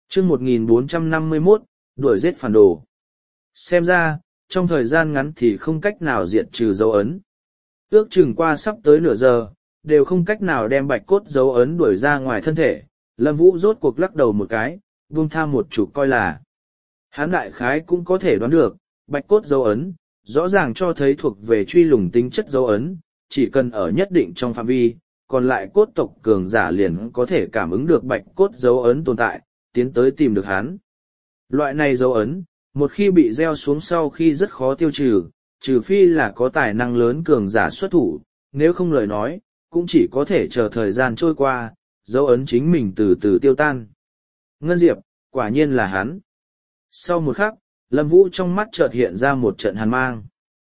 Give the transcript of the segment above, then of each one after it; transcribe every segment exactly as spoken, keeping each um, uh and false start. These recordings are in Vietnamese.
chương một nghìn bốn trăm năm mươi mốt, đuổi giết phản đồ. Xem ra, trong thời gian ngắn thì không cách nào diệt trừ dấu ấn. Ước chừng qua sắp tới nửa giờ, đều không cách nào đem bạch cốt dấu ấn đuổi ra ngoài thân thể. Lâm Vũ rốt cuộc lắc đầu một cái, buông tha một chục coi là. Hán đại khái cũng có thể đoán được, bạch cốt dấu ấn, rõ ràng cho thấy thuộc về truy lùng tính chất dấu ấn, chỉ cần ở nhất định trong phạm vi, còn lại cốt tộc cường giả liền có thể cảm ứng được bạch cốt dấu ấn tồn tại, tiến tới tìm được hắn. Loại này dấu ấn, một khi bị gieo xuống sau khi rất khó tiêu trừ, trừ phi là có tài năng lớn cường giả xuất thủ, nếu không lời nói, cũng chỉ có thể chờ thời gian trôi qua, dấu ấn chính mình từ từ tiêu tan. Ngân Diệp, quả nhiên là hắn. Sau một khắc, Lâm Vũ trong mắt chợt hiện ra một trận hàn mang.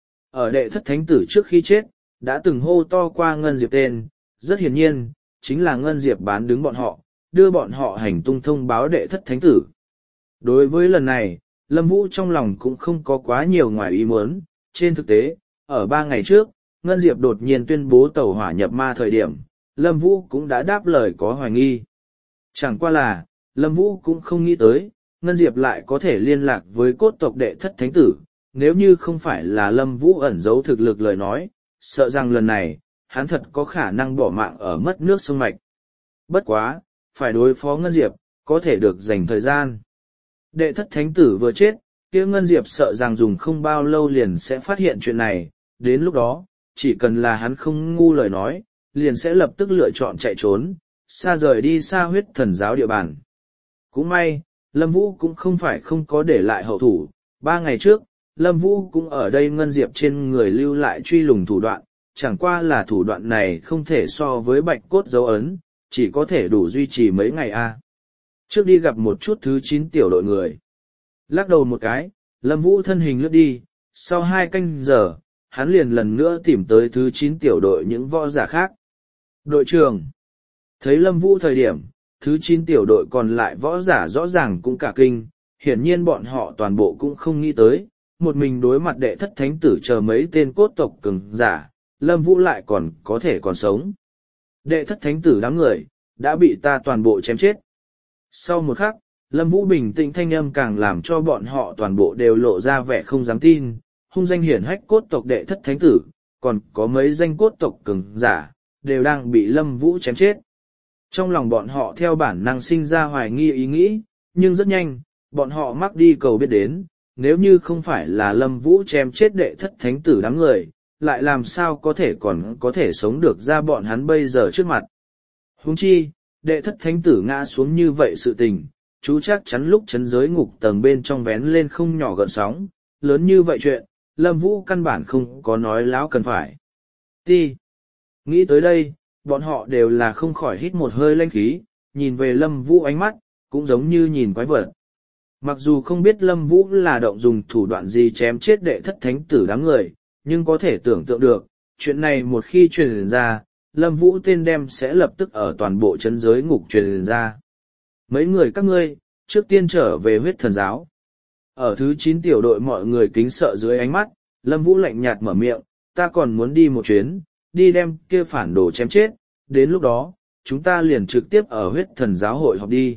Ở đệ thất thánh tử trước khi chết, đã từng hô to qua Ngân Diệp tên, rất hiển nhiên, chính là Ngân Diệp bán đứng bọn họ, đưa bọn họ hành tung thông báo đệ thất thánh tử. Đối với lần này, Lâm Vũ trong lòng cũng không có quá nhiều ngoài ý muốn. Trên thực tế, ở ba ngày trước, Ngân Diệp đột nhiên tuyên bố tẩu hỏa nhập ma thời điểm, Lâm Vũ cũng đã đáp lời có hoài nghi. Chẳng qua là, Lâm Vũ cũng không nghĩ tới, Ngân Diệp lại có thể liên lạc với cốt tộc đệ thất thánh tử, nếu như không phải là Lâm Vũ ẩn giấu thực lực lời nói, sợ rằng lần này, hắn thật có khả năng bỏ mạng ở mất nước sông mạch. Bất quá, phải đối phó Ngân Diệp, có thể được dành thời gian. Đệ thất thánh tử vừa chết, kia Ngân Diệp sợ rằng dùng không bao lâu liền sẽ phát hiện chuyện này, đến lúc đó, chỉ cần là hắn không ngu lời nói, liền sẽ lập tức lựa chọn chạy trốn, xa rời đi xa huyết thần giáo địa bàn. Cũng may, Lâm Vũ cũng không phải không có để lại hậu thủ, ba ngày trước, Lâm Vũ cũng ở đây Ngân Diệp trên người lưu lại truy lùng thủ đoạn, chẳng qua là thủ đoạn này không thể so với bạch cốt dấu ấn, chỉ có thể đủ duy trì mấy ngày a. Trước đi gặp một chút thứ chín tiểu đội người. Lắc đầu một cái, Lâm Vũ thân hình lướt đi, sau hai canh giờ, hắn liền lần nữa tìm tới thứ chín tiểu đội những võ giả khác. Đội trưởng, thấy Lâm Vũ thời điểm, thứ chín tiểu đội còn lại võ giả rõ ràng cũng cả kinh, hiển nhiên bọn họ toàn bộ cũng không nghĩ tới, một mình đối mặt đệ thất thánh tử chờ mấy tên cốt tộc cường giả, Lâm Vũ lại còn có thể còn sống. Đệ thất thánh tử đám người, đã bị ta toàn bộ chém chết. Sau một khắc, Lâm Vũ bình tĩnh thanh âm càng làm cho bọn họ toàn bộ đều lộ ra vẻ không dám tin, hung danh hiển hách cốt tộc đệ thất thánh tử, còn có mấy danh cốt tộc cường giả, đều đang bị Lâm Vũ chém chết. Trong lòng bọn họ theo bản năng sinh ra hoài nghi ý nghĩ, nhưng rất nhanh, bọn họ mắc đi cầu biết đến, nếu như không phải là Lâm Vũ chém chết đệ thất thánh tử đám người, lại làm sao có thể còn có thể sống được ra bọn hắn bây giờ trước mặt. Huống chi, đệ thất thánh tử ngã xuống như vậy sự tình, chú chắc chắn lúc chấn giới ngục tầng bên trong vén lên không nhỏ gợn sóng, lớn như vậy chuyện, Lâm Vũ căn bản không có nói láo cần phải. Ti. Nghĩ tới đây, bọn họ đều là không khỏi hít một hơi lanh khí, nhìn về Lâm Vũ ánh mắt, cũng giống như nhìn quái vật. Mặc dù không biết Lâm Vũ là động dùng thủ đoạn gì chém chết đệ thất thánh tử đám người, nhưng có thể tưởng tượng được, chuyện này một khi truyền ra, Lâm Vũ tên đem sẽ lập tức ở toàn bộ chấn giới ngục truyền ra. Mấy người các ngươi, trước tiên trở về huyết thần giáo. Ở thứ chín tiểu đội mọi người kính sợ dưới ánh mắt, Lâm Vũ lạnh nhạt mở miệng, ta còn muốn đi một chuyến, đi đem kia phản đồ chém chết, đến lúc đó, chúng ta liền trực tiếp ở huyết thần giáo hội họp đi.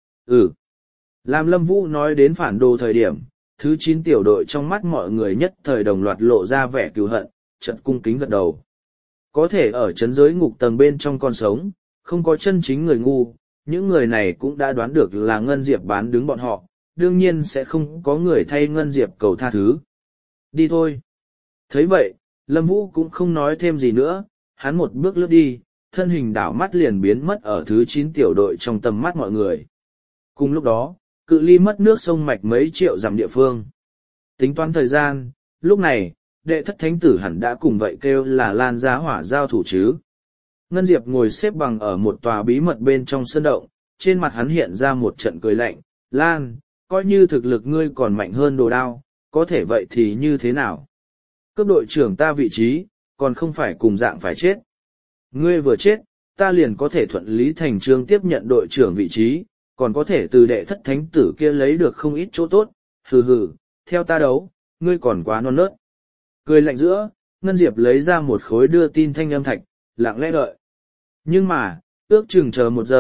Ừ. Làm Lâm Vũ nói đến phản đồ thời điểm, thứ chín tiểu đội trong mắt mọi người nhất thời đồng loạt lộ ra vẻ cừu hận, chợt cung kính gật đầu. Có thể ở chấn giới ngục tầng bên trong con sống, không có chân chính người ngu, những người này cũng đã đoán được là Ngân Diệp bán đứng bọn họ, đương nhiên sẽ không có người thay Ngân Diệp cầu tha thứ. Đi thôi. Thấy vậy, Lâm Vũ cũng không nói thêm gì nữa, hắn một bước lướt đi, thân hình đảo mắt liền biến mất ở thứ chín tiểu đội trong tầm mắt mọi người. Cùng lúc đó, cự ly mất nước sông mạch mấy triệu dặm địa phương. Tính toán thời gian, lúc này, đệ thất thánh tử hẳn đã cùng vậy kêu là Lan giá hỏa giao thủ chứ. Ngân Diệp ngồi xếp bằng ở một tòa bí mật bên trong sơn động, trên mặt hắn hiện ra một trận cười lạnh, Lan, coi như thực lực ngươi còn mạnh hơn đồ đao, có thể vậy thì như thế nào? Cấp đội trưởng ta vị trí, còn không phải cùng dạng phải chết. Ngươi vừa chết, ta liền có thể thuận lý thành trương tiếp nhận đội trưởng vị trí, còn có thể từ đệ thất thánh tử kia lấy được không ít chỗ tốt, hừ hừ, theo ta đấu, ngươi còn quá non nớt. Cười lạnh giữa, Ngân Diệp lấy ra một khối đưa tin thanh âm thạch, lặng lẽ đợi. Nhưng mà, ước chừng chờ một giờ,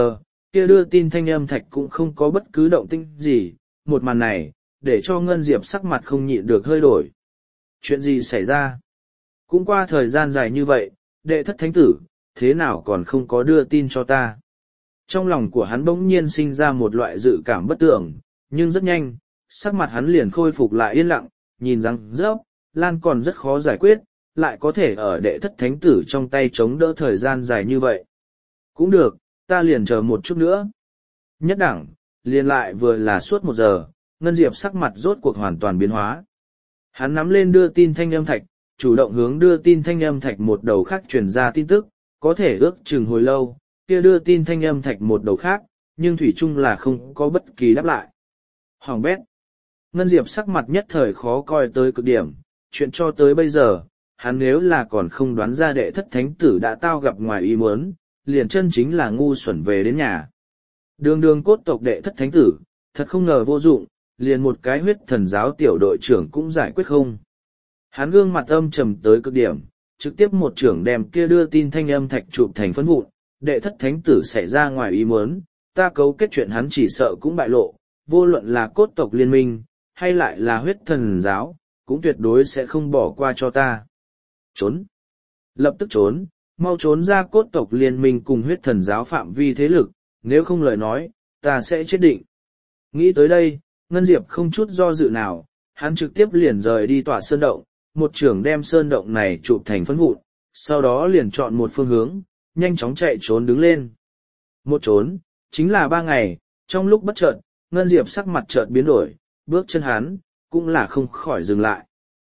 kia đưa tin thanh âm thạch cũng không có bất cứ động tĩnh gì, một màn này, để cho Ngân Diệp sắc mặt không nhịn được hơi đổi. Chuyện gì xảy ra? Cũng qua thời gian dài như vậy, đệ thất thánh tử, thế nào còn không có đưa tin cho ta? Trong lòng của hắn bỗng nhiên sinh ra một loại dự cảm bất tưởng, nhưng rất nhanh, sắc mặt hắn liền khôi phục lại yên lặng, nhìn rằng rớp, Lan còn rất khó giải quyết, lại có thể ở đệ thất thánh tử trong tay chống đỡ thời gian dài như vậy. Cũng được, ta liền chờ một chút nữa. Nhất đẳng, liền lại vừa là suốt một giờ, Ngân Diệp sắc mặt rốt cuộc hoàn toàn biến hóa. Hắn nắm lên đưa tin thanh âm thạch, chủ động hướng đưa tin thanh âm thạch một đầu khác truyền ra tin tức, có thể ước chừng hồi lâu, kia đưa tin thanh âm thạch một đầu khác, nhưng thủy chung là không có bất kỳ đáp lại. Hoàng bét. Ngân Diệp sắc mặt nhất thời khó coi tới cực điểm, chuyện cho tới bây giờ, hắn nếu là còn không đoán ra đệ thất thánh tử đã tao gặp ngoài ý muốn, liền chân chính là ngu xuẩn về đến nhà. Đường đường cốt tộc đệ thất thánh tử, thật không ngờ vô dụng, liền một cái huyết thần giáo tiểu đội trưởng cũng giải quyết không. Hắn gương mặt âm trầm tới cực điểm, trực tiếp một trưởng đem kia đưa tin thanh âm thạch chụp thành phấn vụn, đệ thất thánh tử xảy ra ngoài ý muốn, ta cấu kết chuyện hắn chỉ sợ cũng bại lộ, vô luận là cốt tộc liên minh, hay lại là huyết thần giáo, cũng tuyệt đối sẽ không bỏ qua cho ta. Trốn! Lập tức trốn, mau trốn ra cốt tộc liên minh cùng huyết thần giáo phạm vi thế lực, nếu không lời nói, ta sẽ chết định. Nghĩ tới đây, Ngân Diệp không chút do dự nào, hắn trực tiếp liền rời đi tỏa sơn động, một trưởng đem sơn động này chụp thành phấn vụn, sau đó liền chọn một phương hướng, nhanh chóng chạy trốn đứng lên. Một trốn, chính là ba ngày, trong lúc bất chợt, Ngân Diệp sắc mặt chợt biến đổi, bước chân hắn, cũng là không khỏi dừng lại.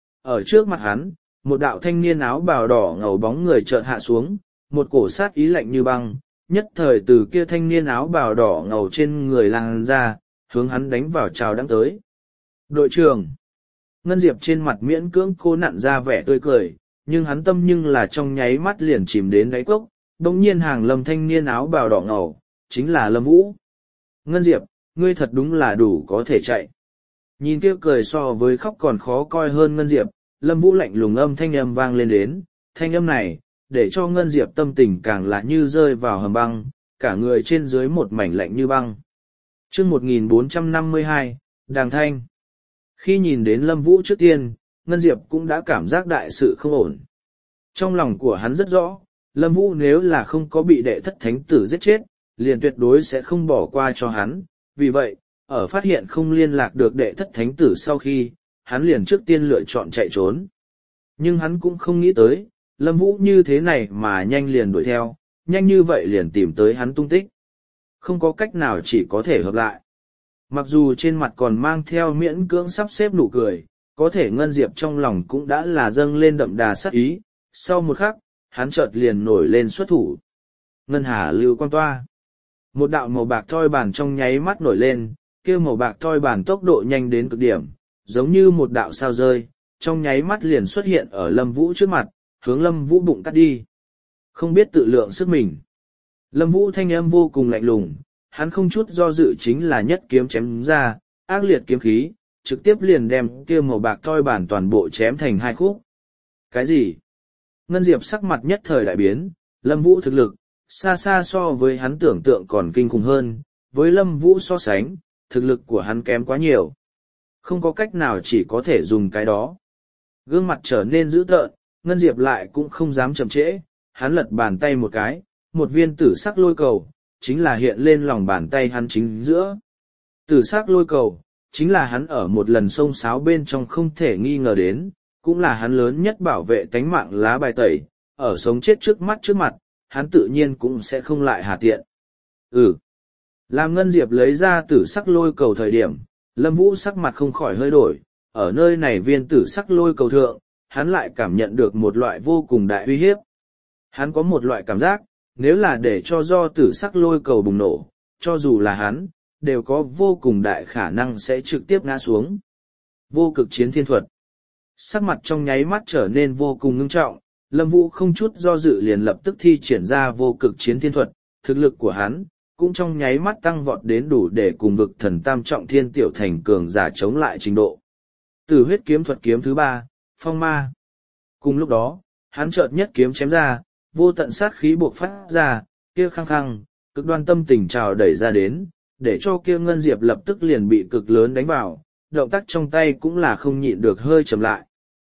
Ở trước mặt hắn, một đạo thanh niên áo bào đỏ ngầu bóng người chợt hạ xuống, một cổ sát ý lạnh như băng, nhất thời từ kia thanh niên áo bào đỏ ngầu trên người lan ra, hướng hắn đánh vào chào đắng tới. Đội trưởng! Ngân Diệp trên mặt miễn cưỡng cố nặn ra vẻ tươi cười, nhưng hắn tâm nhưng là trong nháy mắt liền chìm đến đáy cốc, đồng nhiên hàng Lâm thanh niên áo bào đỏ ngầu, chính là Lâm Vũ. Ngân Diệp, ngươi thật đúng là đủ có thể chạy. Nhìn kia cười so với khóc còn khó coi hơn Ngân Diệp, Lâm Vũ lạnh lùng âm thanh âm vang lên đến, thanh âm này, để cho Ngân Diệp tâm tình càng là như rơi vào hầm băng, cả người trên dưới một mảnh lạnh như băng. Chương một nghìn bốn trăm năm mươi hai, Đàng Thanh. Khi nhìn đến Lâm Vũ trước tiên, Ngân Diệp cũng đã cảm giác đại sự không ổn. Trong lòng của hắn rất rõ, Lâm Vũ nếu là không có bị đệ thất thánh tử giết chết, liền tuyệt đối sẽ không bỏ qua cho hắn. Vì vậy, ở phát hiện không liên lạc được đệ thất thánh tử sau khi, hắn liền trước tiên lựa chọn chạy trốn. Nhưng hắn cũng không nghĩ tới, Lâm Vũ như thế này mà nhanh liền đuổi theo, nhanh như vậy liền tìm tới hắn tung tích. Không có cách nào chỉ có thể hợp lại. Mặc dù trên mặt còn mang theo miễn cưỡng sắp xếp nụ cười, có thể Ngân Diệp trong lòng cũng đã là dâng lên đậm đà sát ý, sau một khắc, hắn chợt liền nổi lên xuất thủ. Ngân Hà lưu quang toa. Một đạo màu bạc thoi bàn trong nháy mắt nổi lên, kia màu bạc thoi bàn tốc độ nhanh đến cực điểm, giống như một đạo sao rơi, trong nháy mắt liền xuất hiện ở Lâm Vũ trước mặt, hướng Lâm Vũ bụng cắt đi. Không biết tự lượng sức mình. Lâm Vũ thanh âm vô cùng lạnh lùng, hắn không chút do dự chính là nhất kiếm chém ra, ác liệt kiếm khí, trực tiếp liền đem kia màu bạc thoi bàn toàn bộ chém thành hai khúc. Cái gì? Ngân Diệp sắc mặt nhất thời đại biến, Lâm Vũ thực lực, xa xa so với hắn tưởng tượng còn kinh khủng hơn, với Lâm Vũ so sánh, thực lực của hắn kém quá nhiều. Không có cách nào chỉ có thể dùng cái đó. Gương mặt trở nên dữ tợn, Ngân Diệp lại cũng không dám chậm trễ, hắn lật bàn tay một cái, một viên tử sắc lôi cầu, chính là hiện lên lòng bàn tay hắn chính giữa. Tử sắc lôi cầu, chính là hắn ở một lần xông xáo bên trong không thể nghi ngờ đến, cũng là hắn lớn nhất bảo vệ tánh mạng lá bài tẩy, ở sống chết trước mắt trước mặt, hắn tự nhiên cũng sẽ không lại hà tiện. Ừ. Làm Ngân Diệp lấy ra tử sắc lôi cầu thời điểm, Lâm Vũ sắc mặt không khỏi hơi đổi, ở nơi này viên tử sắc lôi cầu thượng, hắn lại cảm nhận được một loại vô cùng đại uy hiếp. Hắn có một loại cảm giác, nếu là để cho do tử sắc lôi cầu bùng nổ, cho dù là hắn, đều có vô cùng đại khả năng sẽ trực tiếp ngã xuống. Vô cực chiến thiên thuật. Sắc mặt trong nháy mắt trở nên vô cùng ngưng trọng, Lâm Vũ không chút do dự liền lập tức thi triển ra vô cực chiến thiên thuật, thực lực của hắn cũng trong nháy mắt tăng vọt đến đủ để cùng vực thần tam trọng thiên tiểu thành cường giả chống lại trình độ. Tử huyết kiếm thuật kiếm thứ ba, phong ma. Cùng lúc đó, hắn chợt nhất kiếm chém ra, vô tận sát khí bộc phát ra, kia khăng khăng, cực đoan tâm tình trào đẩy ra đến, để cho kia Ngân Diệp lập tức liền bị cực lớn đánh vào, động tác trong tay cũng là không nhịn được hơi chậm lại.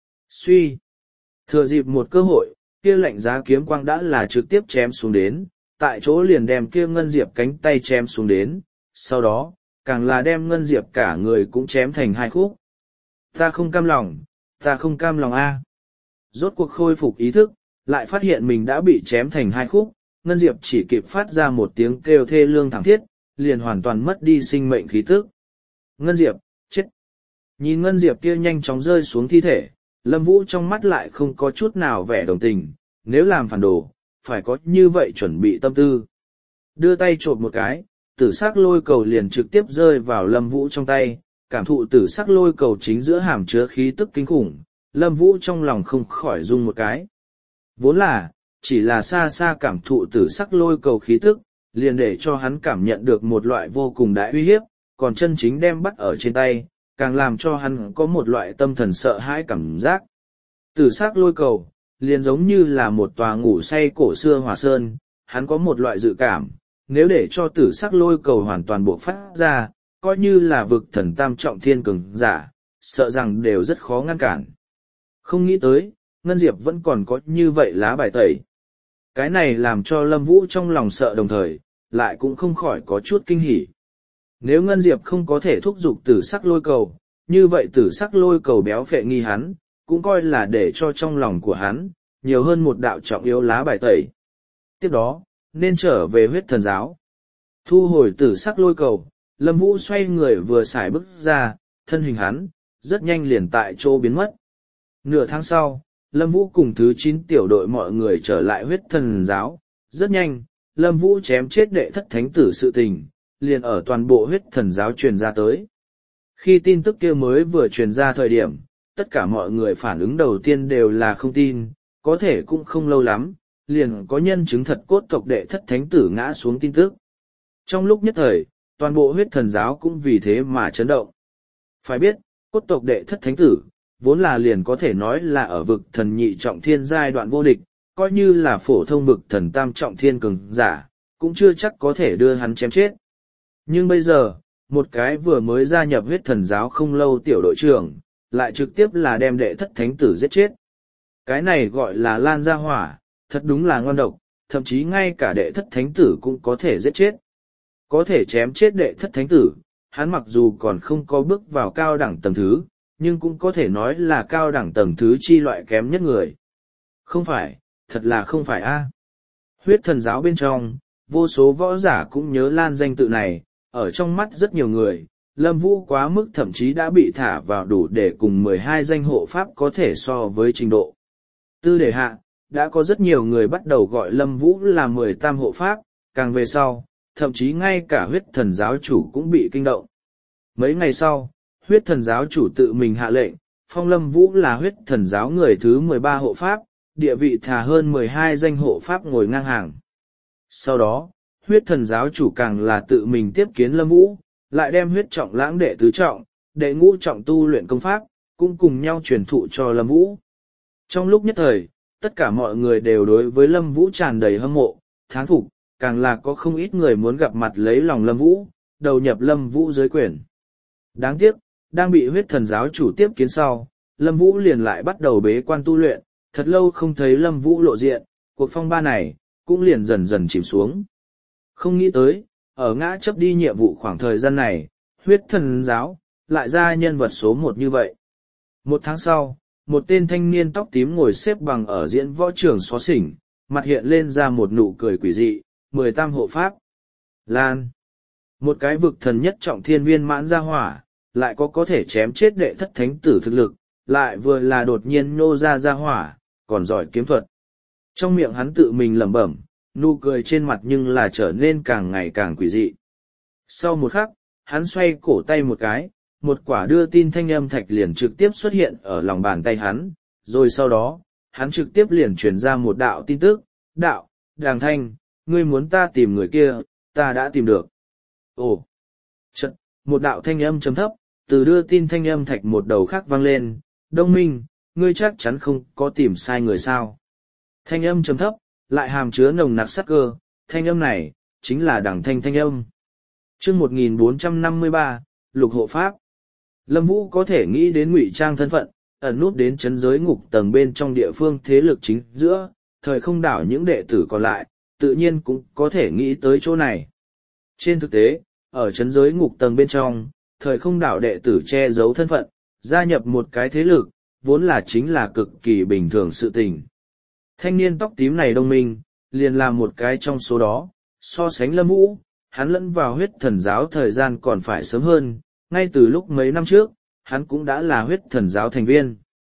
Suy! Thừa dịp một cơ hội, kia lạnh giá kiếm quang đã là trực tiếp chém xuống đến, tại chỗ liền đem kia Ngân Diệp cánh tay chém xuống đến, sau đó, càng là đem Ngân Diệp cả người cũng chém thành hai khúc. Ta không cam lòng, ta không cam lòng a. Rốt cuộc khôi phục ý thức, lại phát hiện mình đã bị chém thành hai khúc, Ngân Diệp chỉ kịp phát ra một tiếng kêu thê lương thảm thiết, liền hoàn toàn mất đi sinh mệnh khí tức. Ngân Diệp, chết! Nhìn Ngân Diệp kia nhanh chóng rơi xuống thi thể, Lâm Vũ trong mắt lại không có chút nào vẻ đồng tình, nếu làm phản đồ, phải có như vậy chuẩn bị tâm tư. Đưa tay trộm một cái, tử sắc lôi cầu liền trực tiếp rơi vào Lâm Vũ trong tay, cảm thụ tử sắc lôi cầu chính giữa hàm chứa khí tức kinh khủng, Lâm Vũ trong lòng không khỏi rung một cái. Vốn là, chỉ là xa xa cảm thụ tử sắc lôi cầu khí tức, liền để cho hắn cảm nhận được một loại vô cùng đại uy hiếp, còn chân chính đem bắt ở trên tay, càng làm cho hắn có một loại tâm thần sợ hãi cảm giác. Tử sắc lôi cầu, liền giống như là một tòa ngủ say cổ xưa hòa sơn, hắn có một loại dự cảm, nếu để cho tử sắc lôi cầu hoàn toàn buộc phát ra, coi như là vực thần tam trọng thiên cường giả, sợ rằng đều rất khó ngăn cản. Không nghĩ tới, Ngân Diệp vẫn còn có như vậy lá bài tẩy. Cái này làm cho Lâm Vũ trong lòng sợ đồng thời, lại cũng không khỏi có chút kinh hỉ. Nếu Ngân Diệp không có thể thúc giục tử sắc lôi cầu, như vậy tử sắc lôi cầu béo phệ nghi hắn, cũng coi là để cho trong lòng của hắn, nhiều hơn một đạo trọng yếu lá bài tẩy. Tiếp đó, nên trở về huyết thần giáo. Thu hồi tử sắc lôi cầu, Lâm Vũ xoay người vừa xài bước ra, thân hình hắn, rất nhanh liền tại chỗ biến mất. Nửa tháng sau, Lâm Vũ cùng thứ chín tiểu đội mọi người trở lại huyết thần giáo. Rất nhanh, Lâm Vũ chém chết đệ thất thánh tử sự tình, liền ở toàn bộ huyết thần giáo truyền ra tới. Khi tin tức kia mới vừa truyền ra thời điểm, tất cả mọi người phản ứng đầu tiên đều là không tin, có thể cũng không lâu lắm, liền có nhân chứng thật cốt tộc đệ thất thánh tử ngã xuống tin tức. Trong lúc nhất thời, toàn bộ huyết thần giáo cũng vì thế mà chấn động. Phải biết, cốt tộc đệ thất thánh tử, vốn là liền có thể nói là ở vực thần nhị trọng thiên giai đoạn vô địch, coi như là phổ thông vực thần tam trọng thiên cường giả, cũng chưa chắc có thể đưa hắn chém chết. Nhưng bây giờ, một cái vừa mới gia nhập huyết thần giáo không lâu tiểu đội trưởng, lại trực tiếp là đem đệ thất thánh tử giết chết. Cái này gọi là lan ra hỏa, thật đúng là ngon độc, thậm chí ngay cả đệ thất thánh tử cũng có thể giết chết. Có thể chém chết đệ thất thánh tử, hắn mặc dù còn không có bước vào cao đẳng tầng thứ, nhưng cũng có thể nói là cao đẳng tầng thứ chi loại kém nhất người. Không phải, thật là không phải a. Huyết thần giáo bên trong, vô số võ giả cũng nhớ lan danh tự này, ở trong mắt rất nhiều người, Lâm Vũ quá mức thậm chí đã bị thả vào đủ để cùng mười hai danh hộ pháp có thể so với trình độ. Tư đề hạ, đã có rất nhiều người bắt đầu gọi Lâm Vũ là mười tam hộ pháp, càng về sau, thậm chí ngay cả huyết thần giáo chủ cũng bị kinh động. Mấy ngày sau, huyết thần giáo chủ tự mình hạ lệnh, phong Lâm Vũ là huyết thần giáo người thứ mười ba hộ pháp, địa vị thà hơn mười hai danh hộ pháp ngồi ngang hàng. Sau đó, huyết thần giáo chủ càng là tự mình tiếp kiến Lâm Vũ, lại đem huyết trọng lãng đệ tứ trọng, đệ ngũ trọng tu luyện công pháp, cũng cùng nhau truyền thụ cho Lâm Vũ. Trong lúc nhất thời, tất cả mọi người đều đối với Lâm Vũ tràn đầy hâm mộ, thán phục, càng là có không ít người muốn gặp mặt lấy lòng Lâm Vũ, đầu nhập Lâm Vũ dưới quyền. Đáng tiếc, đang bị huyết thần giáo chủ tiếp kiến sau, Lâm Vũ liền lại bắt đầu bế quan tu luyện, thật lâu không thấy Lâm Vũ lộ diện, cuộc phong ba này, cũng liền dần dần chìm xuống. Không nghĩ tới, ở ngã chấp đi nhiệm vụ khoảng thời gian này, huyết thần giáo, lại ra nhân vật số một như vậy. Một tháng sau, một tên thanh niên tóc tím ngồi xếp bằng ở diễn võ trường xó xỉnh, mặt hiện lên ra một nụ cười quỷ dị, mười tam hộ pháp. Lan. Một cái vực thần nhất trọng thiên viên mãn ra hỏa, lại có có thể chém chết đệ thất thánh tử thực lực, lại vừa là đột nhiên nô ra ra hỏa, còn giỏi kiếm thuật. Trong miệng hắn tự mình lẩm bẩm, nụ cười trên mặt nhưng là trở nên càng ngày càng quỷ dị. Sau một khắc, hắn xoay cổ tay một cái, một quả đưa tin thanh âm thạch liền trực tiếp xuất hiện ở lòng bàn tay hắn, rồi sau đó, hắn trực tiếp liền truyền ra một đạo tin tức, đạo, Đàng Thanh, ngươi muốn ta tìm người kia, ta đã tìm được. Ồ! Chật, một đạo thanh âm chấm thấp, từ đưa tin thanh âm thạch một đầu khác vang lên, Đông Minh, ngươi chắc chắn không có tìm sai người sao. Thanh âm chấm thấp, lại hàm chứa nồng nặc sắc cơ, thanh âm này, chính là đằng thanh thanh âm. Chương một nghìn bốn trăm năm mươi ba, Lục hộ pháp. Lâm Vũ có thể nghĩ đến ngụy trang thân phận, ẩn nút đến chấn giới ngục tầng bên trong địa phương thế lực chính giữa, thời không đảo những đệ tử còn lại, tự nhiên cũng có thể nghĩ tới chỗ này. Trên thực tế, ở chấn giới ngục tầng bên trong, thời không đảo đệ tử che giấu thân phận, gia nhập một cái thế lực, vốn là chính là cực kỳ bình thường sự tình. Thanh niên tóc tím này Đông Minh, liền là một cái trong số đó, so sánh Lâm Vũ, hắn lẫn vào huyết thần giáo thời gian còn phải sớm hơn, ngay từ lúc mấy năm trước, hắn cũng đã là huyết thần giáo thành viên.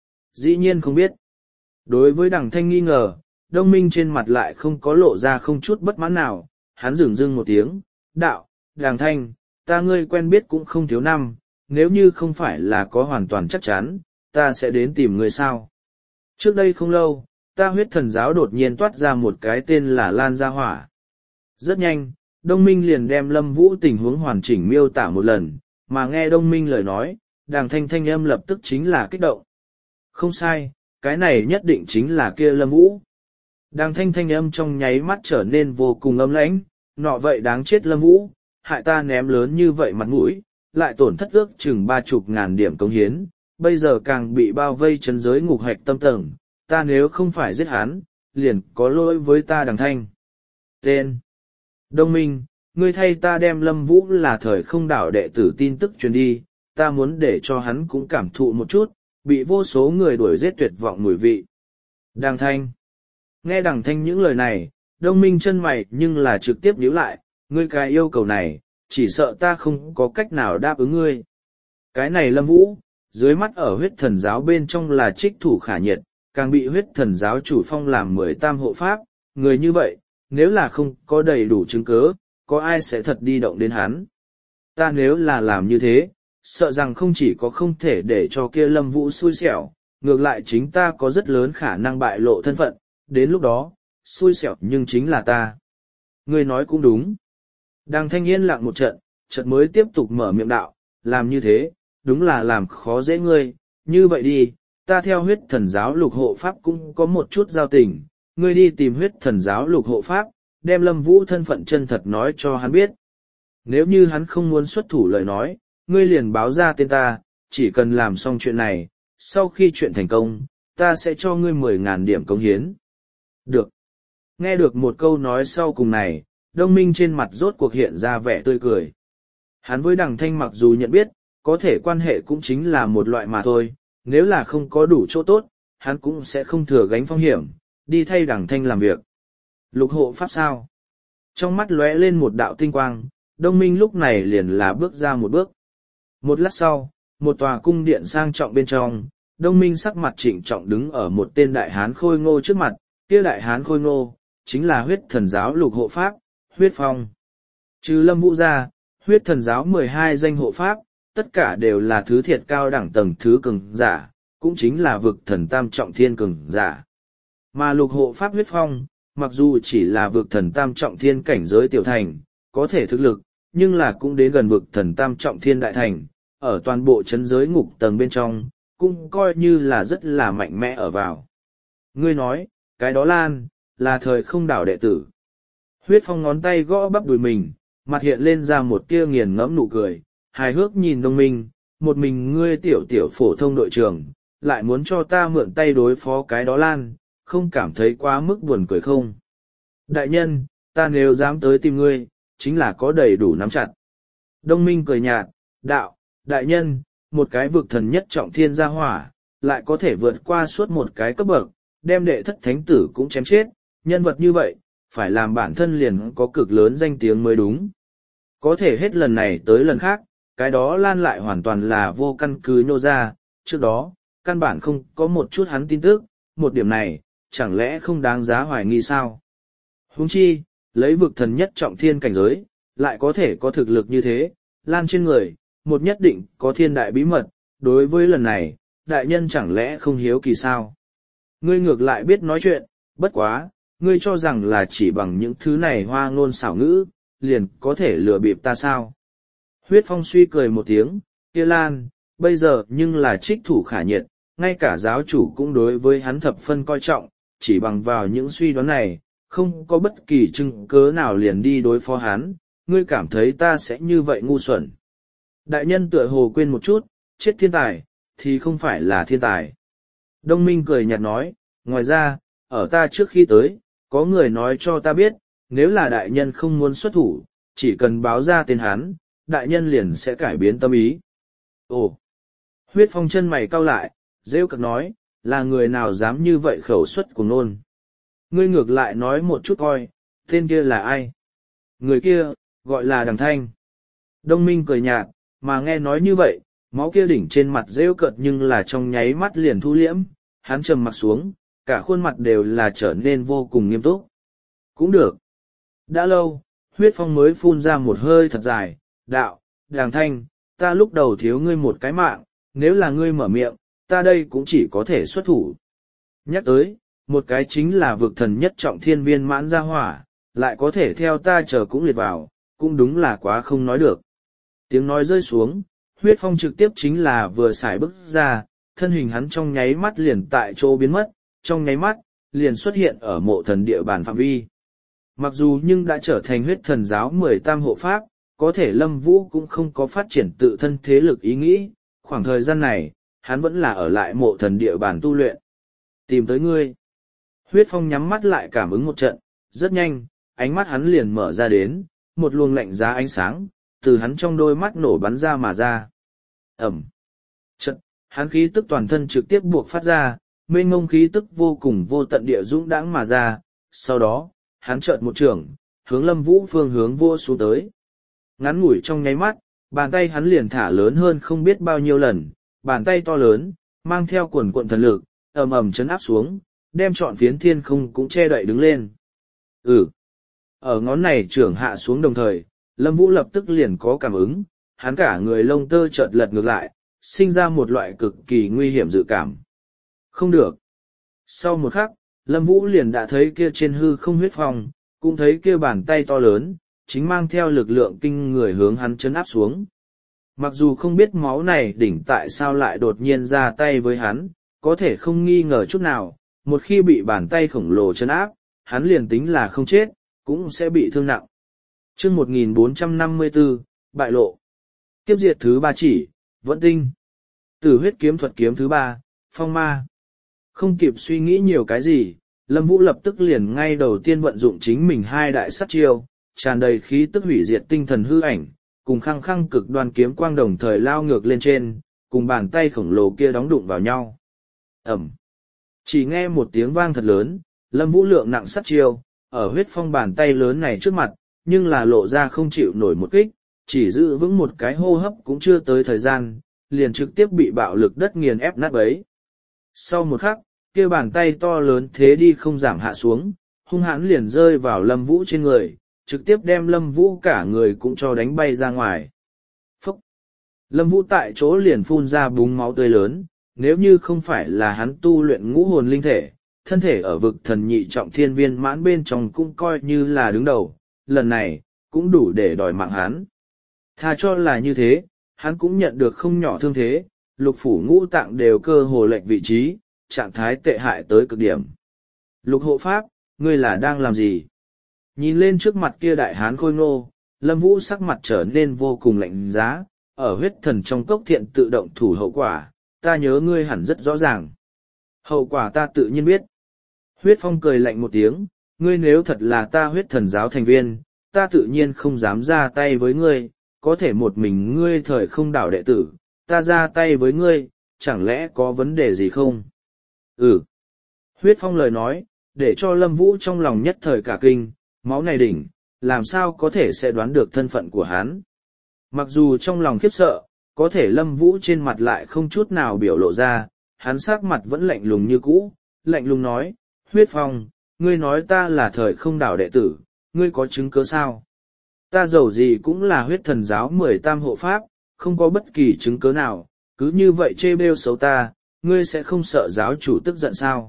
Dĩ nhiên không biết. Đối với đằng thanh nghi ngờ, Đông Minh trên mặt lại không có lộ ra không chút bất mãn nào, hắn dừng dưng một tiếng, đạo, đằng thanh, ta ngươi quen biết cũng không thiếu năm, nếu như không phải là có hoàn toàn chắc chắn, ta sẽ đến tìm ngươi sao. Trước đây không lâu, ta huyết thần giáo đột nhiên toát ra một cái tên là Lan Gia Hỏa. Rất nhanh, Đông Minh liền đem Lâm Vũ tình huống hoàn chỉnh miêu tả một lần, mà nghe Đông Minh lời nói, đàng thanh thanh âm lập tức chính là kích động. Không sai, cái này nhất định chính là kia Lâm Vũ. Đàng thanh thanh âm trong nháy mắt trở nên vô cùng âm lãnh, nọ vậy đáng chết Lâm Vũ, hại ta ném lớn như vậy mặt mũi, lại tổn thất ước chừng ba chục ngàn điểm công hiến, bây giờ càng bị bao vây chấn giới ngục hạch tâm tầng, ta nếu không phải giết hắn, liền có lỗi với ta đàng thanh. Tên Đông Minh, ngươi thay ta đem Lâm Vũ là thời không đảo đệ tử tin tức truyền đi, ta muốn để cho hắn cũng cảm thụ một chút, bị vô số người đuổi giết tuyệt vọng mùi vị. Đàng thanh. Nghe đàng thanh những lời này, Đông Minh chân mày nhưng là trực tiếp nhíu lại, ngươi cái yêu cầu này, chỉ sợ ta không có cách nào đáp ứng ngươi. Cái này Lâm Vũ, dưới mắt ở huyết thần giáo bên trong là trích thủ khả nhiệt, càng bị huyết thần giáo chủ phong làm mười tam hộ pháp, người như vậy, nếu là không có đầy đủ chứng cớ, có ai sẽ thật đi động đến hắn. Ta nếu là làm như thế, sợ rằng không chỉ có không thể để cho kia Lâm Vũ xui xẻo, ngược lại chính ta có rất lớn khả năng bại lộ thân phận, đến lúc đó, xui xẻo nhưng chính là ta. Ngươi nói cũng đúng. Đàng thanh yên lặng một trận, trận mới tiếp tục mở miệng đạo, làm như thế, đúng là làm khó dễ ngươi, như vậy đi, ta theo huyết thần giáo lục hộ pháp cũng có một chút giao tình, ngươi đi tìm huyết thần giáo lục hộ pháp, đem Lâm Vũ thân phận chân thật nói cho hắn biết. Nếu như hắn không muốn xuất thủ lời nói, ngươi liền báo ra tên ta, chỉ cần làm xong chuyện này, sau khi chuyện thành công, ta sẽ cho ngươi mười ngàn điểm công hiến. Được. Nghe được một câu nói sau cùng này, Đông Minh trên mặt rốt cuộc hiện ra vẻ tươi cười. Hắn với đằng thanh mặc dù nhận biết, có thể quan hệ cũng chính là một loại mà thôi, nếu là không có đủ chỗ tốt, hắn cũng sẽ không thừa gánh phong hiểm, đi thay đằng thanh làm việc. Lục hộ pháp sao? Trong mắt lóe lên một đạo tinh quang, Đông Minh lúc này liền là bước ra một bước. Một lát sau, một tòa cung điện sang trọng bên trong, Đông Minh sắc mặt trịnh trọng đứng ở một tên đại hán khôi ngô trước mặt, kia đại hán khôi ngô, chính là huyết thần giáo lục hộ pháp, huyết phong. Trừ Lâm Vũ ra, huyết thần giáo mười hai danh hộ pháp, tất cả đều là thứ thiệt cao đẳng tầng thứ cường giả, cũng chính là vực thần tam trọng thiên cường giả. Mà lục hộ pháp huyết phong, mặc dù chỉ là vực thần tam trọng thiên cảnh giới tiểu thành, có thể thực lực, nhưng là cũng đến gần vực thần tam trọng thiên đại thành, ở toàn bộ chấn giới ngục tầng bên trong, cũng coi như là rất là mạnh mẽ ở vào. Ngươi nói, cái đó Lan, là thời không đảo đệ tử. Huyết phong ngón tay gõ bắp đùi mình, mặt hiện lên ra một tia nghiền ngẫm nụ cười, hài hước nhìn Đông Minh, một mình ngươi tiểu tiểu phổ thông đội trưởng, lại muốn cho ta mượn tay đối phó cái đó Lan, không cảm thấy quá mức buồn cười không? Đại nhân, ta nếu dám tới tìm ngươi, chính là có đầy đủ nắm chặt. Đông Minh cười nhạt, đạo, đại nhân, một cái vực thần nhất trọng thiên gia hỏa, lại có thể vượt qua suốt một cái cấp bậc, đem đệ thất thánh tử cũng chém chết, nhân vật như vậy, phải làm bản thân liền có cực lớn danh tiếng mới đúng. Có thể hết lần này tới lần khác, cái đó Lan lại hoàn toàn là vô căn cứ nhô ra, trước đó, căn bản không có một chút hắn tin tức, một điểm này, chẳng lẽ không đáng giá hoài nghi sao? Huống chi, lấy vực thần nhất trọng thiên cảnh giới, lại có thể có thực lực như thế, Lan trên người, một nhất định có thiên đại bí mật, đối với lần này, đại nhân chẳng lẽ không hiếu kỳ sao? Ngươi ngược lại biết nói chuyện, bất quá, ngươi cho rằng là chỉ bằng những thứ này hoa ngôn xảo ngữ, liền có thể lừa bịp ta sao? Huyết phong suy cười một tiếng, kia Lan, bây giờ nhưng là trích thủ khả nhiệt, ngay cả giáo chủ cũng đối với hắn thập phân coi trọng, chỉ bằng vào những suy đoán này, không có bất kỳ chứng cớ nào liền đi đối phó hắn, ngươi cảm thấy ta sẽ như vậy ngu xuẩn. Đại nhân tựa hồ quên một chút, chết thiên tài, thì không phải là thiên tài. Đông Minh cười nhạt nói, ngoài ra, ở ta trước khi tới, có người nói cho ta biết, nếu là đại nhân không muốn xuất thủ, chỉ cần báo ra tên hắn, đại nhân liền sẽ cải biến tâm ý. Ồ! Huyết Phong chân mày cau lại, rêu cực nói, là người nào dám như vậy khẩu suất của nôn. Ngươi ngược lại nói một chút coi, tên kia là ai? Người kia, gọi là Đằng Thanh. Đông Minh cười nhạt, mà nghe nói như vậy, máu kia đỉnh trên mặt rêu cợt nhưng là trong nháy mắt liền thu liễm, hắn trầm mặt xuống, cả khuôn mặt đều là trở nên vô cùng nghiêm túc. Cũng được. Đã lâu, Huyết Phong mới phun ra một hơi thật dài, đạo, Đằng Thanh, ta lúc đầu thiếu ngươi một cái mạng, nếu là ngươi mở miệng, ta đây cũng chỉ có thể xuất thủ. Nhắc tới, một cái chính là vực thần nhất trọng thiên viên mãn gia hỏa, lại có thể theo ta chờ cũng liệt vào, cũng đúng là quá không nói được. Tiếng nói rơi xuống, Huyết Phong trực tiếp chính là vừa xài bước ra, thân hình hắn trong nháy mắt liền tại chỗ biến mất, trong nháy mắt, liền xuất hiện ở mộ thần địa bàn phạm vi. Mặc dù nhưng đã trở thành huyết thần giáo mười tam hộ pháp, có thể Lâm Vũ cũng không có phát triển tự thân thế lực ý nghĩ, khoảng thời gian này, hắn vẫn là ở lại mộ thần địa bàn tu luyện. Tìm tới ngươi. Huyết Phong nhắm mắt lại cảm ứng một trận, rất nhanh, ánh mắt hắn liền mở ra đến, một luồng lạnh giá ánh sáng, từ hắn trong đôi mắt nổ bắn ra mà ra. Ẩm. Trận, hắn khí tức toàn thân trực tiếp buộc phát ra, mênh ngông khí tức vô cùng vô tận địa dũng đãng mà ra, sau đó, hắn chợt một trường, hướng Lâm Vũ phương hướng vua xuống tới. Ngắn ngủi trong nháy mắt, bàn tay hắn liền thả lớn hơn không biết bao nhiêu lần, bàn tay to lớn, mang theo quần quận thần lực, ầm ầm chấn áp xuống, đem trọn phiến thiên không cũng che đậy đứng lên. Ừ. Ở ngón này trưởng hạ xuống đồng thời, Lâm Vũ lập tức liền có cảm ứng, hắn cả người lông tơ chợt lật ngược lại, sinh ra một loại cực kỳ nguy hiểm dự cảm. Không được. Sau một khắc, Lâm Vũ liền đã thấy kia trên hư không Huyết Phong, cũng thấy kia bàn tay to lớn, chính mang theo lực lượng kinh người hướng hắn chấn áp xuống. Mặc dù không biết máu này đỉnh tại sao lại đột nhiên ra tay với hắn, có thể không nghi ngờ chút nào, một khi bị bàn tay khổng lồ chấn áp, hắn liền tính là không chết, cũng sẽ bị thương nặng. Chương một nghìn bốn trăm năm mươi tư, bại lộ. Kiếp diệt thứ ba chỉ, vẫn tinh. Tử huyết kiếm thuật kiếm thứ ba, phong ma. Không kịp suy nghĩ nhiều cái gì, Lâm Vũ lập tức liền ngay đầu tiên vận dụng chính mình hai đại sát chiêu, tràn đầy khí tức hủy diệt tinh thần hư ảnh, cùng khăng khăng cực đoan kiếm quang đồng thời lao ngược lên trên, cùng bàn tay khổng lồ kia đóng đụng vào nhau. Ẩm. Chỉ nghe một tiếng vang thật lớn, Lâm Vũ lượng nặng sát chiêu, ở huyết phong bàn tay lớn này trước mặt, nhưng là lộ ra không chịu nổi một kích, chỉ giữ vững một cái hô hấp cũng chưa tới thời gian, liền trực tiếp bị bạo lực đất nghiền ép nát bấy. Sau một khắc, kia bàn tay to lớn thế đi không giảm hạ xuống, hung hãn liền rơi vào Lâm Vũ trên người, trực tiếp đem Lâm Vũ cả người cũng cho đánh bay ra ngoài. Phúc! Lâm Vũ tại chỗ liền phun ra búng máu tươi lớn, nếu như không phải là hắn tu luyện ngũ hồn linh thể, thân thể ở vực thần nhị trọng thiên viên mãn bên trong cũng coi như là đứng đầu, lần này, cũng đủ để đòi mạng hắn. Tha cho là như thế, hắn cũng nhận được không nhỏ thương thế, lục phủ ngũ tạng đều cơ hồ lệch vị trí, trạng thái tệ hại tới cực điểm. Lục hộ pháp, ngươi là đang làm gì? Nhìn lên trước mặt kia đại hán khôi ngô, Lâm Vũ sắc mặt trở nên vô cùng lạnh giá, ở huyết thần trong cốc thiện tự động thủ hậu quả, ta nhớ ngươi hẳn rất rõ ràng. Hậu quả ta tự nhiên biết. Huyết Phong cười lạnh một tiếng, ngươi nếu thật là ta huyết thần giáo thành viên, ta tự nhiên không dám ra tay với ngươi, có thể một mình ngươi thời không đảo đệ tử, ta ra tay với ngươi, chẳng lẽ có vấn đề gì không? Ừ. Huyết Phong lời nói, để cho Lâm Vũ trong lòng nhất thời cả kinh, máu này đỉnh, làm sao có thể sẽ đoán được thân phận của hắn. Mặc dù trong lòng khiếp sợ, có thể Lâm Vũ trên mặt lại không chút nào biểu lộ ra, hắn sắc mặt vẫn lạnh lùng như cũ, lạnh lùng nói, Huyết Phong, ngươi nói ta là thời không đảo đệ tử, ngươi có chứng cứ sao? Ta dầu gì cũng là huyết thần giáo mười tam hộ pháp, không có bất kỳ chứng cứ nào, cứ như vậy chê bêu xấu ta, ngươi sẽ không sợ giáo chủ tức giận sao?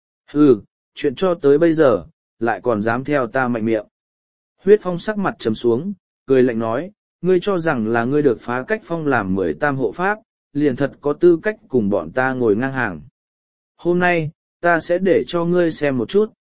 Ừ, chuyện cho tới bây giờ, lại còn dám theo ta mạnh miệng. Huyết Phong sắc mặt trầm xuống, cười lạnh nói, ngươi cho rằng là ngươi được phá cách phong làm mười tam hộ pháp, liền thật có tư cách cùng bọn ta ngồi ngang hàng. Hôm nay, ta sẽ để cho ngươi xem một chút,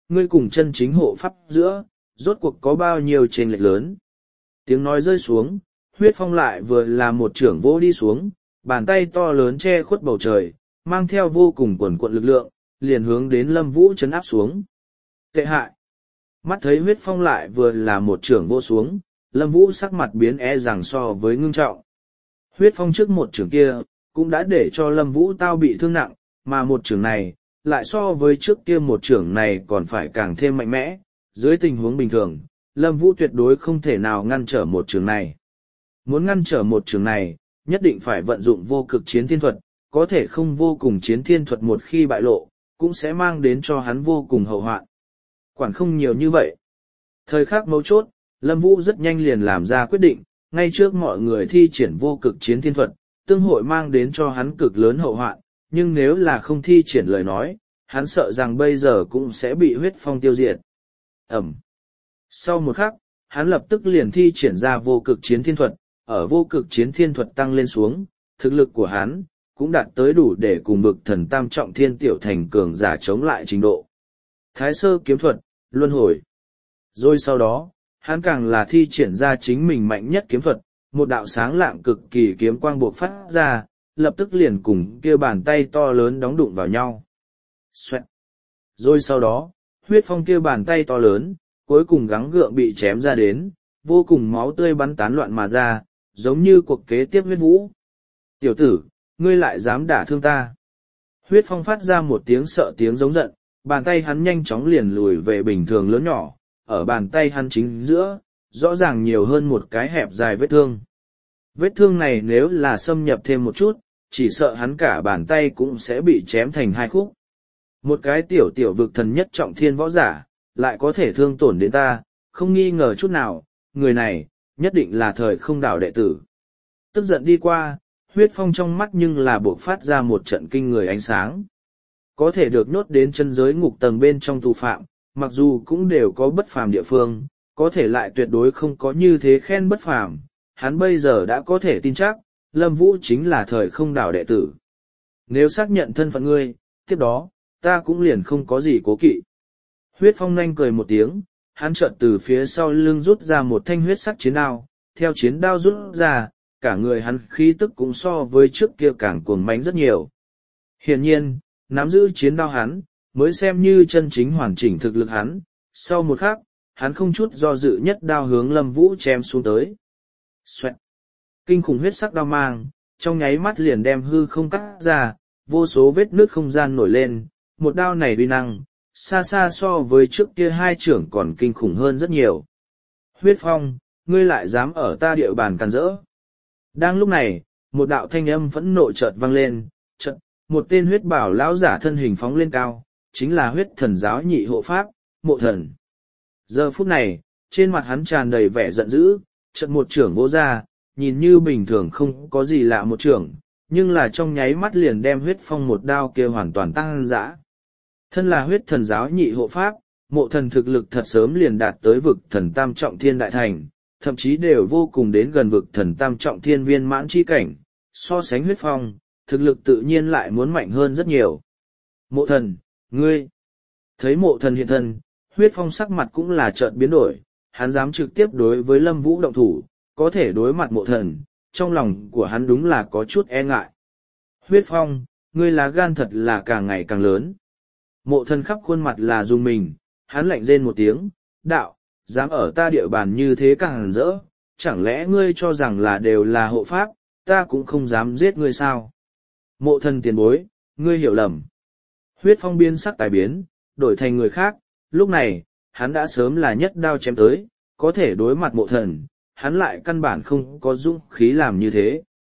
ngươi cùng chân chính hộ pháp giữa, rốt cuộc có bao nhiêu chênh lệch lớn. Tiếng nói rơi xuống, huyết phong lại vừa là một trưởng vỗ đi xuống, bàn tay to lớn che khuất bầu trời, mang theo vô cùng quần quận lực lượng, liền hướng đến Lâm Vũ chấn áp xuống. Tệ hại! Mắt thấy huyết phong lại vừa là một trưởng vô xuống, Lâm Vũ sắc mặt biến e rằng so với ngưng trọng. Huyết phong trước một trưởng kia, cũng đã để cho Lâm Vũ tao bị thương nặng, mà một trưởng này, lại so với trước kia một trưởng này còn phải càng thêm mạnh mẽ. Dưới tình huống bình thường, Lâm Vũ tuyệt đối không thể nào ngăn trở một trưởng này. Muốn ngăn trở một trưởng này, nhất định phải vận dụng vô cực chiến thiên thuật, có thể không vô cùng chiến thiên thuật một khi bại lộ, cũng sẽ mang đến cho hắn vô cùng hậu hoạn. Quản không nhiều như vậy. Thời khắc mấu chốt, Lâm Vũ rất nhanh liền làm ra quyết định, ngay trước mọi người thi triển vô cực chiến thiên thuật, tương hội mang đến cho hắn cực lớn hậu hoạn, nhưng nếu là không thi triển lời nói, hắn sợ rằng bây giờ cũng sẽ bị huyết phong tiêu diệt. Ẩm. Sau một khắc, hắn lập tức liền thi triển ra vô cực chiến thiên thuật, ở vô cực chiến thiên thuật tăng lên xuống, thực lực của hắn cũng đạt tới đủ để cùng vực thần tam trọng thiên tiểu thành cường giả chống lại trình độ. Thái sơ kiếm thuật, luân hồi. Rồi sau đó, hắn càng là thi triển ra chính mình mạnh nhất kiếm thuật, một đạo sáng lạng cực kỳ kiếm quang buộc phát ra, lập tức liền cùng kia bàn tay to lớn đóng đụng vào nhau. Xoẹt. Rồi sau đó, huyết phong kia bàn tay to lớn, cuối cùng gắng gượng bị chém ra đến, vô cùng máu tươi bắn tán loạn mà ra, giống như cuộc kế tiếp huyết vũ. Tiểu tử, ngươi lại dám đả thương ta. Huyết phong phát ra một tiếng sợ tiếng giống giận, bàn tay hắn nhanh chóng liền lùi về bình thường lớn nhỏ, ở bàn tay hắn chính giữa, rõ ràng nhiều hơn một cái hẹp dài vết thương. Vết thương này nếu là xâm nhập thêm một chút, chỉ sợ hắn cả bàn tay cũng sẽ bị chém thành hai khúc. Một cái tiểu tiểu vực thần nhất trọng thiên võ giả, lại có thể thương tổn đến ta, không nghi ngờ chút nào, người này, nhất định là thời không đảo đệ tử. Tức giận đi qua, huyết phong trong mắt nhưng là buộc phát ra một trận kinh người ánh sáng. Có thể được nhốt đến chân giới ngục tầng bên trong tù phạm, mặc dù cũng đều có bất phàm địa phương, có thể lại tuyệt đối không có như thế khen bất phàm. Hắn bây giờ đã có thể tin chắc, Lâm Vũ chính là thời không đảo đệ tử. Nếu xác nhận thân phận ngươi, tiếp đó, ta cũng liền không có gì cố kỵ. Huyết phong nhanh cười một tiếng, hắn chợt từ phía sau lưng rút ra một thanh huyết sắc chiến đao, theo chiến đao rút ra, cả người hắn khí tức cũng so với trước kia càng cuồng mãnh rất nhiều. Hiển nhiên, nắm giữ chiến đao hắn, mới xem như chân chính hoàn chỉnh thực lực hắn, sau một khắc, hắn không chút do dự nhất đao hướng Lâm Vũ chém xuống tới. Xoẹt! Kinh khủng huyết sắc đao mang, trong nháy mắt liền đem hư không cắt ra, vô số vết nước không gian nổi lên, một đao này uy năng, xa xa so với trước kia hai trưởng còn kinh khủng hơn rất nhiều. Huyết phong, ngươi lại dám ở ta địa bàn càn rỡ. Đang lúc này, một đạo thanh âm phẫn nộ chợt vang lên, chợt, một tên huyết bảo lão giả thân hình phóng lên cao, chính là huyết thần giáo nhị hộ pháp, Mộ Thần. Giờ phút này, trên mặt hắn tràn đầy vẻ giận dữ, chợt một trưởng vỗ ra, nhìn như bình thường không có gì lạ một trưởng, nhưng là trong nháy mắt liền đem huyết phong một đao kia hoàn toàn tăng dã. Thân là huyết thần giáo nhị hộ pháp, Mộ Thần thực lực thật sớm liền đạt tới vực thần tam trọng thiên đại thành, thậm chí đều vô cùng đến gần vực thần tam trọng thiên viên mãn chi cảnh, so sánh huyết phong, thực lực tự nhiên lại muốn mạnh hơn rất nhiều. Mộ Thần, ngươi! Thấy Mộ Thần hiện thân, huyết phong sắc mặt cũng là chợt biến đổi, hắn dám trực tiếp đối với Lâm Vũ động thủ, có thể đối mặt Mộ Thần, trong lòng của hắn đúng là có chút e ngại. Huyết phong, ngươi lá gan thật là càng ngày càng lớn. Mộ Thần khắp khuôn mặt là rung mình, hắn lạnh rên một tiếng, đạo, dám ở ta địa bàn như thế càng rỡ, chẳng lẽ ngươi cho rằng là đều là hộ pháp, ta cũng không dám giết ngươi sao? Mộ Thần tiền bối, ngươi hiểu lầm. Huyết phong biến sắc tài biến, đổi thành người khác, lúc này, hắn đã sớm là nhất đao chém tới, có thể đối mặt Mộ Thần, hắn lại căn bản không có dũng khí làm như thế.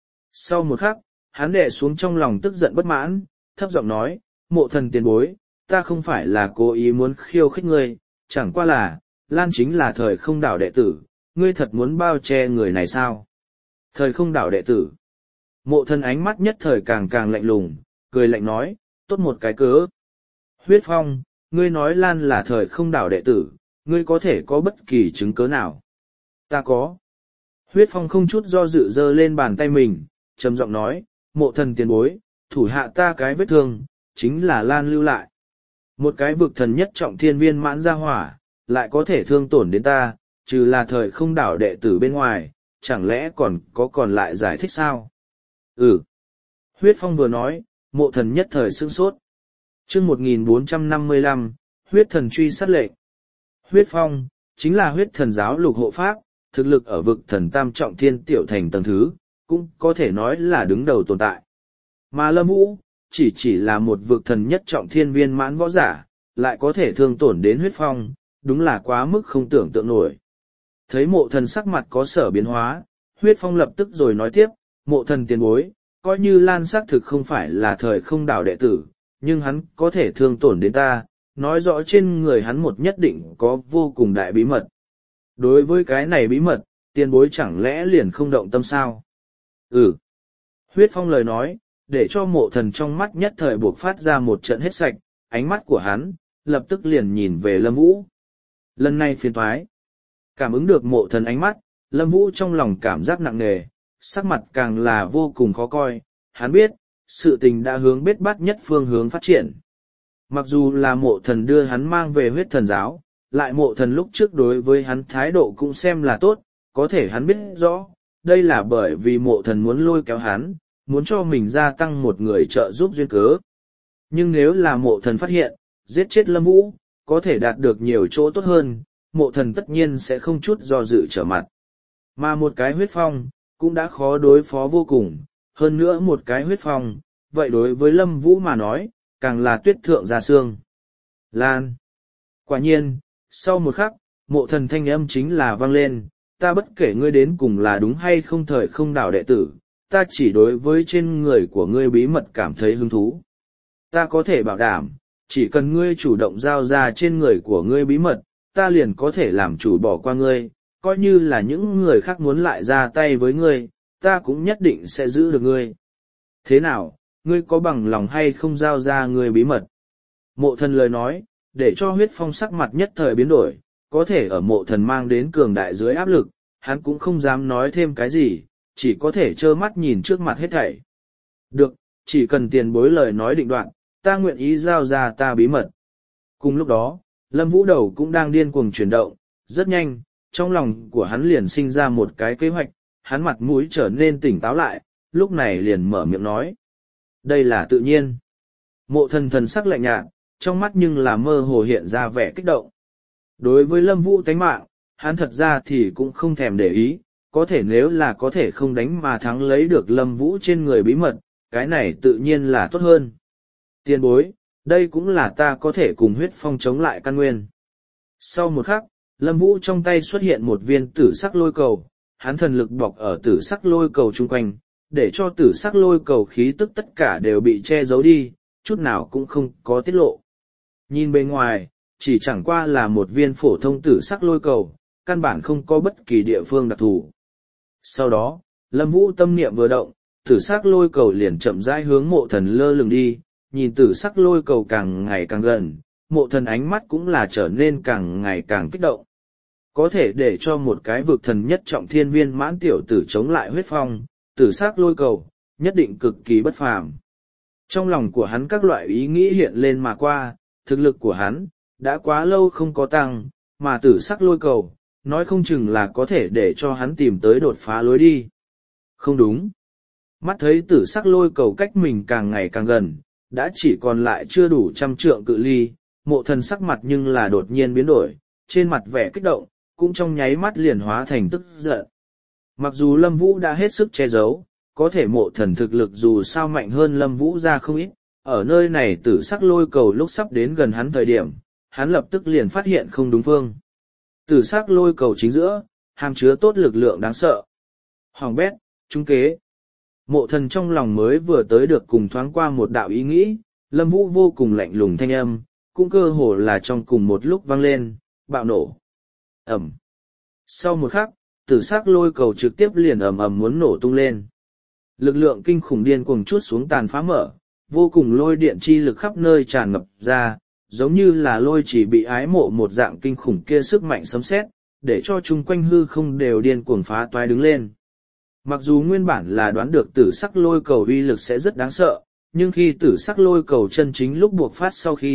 Sau một khắc, hắn đè xuống trong lòng tức giận bất mãn, thấp giọng nói, Mộ Thần tiền bối, ta không phải là cố ý muốn khiêu khích ngươi, chẳng qua là, Lan chính là thời không đảo đệ tử, ngươi thật muốn bao che người này sao? Thời không đảo đệ tử. Mộ Thần ánh mắt nhất thời càng càng lạnh lùng, cười lạnh nói, tốt một cái cớ. Huyết phong, ngươi nói Lan là thời không đảo đệ tử, ngươi có thể có bất kỳ chứng cớ nào? Ta có. Huyết phong không chút do dự giơ lên bàn tay mình, trầm giọng nói, Mộ Thần tiền bối, thủ hạ ta cái vết thương, chính là Lan lưu lại. Một cái vực thần nhất trọng thiên viên mãn ra hỏa, lại có thể thương tổn đến ta, trừ là thời không đảo đệ tử bên ngoài, chẳng lẽ còn có còn lại giải thích sao? Ừ. Huyết Phong vừa nói, Mộ Thần nhất thời sửng sốt. Chương một nghìn bốn trăm năm mươi lăm, huyết thần truy sát lệnh. Huyết Phong, chính là huyết thần giáo lục hộ pháp, thực lực ở vực thần tam trọng thiên tiểu thành tầng thứ, cũng có thể nói là đứng đầu tồn tại. Mà Lâm Vũ, chỉ chỉ là một vực thần nhất trọng thiên viên mãn võ giả, lại có thể thương tổn đến Huyết Phong, đúng là quá mức không tưởng tượng nổi. Thấy Mộ Thần sắc mặt có sở biến hóa, Huyết Phong lập tức rồi nói tiếp, Mộ Thần tiền bối, coi như Lan xác thực không phải là thời không đảo đệ tử, nhưng hắn có thể thương tổn đến ta, nói rõ trên người hắn một nhất định có vô cùng đại bí mật. Đối với cái này bí mật, tiền bối chẳng lẽ liền không động tâm sao? Ừ. Huyết Phong lời nói, để cho Mộ Thần trong mắt nhất thời buộc phát ra một trận hết sạch, ánh mắt của hắn, lập tức liền nhìn về Lâm Vũ. Lần này phiền toái. Cảm ứng được Mộ Thần ánh mắt, Lâm Vũ trong lòng cảm giác nặng nề, sắc mặt càng là vô cùng khó coi, hắn biết, sự tình đã hướng bết bát nhất phương hướng phát triển. Mặc dù là Mộ Thần đưa hắn mang về huyết thần giáo, lại Mộ Thần lúc trước đối với hắn thái độ cũng xem là tốt, có thể hắn biết rõ, đây là bởi vì Mộ Thần muốn lôi kéo hắn, muốn cho mình gia tăng một người trợ giúp duyên cớ. Nhưng nếu là Mộ Thần phát hiện, giết chết Lâm Vũ, có thể đạt được nhiều chỗ tốt hơn, Mộ Thần tất nhiên sẽ không chút do dự trở mặt. Mà một cái Huyết Phong, cũng đã khó đối phó vô cùng, hơn nữa một cái Huyết Phong, vậy đối với Lâm Vũ mà nói, càng là tuyết thượng ra xương. Lan. Quả nhiên, sau một khắc, Mộ Thần thanh âm chính là vang lên, ta bất kể ngươi đến cùng là đúng hay không thời không đảo đệ tử, ta chỉ đối với trên người của ngươi bí mật cảm thấy hứng thú. Ta có thể bảo đảm, chỉ cần ngươi chủ động giao ra trên người của ngươi bí mật, ta liền có thể làm chủ bỏ qua ngươi, coi như là những người khác muốn lại ra tay với ngươi, ta cũng nhất định sẽ giữ được ngươi. Thế nào, ngươi có bằng lòng hay không giao ra ngươi bí mật? Mộ Thần lời nói, để cho Huyết Phong sắc mặt nhất thời biến đổi, có thể ở Mộ Thần mang đến cường đại dưới áp lực, hắn cũng không dám nói thêm cái gì, chỉ có thể trơ mắt nhìn trước mặt hết thảy. Được, chỉ cần tiền bối lời nói định đoạn, ta nguyện ý giao ra ta bí mật. Cùng lúc đó, Lâm Vũ đầu cũng đang điên cuồng chuyển động, rất nhanh, trong lòng của hắn liền sinh ra một cái kế hoạch, hắn mặt mũi trở nên tỉnh táo lại, lúc này liền mở miệng nói. Đây là tự nhiên. Mộ Thần thần sắc lạnh nhạt, trong mắt nhưng là mơ hồ hiện ra vẻ kích động. Đối với Lâm Vũ tánh mạng, hắn thật ra thì cũng không thèm để ý, có thể nếu là có thể không đánh mà thắng lấy được Lâm Vũ trên người bí mật, cái này tự nhiên là tốt hơn. Tiền bối, đây cũng là ta có thể cùng Huyết Phong chống lại căn nguyên. Sau một khắc, Lâm Vũ trong tay xuất hiện một viên tử sắc lôi cầu, hắn thần lực bọc ở tử sắc lôi cầu chung quanh, để cho tử sắc lôi cầu khí tức tất cả đều bị che giấu đi, chút nào cũng không có tiết lộ. Nhìn bên ngoài, chỉ chẳng qua là một viên phổ thông tử sắc lôi cầu, căn bản không có bất kỳ địa phương đặc thù. Sau đó, Lâm Vũ tâm niệm vừa động, tử sắc lôi cầu liền chậm rãi hướng Mộ Thần lơ lửng đi, nhìn tử sắc lôi cầu càng ngày càng gần, Mộ Thần ánh mắt cũng là trở nên càng ngày càng kích động. Có thể để cho một cái vực thần nhất trọng thiên viên mãn tiểu tử chống lại Huyết Phong, tử sắc lôi cầu, nhất định cực kỳ bất phàm. Trong lòng của hắn các loại ý nghĩ hiện lên mà qua, thực lực của hắn, đã quá lâu không có tăng, mà tử sắc lôi cầu, nói không chừng là có thể để cho hắn tìm tới đột phá lối đi. Không đúng. Mắt thấy tử sắc lôi cầu cách mình càng ngày càng gần, đã chỉ còn lại chưa đủ trăm trượng cự ly, Mộ Thần sắc mặt nhưng là đột nhiên biến đổi, trên mặt vẻ kích động, cũng trong nháy mắt liền hóa thành tức giận. Mặc dù Lâm Vũ đã hết sức che giấu, có thể Mộ Thần thực lực dù sao mạnh hơn Lâm Vũ ra không ít, ở nơi này tử sắc lôi cầu lúc sắp đến gần hắn thời điểm, hắn lập tức liền phát hiện không đúng phương. Tử sắc lôi cầu chính giữa, hàm chứa tốt lực lượng đáng sợ. Hoàng bét, trúng kế. Mộ Thần trong lòng mới vừa tới được cùng thoáng qua một đạo ý nghĩ, Lâm Vũ vô cùng lạnh lùng thanh âm, cũng cơ hồ là trong cùng một lúc vang lên, bạo nổ. Ẩm. Sau một khắc, tử sắc lôi cầu trực tiếp liền ầm ầm muốn nổ tung lên. Lực lượng kinh khủng điên cuồng chuốt xuống tàn phá mở, vô cùng lôi điện chi lực khắp nơi tràn ngập ra, giống như là lôi chỉ bị ái mộ một dạng kinh khủng kia sức mạnh sấm sét, để cho chung quanh hư không đều điên cuồng phá toái đứng lên. Mặc dù nguyên bản là đoán được tử sắc lôi cầu uy lực sẽ rất đáng sợ, nhưng khi tử sắc lôi cầu chân chính lúc buộc phát sau khi,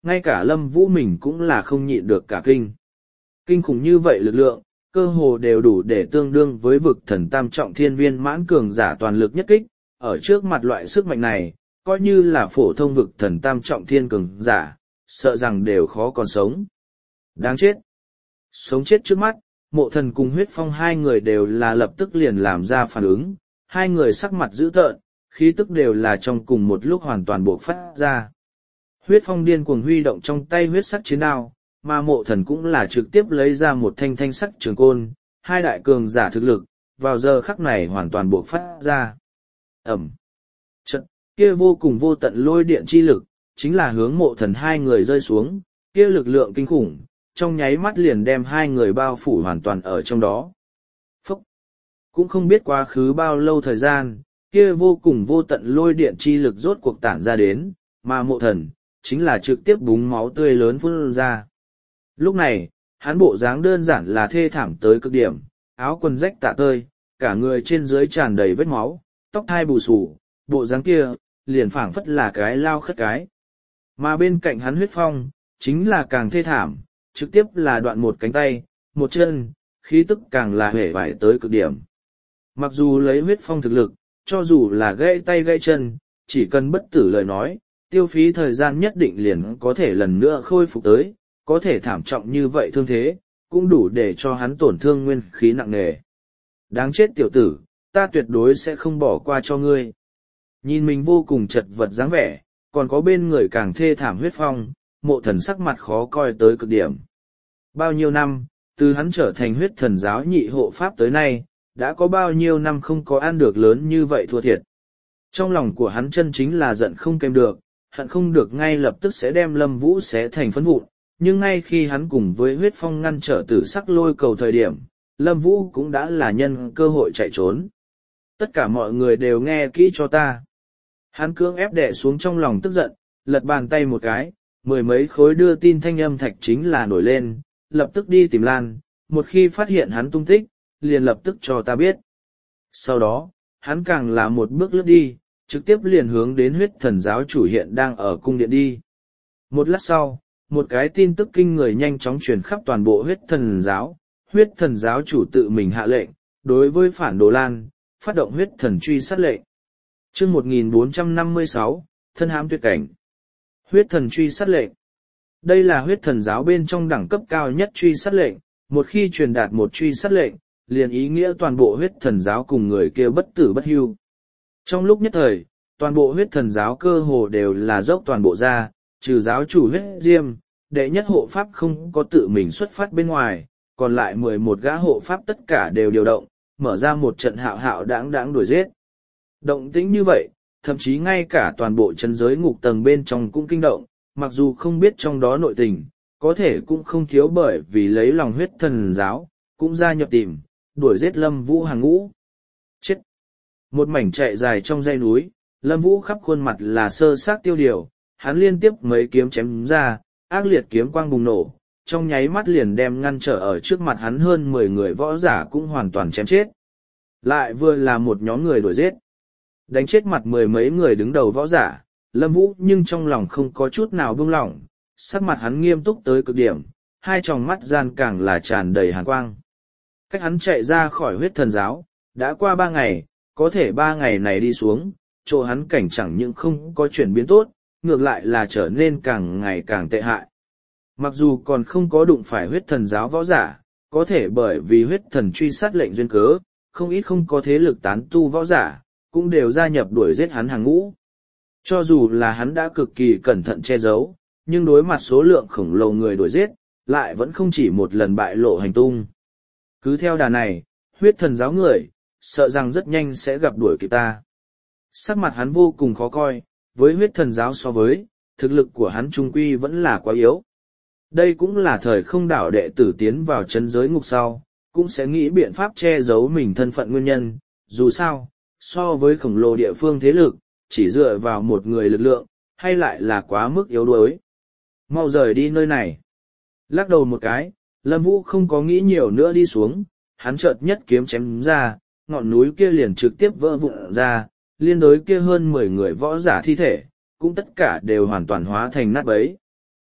ngay cả Lâm Vũ mình cũng là không nhịn được cả kinh. Kinh khủng như vậy lực lượng, cơ hồ đều đủ để tương đương với vực thần tam trọng thiên viên mãn cường giả toàn lực nhất kích, ở trước mặt loại sức mạnh này, coi như là phổ thông vực thần tam trọng thiên cường giả, sợ rằng đều khó còn sống. Đáng chết! Sống chết trước mắt, Mộ Thần cùng Huyết Phong hai người đều là lập tức liền làm ra phản ứng, hai người sắc mặt dữ tợn, khí tức đều là trong cùng một lúc hoàn toàn bộc phát ra. Huyết Phong điên cuồng huy động trong tay huyết sắc chiến đao, mà Mộ Thần cũng là trực tiếp lấy ra một thanh thanh sắc trường côn, hai đại cường giả thực lực, vào giờ khắc này hoàn toàn bộc phát ra. Ẩm. Trận, kia vô cùng vô tận lôi điện chi lực, chính là hướng Mộ Thần hai người rơi xuống, kia lực lượng kinh khủng, trong nháy mắt liền đem hai người bao phủ hoàn toàn ở trong đó. Phúc! Cũng không biết quá khứ bao lâu thời gian, kia vô cùng vô tận lôi điện chi lực rốt cuộc tản ra đến, mà Mộ Thần, chính là trực tiếp búng máu tươi lớn phun ra. Lúc này, hắn bộ dáng đơn giản là thê thảm tới cực điểm, áo quần rách tả tơi, cả người trên dưới tràn đầy vết máu, tóc thai bù xù, bộ dáng kia, liền phảng phất là cái lao khất cái. Mà bên cạnh hắn Huyết Phong, chính là càng thê thảm, trực tiếp là đoạn một cánh tay, một chân, khí tức càng là hể vải tới cực điểm. Mặc dù lấy Huyết Phong thực lực, cho dù là gãy tay gãy chân, chỉ cần bất tử lời nói, tiêu phí thời gian nhất định liền có thể lần nữa khôi phục tới, có thể thảm trọng như vậy thương thế, cũng đủ để cho hắn tổn thương nguyên khí nặng nề. Đáng chết tiểu tử, ta tuyệt đối sẽ không bỏ qua cho ngươi. Nhìn mình vô cùng chật vật dáng vẻ, còn có bên người càng thê thảm Huyết Phong, Mộ Thần sắc mặt khó coi tới cực điểm. Bao nhiêu năm, từ hắn trở thành huyết thần giáo nhị hộ pháp tới nay, đã có bao nhiêu năm không có ăn được lớn như vậy thua thiệt. Trong lòng của hắn chân chính là giận không kèm được, hận không được ngay lập tức sẽ đem Lâm Vũ xé thành phấn vụn, nhưng ngay khi hắn cùng với Huyết Phong ngăn trở tử sắc lôi cầu thời điểm, Lâm Vũ cũng đã là nhân cơ hội chạy trốn. Tất cả mọi người đều nghe kỹ cho ta. Hắn cưỡng ép đè xuống trong lòng tức giận, lật bàn tay một cái, mười mấy khối đưa tin thanh âm thạch chính là nổi lên, lập tức đi tìm Lan, một khi phát hiện hắn tung tích, liền lập tức cho ta biết. Sau đó, hắn càng là một bước lướt đi, trực tiếp liền hướng đến huyết thần giáo chủ hiện đang ở cung điện đi. Một lát sau, một cái tin tức kinh người nhanh chóng truyền khắp toàn bộ huyết thần giáo, huyết thần giáo chủ tự mình hạ lệnh, đối với phản đồ Lan, phát động huyết thần truy sát lệnh. Chương một nghìn bốn trăm năm mươi sáu, thân hãm tuyệt cảnh. Huyết thần truy sát lệnh. Đây là huyết thần giáo bên trong đẳng cấp cao nhất truy sát lệnh, một khi truyền đạt một truy sát lệnh, liền ý nghĩa toàn bộ huyết thần giáo cùng người kia bất tử bất hưu. Trong lúc nhất thời, toàn bộ huyết thần giáo cơ hồ đều là dốc toàn bộ ra, trừ giáo chủ huyết diêm, đệ nhất hộ pháp không có tự mình xuất phát bên ngoài, còn lại mười một gã hộ pháp tất cả đều điều động, mở ra một trận hạo hạo đãng đãng đuổi giết. Động tĩnh như vậy, thậm chí ngay cả toàn bộ chân giới ngục tầng bên trong cũng kinh động, mặc dù không biết trong đó nội tình, có thể cũng không thiếu bởi vì lấy lòng huyết thần giáo, cũng gia nhập tìm, đuổi giết Lâm Vũ hàng ngũ. Chết! Một mảnh chạy dài trong dãy núi, Lâm Vũ khắp khuôn mặt là sơ xác tiêu điều, hắn liên tiếp mấy kiếm chém ra, ác liệt kiếm quang bùng nổ, trong nháy mắt liền đem ngăn trở ở trước mặt hắn hơn mười người võ giả cũng hoàn toàn chém chết. Lại vừa là một nhóm người đuổi giết. Đánh chết mặt mười mấy người đứng đầu võ giả, Lâm Vũ nhưng trong lòng không có chút nào buông lỏng, sắc mặt hắn nghiêm túc tới cực điểm, hai tròng mắt gian càng là tràn đầy hàn quang. Cách hắn chạy ra khỏi huyết thần giáo, đã qua ba ngày, có thể ba ngày này đi xuống, chỗ hắn cảnh chẳng những không có chuyển biến tốt, ngược lại là trở nên càng ngày càng tệ hại. Mặc dù còn không có đụng phải huyết thần giáo võ giả, có thể bởi vì huyết thần truy sát lệnh duyên cớ, không ít không có thế lực tán tu võ giả, cũng đều gia nhập đuổi giết hắn hàng ngũ. Cho dù là hắn đã cực kỳ cẩn thận che giấu, nhưng đối mặt số lượng khổng lồ người đuổi giết, lại vẫn không chỉ một lần bại lộ hành tung. Cứ theo đà này, huyết thần giáo người, sợ rằng rất nhanh sẽ gặp đuổi kịp ta. Sắc mặt hắn vô cùng khó coi, với huyết thần giáo so với, thực lực của hắn trung quy vẫn là quá yếu. Đây cũng là thời không đảo đệ tử tiến vào chân giới ngục sau, cũng sẽ nghĩ biện pháp che giấu mình thân phận nguyên nhân, dù sao, so với khổng lồ địa phương thế lực, chỉ dựa vào một người lực lượng, hay lại là quá mức yếu đuối. Mau rời đi nơi này. Lắc đầu một cái, Lâm Vũ không có nghĩ nhiều nữa đi xuống, hắn chợt nhất kiếm chém ra, ngọn núi kia liền trực tiếp vỡ vụn ra, liên đối kia hơn mười người võ giả thi thể, cũng tất cả đều hoàn toàn hóa thành nát bấy.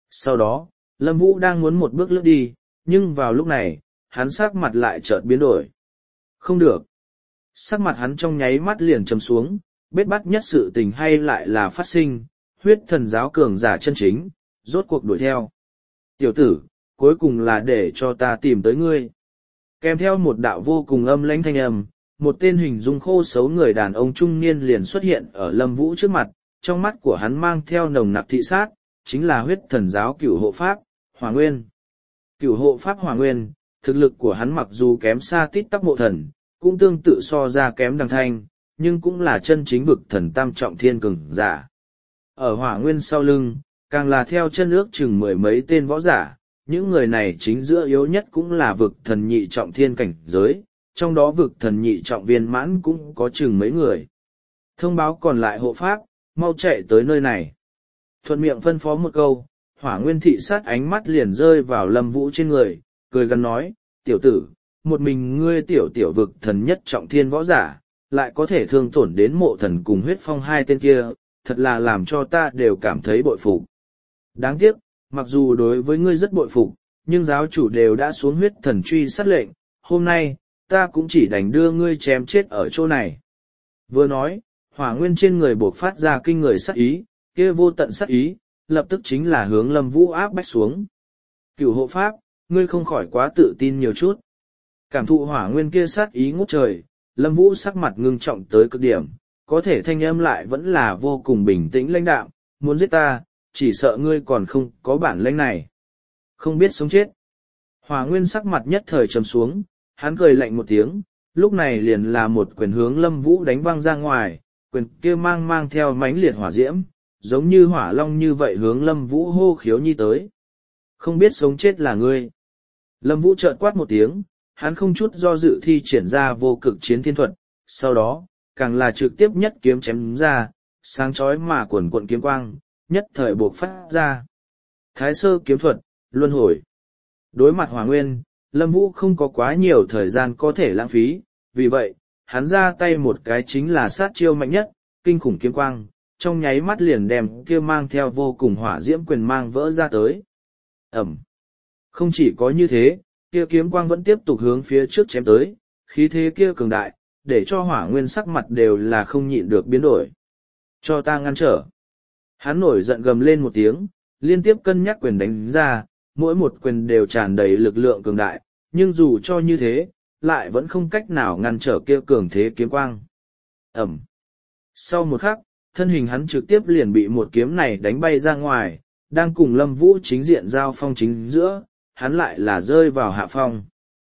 Sau đó, Lâm Vũ đang muốn một bước lướt đi, nhưng vào lúc này, hắn sắc mặt lại chợt biến đổi. Không được. Sắc mặt hắn trong nháy mắt liền trầm xuống, bết bắt nhất sự tình hay lại là phát sinh, huyết thần giáo cường giả chân chính, rốt cuộc đuổi theo. Tiểu tử, cuối cùng là để cho ta tìm tới ngươi. Kèm theo một đạo vô cùng âm lãnh thanh âm, một tên hình dung khô xấu người đàn ông trung niên liền xuất hiện ở Lâm Vũ trước mặt, trong mắt của hắn mang theo nồng nặc thị sát, chính là huyết thần giáo cửu hộ pháp, Hỏa Nguyên. Cửu hộ pháp Hỏa Nguyên, thực lực của hắn mặc dù kém xa tít tắp mộ thần, cũng tương tự so ra kém đằng thanh, nhưng cũng là chân chính vực thần tam trọng thiên cường giả. Ở Hỏa Nguyên sau lưng, càng là theo chân ước chừng mười mấy tên võ giả, những người này chính giữa yếu nhất cũng là vực thần nhị trọng thiên cảnh giới, trong đó vực thần nhị trọng viên mãn cũng có chừng mấy người. Thông báo còn lại hộ pháp, mau chạy tới nơi này. Thuận miệng phân phó một câu, Hỏa Nguyên thị sát ánh mắt liền rơi vào Lâm Vũ trên người, cười gần nói, tiểu tử, một mình ngươi tiểu tiểu vực thần nhất trọng thiên võ giả, lại có thể thương tổn đến mộ thần cùng huyết phong hai tên kia, thật là làm cho ta đều cảm thấy bội phục. Đáng tiếc, mặc dù đối với ngươi rất bội phục, nhưng giáo chủ đều đã xuống huyết thần truy sát lệnh, hôm nay, ta cũng chỉ đành đưa ngươi chém chết ở chỗ này. Vừa nói, Hỏa Nguyên trên người buộc phát ra kinh người sát ý, kia vô tận sát ý, lập tức chính là hướng Lâm Vũ áp bách xuống. Cửu hộ pháp, ngươi không khỏi quá tự tin nhiều chút. Cảm thụ Hỏa Nguyên kia sát ý ngút trời, Lâm Vũ sắc mặt ngưng trọng tới cực điểm, có thể thanh âm lại vẫn là vô cùng bình tĩnh lãnh đạm, muốn giết ta, chỉ sợ ngươi còn không có bản lĩnh này. Không biết sống chết. Hỏa Nguyên sắc mặt nhất thời trầm xuống, hắn cười lạnh một tiếng, lúc này liền là một quyền hướng Lâm Vũ đánh văng ra ngoài, quyền kia mang mang theo mãnh liệt hỏa diễm, giống như hỏa long như vậy hướng Lâm Vũ hô khiếu nhi tới. Không biết sống chết là ngươi. Lâm Vũ chợt quát một tiếng, hắn không chút do dự thi triển ra vô cực chiến thiên thuật, sau đó, càng là trực tiếp nhất kiếm chém ra, sáng chói mà cuồn cuộn kiếm quang, nhất thời buộc phát ra. Thái sơ kiếm thuật, luân hồi. Đối mặt Hỏa Nguyên, Lâm Vũ không có quá nhiều thời gian có thể lãng phí, vì vậy, hắn ra tay một cái chính là sát chiêu mạnh nhất, kinh khủng kiếm quang, trong nháy mắt liền đem kia mang theo vô cùng hỏa diễm quyền mang vỡ ra tới. Ẩm. Không chỉ có như thế, kia kiếm quang vẫn tiếp tục hướng phía trước chém tới, khí thế kia cường đại, để cho Hỏa Nguyên sắc mặt đều là không nhịn được biến đổi. Cho ta ngăn trở. Hắn nổi giận gầm lên một tiếng, liên tiếp cân nhắc quyền đánh ra, mỗi một quyền đều tràn đầy lực lượng cường đại, nhưng dù cho như thế, lại vẫn không cách nào ngăn trở kia cường thế kiếm quang. Ẩm. Sau một khắc, thân hình hắn trực tiếp liền bị một kiếm này đánh bay ra ngoài, đang cùng Lâm Vũ chính diện giao phong chính giữa, hắn lại là rơi vào hạ phong.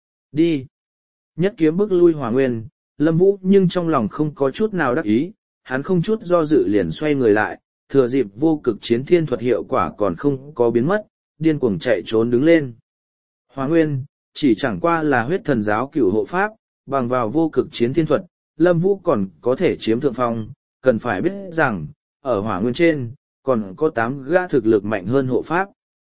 Đi! Nhất kiếm bức lui Hỏa Nguyên, Lâm Vũ nhưng trong lòng không có chút nào đắc ý, hắn không chút do dự liền xoay người lại, thừa dịp vô cực chiến thiên thuật hiệu quả còn không có biến mất, điên cuồng chạy trốn đứng lên. Hỏa Nguyên, chỉ chẳng qua là huyết thần giáo cửu hộ pháp, bằng vào vô cực chiến thiên thuật, Lâm Vũ còn có thể chiếm thượng phong, cần phải biết rằng, ở Hỏa Nguyên trên, còn có tám gã thực lực mạnh hơn hộ pháp.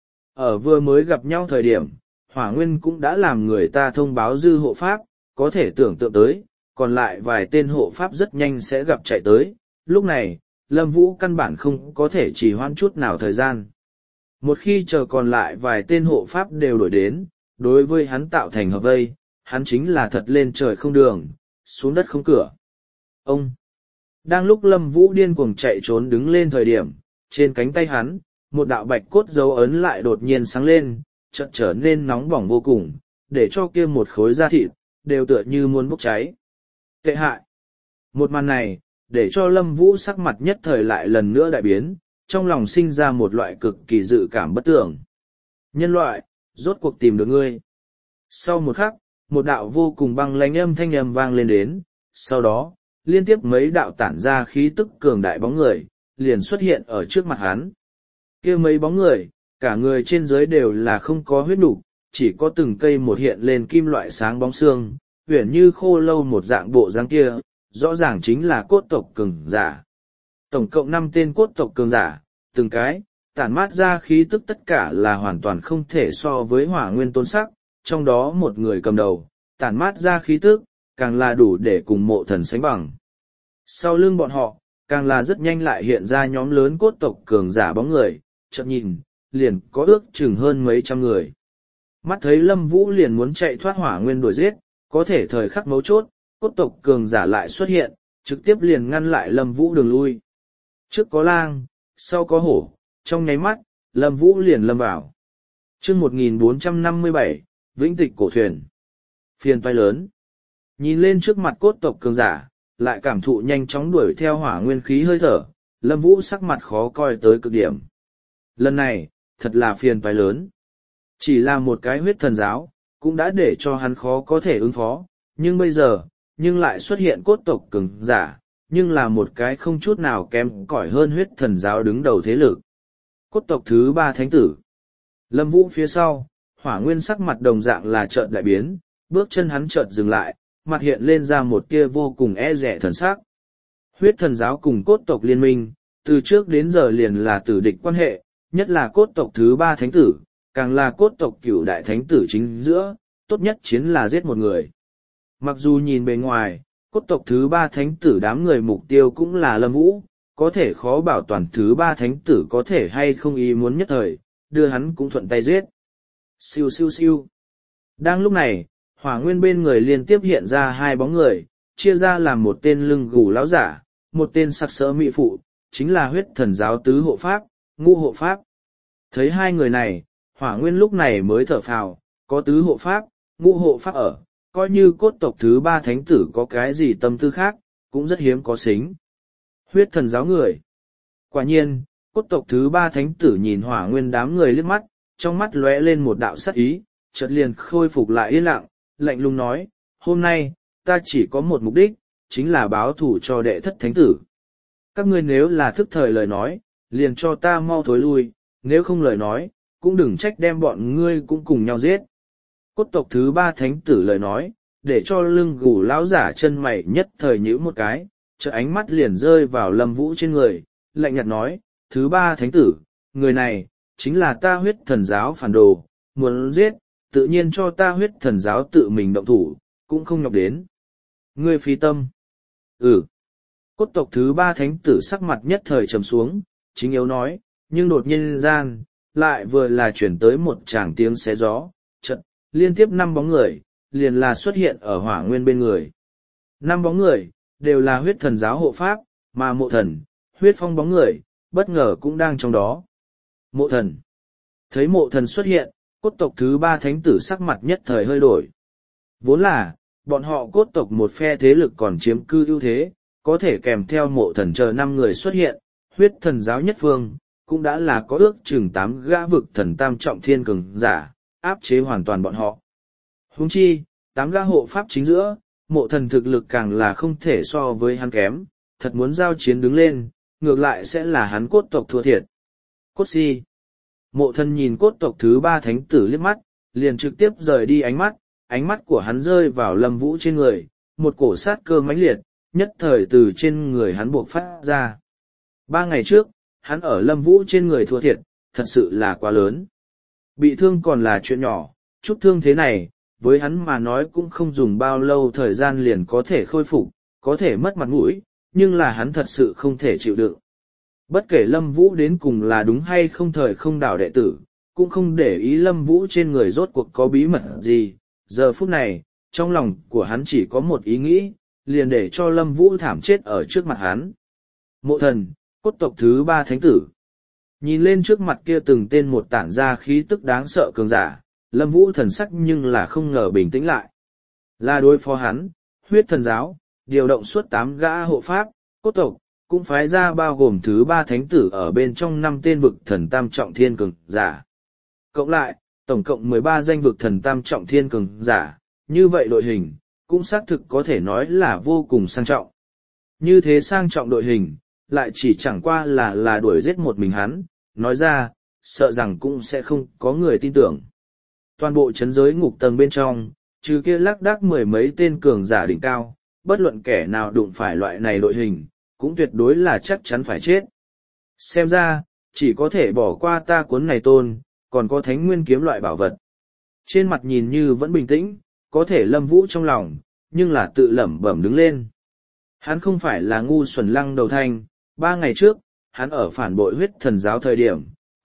Ở vừa mới gặp nhau thời điểm, Hỏa Nguyên cũng đã làm người ta thông báo dư hộ pháp, có thể tưởng tượng tới, còn lại vài tên hộ pháp rất nhanh sẽ gặp chạy tới, lúc này, Lâm Vũ căn bản không có thể trì hoãn chút nào thời gian. Một khi chờ còn lại vài tên hộ pháp đều đổi đến, đối với hắn tạo thành hợp vây, hắn chính là thật lên trời không đường, xuống đất không cửa. Ông! Đang lúc Lâm Vũ điên cuồng chạy trốn đứng lên thời điểm, trên cánh tay hắn, một đạo bạch cốt dấu ấn lại đột nhiên sáng lên, chợt trở nên nóng bỏng vô cùng, để cho kia một khối da thịt, đều tựa như muốn bốc cháy. Tệ hại! Một màn này, để cho Lâm Vũ sắc mặt nhất thời lại lần nữa đại biến, trong lòng sinh ra một loại cực kỳ dự cảm bất tưởng. Nhân loại, rốt cuộc tìm được ngươi. Sau một khắc, một đạo vô cùng băng lãnh âm thanh âm vang lên đến, sau đó, liên tiếp mấy đạo tản ra khí tức cường đại bóng người, liền xuất hiện ở trước mặt hắn. Kia mấy bóng người, cả người trên dưới đều là không có huyết nục, chỉ có từng cây một hiện lên kim loại sáng bóng xương, huyền như khô lâu một dạng bộ dáng kia, rõ ràng chính là cốt tộc cường giả. Tổng cộng năm tên cốt tộc cường giả, từng cái, tản mát ra khí tức tất cả là hoàn toàn không thể so với Hỏa Nguyên tôn sắc, trong đó một người cầm đầu, tản mát ra khí tức, càng là đủ để cùng mộ thần sánh bằng. Sau lưng bọn họ, càng là rất nhanh lại hiện ra nhóm lớn cốt tộc cường giả bóng người, chợt nhìn, liền có ước chừng hơn mấy trăm người. Mắt thấy Lâm Vũ liền muốn chạy thoát Hỏa Nguyên đuổi giết, có thể thời khắc mấu chốt, cốt tộc cường giả lại xuất hiện, trực tiếp liền ngăn lại Lâm Vũ đường lui. Trước có lang, sau có hổ, trong nháy mắt, Lâm Vũ liền lâm vào. chương một nghìn bốn trăm năm mươi bảy, Vĩnh Tịch Cổ Thuyền. Phiền toái lớn. Nhìn lên trước mặt cốt tộc cường giả, lại cảm thụ nhanh chóng đuổi theo hỏa nguyên khí hơi thở, Lâm Vũ sắc mặt khó coi tới cực điểm. Lần này, thật là phiền toái lớn. Chỉ là một cái huyết thần giáo, cũng đã để cho hắn khó có thể ứng phó, nhưng bây giờ, nhưng lại xuất hiện cốt tộc cường giả, nhưng là một cái không chút nào kém cỏi hơn huyết thần giáo đứng đầu thế lực. Cốt tộc thứ ba thánh tử. Lâm Vũ phía sau, hỏa nguyên sắc mặt đồng dạng là chợt đại biến, bước chân hắn chợt dừng lại, mặt hiện lên ra một tia vô cùng e rẻ thần sắc. Huyết thần giáo cùng cốt tộc liên minh, từ trước đến giờ liền là tử địch quan hệ, nhất là cốt tộc thứ ba thánh tử, càng là cốt tộc cửu đại thánh tử chính giữa, tốt nhất chiến là giết một người. Mặc dù nhìn bề ngoài, cốt tộc thứ ba thánh tử đám người mục tiêu cũng là Lâm Vũ, có thể khó bảo toàn thứ ba thánh tử có thể hay không ý muốn nhất thời, đưa hắn cũng thuận tay giết. Siêu siêu siêu. Đang lúc này, hỏa nguyên bên người liên tiếp hiện ra hai bóng người, chia ra làm một tên lưng gù lão giả, một tên sặc sỡ mỹ phụ, chính là huyết thần giáo tứ hộ pháp, ngũ hộ pháp. Thấy hai người này, hỏa nguyên lúc này mới thở phào, có tứ hộ pháp, ngũ hộ pháp ở, coi như cốt tộc thứ ba thánh tử có cái gì tâm tư khác, cũng rất hiếm có xính. Huyết thần giáo người. Quả nhiên, cốt tộc thứ ba thánh tử nhìn hỏa nguyên đám người liếc mắt, trong mắt lóe lên một đạo sắc ý, chợt liền khôi phục lại yên lặng, lạnh lùng nói, hôm nay, ta chỉ có một mục đích, chính là báo thù cho đệ thất thánh tử. Các ngươi nếu là thức thời lời nói, liền cho ta mau thối lui, nếu không lời nói, cũng đừng trách đem bọn ngươi cũng cùng nhau giết. Cốt tộc thứ ba thánh tử lời nói, để cho lưng gù lão giả chân mày nhất thời nhíu một cái, chợt ánh mắt liền rơi vào Lâm Vũ trên người, lạnh nhạt nói, thứ ba thánh tử, người này, chính là ta huyết thần giáo phản đồ, muốn giết, tự nhiên cho ta huyết thần giáo tự mình động thủ, cũng không nhọc đến. Ngươi phí tâm. Ừ. Cốt tộc thứ ba thánh tử sắc mặt nhất thời trầm xuống, chính yếu nói, nhưng đột nhiên gian, lại vừa là chuyển tới một tràng tiếng xé gió, chợt liên tiếp năm bóng người, liền là xuất hiện ở hỏa nguyên bên người. Năm bóng người, đều là huyết thần giáo hộ pháp, mà mộ thần, huyết phong bóng người, bất ngờ cũng đang trong đó. Mộ thần. Thấy mộ thần xuất hiện, cốt tộc thứ ba thánh tử sắc mặt nhất thời hơi đổi. Vốn là, bọn họ cốt tộc một phe thế lực còn chiếm cư ưu thế, có thể kèm theo mộ thần chờ năm người xuất hiện, huyết thần giáo nhất phương, cũng đã là có ước chừng tám gã vực thần tam trọng thiên cường giả, áp chế hoàn toàn bọn họ. Huống chi, tám gã hộ pháp chính giữa, mộ thần thực lực càng là không thể so với hắn kém, thật muốn giao chiến đứng lên, ngược lại sẽ là hắn cốt tộc thua thiệt. Cốt si. Mộ thần nhìn cốt tộc thứ ba thánh tử liếc mắt, liền trực tiếp rời đi ánh mắt, ánh mắt của hắn rơi vào Lâm Vũ trên người, một cổ sát cơ mãnh liệt, nhất thời từ trên người hắn buộc phát ra. Ba ngày trước, hắn ở Lâm Vũ trên người thua thiệt, thật sự là quá lớn. Bị thương còn là chuyện nhỏ, chút thương thế này, với hắn mà nói cũng không dùng bao lâu thời gian liền có thể khôi phục, có thể mất mặt mũi, nhưng là hắn thật sự không thể chịu đựng. Bất kể Lâm Vũ đến cùng là đúng hay không thời không đảo đệ tử, cũng không để ý Lâm Vũ trên người rốt cuộc có bí mật gì. Giờ phút này, trong lòng của hắn chỉ có một ý nghĩ, liền để cho Lâm Vũ thảm chết ở trước mặt hắn. Mộ thần, cốt tộc thứ ba thánh tử. Nhìn lên trước mặt kia từng tên một tản ra khí tức đáng sợ cường giả, Lâm Vũ thần sắc nhưng là không ngờ bình tĩnh lại. Là đối phó hắn, huyết thần giáo, điều động suốt tám gã hộ pháp, cốt tộc, cũng phái ra bao gồm thứ ba thánh tử ở bên trong năm tên vực thần tam trọng thiên cường giả. Cộng lại, tổng cộng mười ba danh vực thần tam trọng thiên cường giả, như vậy đội hình, cũng xác thực có thể nói là vô cùng sang trọng. Như thế sang trọng đội hình, lại chỉ chẳng qua là là đuổi giết một mình hắn, nói ra, sợ rằng cũng sẽ không có người tin tưởng. Toàn bộ chấn giới ngục tầng bên trong, trừ kia lác đác mười mấy tên cường giả đỉnh cao, bất luận kẻ nào đụng phải loại này đội hình, cũng tuyệt đối là chắc chắn phải chết. Xem ra, chỉ có thể bỏ qua ta cuốn này tôn, còn có thánh nguyên kiếm loại bảo vật. Trên mặt nhìn như vẫn bình tĩnh, có thể Lâm Vũ trong lòng, nhưng là tự lẩm bẩm đứng lên. Hắn không phải là ngu xuẩn lăng đầu thanh, ba ngày trước, hắn ở phản bội huyết thần giáo thời điểm,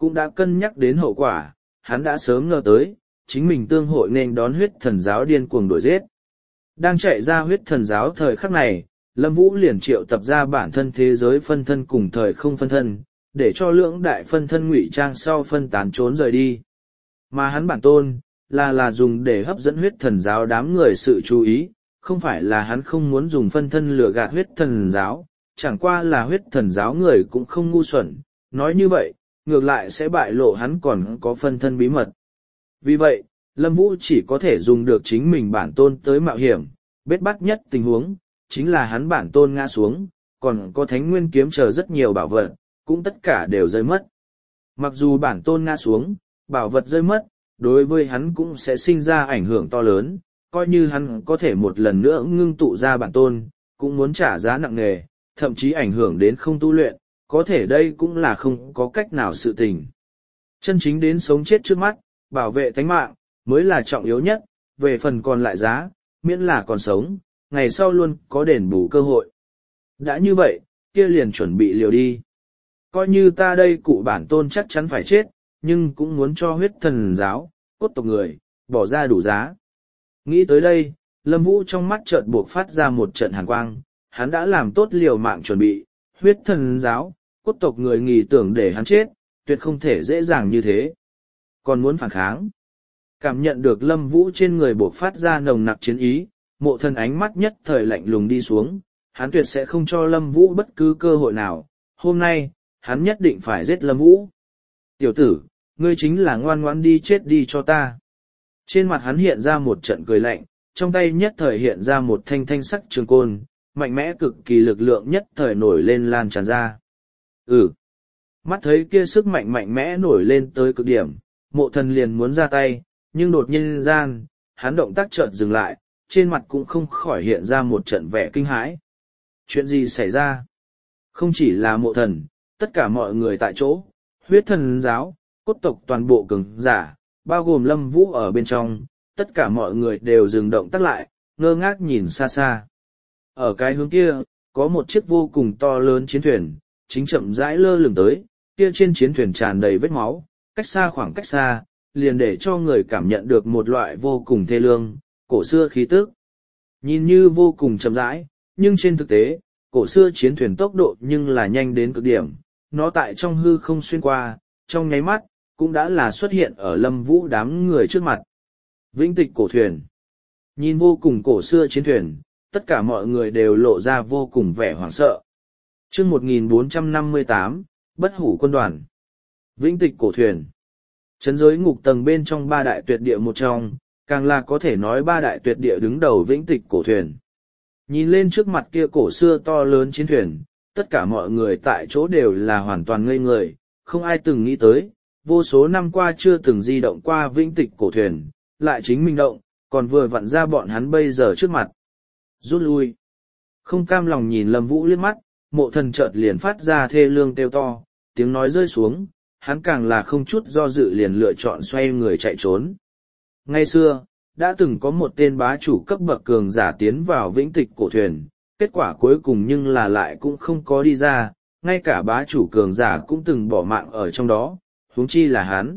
cũng đã cân nhắc đến hậu quả, hắn đã sớm ngờ tới, chính mình tương hội nên đón huyết thần giáo điên cuồng đuổi giết. Đang chạy ra huyết thần giáo thời khắc này, Lâm Vũ liền triệu tập ra bản thân thế giới phân thân cùng thời không phân thân, để cho lưỡng đại phân thân ngụy trang sau phân tán trốn rời đi. Mà hắn bản tôn, là là dùng để hấp dẫn huyết thần giáo đám người sự chú ý, không phải là hắn không muốn dùng phân thân lừa gạt huyết thần giáo, chẳng qua là huyết thần giáo người cũng không ngu xuẩn, nói như vậy, ngược lại sẽ bại lộ hắn còn có phân thân bí mật. Vì vậy, Lâm Vũ chỉ có thể dùng được chính mình bản tôn tới mạo hiểm, bết bắt nhất tình huống, chính là hắn bản tôn ngã xuống, còn có thánh nguyên kiếm chờ rất nhiều bảo vật, cũng tất cả đều rơi mất. Mặc dù bản tôn ngã xuống, bảo vật rơi mất, đối với hắn cũng sẽ sinh ra ảnh hưởng to lớn, coi như hắn có thể một lần nữa ngưng tụ ra bản tôn, cũng muốn trả giá nặng nề, thậm chí ảnh hưởng đến không tu luyện, có thể đây cũng là không có cách nào sự tình. Chân chính đến sống chết trước mắt, bảo vệ tánh mạng, mới là trọng yếu nhất, về phần còn lại giá, miễn là còn sống, ngày sau luôn có đền bù cơ hội. Đã như vậy, kia liền chuẩn bị liều đi. Coi như ta đây cụ bản tôn chắc chắn phải chết, nhưng cũng muốn cho huyết thần giáo, cốt tộc người, bỏ ra đủ giá. Nghĩ tới đây, Lâm Vũ trong mắt chợt buộc phát ra một trận hàn quang, hắn đã làm tốt liều mạng chuẩn bị, huyết thần giáo, cốt tộc người nghỉ tưởng để hắn chết, tuyệt không thể dễ dàng như thế. Còn muốn phản kháng. Cảm nhận được Lâm Vũ trên người buộc phát ra nồng nặc chiến ý, Mộ Thần ánh mắt nhất thời lạnh lùng đi xuống, hắn tuyệt sẽ không cho Lâm Vũ bất cứ cơ hội nào, hôm nay, hắn nhất định phải giết Lâm Vũ. Tiểu tử, ngươi chính là ngoan ngoãn đi chết đi cho ta. Trên mặt hắn hiện ra một trận cười lạnh, trong tay nhất thời hiện ra một thanh thanh sắc trường côn, mạnh mẽ cực kỳ lực lượng nhất thời nổi lên lan tràn ra. Ừ. Mắt thấy kia sức mạnh mạnh mẽ nổi lên tới cực điểm, Mộ Thần liền muốn ra tay, nhưng đột nhiên gian, hắn động tác chợt dừng lại, trên mặt cũng không khỏi hiện ra một trận vẻ kinh hãi. Chuyện gì xảy ra? Không chỉ là Mộ Thần, tất cả mọi người tại chỗ, huyết thần giáo, cốt tộc toàn bộ cường giả, bao gồm Lâm Vũ ở bên trong, tất cả mọi người đều dừng động tác lại, ngơ ngác nhìn xa xa. Ở cái hướng kia, có một chiếc vô cùng to lớn chiến thuyền, chính chậm rãi lơ lửng tới, kia trên chiến thuyền tràn đầy vết máu, cách xa khoảng cách xa, liền để cho người cảm nhận được một loại vô cùng thê lương, cổ xưa khí tức. Nhìn như vô cùng chậm rãi, nhưng trên thực tế, cổ xưa chiến thuyền tốc độ nhưng là nhanh đến cực điểm, nó tại trong hư không xuyên qua, trong nháy mắt, cũng đã là xuất hiện ở Lâm Vũ đám người trước mặt. Vĩnh tịch cổ thuyền. Nhìn vô cùng cổ xưa chiến thuyền, tất cả mọi người đều lộ ra vô cùng vẻ hoảng sợ. Chương một nghìn bốn trăm năm mươi tám, Bất hủ quân đoàn. Vĩnh tịch cổ thuyền. Trấn giới ngục tầng bên trong ba đại tuyệt địa một trong, càng là có thể nói ba đại tuyệt địa đứng đầu vĩnh tịch cổ thuyền. Nhìn lên trước mặt kia cổ xưa to lớn chiến thuyền, tất cả mọi người tại chỗ đều là hoàn toàn ngây người, không ai từng nghĩ tới, vô số năm qua chưa từng di động qua vĩnh tịch cổ thuyền, lại chính mình động, còn vừa vặn ra bọn hắn bây giờ trước mặt. Rút lui. Không cam lòng nhìn Lâm Vũ liếc mắt, Mộ Thần chợt liền phát ra thê lương kêu to, tiếng nói rơi xuống, hắn càng là không chút do dự liền lựa chọn xoay người chạy trốn. Ngày xưa, đã từng có một tên bá chủ cấp bậc cường giả tiến vào vĩnh tịch cổ thuyền, kết quả cuối cùng nhưng là lại cũng không có đi ra, ngay cả bá chủ cường giả cũng từng bỏ mạng ở trong đó, huống chi là hắn.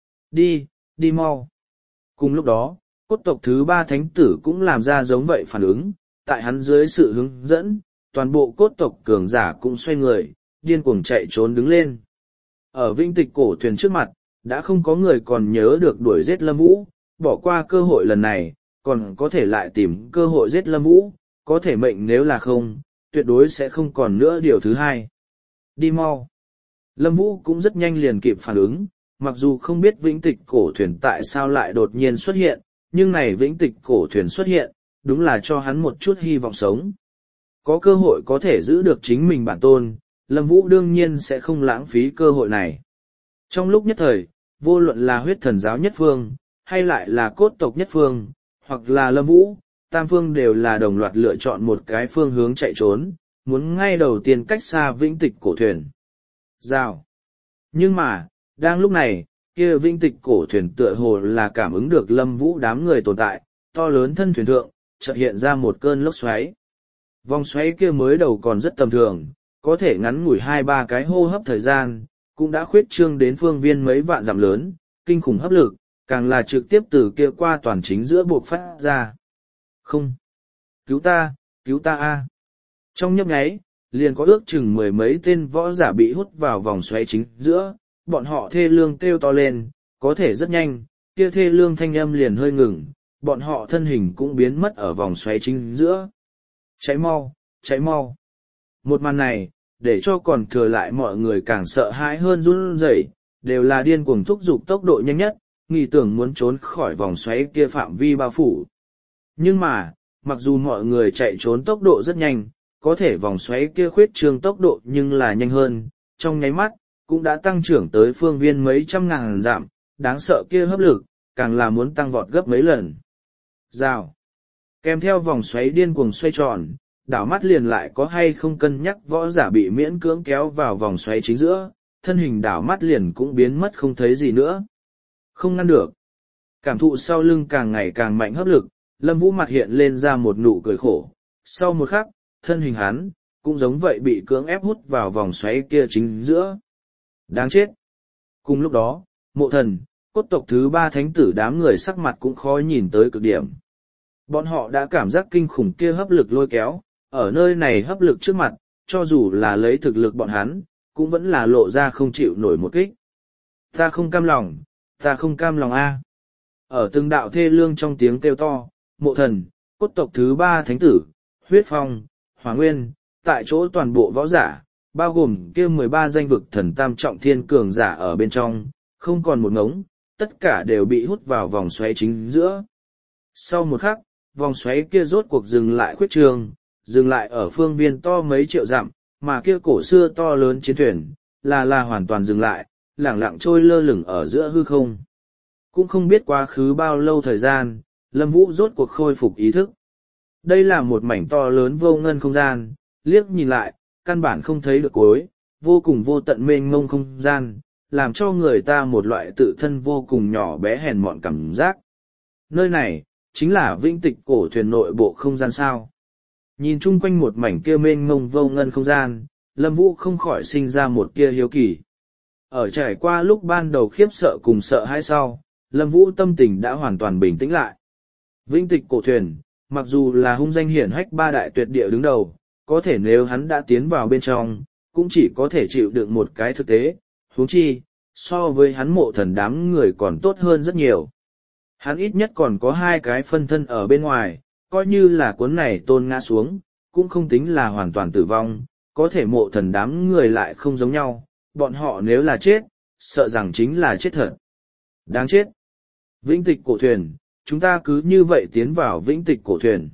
Đi, đi mau. Cùng lúc đó, cốt tộc thứ ba thánh tử cũng làm ra giống vậy phản ứng, tại hắn dưới sự hướng dẫn, toàn bộ cốt tộc cường giả cũng xoay người, điên cuồng chạy trốn đứng lên. Ở vĩnh tịch cổ thuyền trước mặt, đã không có người còn nhớ được đuổi giết Lâm Vũ, bỏ qua cơ hội lần này, còn có thể lại tìm cơ hội giết Lâm Vũ, có thể mệnh nếu là không, tuyệt đối sẽ không còn nữa điều thứ hai. Đi mau. Lâm Vũ cũng rất nhanh liền kịp phản ứng, mặc dù không biết vĩnh tịch cổ thuyền tại sao lại đột nhiên xuất hiện, nhưng này vĩnh tịch cổ thuyền xuất hiện, đúng là cho hắn một chút hy vọng sống. Có cơ hội có thể giữ được chính mình bản tôn, Lâm Vũ đương nhiên sẽ không lãng phí cơ hội này. Trong lúc nhất thời, vô luận là huyết thần giáo nhất phương, hay lại là cốt tộc nhất phương, hoặc là Lâm Vũ, tam phương đều là đồng loạt lựa chọn một cái phương hướng chạy trốn, muốn ngay đầu tiên cách xa vĩnh tịch cổ thuyền. Rào. Nhưng mà, đang lúc này, kia vĩnh tịch cổ thuyền tựa hồ là cảm ứng được Lâm Vũ đám người tồn tại, to lớn thân thuyền thượng, chợt hiện ra một cơn lốc xoáy. Vòng xoáy kia mới đầu còn rất tầm thường, có thể ngắn ngủi hai ba cái hô hấp thời gian, cũng đã khuyết trương đến phương viên mấy vạn dặm lớn, kinh khủng hấp lực, càng là trực tiếp từ kia qua toàn chính giữa buộc phát ra. Không! Cứu ta, cứu ta a! Trong nhấp nháy, liền có ước chừng mười mấy tên võ giả bị hút vào vòng xoáy chính giữa, bọn họ thê lương kêu to lên, có thể rất nhanh, kia thê lương thanh âm liền hơi ngừng, bọn họ thân hình cũng biến mất ở vòng xoáy chính giữa. Cháy mau, cháy mau! Một màn này, để cho còn thừa lại mọi người càng sợ hãi hơn run rẩy, đều là điên cuồng thúc giục tốc độ nhanh nhất, nghĩ tưởng muốn trốn khỏi vòng xoáy kia phạm vi bao phủ. Nhưng mà, mặc dù mọi người chạy trốn tốc độ rất nhanh, có thể vòng xoáy kia khuyết trương tốc độ nhưng là nhanh hơn, trong nháy mắt, cũng đã tăng trưởng tới phương viên mấy trăm ngàn dặm, đáng sợ kia hấp lực, càng là muốn tăng vọt gấp mấy lần. Rào. Kèm theo vòng xoáy điên cuồng xoay tròn, đảo mắt liền lại có hay không cân nhắc võ giả bị miễn cưỡng kéo vào vòng xoáy chính giữa, thân hình đảo mắt liền cũng biến mất không thấy gì nữa. Không ngăn được. Cảm thụ sau lưng càng ngày càng mạnh hấp lực, Lâm Vũ mặt hiện lên ra một nụ cười khổ. Sau một khắc, thân hình hắn, cũng giống vậy bị cưỡng ép hút vào vòng xoáy kia chính giữa. Đáng chết. Cùng lúc đó, Mộ Thần, cốt tộc thứ ba thánh tử đám người sắc mặt cũng khó nhìn tới cực điểm. Bọn họ đã cảm giác kinh khủng kia hấp lực lôi kéo, ở nơi này hấp lực trước mặt, cho dù là lấy thực lực bọn hắn, cũng vẫn là lộ ra không chịu nổi một kích. Ta không cam lòng, ta không cam lòng a. Ở từng đạo thê lương trong tiếng kêu to, Mộ Thần, cốt tộc thứ ba thánh tử, Huyết Phong, Hỏa Nguyên, tại chỗ toàn bộ võ giả, bao gồm kia mười ba danh vực thần tam trọng thiên cường giả ở bên trong, không còn một ngống, tất cả đều bị hút vào vòng xoáy chính giữa. Sau một khắc, vòng xoáy kia rốt cuộc dừng lại khuyết trường, dừng lại ở phương viên to mấy triệu dặm, mà kia cổ xưa to lớn chiến thuyền, là là hoàn toàn dừng lại, lẳng lặng trôi lơ lửng ở giữa hư không. Cũng không biết quá khứ bao lâu thời gian, Lâm Vũ rốt cuộc khôi phục ý thức. Đây là một mảnh to lớn vô ngân không gian, liếc nhìn lại, căn bản không thấy được cuối, vô cùng vô tận mênh mông không gian, làm cho người ta một loại tự thân vô cùng nhỏ bé hèn mọn cảm giác. Nơi này, chính là vĩnh tịch cổ thuyền nội bộ không gian sao. Nhìn chung quanh một mảnh kia mênh mông vô ngân không gian, Lâm Vũ không khỏi sinh ra một kia hiếu kỳ. Ở trải qua lúc ban đầu khiếp sợ cùng sợ hãi sau, Lâm Vũ tâm tình đã hoàn toàn bình tĩnh lại. Vĩnh tịch cổ thuyền, mặc dù là hung danh hiển hách ba đại tuyệt địa đứng đầu, có thể nếu hắn đã tiến vào bên trong, cũng chỉ có thể chịu đựng một cái thực tế, huống chi, so với hắn Mộ Thần đám người còn tốt hơn rất nhiều. Hắn ít nhất còn có hai cái phân thân ở bên ngoài, coi như là cuốn này tôn ngã xuống, cũng không tính là hoàn toàn tử vong, có thể Mộ Thần đám người lại không giống nhau, bọn họ nếu là chết, sợ rằng chính là chết thật. Đáng chết! Vĩnh tịch cổ thuyền, chúng ta cứ như vậy tiến vào vĩnh tịch cổ thuyền.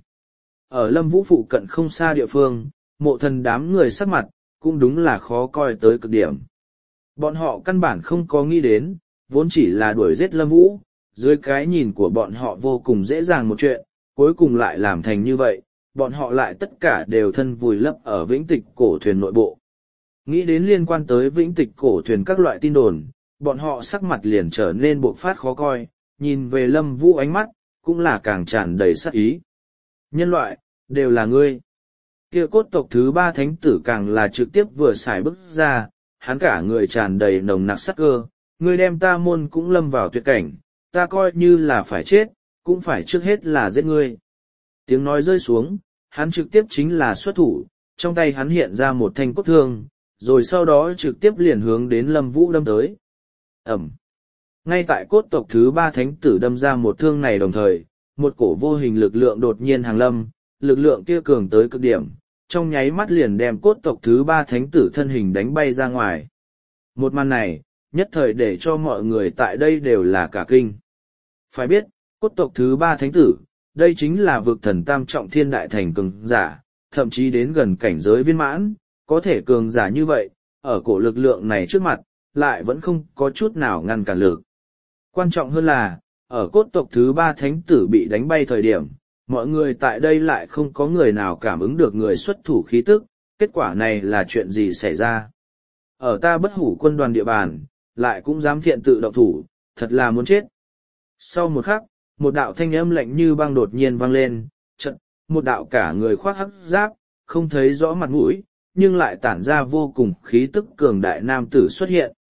Ở Lâm Vũ phụ cận không xa địa phương, Mộ Thần đám người sắc mặt, cũng đúng là khó coi tới cực điểm. Bọn họ căn bản không có nghĩ đến, vốn chỉ là đuổi giết Lâm Vũ, dưới cái nhìn của bọn họ vô cùng dễ dàng một chuyện, cuối cùng lại làm thành như vậy, bọn họ lại tất cả đều thân vùi lấp ở vĩnh tịch cổ thuyền nội bộ. Nghĩ đến liên quan tới vĩnh tịch cổ thuyền các loại tin đồn, bọn họ sắc mặt liền trở nên bộc phát khó coi, nhìn về Lâm Vũ ánh mắt, cũng là càng tràn đầy sát ý. Nhân loại, đều là ngươi. Kia cốt tộc thứ ba thánh tử càng là trực tiếp vừa xài bước ra, hắn cả người tràn đầy nồng nặc sát cơ, ngươi đem ta môn cũng lâm vào tuyệt cảnh, ta coi như là phải chết, cũng phải trước hết là giết ngươi. Tiếng nói rơi xuống, hắn trực tiếp chính là xuất thủ, trong tay hắn hiện ra một thanh cốt thương, rồi sau đó trực tiếp liền hướng đến Lâm Vũ đâm tới. Ẩm. Ngay tại cốt tộc thứ ba thánh tử đâm ra một thương này đồng thời, một cổ vô hình lực lượng đột nhiên hàng lâm, lực lượng kia cường tới cực điểm, trong nháy mắt liền đem cốt tộc thứ ba thánh tử thân hình đánh bay ra ngoài. Một màn này, nhất thời để cho mọi người tại đây đều là cả kinh. Phải biết, cốt tộc thứ ba thánh tử, đây chính là vực thần tam trọng thiên đại thành cường giả, thậm chí đến gần cảnh giới viên mãn, có thể cường giả như vậy, ở cổ lực lượng này trước mặt, lại vẫn không có chút nào ngăn cản lực. Quan trọng hơn là, ở cốt tộc thứ ba thánh tử bị đánh bay thời điểm, mọi người tại đây lại không có người nào cảm ứng được người xuất thủ khí tức, kết quả này là chuyện gì xảy ra. Ở ta bất hủ quân đoàn địa bàn, lại cũng dám thiện tự động thủ, thật là muốn chết. Sau một khắc, một đạo thanh âm lạnh như băng đột nhiên vang lên, chợt, một đạo cả người khoác hắc giáp, không thấy rõ mặt mũi, nhưng lại tản ra vô cùng khí tức cường đại nam tử xuất hiện,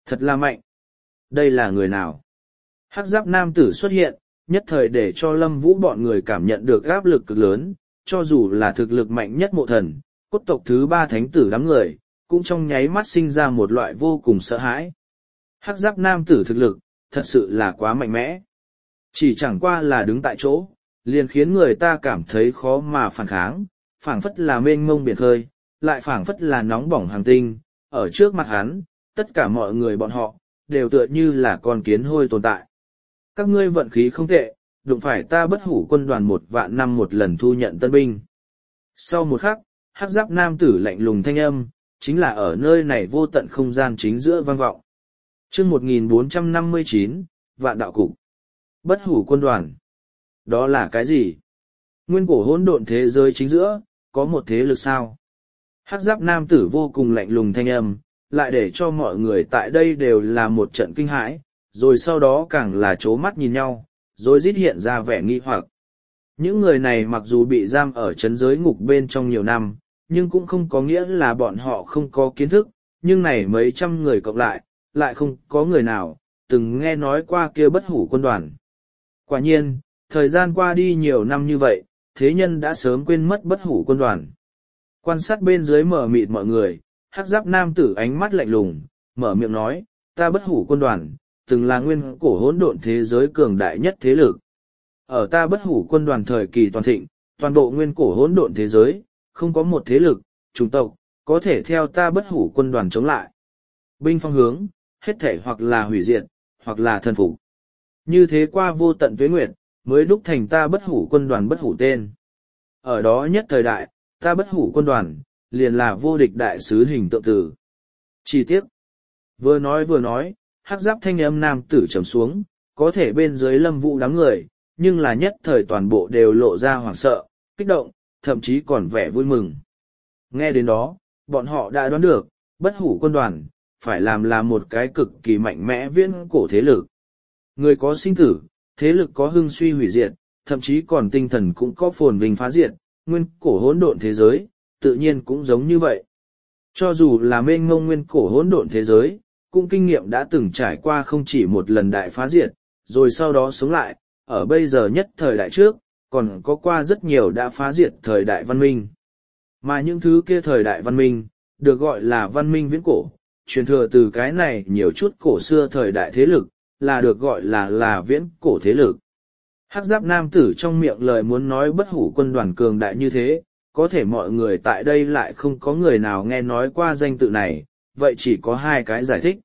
Thật là mạnh. Đây là người nào? Hắc giáp nam tử xuất hiện, nhất thời để cho Lâm Vũ bọn người cảm nhận được áp lực cực lớn, cho dù là thực lực mạnh nhất mộ thần, cốt tộc thứ ba thánh tử đám người, cũng trong nháy mắt sinh ra một loại vô cùng sợ hãi. Hắc giáp nam tử thực lực, thật sự là quá mạnh mẽ. Chỉ chẳng qua là đứng tại chỗ, liền khiến người ta cảm thấy khó mà phản kháng, phảng phất là mênh mông biển khơi, lại phảng phất là nóng bỏng hàng tinh, ở trước mặt hắn, tất cả mọi người bọn họ, đều tựa như là con kiến hôi tồn tại. Các ngươi vận khí không tệ, đụng phải ta bất hủ quân đoàn một vạn năm một lần thu nhận tân binh. Sau một khắc, hắc giáp nam tử lạnh lùng thanh âm, chính là ở nơi này vô tận không gian chính giữa vang vọng. Chương một nghìn bốn trăm năm mươi chín, Vạn đạo cục. Bất hủ quân đoàn. Đó là cái gì? Nguyên cổ hỗn độn thế giới chính giữa, có một thế lực sao? Hắc giáp nam tử vô cùng lạnh lùng thanh âm, lại để cho mọi người tại đây đều là một trận kinh hãi, rồi sau đó càng là chố mắt nhìn nhau, rồi rít hiện ra vẻ nghi hoặc. Những người này mặc dù bị giam ở chấn giới ngục bên trong nhiều năm, nhưng cũng không có nghĩa là bọn họ không có kiến thức, nhưng này mấy trăm người cộng lại, lại không có người nào, từng nghe nói qua kia bất hủ quân đoàn. Quả nhiên, thời gian qua đi nhiều năm như vậy, thế nhân đã sớm quên mất bất hủ quân đoàn. Quan sát bên dưới mở mịt mọi người, hắc giáp nam tử ánh mắt lạnh lùng, mở miệng nói, ta bất hủ quân đoàn, từng là nguyên cổ hỗn độn thế giới cường đại nhất thế lực. Ở ta bất hủ quân đoàn thời kỳ toàn thịnh, toàn bộ nguyên cổ hỗn độn thế giới, không có một thế lực, chủng tộc, có thể theo ta bất hủ quân đoàn chống lại. Binh phong hướng, hết thể hoặc là hủy diệt, hoặc là thần phục. Như thế qua vô tận tuế nguyệt, mới đúc thành ta bất hủ quân đoàn bất hủ tên. Ở đó nhất thời đại, ta bất hủ quân đoàn, liền là vô địch đại sứ hình tượng tử. Chi tiết. Vừa nói vừa nói, hắc giáp thanh âm nam tử trầm xuống, có thể bên dưới Lâm Vũ đám người, nhưng là nhất thời toàn bộ đều lộ ra hoảng sợ, kích động, thậm chí còn vẻ vui mừng. Nghe đến đó, bọn họ đã đoán được, bất hủ quân đoàn, phải làm là một cái cực kỳ mạnh mẽ viễn cổ thế lực. Người có sinh tử, thế lực có hưng suy hủy diệt, thậm chí còn tinh thần cũng có phồn vinh phá diệt, nguyên cổ hỗn độn thế giới, tự nhiên cũng giống như vậy. Cho dù là mênh mông nguyên cổ hỗn độn thế giới, cũng kinh nghiệm đã từng trải qua không chỉ một lần đại phá diệt, rồi sau đó sống lại, ở bây giờ nhất thời đại trước, còn có qua rất nhiều đã phá diệt thời đại văn minh. Mà những thứ kia thời đại văn minh, được gọi là văn minh viễn cổ, truyền thừa từ cái này nhiều chút cổ xưa thời đại thế lực, là được gọi là là viễn cổ thế lực. Hắc giáp nam tử trong miệng lời muốn nói bất hủ quân đoàn cường đại như thế, có thể mọi người tại đây lại không có người nào nghe nói qua danh tự này, vậy chỉ có hai cái giải thích.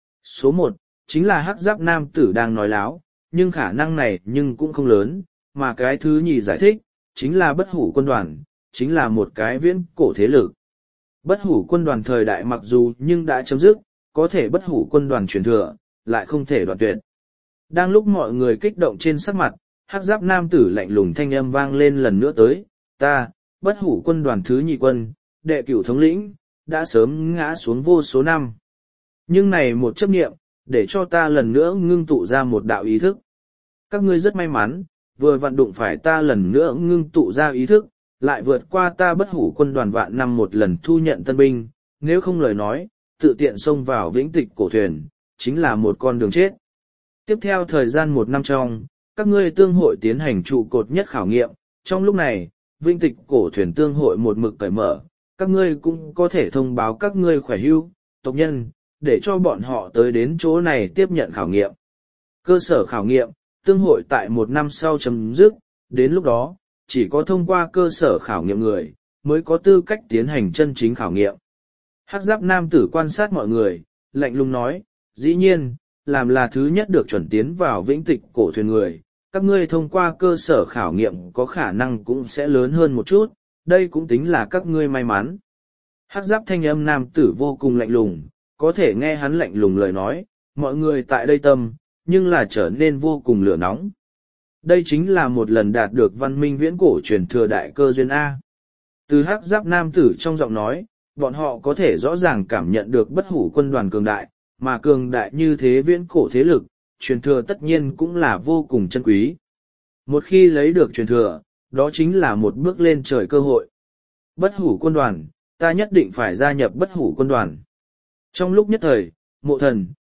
Số một, chính là hắc giáp nam tử đang nói láo, nhưng khả năng này nhưng cũng không lớn, mà cái thứ nhì giải thích, chính là bất hủ quân đoàn, chính là một cái viễn cổ thế lực. Bất hủ quân đoàn thời đại mặc dù nhưng đã chấm dứt, có thể bất hủ quân đoàn truyền thừa, lại không thể đoạn tuyệt. Đang lúc mọi người kích động trên sắc mặt, hắc giáp nam tử lạnh lùng thanh âm vang lên lần nữa tới, ta, bất hủ quân đoàn thứ nhị quân, đệ cửu thống lĩnh, đã sớm ngã xuống vô số năm. Nhưng này một chấp niệm, để cho ta lần nữa ngưng tụ ra một đạo ý thức. Các ngươi rất may mắn, vừa vặn đụng phải ta lần nữa ngưng tụ ra ý thức, lại vượt qua ta bất hủ quân đoàn vạn năm một lần thu nhận tân binh, nếu không lời nói, tự tiện xông vào vĩnh tịch cổ thuyền, chính là một con đường chết. Tiếp theo thời gian một năm trong, các ngươi tương hội tiến hành trụ cột nhất khảo nghiệm, trong lúc này, vĩnh tịch cổ thuyền tương hội một mực cởi mở, các ngươi cũng có thể thông báo các ngươi khỏe hưu, tộc nhân, để cho bọn họ tới đến chỗ này tiếp nhận khảo nghiệm. Cơ sở khảo nghiệm, tương hội tại một năm sau chấm dứt, đến lúc đó, chỉ có thông qua cơ sở khảo nghiệm người, mới có tư cách tiến hành chân chính khảo nghiệm. Hắc giáp nam tử quan sát mọi người, lạnh lùng nói, dĩ nhiên, làm là thứ nhất được chuẩn tiến vào vĩnh tịch cổ thuyền người, các ngươi thông qua cơ sở khảo nghiệm có khả năng cũng sẽ lớn hơn một chút, đây cũng tính là các ngươi may mắn. Hắc giáp thanh âm nam tử vô cùng lạnh lùng, có thể nghe hắn lạnh lùng lời nói, mọi người tại đây tâm, nhưng là trở nên vô cùng lửa nóng. Đây chính là một lần đạt được văn minh viễn cổ truyền thừa đại cơ duyên A. Từ hắc giáp nam tử trong giọng nói, bọn họ có thể rõ ràng cảm nhận được bất hủ quân đoàn cường đại, mà cường đại như thế viễn cổ thế lực, truyền thừa tất nhiên cũng là vô cùng chân quý. Một khi lấy được truyền thừa, đó chính là một bước lên trời cơ hội. Bất hủ quân đoàn, ta nhất định phải gia nhập bất hủ quân đoàn. Trong lúc nhất thời, mộ thần,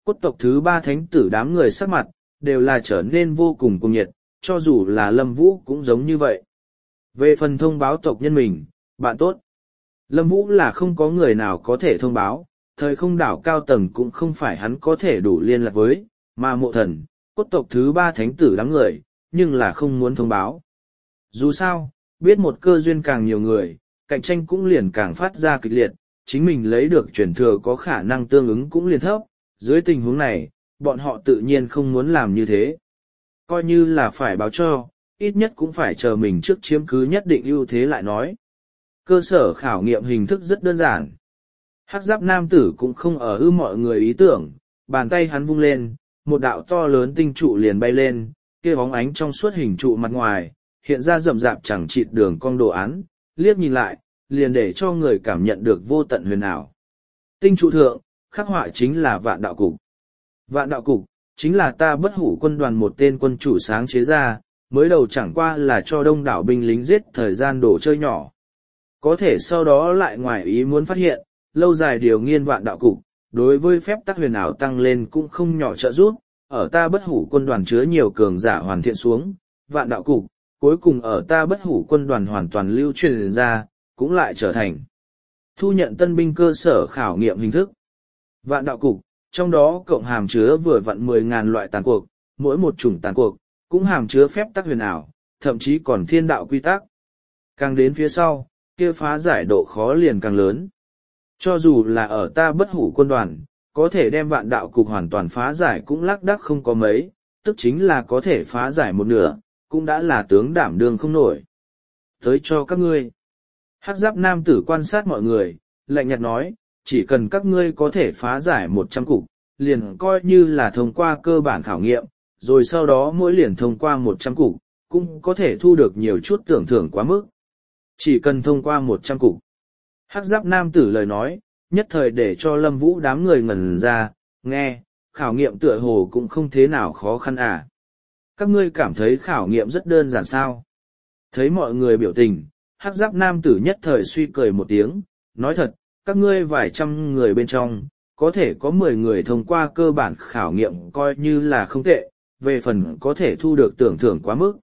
cốt tộc thứ ba thánh tử đám người sắc mặt, đều là trở nên vô cùng cuồng nhiệt, cho dù là Lâm Vũ cũng giống như vậy. Về phần thông báo tộc nhân mình, bạn tốt. Lâm Vũ là không có người nào có thể thông báo, thời không đảo cao tầng cũng không phải hắn có thể đủ liên lạc với, mà mộ thần, cốt tộc thứ ba thánh tử đám người, nhưng là không muốn thông báo. Dù sao, biết một cơ duyên càng nhiều người, cạnh tranh cũng liền càng phát ra kịch liệt, chính mình lấy được truyền thừa có khả năng tương ứng cũng liền thấp, dưới tình huống này, bọn họ tự nhiên không muốn làm như thế. Coi như là phải báo cho, ít nhất cũng phải chờ mình trước chiếm cứ nhất định ưu thế lại nói. Cơ sở khảo nghiệm hình thức rất đơn giản. Hắc giáp nam tử cũng không ở ư mọi người ý tưởng, bàn tay hắn vung lên, một đạo to lớn tinh trụ liền bay lên, kia bóng ánh trong suốt hình trụ mặt ngoài, hiện ra rậm rạp chẳng chịt đường cong đồ án, liếc nhìn lại, liền để cho người cảm nhận được vô tận huyền ảo. Tinh trụ thượng, khắc họa chính là vạn đạo cục. Vạn đạo cục, chính là ta bất hủ quân đoàn một tên quân chủ sáng chế ra, mới đầu chẳng qua là cho đông đảo binh lính giết thời gian đổ chơi nhỏ. Có thể sau đó lại ngoài ý muốn phát hiện, lâu dài điều nghiên vạn đạo cục, đối với phép tắc huyền ảo tăng lên cũng không nhỏ trợ giúp, ở ta bất hủ quân đoàn chứa nhiều cường giả hoàn thiện xuống, vạn đạo cục, cuối cùng ở ta bất hủ quân đoàn hoàn toàn lưu truyền ra, cũng lại trở thành thu nhận tân binh cơ sở khảo nghiệm hình thức. Vạn đạo cục, trong đó cộng hàm chứa vừa vặn mười ngàn loại tàn cuộc, mỗi một chủng tàn cuộc, cũng hàm chứa phép tắc huyền ảo, thậm chí còn thiên đạo quy tắc. Càng đến phía sau, kia phá giải độ khó liền càng lớn. Cho dù là ở ta bất hủ quân đoàn, có thể đem vạn đạo cục hoàn toàn phá giải cũng lác đác không có mấy, tức chính là có thể phá giải một nửa, cũng đã là tướng đảm đương không nổi. Tới cho các ngươi. Hắc giáp nam tử quan sát mọi người, lạnh nhạt nói, chỉ cần các ngươi có thể phá giải một trăm cục, liền coi như là thông qua cơ bản khảo nghiệm, rồi sau đó mỗi liền thông qua một trăm cục, cũng có thể thu được nhiều chút tưởng thưởng quá mức. Chỉ cần thông qua một trăm cục. Hắc giáp nam tử lời nói, nhất thời để cho Lâm Vũ đám người ngẩn ra, nghe, khảo nghiệm tựa hồ cũng không thế nào khó khăn à. Các ngươi cảm thấy khảo nghiệm rất đơn giản sao? Thấy mọi người biểu tình, Hắc giáp nam tử nhất thời suy cười một tiếng, nói thật, các ngươi vài trăm người bên trong, có thể có mười người thông qua cơ bản khảo nghiệm coi như là không tệ, về phần có thể thu được tưởng thưởng quá mức.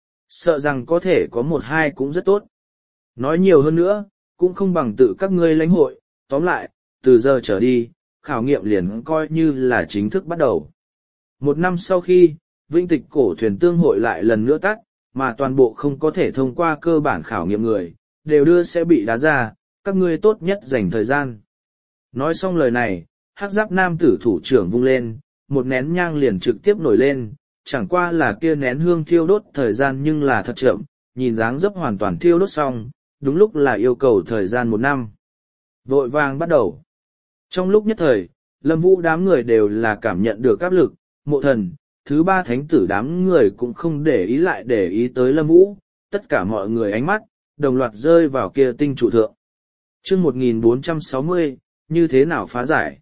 Sợ rằng có thể có một hai cũng rất tốt. Nói nhiều hơn nữa, cũng không bằng tự các ngươi lãnh hội, tóm lại, từ giờ trở đi, khảo nghiệm liền coi như là chính thức bắt đầu. Một năm sau khi, vĩnh tịch cổ thuyền tương hội lại lần nữa tắt, mà toàn bộ không có thể thông qua cơ bản khảo nghiệm người, đều đưa sẽ bị đá ra, các ngươi tốt nhất dành thời gian. Nói xong lời này, hắc giáp nam tử thủ trưởng vung lên, một nén nhang liền trực tiếp nổi lên, chẳng qua là kia nén hương thiêu đốt thời gian nhưng là thật chậm, nhìn dáng dấp hoàn toàn thiêu đốt xong, đúng lúc là yêu cầu thời gian một năm. Vội vàng bắt đầu. Trong lúc nhất thời, Lâm Vũ đám người đều là cảm nhận được áp lực, mộ thần, thứ ba thánh tử đám người cũng không để ý lại để ý tới Lâm Vũ, tất cả mọi người ánh mắt, đồng loạt rơi vào kia tinh trụ thượng. Chương một nghìn bốn trăm sáu mươi, như thế nào phá giải?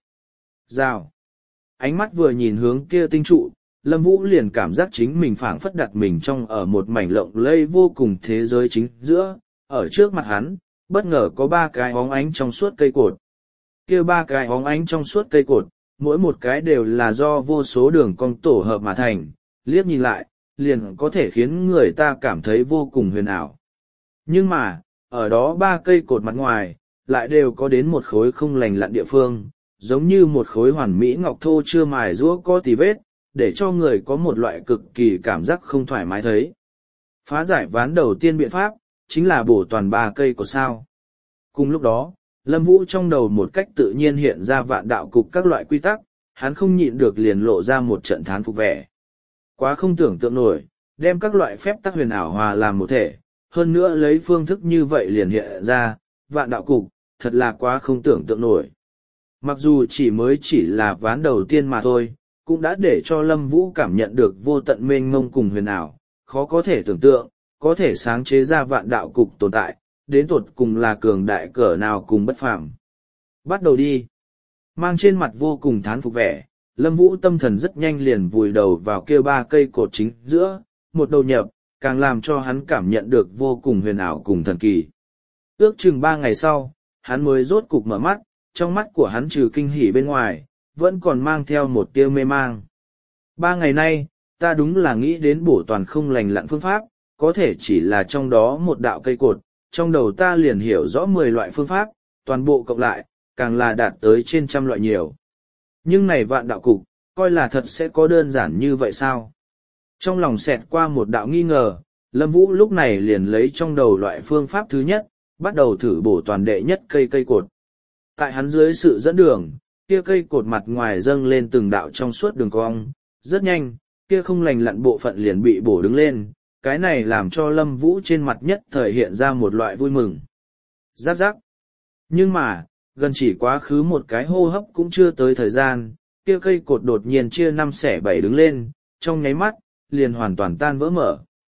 Rào. Ánh mắt vừa nhìn hướng kia tinh trụ, Lâm Vũ liền cảm giác chính mình phảng phất đặt mình trong ở một mảnh lộng lẫy vô cùng thế giới chính giữa, ở trước mặt hắn, bất ngờ có ba cái óng ánh trong suốt cây cột. Kia ba cái óng ánh trong suốt cây cột, mỗi một cái đều là do vô số đường cong tổ hợp mà thành, liếc nhìn lại, liền có thể khiến người ta cảm thấy vô cùng huyền ảo. Nhưng mà, ở đó ba cây cột mặt ngoài, lại đều có đến một khối không lành lặn địa phương, giống như một khối hoàn mỹ ngọc thô chưa mài rũa có tì vết, để cho người có một loại cực kỳ cảm giác không thoải mái thấy. Phá giải ván đầu tiên biện pháp, chính là bổ toàn ba cây cột sao. Cùng lúc đó, Lâm Vũ trong đầu một cách tự nhiên hiện ra vạn đạo cục các loại quy tắc, hắn không nhịn được liền lộ ra một trận thán phục vẻ. Quá không tưởng tượng nổi, đem các loại phép tắc huyền ảo hòa làm một thể, hơn nữa lấy phương thức như vậy liền hiện ra, vạn đạo cục, thật là quá không tưởng tượng nổi. Mặc dù chỉ mới chỉ là ván đầu tiên mà thôi, cũng đã để cho Lâm Vũ cảm nhận được vô tận mênh mông cùng huyền ảo, khó có thể tưởng tượng, có thể sáng chế ra vạn đạo cục tồn tại, đến tột cùng là cường đại cỡ nào cùng bất phàm. Bắt đầu đi. Mang trên mặt vô cùng thán phục vẻ, Lâm Vũ tâm thần rất nhanh liền vùi đầu vào kia ba cây cột chính giữa, một đầu nhập, càng làm cho hắn cảm nhận được vô cùng huyền ảo cùng thần kỳ. Ước chừng ba ngày sau, hắn mới rốt cục mở mắt, trong mắt của hắn trừ kinh hỉ bên ngoài, vẫn còn mang theo một tia mê mang. Ba ngày nay, ta đúng là nghĩ đến bổ toàn không lành lặn phương pháp, có thể chỉ là trong đó một đạo cây cột, trong đầu ta liền hiểu rõ mười loại phương pháp, toàn bộ cộng lại, càng là đạt tới trên trăm loại nhiều. Nhưng này vạn đạo cục, coi là thật sẽ có đơn giản như vậy sao? Trong lòng xẹt qua một đạo nghi ngờ, Lâm Vũ lúc này liền lấy trong đầu loại phương pháp thứ nhất, bắt đầu thử bổ toàn đệ nhất cây cây cột. Tại hắn dưới sự dẫn đường, kia cây cột mặt ngoài dâng lên từng đạo trong suốt đường cong, rất nhanh, kia không lành lặn bộ phận liền bị bổ đứng lên, cái này làm cho Lâm Vũ trên mặt nhất thời hiện ra một loại vui mừng. Giáp giáp. Nhưng mà, gần chỉ quá khứ một cái hô hấp cũng chưa tới thời gian, kia cây cột đột nhiên chia năm xẻ bảy đứng lên, trong nháy mắt, liền hoàn toàn tan vỡ mở.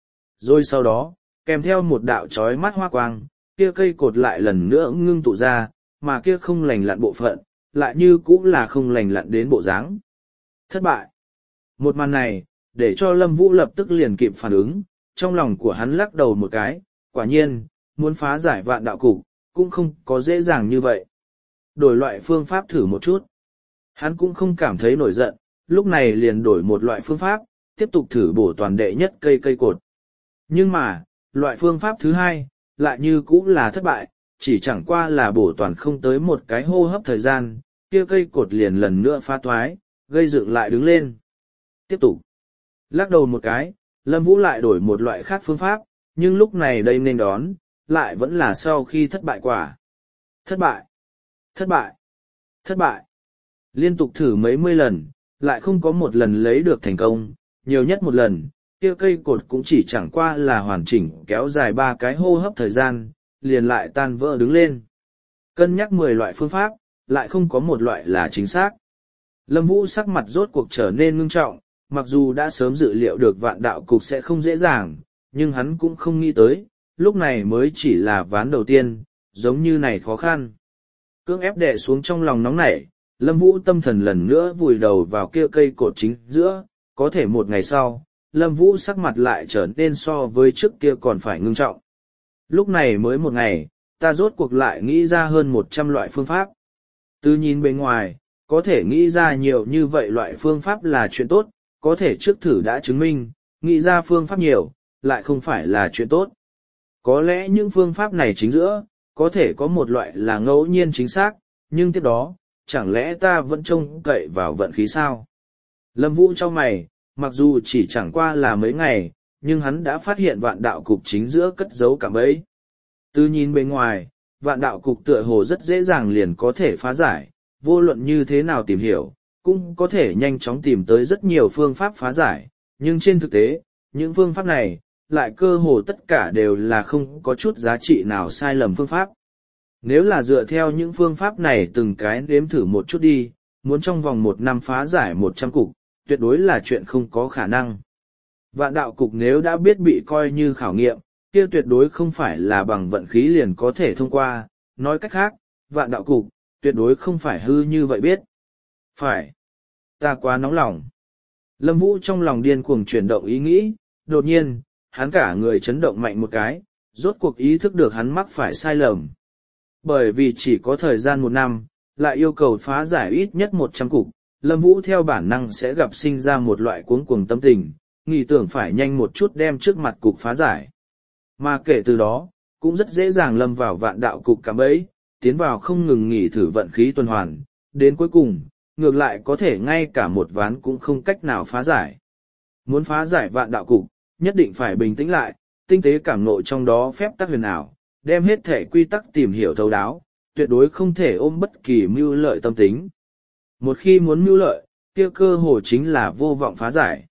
Rồi sau đó, kèm theo một đạo chói mắt hoa quang, kia cây cột lại lần nữa ngưng tụ ra, mà kia không lành lặn bộ phận, lại như cũng là không lành lặn đến bộ dáng. Thất bại. Một màn này, để cho Lâm Vũ lập tức liền kịp phản ứng, trong lòng của hắn lắc đầu một cái, quả nhiên, muốn phá giải vạn đạo cục, cũng không có dễ dàng như vậy. Đổi loại phương pháp thử một chút. Hắn cũng không cảm thấy nổi giận, lúc này liền đổi một loại phương pháp, tiếp tục thử bổ toàn đệ nhất cây cây cột. Nhưng mà, loại phương pháp thứ hai, lại như cũng là thất bại, chỉ chẳng qua là bổ toàn không tới một cái hô hấp thời gian, kia cây cột liền lần nữa phá thoái, gây dựng lại đứng lên. Tiếp tục. Lắc đầu một cái, Lâm Vũ lại đổi một loại khác phương pháp, nhưng lúc này đây nên đón, lại vẫn là sau khi thất bại quả. Thất bại. Thất bại. Thất bại. Liên tục thử mấy mươi lần, lại không có một lần lấy được thành công, nhiều nhất một lần, kia cây cột cũng chỉ chẳng qua là hoàn chỉnh kéo dài ba cái hô hấp thời gian, liền lại tan vỡ đứng lên. Cân nhắc mười loại phương pháp, lại không có một loại là chính xác. Lâm Vũ sắc mặt rốt cuộc trở nên ngưng trọng, mặc dù đã sớm dự liệu được vạn đạo cục sẽ không dễ dàng, nhưng hắn cũng không nghĩ tới, lúc này mới chỉ là ván đầu tiên, giống như này khó khăn. Cưỡng ép đè xuống trong lòng nóng nảy, Lâm Vũ tâm thần lần nữa vùi đầu vào kia cây cột chính giữa, có thể một ngày sau, Lâm Vũ sắc mặt lại trở nên so với trước kia còn phải ngưng trọng. Lúc này mới một ngày, ta rốt cuộc lại nghĩ ra hơn một trăm loại phương pháp. Từ nhìn bên ngoài, có thể nghĩ ra nhiều như vậy loại phương pháp là chuyện tốt, có thể trước thử đã chứng minh, nghĩ ra phương pháp nhiều, lại không phải là chuyện tốt. Có lẽ những phương pháp này chính giữa, có thể có một loại là ngẫu nhiên chính xác, nhưng tiếp đó, chẳng lẽ ta vẫn trông cậy vào vận khí sao? Lâm Vũ trong mày, mặc dù chỉ chẳng qua là mấy ngày, nhưng hắn đã phát hiện vạn đạo cục chính giữa cất giấu cả bấy. Từ nhìn bên ngoài, vạn đạo cục tựa hồ rất dễ dàng liền có thể phá giải, vô luận như thế nào tìm hiểu, cũng có thể nhanh chóng tìm tới rất nhiều phương pháp phá giải, nhưng trên thực tế, những phương pháp này, lại cơ hồ tất cả đều là không có chút giá trị nào sai lầm phương pháp. Nếu là dựa theo những phương pháp này từng cái đếm thử một chút đi, muốn trong vòng một năm phá giải một trăm cục, tuyệt đối là chuyện không có khả năng. Vạn đạo cục nếu đã biết bị coi như khảo nghiệm, kia tuyệt đối không phải là bằng vận khí liền có thể thông qua, nói cách khác, vạn đạo cục, tuyệt đối không phải hư như vậy biết. Phải. Ta quá nóng lòng. Lâm Vũ trong lòng điên cuồng chuyển động ý nghĩ, đột nhiên, hắn cả người chấn động mạnh một cái, rốt cuộc ý thức được hắn mắc phải sai lầm. Bởi vì chỉ có thời gian một năm, lại yêu cầu phá giải ít nhất một trăm cục, Lâm Vũ theo bản năng sẽ gặp sinh ra một loại cuống cuồng tâm tình, nghĩ tưởng phải nhanh một chút đem trước mặt cục phá giải. Mà kể từ đó, cũng rất dễ dàng lâm vào vạn đạo cục cạm bẫy, tiến vào không ngừng nghỉ thử vận khí tuần hoàn, đến cuối cùng, ngược lại có thể ngay cả một ván cũng không cách nào phá giải. Muốn phá giải vạn đạo cục, nhất định phải bình tĩnh lại, tinh tế cảm ngộ trong đó phép tắc huyền ảo, đem hết thể quy tắc tìm hiểu thấu đáo, tuyệt đối không thể ôm bất kỳ mưu lợi tâm tính. Một khi muốn mưu lợi, kia cơ hồ chính là vô vọng phá giải.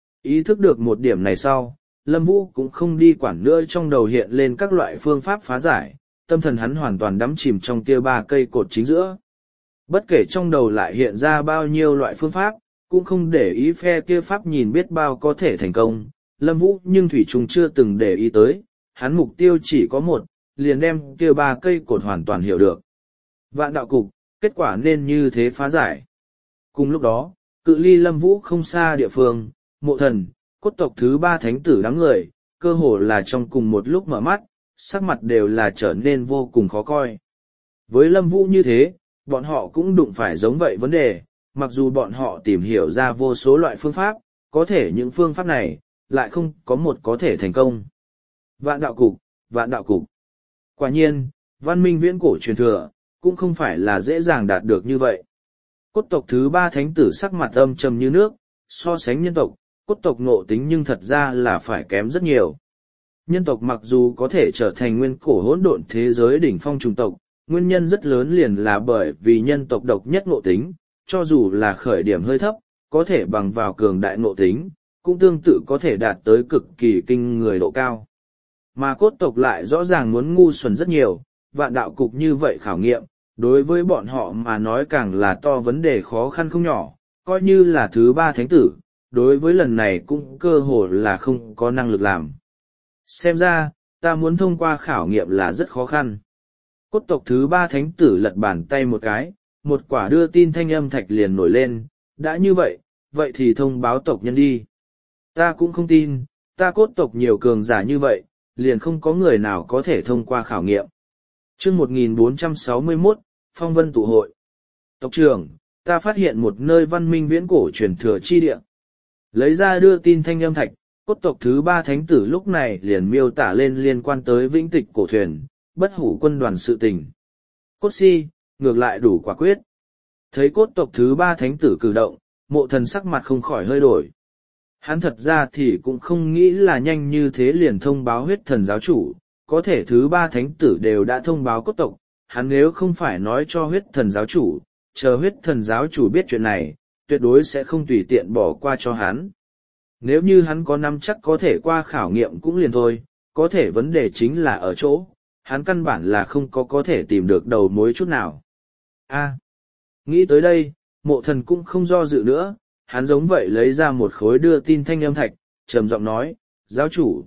Ý thức được một điểm này sau, Lâm Vũ cũng không đi quản nữa trong đầu hiện lên các loại phương pháp phá giải, tâm thần hắn hoàn toàn đắm chìm trong kia ba cây cột chính giữa. Bất kể trong đầu lại hiện ra bao nhiêu loại phương pháp, cũng không để ý phe kia pháp nhìn biết bao có thể thành công, Lâm Vũ nhưng thủy chung chưa từng để ý tới, hắn mục tiêu chỉ có một, liền đem kia ba cây cột hoàn toàn hiểu được. Vạn đạo cục, kết quả nên như thế phá giải. Cùng lúc đó, cự ly Lâm Vũ không xa địa phương, Mộ Thần, cốt tộc thứ ba thánh tử đám người, cơ hồ là trong cùng một lúc mở mắt, sắc mặt đều là trở nên vô cùng khó coi. Với Lâm Vũ như thế, bọn họ cũng đụng phải giống vậy vấn đề, mặc dù bọn họ tìm hiểu ra vô số loại phương pháp, có thể những phương pháp này, lại không có một có thể thành công. Vạn đạo cục, vạn đạo cục. Quả nhiên, văn minh viễn cổ truyền thừa, cũng không phải là dễ dàng đạt được như vậy. Cốt tộc thứ ba thánh tử sắc mặt âm trầm như nước, so sánh nhân tộc, cốt tộc ngộ tính nhưng thật ra là phải kém rất nhiều. Nhân tộc mặc dù có thể trở thành nguyên cổ hỗn độn thế giới đỉnh phong chủng tộc, nguyên nhân rất lớn liền là bởi vì nhân tộc độc nhất ngộ tính, cho dù là khởi điểm hơi thấp, có thể bằng vào cường đại ngộ tính, cũng tương tự có thể đạt tới cực kỳ kinh người độ cao. Mà cốt tộc lại rõ ràng muốn ngu xuẩn rất nhiều, vạn đạo cục như vậy khảo nghiệm, đối với bọn họ mà nói càng là to vấn đề khó khăn không nhỏ, coi như là thứ ba thánh tử, đối với lần này cũng cơ hồ là không có năng lực làm. Xem ra, ta muốn thông qua khảo nghiệm là rất khó khăn. Cốt tộc thứ ba thánh tử lật bàn tay một cái, một quả đưa tin thanh âm thạch liền nổi lên, đã như vậy, vậy thì thông báo tộc nhân đi. Ta cũng không tin, ta cốt tộc nhiều cường giả như vậy, liền không có người nào có thể thông qua khảo nghiệm. chương một nghìn bốn trăm sáu mươi mốt, Phong Vân tụ hội. Tộc trưởng, ta phát hiện một nơi văn minh viễn cổ truyền thừa chi địa. Lấy ra đưa tin thanh âm thạch, cốt tộc thứ ba thánh tử lúc này liền miêu tả lên liên quan tới vĩnh tịch cổ thuyền, bất hủ quân đoàn sự tình. Cốt si, ngược lại đủ quả quyết. Thấy cốt tộc thứ ba thánh tử cử động, mộ thần sắc mặt không khỏi hơi đổi. Hắn thật ra thì cũng không nghĩ là nhanh như thế liền thông báo huyết thần giáo chủ, có thể thứ ba thánh tử đều đã thông báo cốt tộc, hắn nếu không phải nói cho huyết thần giáo chủ, chờ huyết thần giáo chủ biết chuyện này, tuyệt đối sẽ không tùy tiện bỏ qua cho hắn. Nếu như hắn có nắm chắc có thể qua khảo nghiệm cũng liền thôi, có thể vấn đề chính là ở chỗ, hắn căn bản là không có có thể tìm được đầu mối chút nào. A, nghĩ tới đây, mộ thần cũng không do dự nữa, hắn giống vậy lấy ra một khối đưa tin thanh âm thạch, trầm giọng nói, giáo chủ.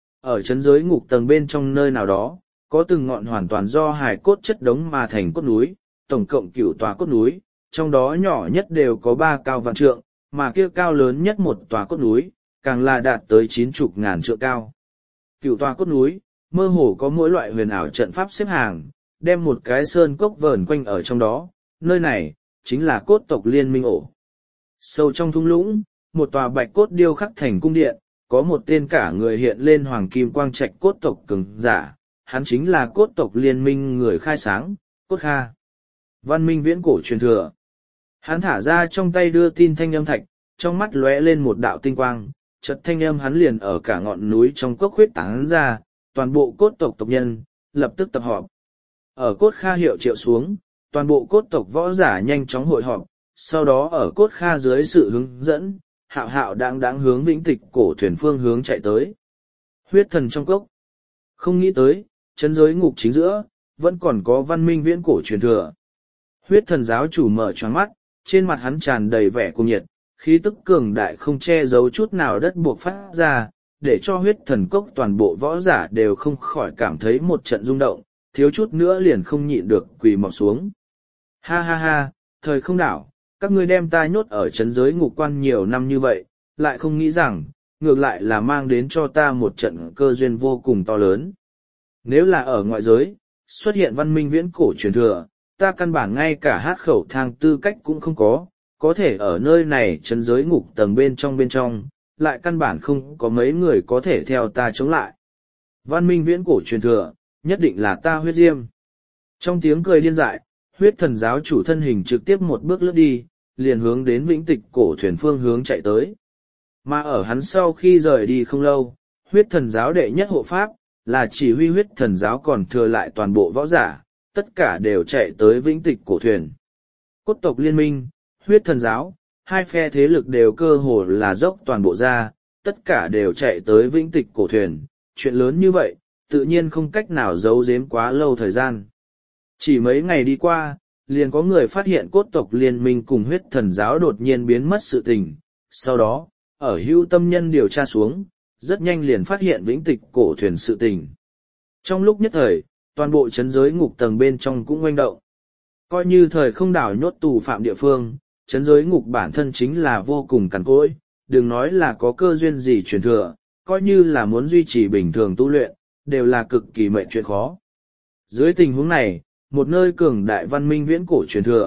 Ở chấn giới ngục tầng bên trong nơi nào đó, có từng ngọn hoàn toàn do hài cốt chất đống mà thành cốt núi, tổng cộng cửu tòa cốt núi, trong đó nhỏ nhất đều có ba cao vạn trượng, mà kia cao lớn nhất một tòa cốt núi, càng là đạt tới chín chục ngàn trượng cao. Cửu tòa cốt núi, mơ hồ có mỗi loại huyền ảo trận pháp xếp hàng, đem một cái sơn cốc vờn quanh ở trong đó, nơi này, chính là cốt tộc liên minh ổ. Sâu trong thung lũng, một tòa bạch cốt điêu khắc thành cung điện, có một tên cả người hiện lên hoàng kim quang trạch cốt tộc cường giả, hắn chính là cốt tộc liên minh người khai sáng, Cốt Kha. Văn minh viễn cổ truyền thừa. Hắn thả ra trong tay đưa tin thanh âm thạch, trong mắt lóe lên một đạo tinh quang, chợt thanh âm hắn liền ở cả ngọn núi trong cốc huyết tán ra, toàn bộ cốt tộc tộc nhân, lập tức tập họp. Ở Cốt Kha hiệu triệu xuống, toàn bộ cốt tộc võ giả nhanh chóng hội họp, sau đó ở Cốt Kha dưới sự hướng dẫn, hạo hạo đáng đáng hướng vĩnh tịch cổ thuyền phương hướng chạy tới. Huyết thần trong cốc. Không nghĩ tới, chân giới ngục chính giữa, vẫn còn có văn minh viễn cổ truyền thừa. Huyết thần giáo chủ mở choáng mắt, trên mặt hắn tràn đầy vẻ cuồng nhiệt, khí tức cường đại không che giấu chút nào đất buộc phát ra, để cho huyết thần cốc toàn bộ võ giả đều không khỏi cảm thấy một trận rung động, thiếu chút nữa liền không nhịn được quỳ mọp xuống. Ha ha ha, thời không đảo, các ngươi đem ta nhốt ở chấn giới ngục quan nhiều năm như vậy, lại không nghĩ rằng, ngược lại là mang đến cho ta một trận cơ duyên vô cùng to lớn. Nếu là ở ngoại giới, xuất hiện văn minh viễn cổ truyền thừa, ta căn bản ngay cả hát khẩu thang tư cách cũng không có, có thể ở nơi này chấn giới ngục tầng bên trong bên trong, lại căn bản không có mấy người có thể theo ta chống lại. Văn minh viễn cổ truyền thừa, nhất định là ta huyết diêm. Trong tiếng cười điên dại, huyết thần giáo chủ thân hình trực tiếp một bước lướt đi, liền hướng đến vĩnh tịch cổ thuyền phương hướng chạy tới. Mà ở hắn sau khi rời đi không lâu, huyết thần giáo đệ nhất hộ pháp, là chỉ huy huyết thần giáo còn thừa lại toàn bộ võ giả, tất cả đều chạy tới vĩnh tịch cổ thuyền. Cốt tộc liên minh, huyết thần giáo, hai phe thế lực đều cơ hồ là dốc toàn bộ ra, tất cả đều chạy tới vĩnh tịch cổ thuyền, chuyện lớn như vậy, tự nhiên không cách nào giấu giếm quá lâu thời gian. Chỉ mấy ngày đi qua, liền có người phát hiện cốt tộc liên minh cùng huyết thần giáo đột nhiên biến mất sự tình, sau đó, ở hưu tâm nhân điều tra xuống, rất nhanh liền phát hiện vĩnh tịch cổ thuyền sự tình. Trong lúc nhất thời, toàn bộ chấn giới ngục tầng bên trong cũng oanh động. Coi như thời không đảo nhốt tù phạm địa phương, chấn giới ngục bản thân chính là vô cùng cằn cỗi, đừng nói là có cơ duyên gì truyền thừa, coi như là muốn duy trì bình thường tu luyện, đều là cực kỳ mệnh chuyện khó. Dưới tình huống này, một nơi cường đại văn minh viễn cổ truyền thừa,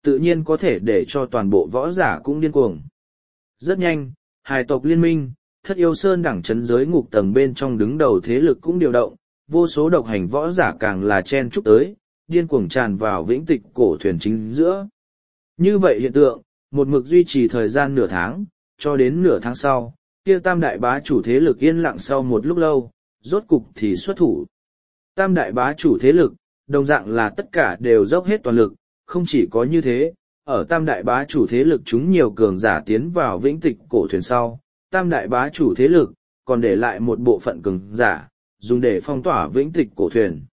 tự nhiên có thể để cho toàn bộ võ giả cũng điên cuồng. Rất nhanh, hải tộc liên minh, thất yêu sơn đẳng chấn giới ngục tầng bên trong đứng đầu thế lực cũng điều động, vô số độc hành võ giả càng là chen chúc tới, điên cuồng tràn vào vĩnh tịch cổ thuyền chính giữa. Như vậy hiện tượng, một mực duy trì thời gian nửa tháng, cho đến nửa tháng sau, kia tam đại bá chủ thế lực yên lặng sau một lúc lâu, rốt cục thì xuất thủ. Tam đại bá chủ thế lực, đồng dạng là tất cả đều dốc hết toàn lực, không chỉ có như thế, ở tam đại bá chủ thế lực chúng nhiều cường giả tiến vào vĩnh tịch cổ thuyền sau, tam đại bá chủ thế lực, còn để lại một bộ phận cường giả, dùng để phong tỏa vĩnh tịch cổ thuyền.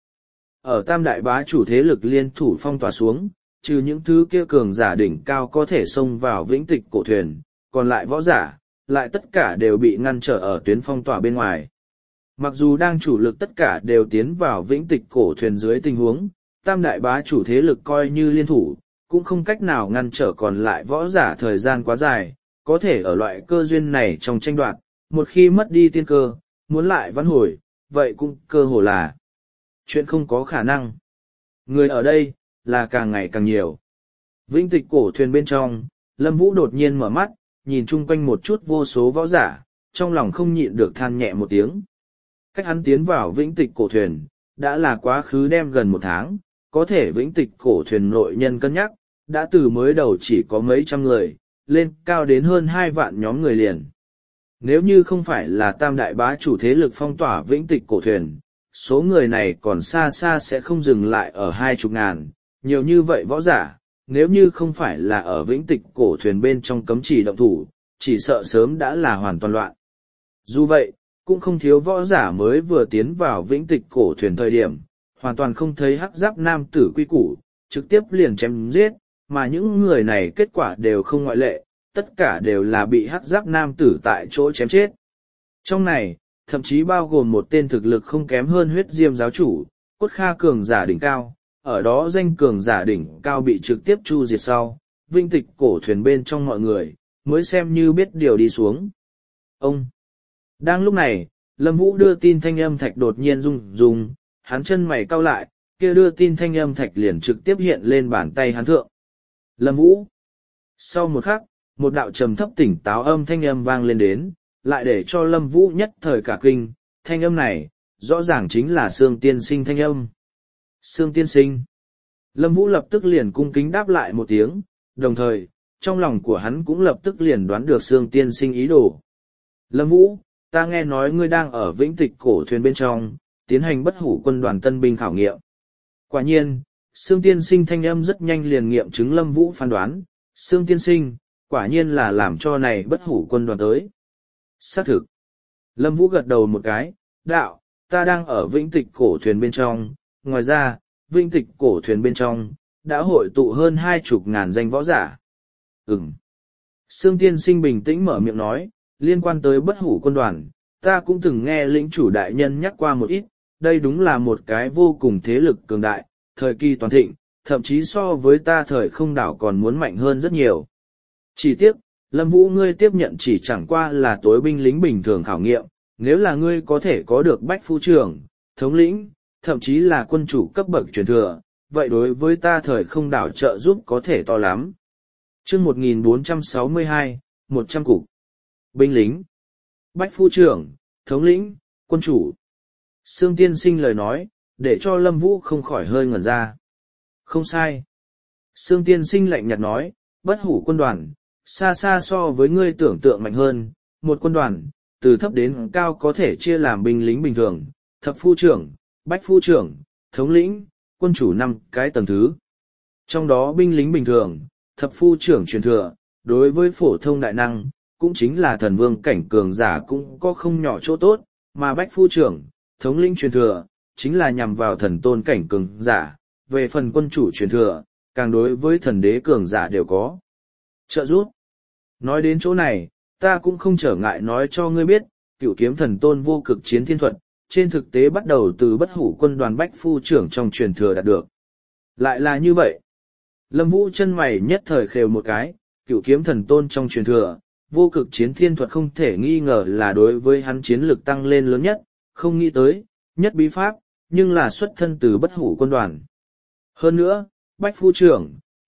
Ở tam đại bá chủ thế lực liên thủ phong tỏa xuống, trừ những thứ kia cường giả đỉnh cao có thể xông vào vĩnh tịch cổ thuyền, còn lại võ giả, lại tất cả đều bị ngăn trở ở tuyến phong tỏa bên ngoài. Mặc dù đang chủ lực tất cả đều tiến vào vĩnh tịch cổ thuyền dưới tình huống, tam đại bá chủ thế lực coi như liên thủ, cũng không cách nào ngăn trở còn lại võ giả thời gian quá dài, có thể ở loại cơ duyên này trong tranh đoạt, một khi mất đi tiên cơ, muốn lại vãn hồi, vậy cũng cơ hồ là chuyện không có khả năng. Người ở đây, là càng ngày càng nhiều. Vĩnh tịch cổ thuyền bên trong, Lâm Vũ đột nhiên mở mắt, nhìn chung quanh một chút vô số võ giả, trong lòng không nhịn được than nhẹ một tiếng. Cách hắn tiến vào vĩnh tịch cổ thuyền, đã là quá khứ đem gần một tháng, có thể vĩnh tịch cổ thuyền nội nhân cân nhắc, đã từ mới đầu chỉ có mấy trăm người, lên cao đến hơn hai vạn nhóm người liền. Nếu như không phải là tam đại bá chủ thế lực phong tỏa vĩnh tịch cổ thuyền, số người này còn xa xa sẽ không dừng lại ở hai chục ngàn, nhiều như vậy võ giả, nếu như không phải là ở vĩnh tịch cổ thuyền bên trong cấm chỉ động thủ, chỉ sợ sớm đã là hoàn toàn loạn. Dù vậy, cũng không thiếu võ giả mới vừa tiến vào vĩnh tịch cổ thuyền thời điểm, hoàn toàn không thấy hắc giáp nam tử quy củ, trực tiếp liền chém giết, mà những người này kết quả đều không ngoại lệ, tất cả đều là bị hắc giáp nam tử tại chỗ chém chết. Trong này, thậm chí bao gồm một tên thực lực không kém hơn huyết diêm giáo chủ, cốt kha cường giả đỉnh cao, ở đó danh cường giả đỉnh cao bị trực tiếp chu diệt sau, vinh tịch cổ thuyền bên trong mọi người, mới xem như biết điều đi xuống. Ông! Đang lúc này, Lâm Vũ đưa tin thanh âm thạch đột nhiên rung rung, hắn chân mày cau lại, kia đưa tin thanh âm thạch liền trực tiếp hiện lên bàn tay hắn thượng. Lâm Vũ! Sau một khắc, một đạo trầm thấp tỉnh táo âm thanh âm vang lên đến, lại để cho Lâm Vũ nhất thời cả kinh, thanh âm này, rõ ràng chính là Sương Tiên Sinh thanh âm. Sương Tiên Sinh. Lâm Vũ lập tức liền cung kính đáp lại một tiếng, đồng thời, trong lòng của hắn cũng lập tức liền đoán được Sương Tiên Sinh ý đồ. Lâm Vũ, ta nghe nói ngươi đang ở vĩnh tịch cổ thuyền bên trong, tiến hành bất hủ quân đoàn tân binh khảo nghiệm. Quả nhiên, Sương Tiên Sinh thanh âm rất nhanh liền nghiệm chứng Lâm Vũ phán đoán, Sương Tiên Sinh, quả nhiên là làm cho này bất hủ quân đoàn tới. Xác thực. Lâm Vũ gật đầu một cái, đạo, ta đang ở vĩnh tịch cổ thuyền bên trong, ngoài ra, vĩnh tịch cổ thuyền bên trong, đã hội tụ hơn hai chục ngàn danh võ giả. Ừm. Sương Tiên Sinh bình tĩnh mở miệng nói, liên quan tới bất hủ quân đoàn, ta cũng từng nghe lĩnh chủ đại nhân nhắc qua một ít, đây đúng là một cái vô cùng thế lực cường đại, thời kỳ toàn thịnh, thậm chí so với ta thời không đảo còn muốn mạnh hơn rất nhiều. Chỉ tiếc, Lâm Vũ ngươi tiếp nhận chỉ chẳng qua là tối binh lính bình thường khảo nghiệm, nếu là ngươi có thể có được bách phu trưởng, thống lĩnh, thậm chí là quân chủ cấp bậc truyền thừa, vậy đối với ta thời không đảo trợ giúp có thể to lắm. Chương một nghìn bốn trăm sáu mươi hai, một trăm cục. Binh lính, bách phu trưởng, thống lĩnh, quân chủ. Sương Tiên Sinh lời nói, để cho Lâm Vũ không khỏi hơi ngẩn ra. Không sai. Sương Tiên Sinh lạnh nhạt nói, bất hủ quân đoàn, xa xa so với ngươi tưởng tượng mạnh hơn, một quân đoàn, từ thấp đến cao có thể chia làm binh lính bình thường, thập phu trưởng, bách phu trưởng, thống lĩnh, quân chủ năm cái tầng thứ. Trong đó binh lính bình thường, thập phu trưởng truyền thừa, đối với phổ thông đại năng, cũng chính là thần vương cảnh cường giả cũng có không nhỏ chỗ tốt, mà bách phu trưởng, thống lĩnh truyền thừa, chính là nhằm vào thần tôn cảnh cường giả, về phần quân chủ truyền thừa, càng đối với thần đế cường giả đều có trợ giúp. Nói đến chỗ này, ta cũng không trở ngại nói cho ngươi biết, cửu kiếm thần tôn vô cực chiến thiên thuật, trên thực tế bắt đầu từ bất hủ quân đoàn bách phu trưởng trong truyền thừa đạt được. Lại là như vậy. Lâm Vũ chân mày nhất thời khều một cái, cửu kiếm thần tôn trong truyền thừa, vô cực chiến thiên thuật không thể nghi ngờ là đối với hắn chiến lực tăng lên lớn nhất, không nghĩ tới, nhất bí pháp, nhưng là xuất thân từ bất hủ quân đoàn. Hơn nữa, bách phu trưởng,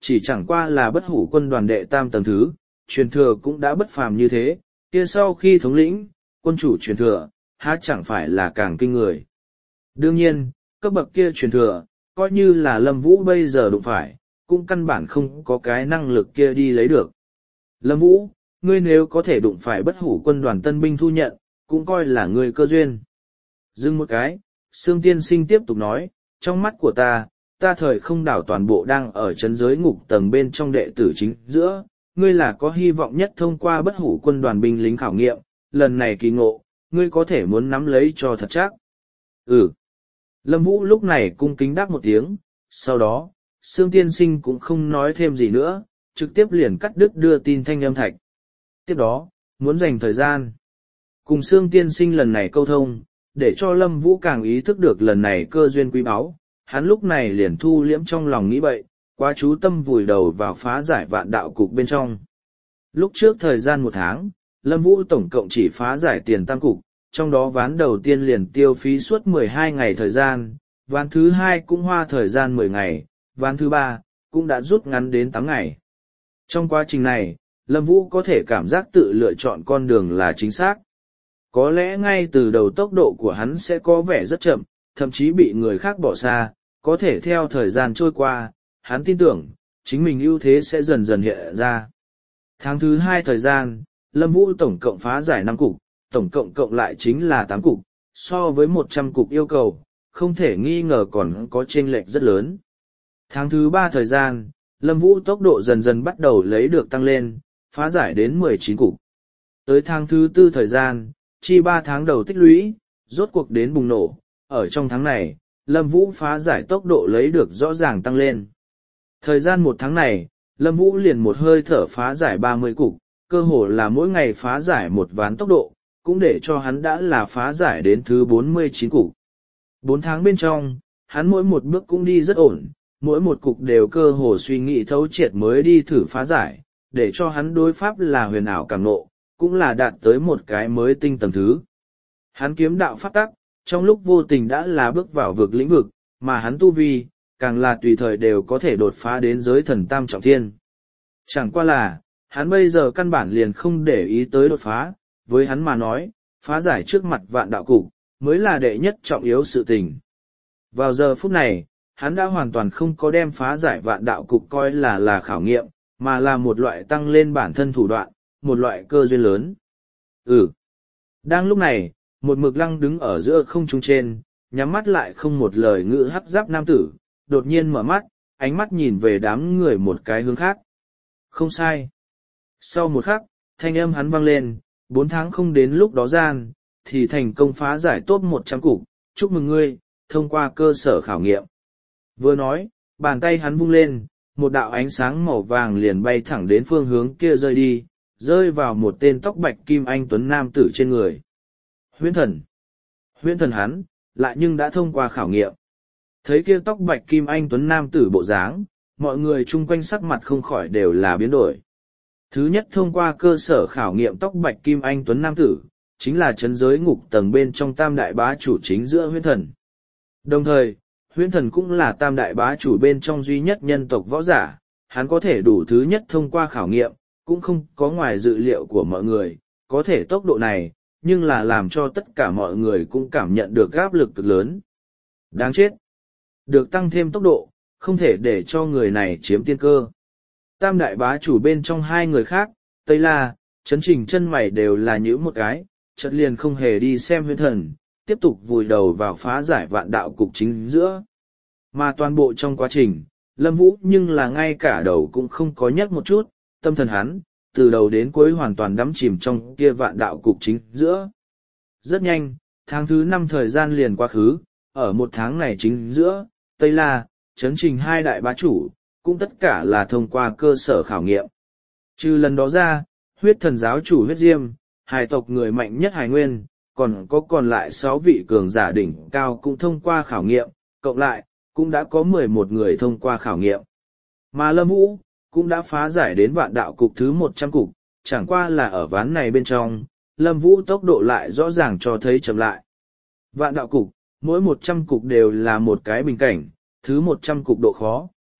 chỉ chẳng qua là bất hủ quân đoàn đệ tam tầng thứ, truyền thừa cũng đã bất phàm như thế, kia sau khi thống lĩnh, quân chủ truyền thừa, há chẳng phải là càng kinh người. Đương nhiên, cấp bậc kia truyền thừa, coi như là Lâm Vũ bây giờ đụng phải, cũng căn bản không có cái năng lực kia đi lấy được. Lâm Vũ, ngươi nếu có thể đụng phải bất hủ quân đoàn tân binh thu nhận, cũng coi là ngươi cơ duyên. Dừng một cái, Sương Tiên Sinh tiếp tục nói, trong mắt của ta, ta thời không đảo toàn bộ đang ở chấn giới ngục tầng bên trong đệ tử chính giữa, ngươi là có hy vọng nhất thông qua bất hủ quân đoàn binh lính khảo nghiệm, lần này kỳ ngộ, ngươi có thể muốn nắm lấy cho thật chắc. Ừ. Lâm Vũ lúc này cung kính đáp một tiếng, sau đó, Sương Tiên Sinh cũng không nói thêm gì nữa, trực tiếp liền cắt đứt đưa tin thanh âm thạch. Tiếp đó, muốn dành thời gian. Cùng Sương Tiên Sinh lần này câu thông, để cho Lâm Vũ càng ý thức được lần này cơ duyên quý báu, hắn lúc này liền thu liễm trong lòng nghĩ bậy, quá chú tâm vùi đầu vào phá giải vạn đạo cục bên trong. Lúc trước thời gian một tháng, Lâm Vũ tổng cộng chỉ phá giải tiền tam cục, trong đó ván đầu tiên liền tiêu phí suốt mười hai ngày thời gian, ván thứ hai cũng hoa thời gian mười ngày, ván thứ ba cũng đã rút ngắn đến tám ngày. Trong quá trình này, Lâm Vũ có thể cảm giác tự lựa chọn con đường là chính xác. Có lẽ ngay từ đầu tốc độ của hắn sẽ có vẻ rất chậm, thậm chí bị người khác bỏ xa, có thể theo thời gian trôi qua, hắn tin tưởng, chính mình ưu thế sẽ dần dần hiện ra. Tháng thứ hai thời gian, Lâm Vũ tổng cộng phá giải năm cục, tổng cộng cộng lại chính là tám cục, so với một trăm cục yêu cầu, không thể nghi ngờ còn có chênh lệch rất lớn. Tháng thứ ba thời gian, Lâm Vũ tốc độ dần dần bắt đầu lấy được tăng lên, phá giải đến mười chín cục. Tới tháng thứ tư thời gian, chi ba tháng đầu tích lũy, rốt cuộc đến bùng nổ, ở trong tháng này, Lâm Vũ phá giải tốc độ lấy được rõ ràng tăng lên. Thời gian một tháng này, Lâm Vũ liền một hơi thở phá giải ba mươi cục, cơ hồ là mỗi ngày phá giải một ván tốc độ, cũng để cho hắn đã là phá giải đến thứ bốn mươi chín cục. Bốn tháng bên trong, hắn mỗi một bước cũng đi rất ổn, mỗi một cục đều cơ hồ suy nghĩ thấu triệt mới đi thử phá giải, để cho hắn đối pháp là huyền ảo cảm nộ, cũng là đạt tới một cái mới tinh tầng thứ. Hắn kiếm đạo pháp tắc, trong lúc vô tình đã là bước vào vực lĩnh vực, mà hắn tu vi, càng là tùy thời đều có thể đột phá đến giới thần tam trọng thiên. Chẳng qua là, hắn bây giờ căn bản liền không để ý tới đột phá, với hắn mà nói, phá giải trước mặt vạn đạo cục, mới là đệ nhất trọng yếu sự tình. Vào giờ phút này, hắn đã hoàn toàn không có đem phá giải vạn đạo cục coi là là khảo nghiệm, mà là một loại tăng lên bản thân thủ đoạn, một loại cơ duyên lớn. Ừ. Đang lúc này, một mực lăng đứng ở giữa không trung trên, nhắm mắt lại không một lời ngữ hắc giáp nam tử, đột nhiên mở mắt, ánh mắt nhìn về đám người một cái hướng khác. Không sai. Sau một khắc, thanh âm hắn vang lên, bốn tháng không đến lúc đó gian, thì thành công phá giải top một trăm cục, chúc mừng ngươi, thông qua cơ sở khảo nghiệm. Vừa nói, bàn tay hắn vung lên, một đạo ánh sáng màu vàng liền bay thẳng đến phương hướng kia rơi đi, rơi vào một tên tóc bạch kim anh tuấn nam tử trên người. Huyễn thần. Huyễn thần hắn, lại nhưng đã thông qua khảo nghiệm. Thấy kia tóc bạch kim anh tuấn nam tử bộ dáng, mọi người chung quanh sắc mặt không khỏi đều là biến đổi. Thứ nhất thông qua cơ sở khảo nghiệm tóc bạch kim anh tuấn nam tử, chính là chấn giới ngục tầng bên trong tam đại bá chủ chính giữa huyễn thần. Đồng thời, huyễn thần cũng là tam đại bá chủ bên trong duy nhất nhân tộc võ giả, hắn có thể đủ thứ nhất thông qua khảo nghiệm, cũng không có ngoài dự liệu của mọi người, có thể tốc độ này, nhưng là làm cho tất cả mọi người cũng cảm nhận được áp lực cực lớn. Đáng chết! Được tăng thêm tốc độ, không thể để cho người này chiếm tiên cơ. Tam đại bá chủ bên trong hai người khác, Tây La, Trấn Trình chân mày đều là nhữ một cái, chợt liền không hề đi xem huyễn thần, tiếp tục vùi đầu vào phá giải vạn đạo cục chính giữa. Mà toàn bộ trong quá trình, Lâm Vũ nhưng là ngay cả đầu cũng không có nhắc một chút, tâm thần hắn, từ đầu đến cuối hoàn toàn đắm chìm trong kia vạn đạo cục chính giữa. Rất nhanh, tháng thứ năm thời gian liền qua khứ, ở một tháng này chính giữa, Tây La, Trấn Trình hai đại bá chủ, cũng tất cả là thông qua cơ sở khảo nghiệm. Trừ lần đó ra, huyết thần giáo chủ huyết diêm, hài tộc người mạnh nhất hài nguyên, còn có còn lại sáu vị cường giả đỉnh cao cũng thông qua khảo nghiệm, cộng lại, cũng đã có mười một người thông qua khảo nghiệm. Mà Lâm Vũ, cũng đã phá giải đến vạn đạo cục thứ một trăm cục, chẳng qua là ở ván này bên trong, Lâm Vũ tốc độ lại rõ ràng cho thấy chậm lại. Vạn đạo cục, mỗi một trăm cục đều là một cái bình cảnh, thứ một trăm cục độ khó,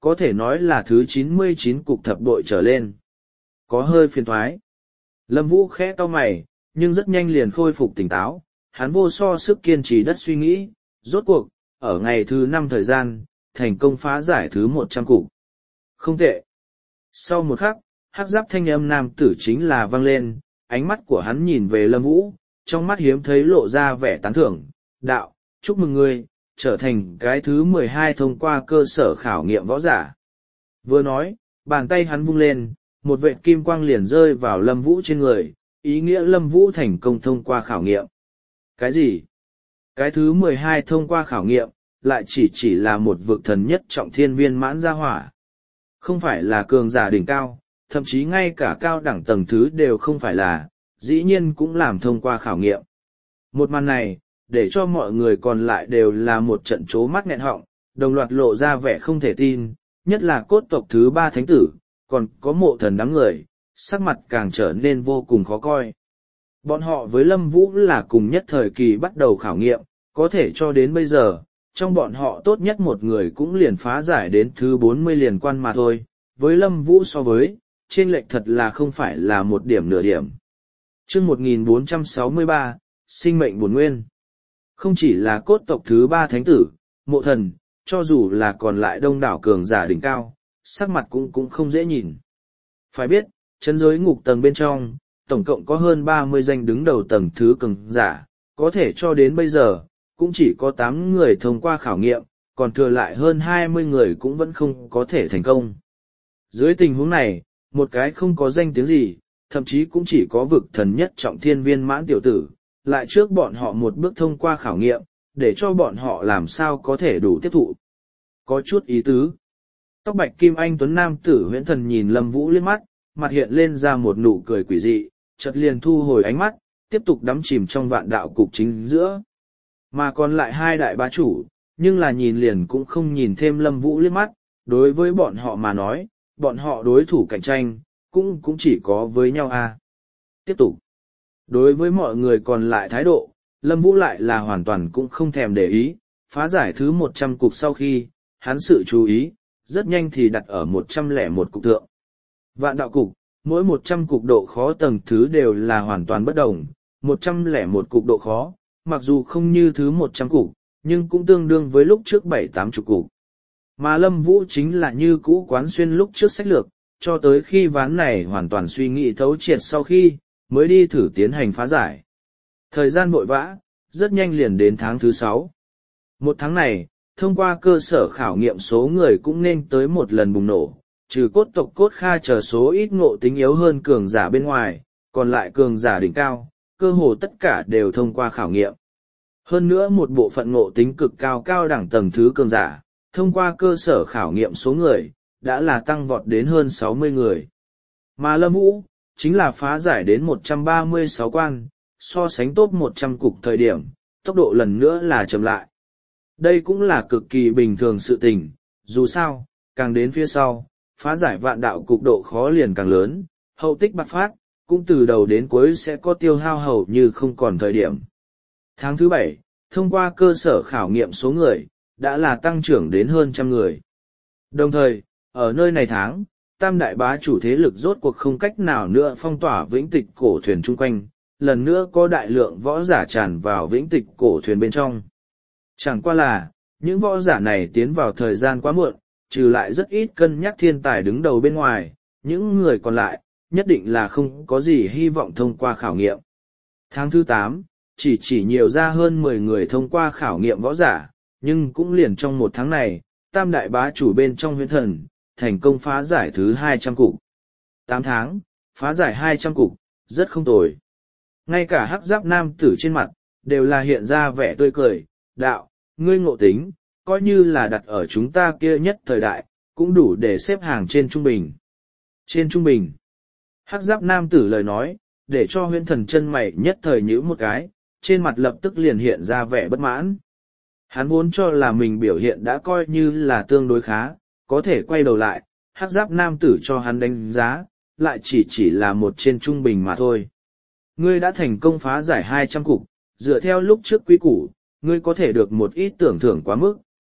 có thể nói là thứ chín mươi chín cục thập bội trở lên. Có hơi phiền thoái. Lâm Vũ khẽ cau mày, nhưng rất nhanh liền khôi phục tỉnh táo, hắn vô so sức kiên trì đất suy nghĩ, rốt cuộc, ở ngày thứ năm thời gian, thành công phá giải thứ một trăm cục. Không tệ. Sau một khắc, hắc giáp thanh âm nam tử chính là vang lên, ánh mắt của hắn nhìn về Lâm Vũ, trong mắt hiếm thấy lộ ra vẻ tán thưởng, đạo, chúc mừng ngươi, trở thành cái thứ mười hai thông qua cơ sở khảo nghiệm võ giả. Vừa nói, bàn tay hắn vung lên, một vệt kim quang liền rơi vào Lâm Vũ trên người, ý nghĩa Lâm Vũ thành công thông qua khảo nghiệm. Cái gì? Cái thứ mười hai thông qua khảo nghiệm, lại chỉ chỉ là một vực thần nhất trọng thiên viên mãn gia hỏa. Không phải là cường giả đỉnh cao, thậm chí ngay cả cao đẳng tầng thứ đều không phải là, dĩ nhiên cũng làm thông qua khảo nghiệm. Một màn này, để cho mọi người còn lại đều là một trận trố mắt nghẹn họng, đồng loạt lộ ra vẻ không thể tin, nhất là cốt tộc thứ ba thánh tử, còn có mộ thần đám người, sắc mặt càng trở nên vô cùng khó coi. Bọn họ với Lâm Vũ là cùng nhất thời kỳ bắt đầu khảo nghiệm, có thể cho đến bây giờ, trong bọn họ tốt nhất một người cũng liền phá giải đến thứ bốn mươi liền quan mà thôi, với Lâm Vũ so với, chênh lệch thật là không phải là một điểm nửa điểm. Chương một nghìn bốn trăm sáu mươi ba, sinh mệnh bổn nguyên. Không chỉ là cốt tộc thứ ba thánh tử, mộ thần, cho dù là còn lại đông đảo cường giả đỉnh cao, sắc mặt cũng cũng không dễ nhìn. Phải biết, chân giới ngục tầng bên trong, tổng cộng có hơn ba mươi danh đứng đầu tầng thứ cường giả, có thể cho đến bây giờ, cũng chỉ có tám người thông qua khảo nghiệm, còn thừa lại hơn hai mươi người cũng vẫn không có thể thành công. Dưới tình huống này, một cái không có danh tiếng gì, thậm chí cũng chỉ có vực thần nhất trọng thiên viên mãn tiểu tử, lại trước bọn họ một bước thông qua khảo nghiệm, để cho bọn họ làm sao có thể đủ tiếp thụ. Có chút ý tứ. Tóc bạch kim anh tuấn nam tử huyễn thần nhìn Lâm Vũ liếc mắt, mặt hiện lên ra một nụ cười quỷ dị, chợt liền thu hồi ánh mắt, tiếp tục đắm chìm trong vạn đạo cục chính giữa. Mà còn lại hai đại bá chủ, nhưng là nhìn liền cũng không nhìn thêm Lâm Vũ liếc mắt, đối với bọn họ mà nói, bọn họ đối thủ cạnh tranh, cũng cũng chỉ có với nhau à. Tiếp tục. Đối với mọi người còn lại thái độ, Lâm Vũ lại là hoàn toàn cũng không thèm để ý, phá giải thứ một trăm cục sau khi, hắn sự chú ý, rất nhanh thì đặt ở một trăm lẻ một cục thượng. Vạn đạo cục, mỗi một trăm cục độ khó tầng thứ đều là hoàn toàn bất đồng, một trăm lẻ một cục độ khó, mặc dù không như thứ một trăm cục, nhưng cũng tương đương với lúc trước bảy tám chục cục. Mà Lâm Vũ chính là như cũ quán xuyên lúc trước sách lược, cho tới khi ván này hoàn toàn suy nghĩ thấu triệt sau khi, mới đi thử tiến hành phá giải. Thời gian vội vã, rất nhanh liền đến tháng thứ sáu. Một tháng này, thông qua cơ sở khảo nghiệm số người cũng nên tới một lần bùng nổ, trừ cốt tộc cốt kha chờ số ít ngộ tính yếu hơn cường giả bên ngoài, còn lại cường giả đỉnh cao, cơ hồ tất cả đều thông qua khảo nghiệm. Hơn nữa một bộ phận ngộ tính cực cao cao đẳng tầng thứ cường giả, thông qua cơ sở khảo nghiệm số người, đã là tăng vọt đến hơn sáu mươi người. Mà Lâm Vũ, chính là phá giải đến một trăm ba mươi sáu quan, so sánh top một trăm cục thời điểm, tốc độ lần nữa là chậm lại. Đây cũng là cực kỳ bình thường sự tình, dù sao, càng đến phía sau, phá giải vạn đạo cục độ khó liền càng lớn, hậu tích bạc phát, cũng từ đầu đến cuối sẽ có tiêu hao hầu như không còn thời điểm. Tháng thứ bảy, thông qua cơ sở khảo nghiệm số người, đã là tăng trưởng đến hơn trăm người. Đồng thời, ở nơi này tháng, tam đại bá chủ thế lực rốt cuộc không cách nào nữa phong tỏa vĩnh tịch cổ thuyền chung quanh, lần nữa có đại lượng võ giả tràn vào vĩnh tịch cổ thuyền bên trong. Chẳng qua là, những võ giả này tiến vào thời gian quá muộn, trừ lại rất ít cân nhắc thiên tài đứng đầu bên ngoài, những người còn lại, nhất định là không có gì hy vọng thông qua khảo nghiệm. Tháng thứ tám, chỉ chỉ nhiều ra hơn mười người thông qua khảo nghiệm võ giả, nhưng cũng liền trong một tháng này, tam đại bá chủ bên trong huyễn thần, thành công phá giải thứ hai trăm cục. tám tháng, phá giải hai trăm cục, rất không tồi. Ngay cả hắc giáp nam tử trên mặt, đều là hiện ra vẻ tươi cười, đạo, ngươi ngộ tính, coi như là đặt ở chúng ta kia nhất thời đại, cũng đủ để xếp hàng trên trung bình. Trên trung bình, hắc giáp nam tử lời nói, để cho huyễn thần chân mày nhất thời nhíu một cái, trên mặt lập tức liền hiện ra vẻ bất mãn. Hắn vốn cho là mình biểu hiện đã coi như là tương đối khá, có thể quay đầu lại, hắc giáp nam tử cho hắn đánh giá, lại chỉ chỉ là một trên trung bình mà thôi. Ngươi đã thành công phá giải hai trăm cục, dựa theo lúc trước quy củ, ngươi có thể được một ít tưởng thưởng quá mức.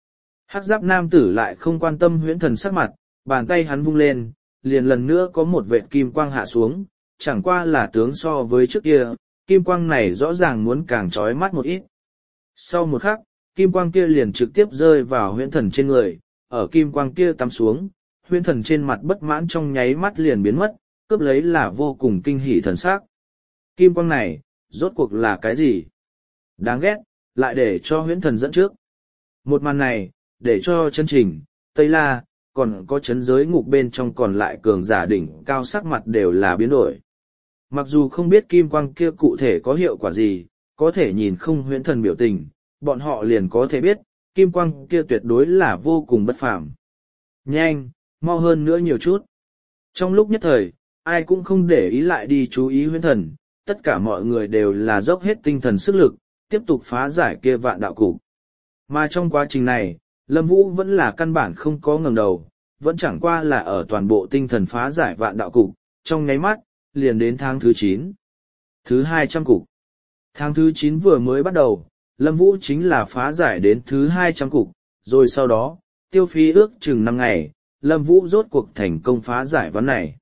Hắc giáp nam tử lại không quan tâm huyễn thần sắc mặt, bàn tay hắn vung lên, liền lần nữa có một vệt kim quang hạ xuống, chẳng qua là tướng so với trước kia, kim quang này rõ ràng muốn càng trói mắt một ít. Sau một khắc, kim quang kia liền trực tiếp rơi vào huyễn thần trên người, ở kim quang kia tắm xuống, huyễn thần trên mặt bất mãn trong nháy mắt liền biến mất, cướp lấy là vô cùng kinh hỉ thần sắc. Kim quang này, rốt cuộc là cái gì? Đáng ghét, lại để cho huyễn thần dẫn trước. Một màn này, để cho chân trình, Tây La, còn có chấn giới ngục bên trong còn lại cường giả đỉnh cao sắc mặt đều là biến đổi. Mặc dù không biết kim quang kia cụ thể có hiệu quả gì, có thể nhìn không huyễn thần biểu tình, bọn họ liền có thể biết, kim quang kia tuyệt đối là vô cùng bất phàm. Nhanh, mau hơn nữa nhiều chút. Trong lúc nhất thời, ai cũng không để ý lại đi chú ý huyễn thần, tất cả mọi người đều là dốc hết tinh thần sức lực, tiếp tục phá giải kia vạn đạo cục. Mà trong quá trình này, Lâm Vũ vẫn là căn bản không có ngẩng đầu, vẫn chẳng qua là ở toàn bộ tinh thần phá giải vạn đạo cục, trong nháy mắt, liền đến tháng thứ chín. Thứ hai trăm cục. Tháng thứ chín vừa mới bắt đầu, Lâm Vũ chính là phá giải đến thứ hai trăm cục, rồi sau đó, tiêu phí ước chừng năm ngày, Lâm Vũ rốt cuộc thành công phá giải ván này.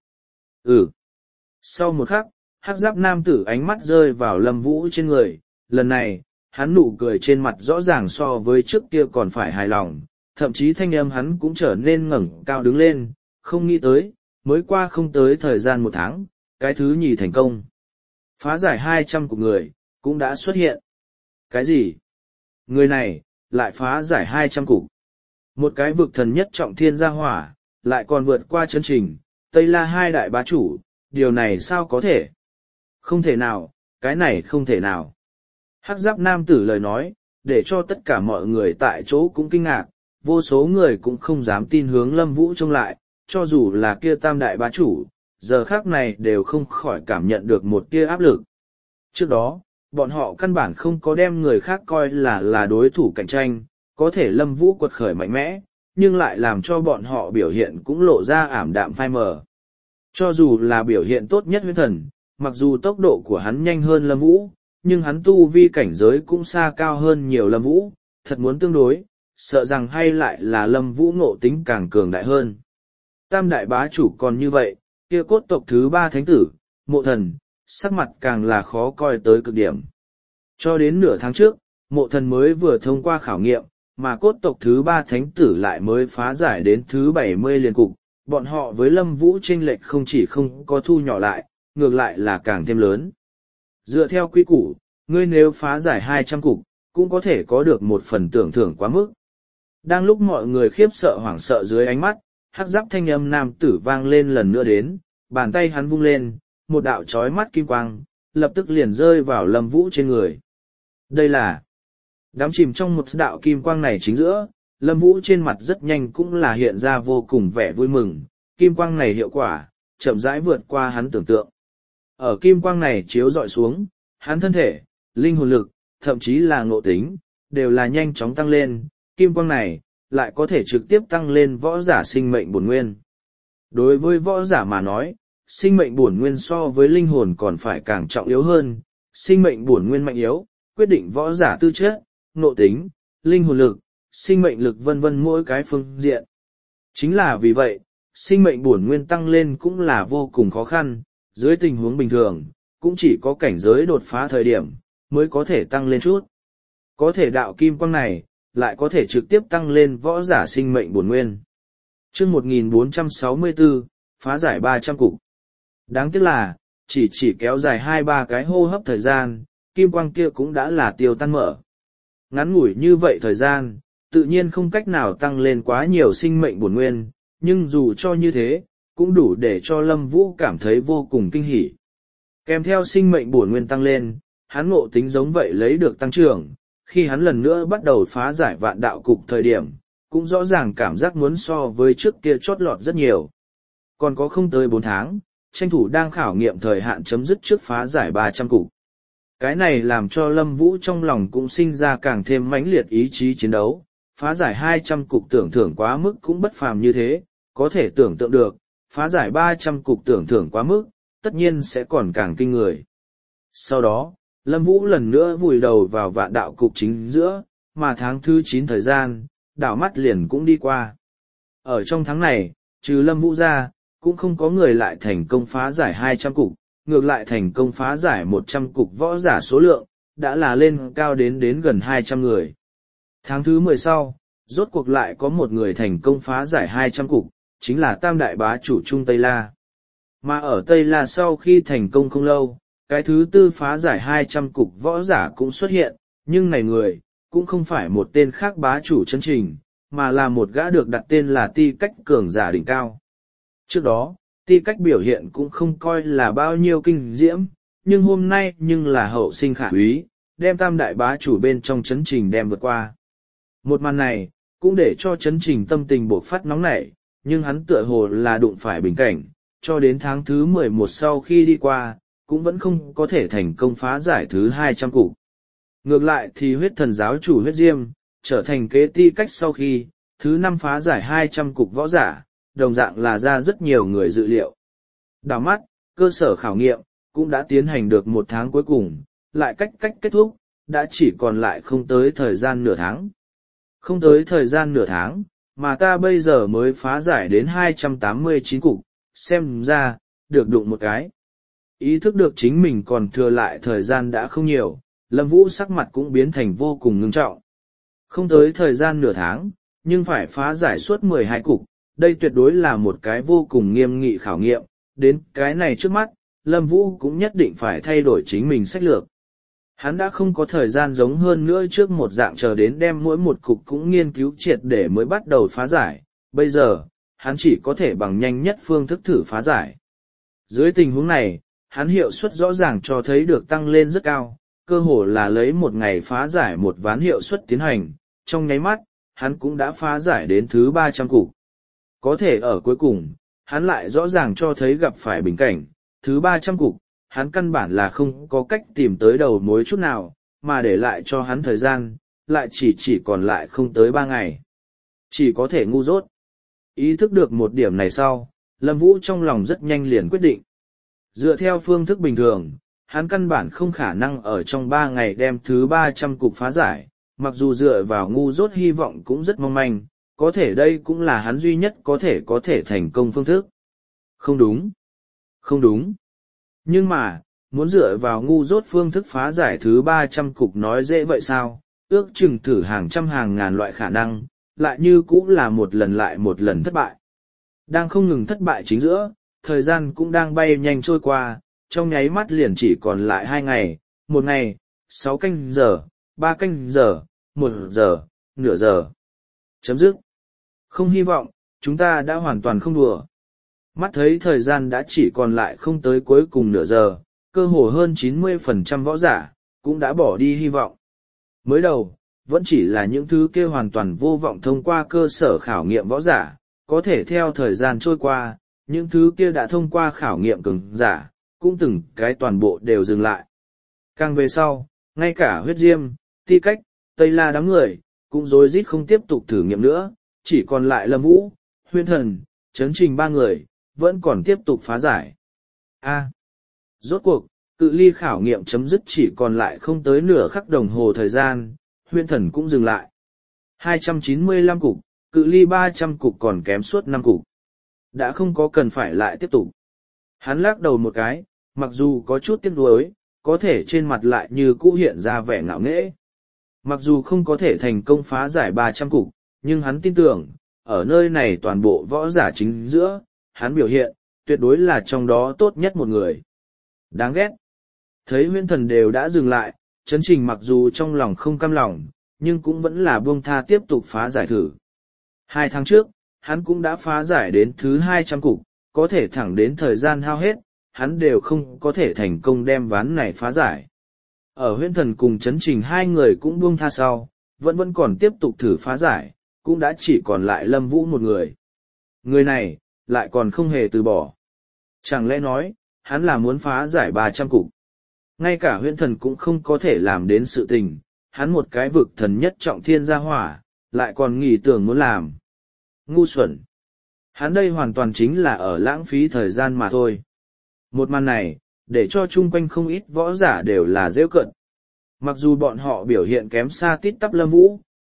Ừ. Sau một khắc, hắc giáp nam tử ánh mắt rơi vào Lâm Vũ trên người, lần này, hắn nụ cười trên mặt rõ ràng so với trước kia còn phải hài lòng, thậm chí thanh âm hắn cũng trở nên ngẩng cao đứng lên, không nghĩ tới, mới qua không tới thời gian một tháng, cái thứ nhì thành công. Phá giải hai trăm của người, cũng đã xuất hiện. Cái gì? Người này, lại phá giải hai trăm cục. Một cái vực thần nhất trọng thiên gia hỏa, lại còn vượt qua chân trình, Tây La hai đại bá chủ, điều này sao có thể? Không thể nào, cái này không thể nào. Hắc giáp nam tử lời nói, để cho tất cả mọi người tại chỗ cũng kinh ngạc, vô số người cũng không dám tin hướng Lâm Vũ trông lại, cho dù là kia tam đại bá chủ, giờ khác này đều không khỏi cảm nhận được một tia áp lực. Trước đó, bọn họ căn bản không có đem người khác coi là là đối thủ cạnh tranh, có thể Lâm Vũ quật khởi mạnh mẽ, nhưng lại làm cho bọn họ biểu hiện cũng lộ ra ảm đạm phai mờ. Cho dù là biểu hiện tốt nhất huyễn thần, mặc dù tốc độ của hắn nhanh hơn Lâm Vũ, nhưng hắn tu vi cảnh giới cũng xa cao hơn nhiều Lâm Vũ, thật muốn tương đối, sợ rằng hay lại là Lâm Vũ ngộ tính càng cường đại hơn. Tam đại bá chủ còn như vậy, kia cốt tộc thứ ba thánh tử, Mộ Thần, sắc mặt càng là khó coi tới cực điểm. Cho đến nửa tháng trước, Mộ Thần mới vừa thông qua khảo nghiệm, mà cốt tộc thứ ba thánh tử lại mới phá giải đến thứ bảy mươi liền cục, bọn họ với Lâm Vũ chênh lệch không chỉ không có thu nhỏ lại, ngược lại là càng thêm lớn. Dựa theo quy củ, ngươi nếu phá giải hai trăm cục, cũng có thể có được một phần tưởng thưởng quá mức. Đang lúc mọi người khiếp sợ hoảng sợ dưới ánh mắt, hắc giáp thanh âm nam tử vang lên lần nữa đến, bàn tay hắn vung lên, một đạo chói mắt kim quang, lập tức liền rơi vào Lâm Vũ trên người. Đây là đắm chìm trong một đạo kim quang này chính giữa, Lâm Vũ trên mặt rất nhanh cũng là hiện ra vô cùng vẻ vui mừng, kim quang này hiệu quả, chậm rãi vượt qua hắn tưởng tượng. Ở kim quang này chiếu dọi xuống, hắn thân thể, linh hồn lực, thậm chí là ngộ tính, đều là nhanh chóng tăng lên, kim quang này, lại có thể trực tiếp tăng lên võ giả sinh mệnh bổn nguyên. Đối với võ giả mà nói, sinh mệnh bổn nguyên so với linh hồn còn phải càng trọng yếu hơn, sinh mệnh bổn nguyên mạnh yếu, quyết định võ giả tư chất, ngộ tính, linh hồn lực, sinh mệnh lực vân vân mỗi cái phương diện. Chính là vì vậy, sinh mệnh bổn nguyên tăng lên cũng là vô cùng khó khăn, dưới tình huống bình thường, cũng chỉ có cảnh giới đột phá thời điểm, mới có thể tăng lên chút. Có thể đạo kim quang này, lại có thể trực tiếp tăng lên võ giả sinh mệnh bổn nguyên. Chương một nghìn bốn trăm sáu mươi tư, phá giải ba trăm cục. Đáng tiếc là, chỉ chỉ kéo dài hai ba cái hô hấp thời gian, kim quang kia cũng đã là tiêu tan mở. Ngắn ngủi như vậy thời gian, tự nhiên không cách nào tăng lên quá nhiều sinh mệnh bổn nguyên, nhưng dù cho như thế, cũng đủ để cho Lâm Vũ cảm thấy vô cùng kinh hỉ. Kèm theo sinh mệnh bổn nguyên tăng lên, hắn ngộ tính giống vậy lấy được tăng trưởng, khi hắn lần nữa bắt đầu phá giải vạn đạo cục thời điểm, cũng rõ ràng cảm giác muốn so với trước kia chót lọt rất nhiều. Còn có không tới bốn tháng, tranh thủ đang khảo nghiệm thời hạn chấm dứt trước phá giải ba trăm cục. Cái này làm cho Lâm Vũ trong lòng cũng sinh ra càng thêm mãnh liệt ý chí chiến đấu, phá giải hai trăm cục tưởng thưởng quá mức cũng bất phàm như thế, có thể tưởng tượng được, phá giải ba trăm cục tưởng thưởng quá mức, tất nhiên sẽ còn càng kinh người. Sau đó, Lâm Vũ lần nữa vùi đầu vào vạn đạo cục chính giữa, mà tháng thứ chín thời gian, đảo mắt liền cũng đi qua. Ở trong tháng này, trừ Lâm Vũ ra, cũng không có người lại thành công phá giải hai trăm cục, ngược lại thành công phá giải một trăm cục võ giả số lượng, đã là lên cao đến đến gần hai trăm người. Tháng thứ mười sau, rốt cuộc lại có một người thành công phá giải hai trăm cục, chính là tam đại bá chủ Trung Tây La. Mà ở Tây La sau khi thành công không lâu, cái thứ tư phá giải hai trăm cục võ giả cũng xuất hiện, nhưng này người, cũng không phải một tên khác bá chủ chân trình, mà là một gã được đặt tên là Ti Cách cường giả đỉnh cao. Trước đó, Ti Cách biểu hiện cũng không coi là bao nhiêu kinh diễm, nhưng hôm nay nhưng là hậu sinh khả úy, đem tam đại bá chủ bên trong chấn trình đem vượt qua. Một màn này, cũng để cho chấn trình tâm tình bộc phát nóng nảy, nhưng hắn tựa hồ là đụng phải bình cảnh, cho đến tháng thứ mười một sau khi đi qua, cũng vẫn không có thể thành công phá giải thứ hai trăm cục. Ngược lại thì huyết thần giáo chủ huyết diêm, trở thành kế Ti Cách sau khi, thứ năm phá giải hai trăm cục võ giả, đồng dạng là ra rất nhiều người dự liệu. Đảo mắt, cơ sở khảo nghiệm, cũng đã tiến hành được một tháng cuối cùng, lại cách cách kết thúc, đã chỉ còn lại không tới thời gian nửa tháng. Không tới thời gian nửa tháng, mà ta bây giờ mới phá giải đến hai trăm tám mươi chín cục, xem ra, được đụng một cái. Ý thức được chính mình còn thừa lại thời gian đã không nhiều, Lâm Vũ sắc mặt cũng biến thành vô cùng ngưng trọng. Không tới thời gian nửa tháng, nhưng phải phá giải suốt mười hai cục, đây tuyệt đối là một cái vô cùng nghiêm nghị khảo nghiệm, đến cái này trước mắt, Lâm Vũ cũng nhất định phải thay đổi chính mình sách lược. Hắn đã không có thời gian giống hơn nữa trước một dạng chờ đến đem mỗi một cục cũng nghiên cứu triệt để mới bắt đầu phá giải, bây giờ, hắn chỉ có thể bằng nhanh nhất phương thức thử phá giải. Dưới tình huống này, hắn hiệu suất rõ ràng cho thấy được tăng lên rất cao, cơ hồ là lấy một ngày phá giải một ván hiệu suất tiến hành, trong nháy mắt, hắn cũng đã phá giải đến thứ ba trăm cục. Có thể ở cuối cùng, hắn lại rõ ràng cho thấy gặp phải bình cảnh, thứ ba trăm cục, hắn căn bản là không có cách tìm tới đầu mối chút nào, mà để lại cho hắn thời gian, lại chỉ chỉ còn lại không tới ba ngày. Chỉ có thể ngu dốt. Ý thức được một điểm này sau, Lâm Vũ trong lòng rất nhanh liền quyết định. Dựa theo phương thức bình thường, hắn căn bản không khả năng ở trong ba ngày đem thứ ba trăm cục phá giải, mặc dù dựa vào ngu dốt hy vọng cũng rất mong manh, có thể đây cũng là hắn duy nhất có thể có thể thành công phương thức. Không đúng. Không đúng. Nhưng mà, muốn dựa vào ngu dốt phương thức phá giải thứ ba trăm cục nói dễ vậy sao, ước chừng thử hàng trăm hàng ngàn loại khả năng, lại như cũng là một lần lại một lần thất bại. Đang không ngừng thất bại chính giữa, thời gian cũng đang bay nhanh trôi qua, trong nháy mắt liền chỉ còn lại hai ngày, một ngày, sáu canh giờ, ba canh giờ, một giờ, nửa giờ. Chấm dứt. Không hy vọng, chúng ta đã hoàn toàn không đùa. Mắt thấy thời gian đã chỉ còn lại không tới cuối cùng nửa giờ, cơ hồ hơn chín mươi phần trăm võ giả, cũng đã bỏ đi hy vọng. Mới đầu, vẫn chỉ là những thứ kia hoàn toàn vô vọng thông qua cơ sở khảo nghiệm võ giả, có thể theo thời gian trôi qua, những thứ kia đã thông qua khảo nghiệm cường giả, cũng từng cái toàn bộ đều dừng lại. Càng về sau, ngay cả huyết diêm, Ti Cách, Tây La đám người, cũng rối rít không tiếp tục thử nghiệm nữa, chỉ còn lại Lâm Vũ, Huyên Thần, Trấn Trình ba người, vẫn còn tiếp tục phá giải. A. Rốt cuộc, cự ly khảo nghiệm chấm dứt chỉ còn lại không tới nửa khắc đồng hồ thời gian, Huyên Thần cũng dừng lại. hai trăm chín mươi lăm cục, cự ly ba trăm cục còn kém suốt năm cục. Đã không có cần phải lại tiếp tục. Hắn lắc đầu một cái, mặc dù có chút tiếc nuối, có thể trên mặt lại như cũ hiện ra vẻ ngạo nghễ. Mặc dù không có thể thành công phá giải ba trăm cục, nhưng hắn tin tưởng, ở nơi này toàn bộ võ giả chính giữa, hắn biểu hiện, tuyệt đối là trong đó tốt nhất một người. Đáng ghét. Thấy Huyễn Thần đều đã dừng lại, Trấn Trình mặc dù trong lòng không cam lòng, nhưng cũng vẫn là buông tha tiếp tục phá giải thử. Hai tháng trước, hắn cũng đã phá giải đến thứ hai trăm cục, có thể thẳng đến thời gian hao hết, hắn đều không có thể thành công đem ván này phá giải. Ở Huyễn Thần cùng Trấn Trình hai người cũng buông tha sau, vẫn vẫn còn tiếp tục thử phá giải, cũng đã chỉ còn lại Lâm Vũ một người. Người này, lại còn không hề từ bỏ. Chẳng lẽ nói, hắn là muốn phá giải ba trăm cục. Ngay cả Huyễn Thần cũng không có thể làm đến sự tình, hắn một cái vực thần nhất trọng thiên gia hỏa, lại còn nghĩ tưởng muốn làm. Ngu xuẩn. Hắn đây hoàn toàn chính là ở lãng phí thời gian mà thôi. Một màn này, để cho chung quanh không ít võ giả đều là rêu cận. Mặc dù bọn họ biểu hiện kém xa tít tắp Lâm Vũ,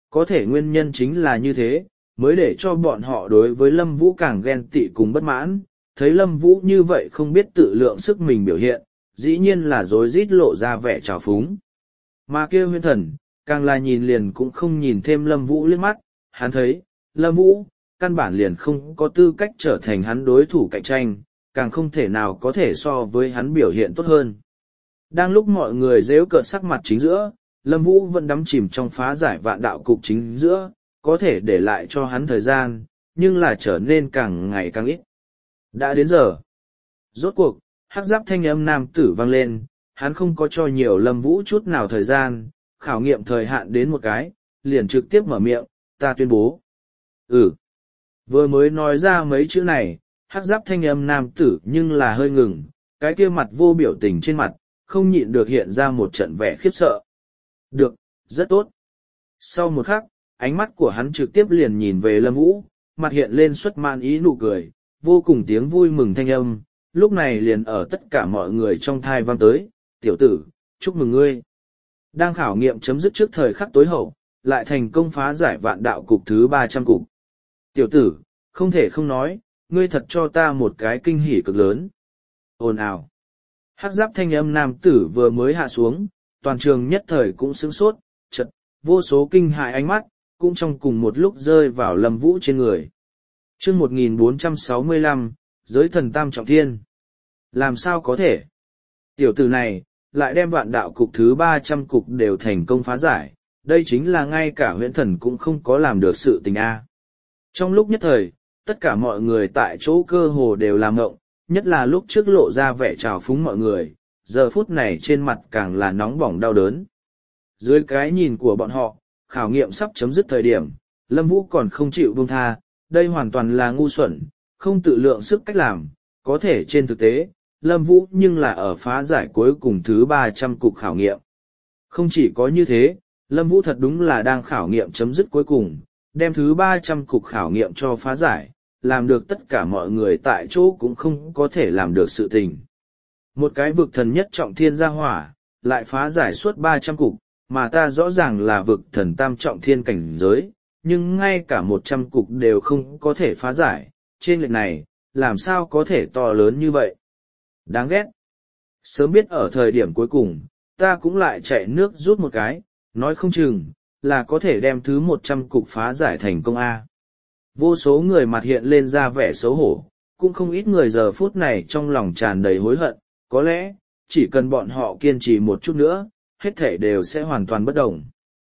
có thể nguyên nhân chính là như thế, mới để cho bọn họ đối với Lâm Vũ càng ghen tị cùng bất mãn, thấy Lâm Vũ như vậy không biết tự lượng sức mình biểu hiện, dĩ nhiên là rối rít lộ ra vẻ trào phúng. Mà kia huyễn thần, càng là nhìn liền cũng không nhìn thêm Lâm Vũ liếc mắt, hắn thấy, Lâm Vũ, căn bản liền không có tư cách trở thành hắn đối thủ cạnh tranh, càng không thể nào có thể so với hắn biểu hiện tốt hơn. Đang lúc mọi người rêu cợt sắc mặt chính giữa, Lâm Vũ vẫn đắm chìm trong phá giải vạn đạo cục chính giữa, có thể để lại cho hắn thời gian, nhưng là trở nên càng ngày càng ít. Đã đến giờ. Rốt cuộc, hắc giáp thanh âm nam tử vang lên, hắn không có cho nhiều Lâm Vũ chút nào thời gian, khảo nghiệm thời hạn đến một cái, liền trực tiếp mở miệng, ta tuyên bố. Ừ. Vừa mới nói ra mấy chữ này, hắc giáp thanh âm nam tử nhưng là hơi ngừng, cái kia mặt vô biểu tình trên mặt, không nhịn được hiện ra một trận vẻ khiếp sợ. Được, rất tốt. Sau một khắc, ánh mắt của hắn trực tiếp liền nhìn về Lâm Vũ, mặt hiện lên xuất man ý nụ cười, vô cùng tiếng vui mừng thanh âm, lúc này liền ở tất cả mọi người trong thai vang tới, tiểu tử, chúc mừng ngươi. Đang khảo nghiệm chấm dứt trước thời khắc tối hậu, lại thành công phá giải vạn đạo cục thứ ba trăm cục. Tiểu tử, không thể không nói, ngươi thật cho ta một cái kinh hỉ cực lớn. Ồn ào. Hắc giáp thanh âm nam tử vừa mới hạ xuống, toàn trường nhất thời cũng sững sốt, chật, vô số kinh hại ánh mắt, cũng trong cùng một lúc rơi vào Lâm Vũ trên người. Chương một nghìn bốn trăm sáu mươi lăm, giới thần tam trọng thiên. Làm sao có thể? Tiểu tử này, lại đem vạn đạo cục thứ ba trăm cục đều thành công phá giải, đây chính là ngay cả huyễn thần cũng không có làm được sự tình a. Trong lúc nhất thời, tất cả mọi người tại chỗ cơ hồ đều làm ngộng, nhất là lúc trước lộ ra vẻ trào phúng mọi người, giờ phút này trên mặt càng là nóng bỏng đau đớn. Dưới cái nhìn của bọn họ, khảo nghiệm sắp chấm dứt thời điểm, Lâm Vũ còn không chịu buông tha, đây hoàn toàn là ngu xuẩn, không tự lượng sức cách làm, có thể trên thực tế, Lâm Vũ nhưng là ở phá giải cuối cùng thứ ba trăm cục khảo nghiệm. Không chỉ có như thế, Lâm Vũ thật đúng là đang khảo nghiệm chấm dứt cuối cùng, đem thứ ba trăm cục khảo nghiệm cho phá giải, làm được tất cả mọi người tại chỗ cũng không có thể làm được sự tình. Một cái vực thần nhất trọng thiên gia hỏa, lại phá giải suốt ba trăm cục, mà ta rõ ràng là vực thần tam trọng thiên cảnh giới, nhưng ngay cả một trăm cục đều không có thể phá giải, trên lệch này, làm sao có thể to lớn như vậy? Đáng ghét. Sớm biết ở thời điểm cuối cùng, ta cũng lại chạy nước rút một cái, nói không chừng, là có thể đem thứ một trăm cục phá giải thành công A. Vô số người mặt hiện lên ra vẻ xấu hổ, cũng không ít người giờ phút này trong lòng tràn đầy hối hận, có lẽ, chỉ cần bọn họ kiên trì một chút nữa, hết thể đều sẽ hoàn toàn bất đồng.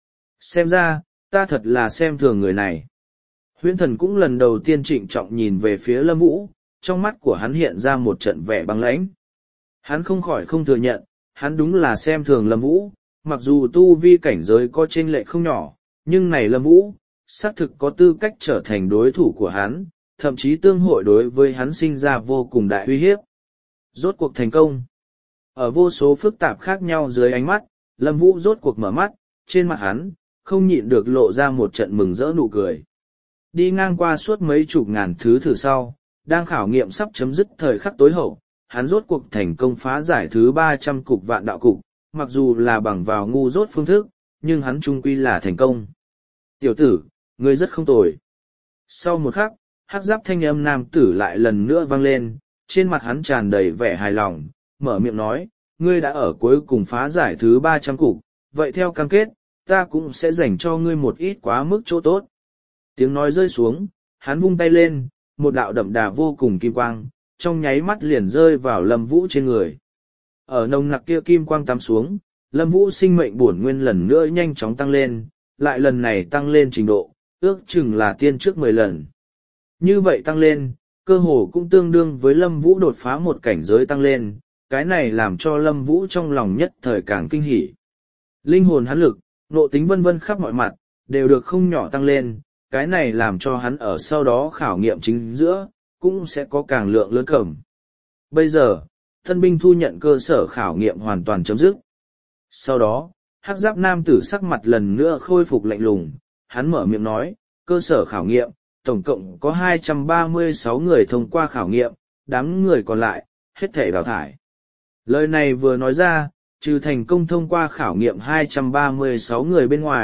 Xem ra, ta thật là xem thường người này. Huyễn thần cũng lần đầu tiên trịnh trọng nhìn về phía Lâm Vũ, trong mắt của hắn hiện ra một trận vẻ băng lãnh. Hắn không khỏi không thừa nhận, hắn đúng là xem thường Lâm Vũ, mặc dù tu vi cảnh giới có chênh lệch không nhỏ, nhưng này Lâm Vũ, xác thực có tư cách trở thành đối thủ của hắn, thậm chí tương hội đối với hắn sinh ra vô cùng đại uy hiếp. Rốt cuộc thành công. Ở vô số phức tạp khác nhau dưới ánh mắt, Lâm Vũ rốt cuộc mở mắt, trên mặt hắn, không nhịn được lộ ra một trận mừng rỡ nụ cười. Đi ngang qua suốt mấy chục ngàn thứ thử sau, đang khảo nghiệm sắp chấm dứt thời khắc tối hậu, hắn rốt cuộc thành công phá giải thứ ba trăm cục vạn đạo cục, mặc dù là bằng vào ngu dốt phương thức, nhưng hắn trung quy là thành công. Tiểu tử, ngươi rất không tồi. Sau một khắc, hắc giáp thanh âm nam tử lại lần nữa vang lên, trên mặt hắn tràn đầy vẻ hài lòng, mở miệng nói, ngươi đã ở cuối cùng phá giải thứ ba trăm cục, vậy theo cam kết, ta cũng sẽ dành cho ngươi một ít quá mức chỗ tốt. Tiếng nói rơi xuống, hắn vung tay lên, một đạo đậm đà vô cùng kim quang, trong nháy mắt liền rơi vào Lâm Vũ trên người. Ở nồng nặc kia kim quang tắm xuống, Lâm Vũ sinh mệnh bổn nguyên lần nữa nhanh chóng tăng lên, lại lần này tăng lên trình độ, ước chừng là tiên trước mười lần. Như vậy tăng lên, cơ hồ cũng tương đương với Lâm Vũ đột phá một cảnh giới tăng lên, cái này làm cho Lâm Vũ trong lòng nhất thời càng kinh hỉ. Linh hồn hắn lực, nộ tính vân vân khắp mọi mặt, đều được không nhỏ tăng lên, cái này làm cho hắn ở sau đó khảo nghiệm chính giữa, cũng sẽ có càng lượng lớn cẩm. Bây giờ, thân binh thu nhận cơ sở khảo nghiệm hoàn toàn chấm dứt. Sau đó, hắc giáp nam tử sắc mặt lần nữa khôi phục lạnh lùng, hắn mở miệng nói, cơ sở khảo nghiệm, tổng cộng có hai trăm ba mươi sáu người thông qua khảo nghiệm, đám người còn lại, hết thể đào thải. Lời này vừa nói ra, trừ thành công thông qua khảo nghiệm hai trăm ba mươi sáu người bên ngoài,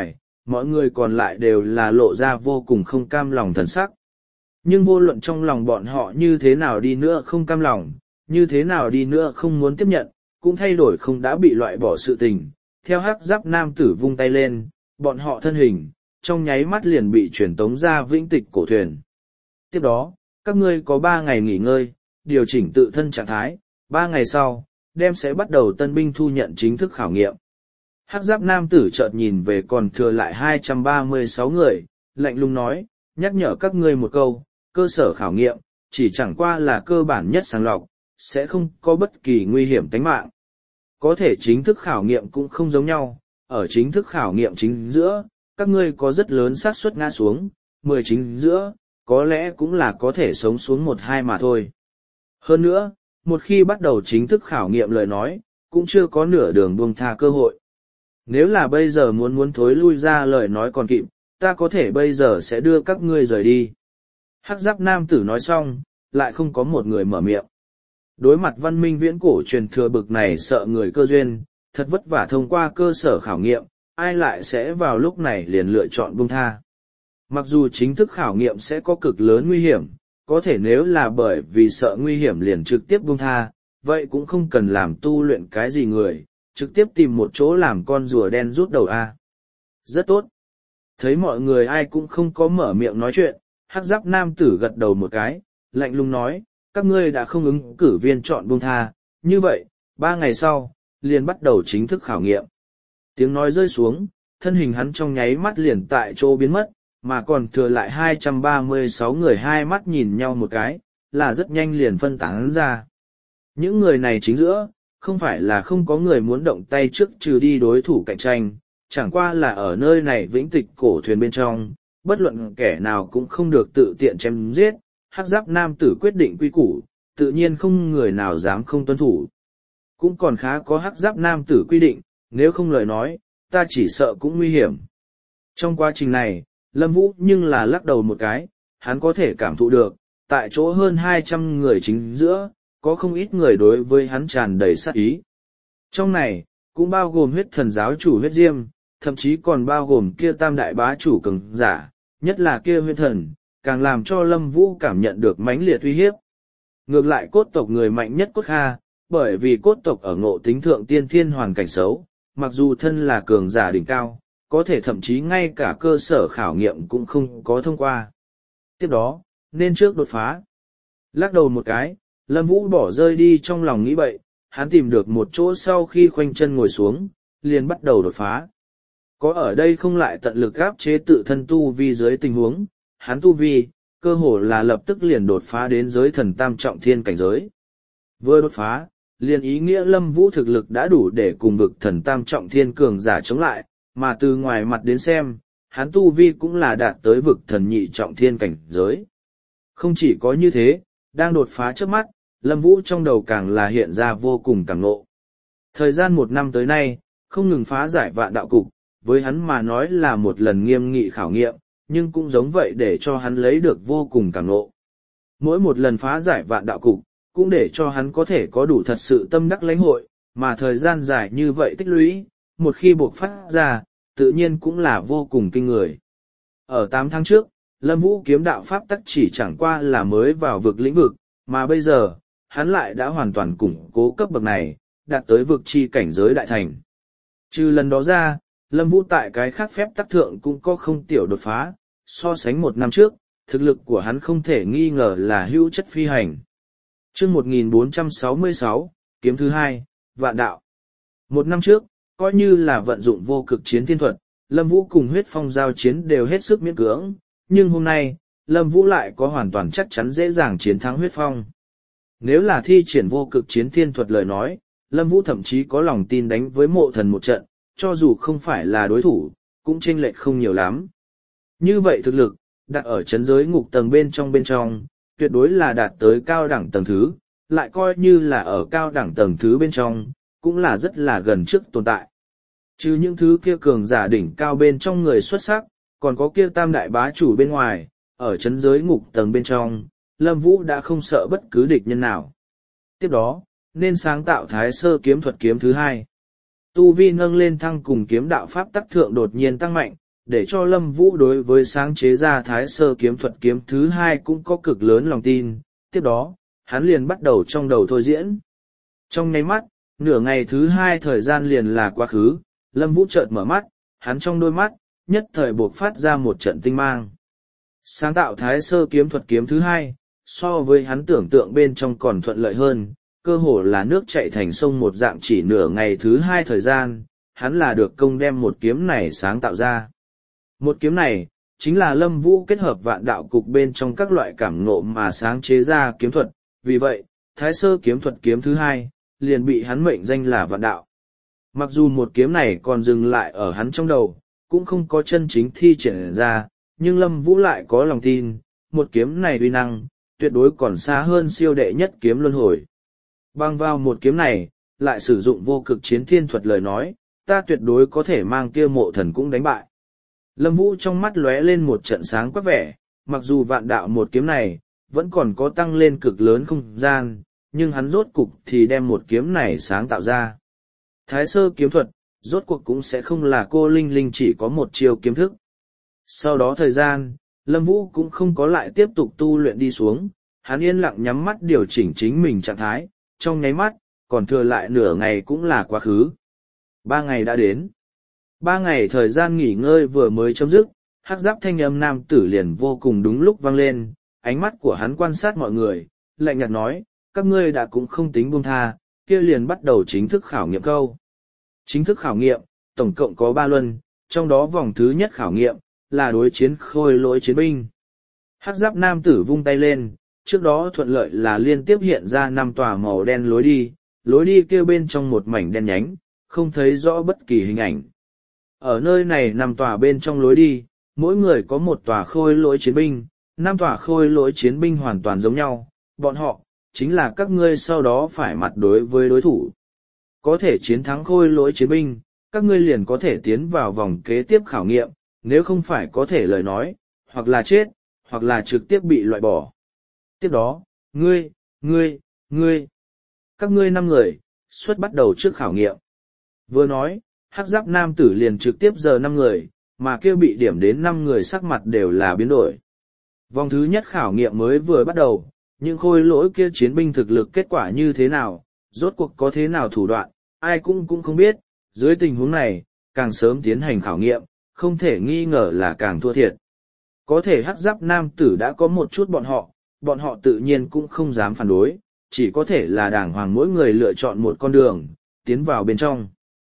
mọi người còn lại đều là lộ ra vô cùng không cam lòng thần sắc. Nhưng vô luận trong lòng bọn họ như thế nào đi nữa không cam lòng, như thế nào đi nữa không muốn tiếp nhận, cũng thay đổi không đã bị loại bỏ sự tình. Theo hắc giáp nam tử vung tay lên, bọn họ thân hình, trong nháy mắt liền bị truyền tống ra vĩnh tịch cổ thuyền. Tiếp đó, các ngươi có ba ngày nghỉ ngơi, điều chỉnh tự thân trạng thái, ba ngày sau, đem sẽ bắt đầu tân binh thu nhận chính thức khảo nghiệm. Hắc giáp nam tử chợt nhìn về còn thừa lại hai trăm ba mươi sáu người, lạnh lùng nói, nhắc nhở các ngươi một câu, cơ sở khảo nghiệm, chỉ chẳng qua là cơ bản nhất sàng lọc, sẽ không có bất kỳ nguy hiểm tính mạng. Có thể chính thức khảo nghiệm cũng không giống nhau, ở chính thức khảo nghiệm chính giữa, các ngươi có rất lớn xác suất ngã xuống, mười chính giữa, có lẽ cũng là có thể sống xuống một hai mà thôi. Hơn nữa, một khi bắt đầu chính thức khảo nghiệm lời nói, cũng chưa có nửa đường buông tha cơ hội. Nếu là bây giờ muốn muốn thối lui ra lời nói còn kịp, ta có thể bây giờ sẽ đưa các ngươi rời đi. Hắc giáp nam tử nói xong, lại không có một người mở miệng. Đối mặt văn minh viễn cổ truyền thừa bực này sợ người cơ duyên, thật vất vả thông qua cơ sở khảo nghiệm, ai lại sẽ vào lúc này liền lựa chọn buông tha. Mặc dù chính thức khảo nghiệm sẽ có cực lớn nguy hiểm, có thể nếu là bởi vì sợ nguy hiểm liền trực tiếp buông tha, vậy cũng không cần làm tu luyện cái gì người, trực tiếp tìm một chỗ làm con rùa đen rút đầu a. Rất tốt. Thấy mọi người ai cũng không có mở miệng nói chuyện, hắc giáp nam tử gật đầu một cái, lạnh lùng nói, các ngươi đã không ứng cử viên chọn buông tha, như vậy, ba ngày sau, liền bắt đầu chính thức khảo nghiệm. Tiếng nói rơi xuống, thân hình hắn trong nháy mắt liền tại chỗ biến mất, mà còn thừa lại hai trăm ba mươi sáu người hai mắt nhìn nhau một cái, là rất nhanh liền phân tán ra. Những người này chính giữa, không phải là không có người muốn động tay trước trừ đi đối thủ cạnh tranh, chẳng qua là ở nơi này vĩnh tịch cổ thuyền bên trong, bất luận kẻ nào cũng không được tự tiện chém giết, hắc giáp nam tử quyết định quy củ, tự nhiên không người nào dám không tuân thủ. Cũng còn khá có hắc giáp nam tử quy định, nếu không lời nói, ta chỉ sợ cũng nguy hiểm. Trong quá trình này, Lâm Vũ nhưng là lắc đầu một cái, hắn có thể cảm thụ được, tại chỗ hơn hai trăm người chính giữa, có không ít người đối với hắn tràn đầy sát ý. Trong này, cũng bao gồm huyết thần giáo chủ huyết diêm, thậm chí còn bao gồm kia tam đại bá chủ cường giả, nhất là kia huyết thần, càng làm cho Lâm Vũ cảm nhận được mãnh liệt uy hiếp. Ngược lại cốt tộc người mạnh nhất cốt kha, bởi vì cốt tộc ở ngộ tính thượng tiên thiên hoàn cảnh xấu, mặc dù thân là cường giả đỉnh cao, có thể thậm chí ngay cả cơ sở khảo nghiệm cũng không có thông qua. Tiếp đó, nên trước đột phá. Lắc đầu một cái, Lâm Vũ bỏ rơi đi trong lòng nghĩ bậy, hắn tìm được một chỗ sau khi khoanh chân ngồi xuống, liền bắt đầu đột phá. Có ở đây không lại tận lực áp chế tự thân tu vi dưới tình huống, hắn tu vi, cơ hồ là lập tức liền đột phá đến giới thần tam trọng thiên cảnh giới. Vừa đột phá, liền ý nghĩa Lâm Vũ thực lực đã đủ để cùng vực thần tam trọng thiên cường giả chống lại, mà từ ngoài mặt đến xem, hắn tu vi cũng là đạt tới vực thần nhị trọng thiên cảnh giới. Không chỉ có như thế, đang đột phá trước mắt, Lâm Vũ trong đầu càng là hiện ra vô cùng càng ngộ. Thời gian một năm tới nay, không ngừng phá giải vạn đạo cục, với hắn mà nói là một lần nghiêm nghị khảo nghiệm, nhưng cũng giống vậy để cho hắn lấy được vô cùng càng ngộ. Mỗi một lần phá giải vạn đạo cục, cũng để cho hắn có thể có đủ thật sự tâm đắc lãnh hội, mà thời gian dài như vậy tích lũy, một khi buộc phát ra, tự nhiên cũng là vô cùng kinh người. Ở tám tháng trước, Lâm Vũ kiếm đạo pháp tắc chỉ chẳng qua là mới vào vực lĩnh vực, mà bây giờ, hắn lại đã hoàn toàn củng cố cấp bậc này, đạt tới vực chi cảnh giới đại thành. Trừ lần đó ra, Lâm Vũ tại cái khác phép tắc thượng cũng có không tiểu đột phá, so sánh một năm trước, thực lực của hắn không thể nghi ngờ là hữu chất phi hành. Chương một nghìn bốn trăm sáu mươi sáu, kiếm thứ hai, vạn đạo. Một năm trước, coi như là vận dụng vô cực chiến thiên thuật, Lâm Vũ cùng huyết phong giao chiến đều hết sức miễn cưỡng, nhưng hôm nay, Lâm Vũ lại có hoàn toàn chắc chắn dễ dàng chiến thắng huyết phong. Nếu là thi triển vô cực chiến thiên thuật lời nói, Lâm Vũ thậm chí có lòng tin đánh với mộ thần một trận, cho dù không phải là đối thủ, cũng chênh lệch không nhiều lắm. Như vậy thực lực, đặt ở chấn giới ngục tầng bên trong bên trong, tuyệt đối là đạt tới cao đẳng tầng thứ, lại coi như là ở cao đẳng tầng thứ bên trong, cũng là rất là gần trước tồn tại. Chứ những thứ kia cường giả đỉnh cao bên trong người xuất sắc, còn có kia tam đại bá chủ bên ngoài, ở chấn giới ngục tầng bên trong, Lâm Vũ đã không sợ bất cứ địch nhân nào. Tiếp đó, nên sáng tạo thái sơ kiếm thuật kiếm thứ hai. Tu vi nâng lên thăng cùng kiếm đạo pháp tắc thượng đột nhiên tăng mạnh, để cho Lâm Vũ đối với sáng chế ra Thái Sơ kiếm thuật kiếm thứ hai cũng có cực lớn lòng tin. Tiếp đó, hắn liền bắt đầu trong đầu thôi diễn. Trong nháy mắt, nửa ngày thứ hai thời gian liền là quá khứ, Lâm Vũ chợt mở mắt, hắn trong đôi mắt, nhất thời buộc phát ra một trận tinh mang. Sáng tạo Thái Sơ kiếm thuật kiếm thứ hai, so với hắn tưởng tượng bên trong còn thuận lợi hơn, cơ hồ là nước chảy thành sông một dạng, chỉ nửa ngày thứ hai thời gian, hắn là được công đem một kiếm này sáng tạo ra. Một kiếm này, chính là Lâm Vũ kết hợp vạn đạo cục bên trong các loại cảm ngộ mà sáng chế ra kiếm thuật, vì vậy, Thái Sơ kiếm thuật kiếm thứ hai, liền bị hắn mệnh danh là vạn đạo. Mặc dù một kiếm này còn dừng lại ở hắn trong đầu, cũng không có chân chính thi triển ra, nhưng Lâm Vũ lại có lòng tin, một kiếm này uy năng, tuyệt đối còn xa hơn siêu đệ nhất kiếm luân hồi. Bằng vào một kiếm này, lại sử dụng vô cực chiến thiên thuật lời nói, ta tuyệt đối có thể mang kia mộ thần cũng đánh bại. Lâm Vũ trong mắt lóe lên một trận sáng quắc vẻ, mặc dù vạn đạo một kiếm này, vẫn còn có tăng lên cực lớn không gian, nhưng hắn rốt cục thì đem một kiếm này sáng tạo ra. Thái Sơ kiếm thuật, rốt cuộc cũng sẽ không là cô Linh Linh chỉ có một chiêu kiếm thức. Sau đó thời gian, Lâm Vũ cũng không có lại tiếp tục tu luyện đi xuống, hắn yên lặng nhắm mắt điều chỉnh chính mình trạng thái, trong nháy mắt, còn thừa lại nửa ngày cũng là quá khứ. Ba ngày đã đến. Ba ngày thời gian nghỉ ngơi vừa mới chấm dứt, hắc giáp thanh âm nam tử liền vô cùng đúng lúc vang lên, ánh mắt của hắn quan sát mọi người, lạnh nhạt nói, các ngươi đã cũng không tính buông tha, kia liền bắt đầu chính thức khảo nghiệm câu. Chính thức khảo nghiệm, tổng cộng có ba luân, trong đó vòng thứ nhất khảo nghiệm, là đối chiến khôi lỗi chiến binh. Hắc giáp nam tử vung tay lên, trước đó thuận lợi là liên tiếp hiện ra năm tòa màu đen lối đi, lối đi kia bên trong một mảnh đen nhánh, không thấy rõ bất kỳ hình ảnh. Ở nơi này năm tòa bên trong lối đi, mỗi người có một tòa khôi lỗi chiến binh, năm tòa khôi lỗi chiến binh hoàn toàn giống nhau, bọn họ, chính là các ngươi sau đó phải mặt đối với đối thủ. Có thể chiến thắng khôi lỗi chiến binh, các ngươi liền có thể tiến vào vòng kế tiếp khảo nghiệm, nếu không phải có thể lời nói, hoặc là chết, hoặc là trực tiếp bị loại bỏ. Tiếp đó, ngươi, ngươi, ngươi, các ngươi năm người, xuất bắt đầu trước khảo nghiệm. Vừa nói, hắc giáp nam tử liền trực tiếp giờ năm người, mà kêu bị điểm đến năm người sắc mặt đều là biến đổi. Vòng thứ nhất khảo nghiệm mới vừa bắt đầu, những khôi lỗi kia chiến binh thực lực kết quả như thế nào, rốt cuộc có thế nào thủ đoạn, ai cũng cũng không biết, dưới tình huống này, càng sớm tiến hành khảo nghiệm, không thể nghi ngờ là càng thua thiệt. Có thể hắc giáp nam tử đã có một chút bọn họ, bọn họ tự nhiên cũng không dám phản đối, chỉ có thể là đàng hoàng mỗi người lựa chọn một con đường, tiến vào bên trong.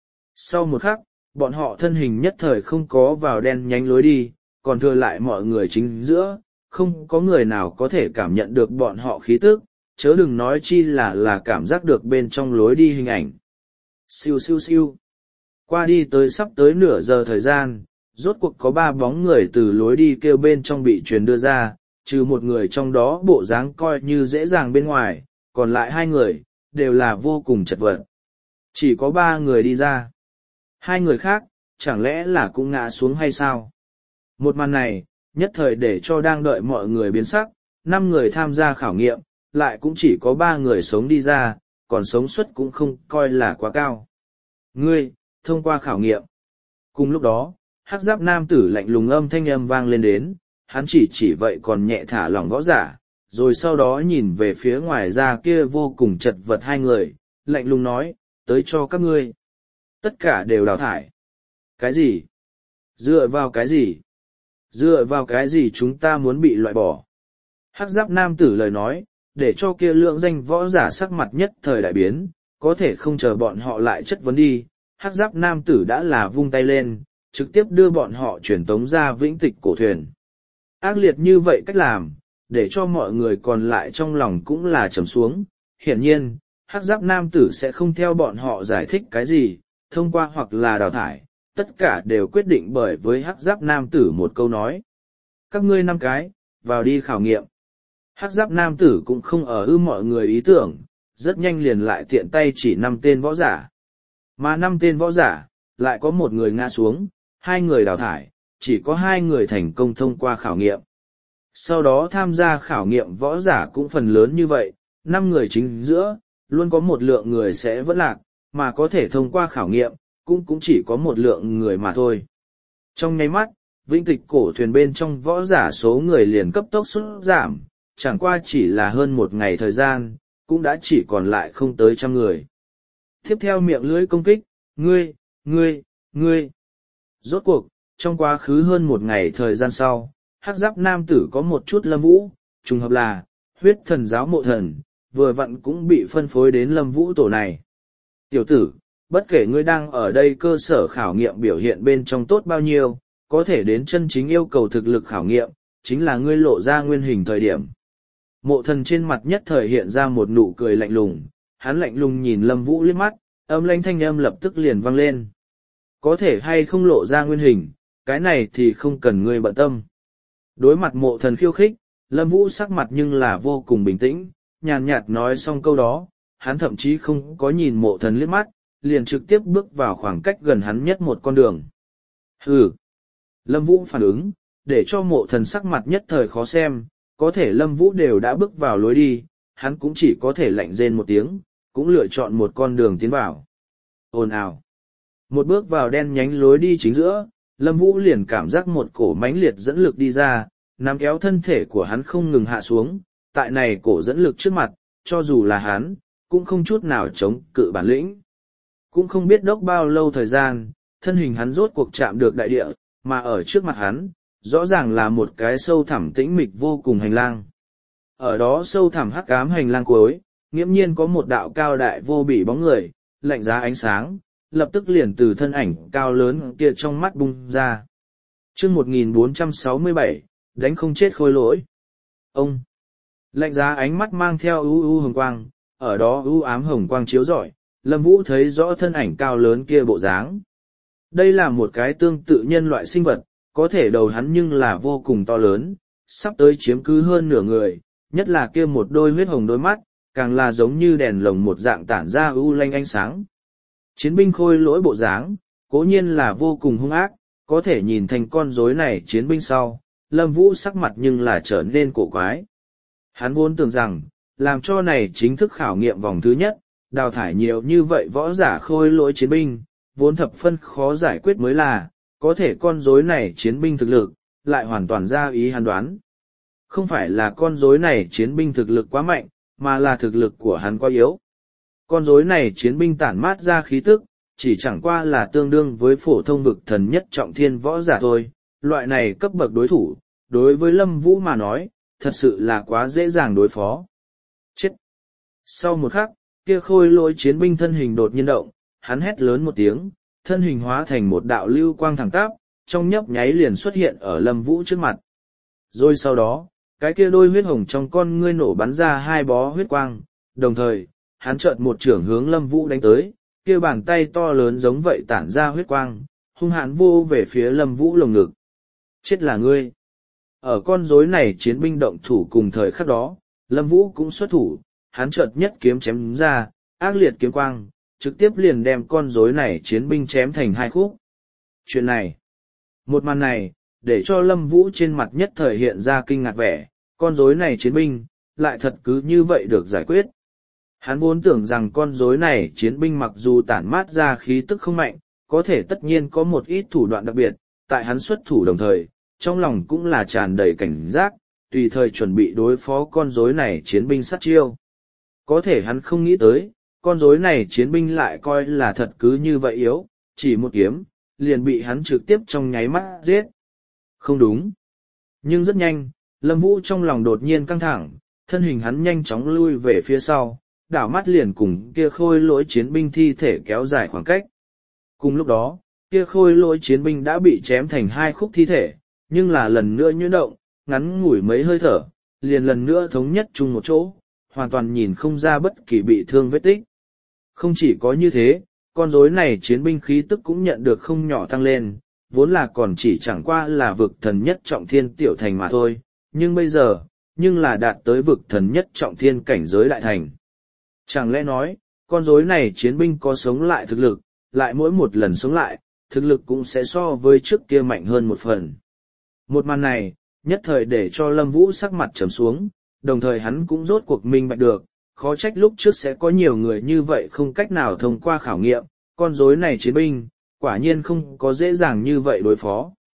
Sau một khắc, bọn họ thân hình nhất thời không có vào đen nhánh lối đi, còn thừa lại mọi người chính giữa, không có người nào có thể cảm nhận được bọn họ khí tức, chớ đừng nói chi là là cảm giác được bên trong lối đi hình ảnh. Siêu siêu siêu. Qua đi tới sắp tới nửa giờ thời gian, rốt cuộc có ba bóng người từ lối đi kêu bên trong bị truyền đưa ra, trừ một người trong đó bộ dáng coi như dễ dàng bên ngoài, còn lại hai người, đều là vô cùng chật vật. Chỉ có ba người đi ra. Hai người khác, chẳng lẽ là cũng ngã xuống hay sao? Một màn này, nhất thời để cho đang đợi mọi người biến sắc, năm người tham gia khảo nghiệm, lại cũng chỉ có ba người sống đi ra, còn sống suất cũng không coi là quá cao. Ngươi, thông qua khảo nghiệm. Cùng lúc đó, hắc giáp nam tử lạnh lùng âm thanh âm vang lên đến, hắn chỉ chỉ vậy còn nhẹ thả lỏng võ giả, rồi sau đó nhìn về phía ngoài ra kia vô cùng chật vật hai người, lạnh lùng nói, tới cho các ngươi. Tất cả đều đào thải. Cái gì? Dựa vào cái gì? Dựa vào cái gì chúng ta muốn bị loại bỏ? Hắc giáp nam tử lời nói, để cho kia lượng danh võ giả sắc mặt nhất thời đại biến, có thể không chờ bọn họ lại chất vấn đi. Hắc giáp nam tử đã là vung tay lên, trực tiếp đưa bọn họ chuyển tống ra vĩnh tịch cổ thuyền. Ác liệt như vậy cách làm, để cho mọi người còn lại trong lòng cũng là trầm xuống. Hiển nhiên, hắc giáp nam tử sẽ không theo bọn họ giải thích cái gì, thông qua hoặc là đào thải, tất cả đều quyết định bởi với hắc giáp nam tử một câu nói. Các ngươi năm cái, vào đi khảo nghiệm. Hắc giáp nam tử cũng không ở ư mọi người ý tưởng, rất nhanh liền lại tiện tay chỉ năm tên võ giả. Mà năm tên võ giả, lại có một người ngã xuống, hai người đào thải, chỉ có hai người thành công thông qua khảo nghiệm. Sau đó tham gia khảo nghiệm võ giả cũng phần lớn như vậy, năm người chính giữa, luôn có một lượng người sẽ vẫn lạc, mà có thể thông qua khảo nghiệm, cũng cũng chỉ có một lượng người mà thôi. Trong nháy mắt, vĩnh tịch cổ thuyền bên trong võ giả số người liền cấp tốc sút giảm, chẳng qua chỉ là hơn một ngày thời gian, cũng đã chỉ còn lại không tới trăm người. Tiếp theo miệng lưỡi công kích, ngươi, ngươi, ngươi. Rốt cuộc, trong quá khứ hơn một ngày thời gian sau, hắc giáp nam tử có một chút Lâm Vũ, trùng hợp là, huyết thần giáo mộ thần, vừa vặn cũng bị phân phối đến Lâm Vũ tổ này. Tiểu tử, bất kể ngươi đang ở đây cơ sở khảo nghiệm biểu hiện bên trong tốt bao nhiêu, có thể đến chân chính yêu cầu thực lực khảo nghiệm, chính là ngươi lộ ra nguyên hình thời điểm. Mộ thần trên mặt nhất thời hiện ra một nụ cười lạnh lùng, hắn lạnh lùng nhìn Lâm Vũ liếc mắt, âm lãnh thanh âm lập tức liền vang lên. Có thể hay không lộ ra nguyên hình, cái này thì không cần ngươi bận tâm. Đối mặt mộ thần khiêu khích, Lâm Vũ sắc mặt nhưng là vô cùng bình tĩnh, nhàn nhạt nói xong câu đó, hắn thậm chí không có nhìn mộ thần liếc mắt, liền trực tiếp bước vào khoảng cách gần hắn nhất một con đường. Hừ! Lâm Vũ phản ứng, để cho mộ thần sắc mặt nhất thời khó xem, có thể Lâm Vũ đều đã bước vào lối đi, hắn cũng chỉ có thể lạnh rên một tiếng, cũng lựa chọn một con đường tiến vào. Ồn ào! Một bước vào đen nhánh lối đi chính giữa, Lâm Vũ liền cảm giác một cổ mãnh liệt dẫn lực đi ra, nắm kéo thân thể của hắn không ngừng hạ xuống, tại này cổ dẫn lực trước mặt, cho dù là hắn, cũng không chút nào chống cự bản lĩnh. Cũng không biết đốc bao lâu thời gian, thân hình hắn rốt cuộc chạm được đại địa, mà ở trước mặt hắn, rõ ràng là một cái sâu thẳm tĩnh mịch vô cùng hành lang. Ở đó sâu thẳm hắc ám hành lang cuối, nghiễm nhiên có một đạo cao đại vô bỉ bóng người, lạnh giá ánh sáng, lập tức liền từ thân ảnh cao lớn kia trong mắt bung ra. Chương một nghìn bốn trăm sáu mươi bảy, đánh không chết khôi lỗi. Ông! Lạnh giá ánh mắt mang theo ưu ưu hồng quang, ở đó ưu ám hồng quang chiếu rọi, Lâm Vũ thấy rõ thân ảnh cao lớn kia bộ dáng. Đây là một cái tương tự nhân loại sinh vật, có thể đầu hắn nhưng là vô cùng to lớn, sắp tới chiếm cứ hơn nửa người, nhất là kia một đôi huyết hồng đôi mắt, càng là giống như đèn lồng một dạng tản ra ưu lanh ánh sáng. Chiến binh khôi lỗi bộ dáng, cố nhiên là vô cùng hung ác, có thể nhìn thành con rối này chiến binh sau, Lâm Vũ sắc mặt nhưng là trở nên cổ quái. Hắn vốn tưởng rằng, làm cho này chính thức khảo nghiệm vòng thứ nhất, đào thải nhiều như vậy võ giả khôi lỗi chiến binh, vốn thập phân khó giải quyết mới là, có thể con rối này chiến binh thực lực, lại hoàn toàn ra ý hắn đoán. Không phải là con rối này chiến binh thực lực quá mạnh, mà là thực lực của hắn quá yếu. Con rối này chiến binh tản mát ra khí tức, chỉ chẳng qua là tương đương với phổ thông vực thần nhất trọng thiên võ giả thôi, loại này cấp bậc đối thủ, đối với Lâm Vũ mà nói, thật sự là quá dễ dàng đối phó. Chết! Sau một khắc, kia khôi lỗi chiến binh thân hình đột nhiên động, hắn hét lớn một tiếng, thân hình hóa thành một đạo lưu quang thẳng tắp, trong nhấp nháy liền xuất hiện ở Lâm Vũ trước mặt. Rồi sau đó, cái kia đôi huyết hồng trong con ngươi nổ bắn ra hai bó huyết quang, đồng thời, hắn chợt một trưởng hướng Lâm Vũ đánh tới, kia bàn tay to lớn giống vậy tản ra huyết quang, hung hãn vô về phía Lâm Vũ lồng ngực. Chết là ngươi! Ở con rối này chiến binh động thủ cùng thời khắc đó, Lâm Vũ cũng xuất thủ, hắn chợt nhất kiếm chém ra, ác liệt kiếm quang, trực tiếp liền đem con rối này chiến binh chém thành hai khúc. Chuyện này, một màn này, để cho Lâm Vũ trên mặt nhất thời hiện ra kinh ngạc vẻ, con rối này chiến binh, lại thật cứ như vậy được giải quyết. Hắn vốn tưởng rằng con rối này chiến binh mặc dù tản mát ra khí tức không mạnh, có thể tất nhiên có một ít thủ đoạn đặc biệt, tại hắn xuất thủ đồng thời, trong lòng cũng là tràn đầy cảnh giác, tùy thời chuẩn bị đối phó con rối này chiến binh sát chiêu. Có thể hắn không nghĩ tới, con rối này chiến binh lại coi là thật cứ như vậy yếu, chỉ một kiếm, liền bị hắn trực tiếp trong nháy mắt giết. Không đúng. Nhưng rất nhanh, Lâm Vũ trong lòng đột nhiên căng thẳng, thân hình hắn nhanh chóng lui về phía sau, đảo mắt liền cùng kia khôi lỗi chiến binh thi thể kéo dài khoảng cách. Cùng lúc đó, kia khôi lỗi chiến binh đã bị chém thành hai khúc thi thể, nhưng là lần nữa nhuyễn động, ngắn ngủi mấy hơi thở, liền lần nữa thống nhất chung một chỗ, hoàn toàn nhìn không ra bất kỳ bị thương vết tích. Không chỉ có như thế, con rối này chiến binh khí tức cũng nhận được không nhỏ tăng lên, vốn là còn chỉ chẳng qua là vực thần nhất trọng thiên tiểu thành mà thôi, nhưng bây giờ, nhưng là đạt tới vực thần nhất trọng thiên cảnh giới đại thành. Chẳng lẽ nói, con rối này chiến binh có sống lại thực lực, lại mỗi một lần sống lại, thực lực cũng sẽ so với trước kia mạnh hơn một phần. Một màn này, nhất thời để cho Lâm Vũ sắc mặt trầm xuống, đồng thời hắn cũng rốt cuộc minh bạch được, khó trách lúc trước sẽ có nhiều người như vậy không cách nào thông qua khảo nghiệm, con rối này chiến binh, quả nhiên không có dễ dàng như vậy đối phó.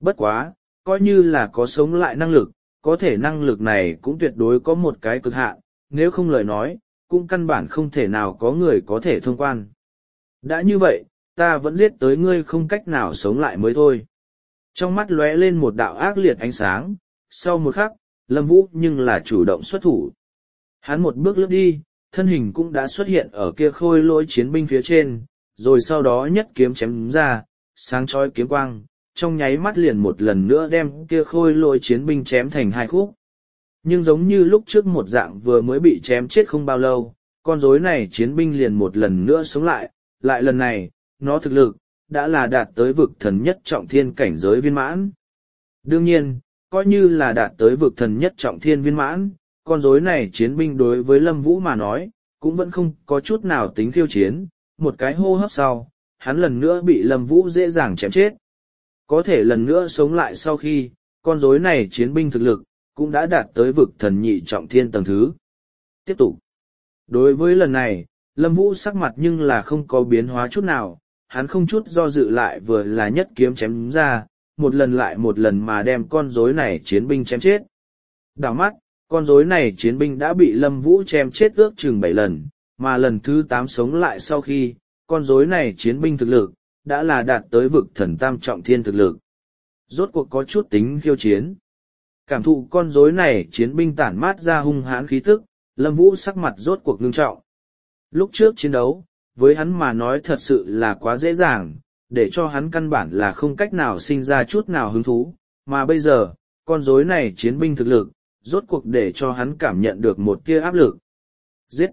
Bất quá, coi như là có sống lại năng lực, có thể năng lực này cũng tuyệt đối có một cái cực hạn, nếu không lời nói, cũng căn bản không thể nào có người có thể thông quan. Đã như vậy, ta vẫn giết tới ngươi không cách nào sống lại mới thôi. Trong mắt lóe lên một đạo ác liệt ánh sáng, sau một khắc, Lâm Vũ nhưng là chủ động xuất thủ. Hắn một bước lướt đi, thân hình cũng đã xuất hiện ở kia khôi lỗi chiến binh phía trên, rồi sau đó nhất kiếm chém ra, sáng chói kiếm quang, trong nháy mắt liền một lần nữa đem kia khôi lỗi chiến binh chém thành hai khúc. Nhưng giống như lúc trước một dạng vừa mới bị chém chết không bao lâu, con rối này chiến binh liền một lần nữa sống lại, lại lần này, nó thực lực, đã là đạt tới vực thần nhất trọng thiên cảnh giới viên mãn. Đương nhiên, coi như là đạt tới vực thần nhất trọng thiên viên mãn, con rối này chiến binh đối với Lâm Vũ mà nói, cũng vẫn không có chút nào tính khiêu chiến, một cái hô hấp sau, hắn lần nữa bị Lâm Vũ dễ dàng chém chết. Có thể lần nữa sống lại sau khi, con rối này chiến binh thực lực, cũng đã đạt tới vực thần nhị trọng thiên tầng thứ. Tiếp tục. Đối với lần này, Lâm Vũ sắc mặt nhưng là không có biến hóa chút nào, hắn không chút do dự lại vừa là nhất kiếm chém ra, một lần lại một lần mà đem con rối này chiến binh chém chết. Đảo mắt, con rối này chiến binh đã bị Lâm Vũ chém chết ước chừng bảy lần, mà lần thứ tám sống lại sau khi, con rối này chiến binh thực lực, đã là đạt tới vực thần tam trọng thiên thực lực. Rốt cuộc có chút tính khiêu chiến. Cảm thụ con rối này chiến binh tản mát ra hung hãn khí tức, Lâm Vũ sắc mặt rốt cuộc ngưng trọng. Lúc trước chiến đấu, với hắn mà nói thật sự là quá dễ dàng, để cho hắn căn bản là không cách nào sinh ra chút nào hứng thú, mà bây giờ, con rối này chiến binh thực lực, rốt cuộc để cho hắn cảm nhận được một tia áp lực. Giết!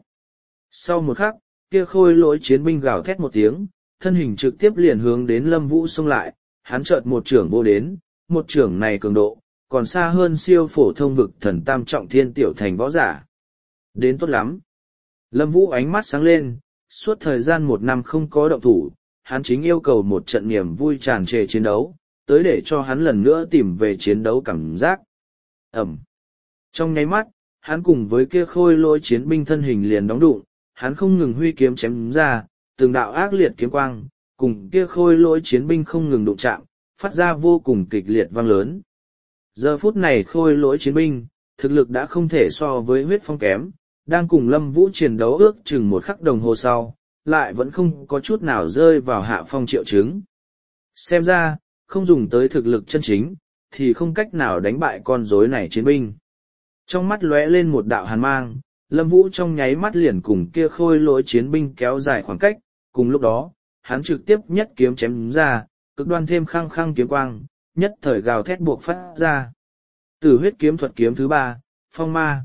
Sau một khắc, kia khôi lỗi chiến binh gào thét một tiếng, thân hình trực tiếp liền hướng đến Lâm Vũ xông lại, hắn chợt một trưởng vô đến, một trưởng này cường độ, còn xa hơn siêu phổ thông vực thần tam trọng thiên tiểu thành võ giả. Đến tốt lắm! Lâm Vũ ánh mắt sáng lên, suốt thời gian một năm không có động thủ, hắn chính yêu cầu một trận niềm vui tràn trề chiến đấu, tới để cho hắn lần nữa tìm về chiến đấu cảm giác. Ẩm. Trong nháy mắt, hắn cùng với kia khôi lỗi chiến binh thân hình liền đóng đụng, hắn không ngừng huy kiếm chém ra, từng đạo ác liệt kiếm quang, cùng kia khôi lỗi chiến binh không ngừng đụng chạm, phát ra vô cùng kịch liệt vang lớn. Giờ phút này khôi lỗi chiến binh, thực lực đã không thể so với huyết phong kém, đang cùng Lâm Vũ chiến đấu ước chừng một khắc đồng hồ sau, lại vẫn không có chút nào rơi vào hạ phong triệu chứng. Xem ra, không dùng tới thực lực chân chính, thì không cách nào đánh bại con rối này chiến binh. Trong mắt lóe lên một đạo hàn mang, Lâm Vũ trong nháy mắt liền cùng kia khôi lỗi chiến binh kéo dài khoảng cách, cùng lúc đó, hắn trực tiếp nhất kiếm chém ra, cực đoan thêm khăng khăng kiếm quang, nhất thời gào thét buộc phát ra. Tử huyết kiếm thuật kiếm thứ ba, phong ma.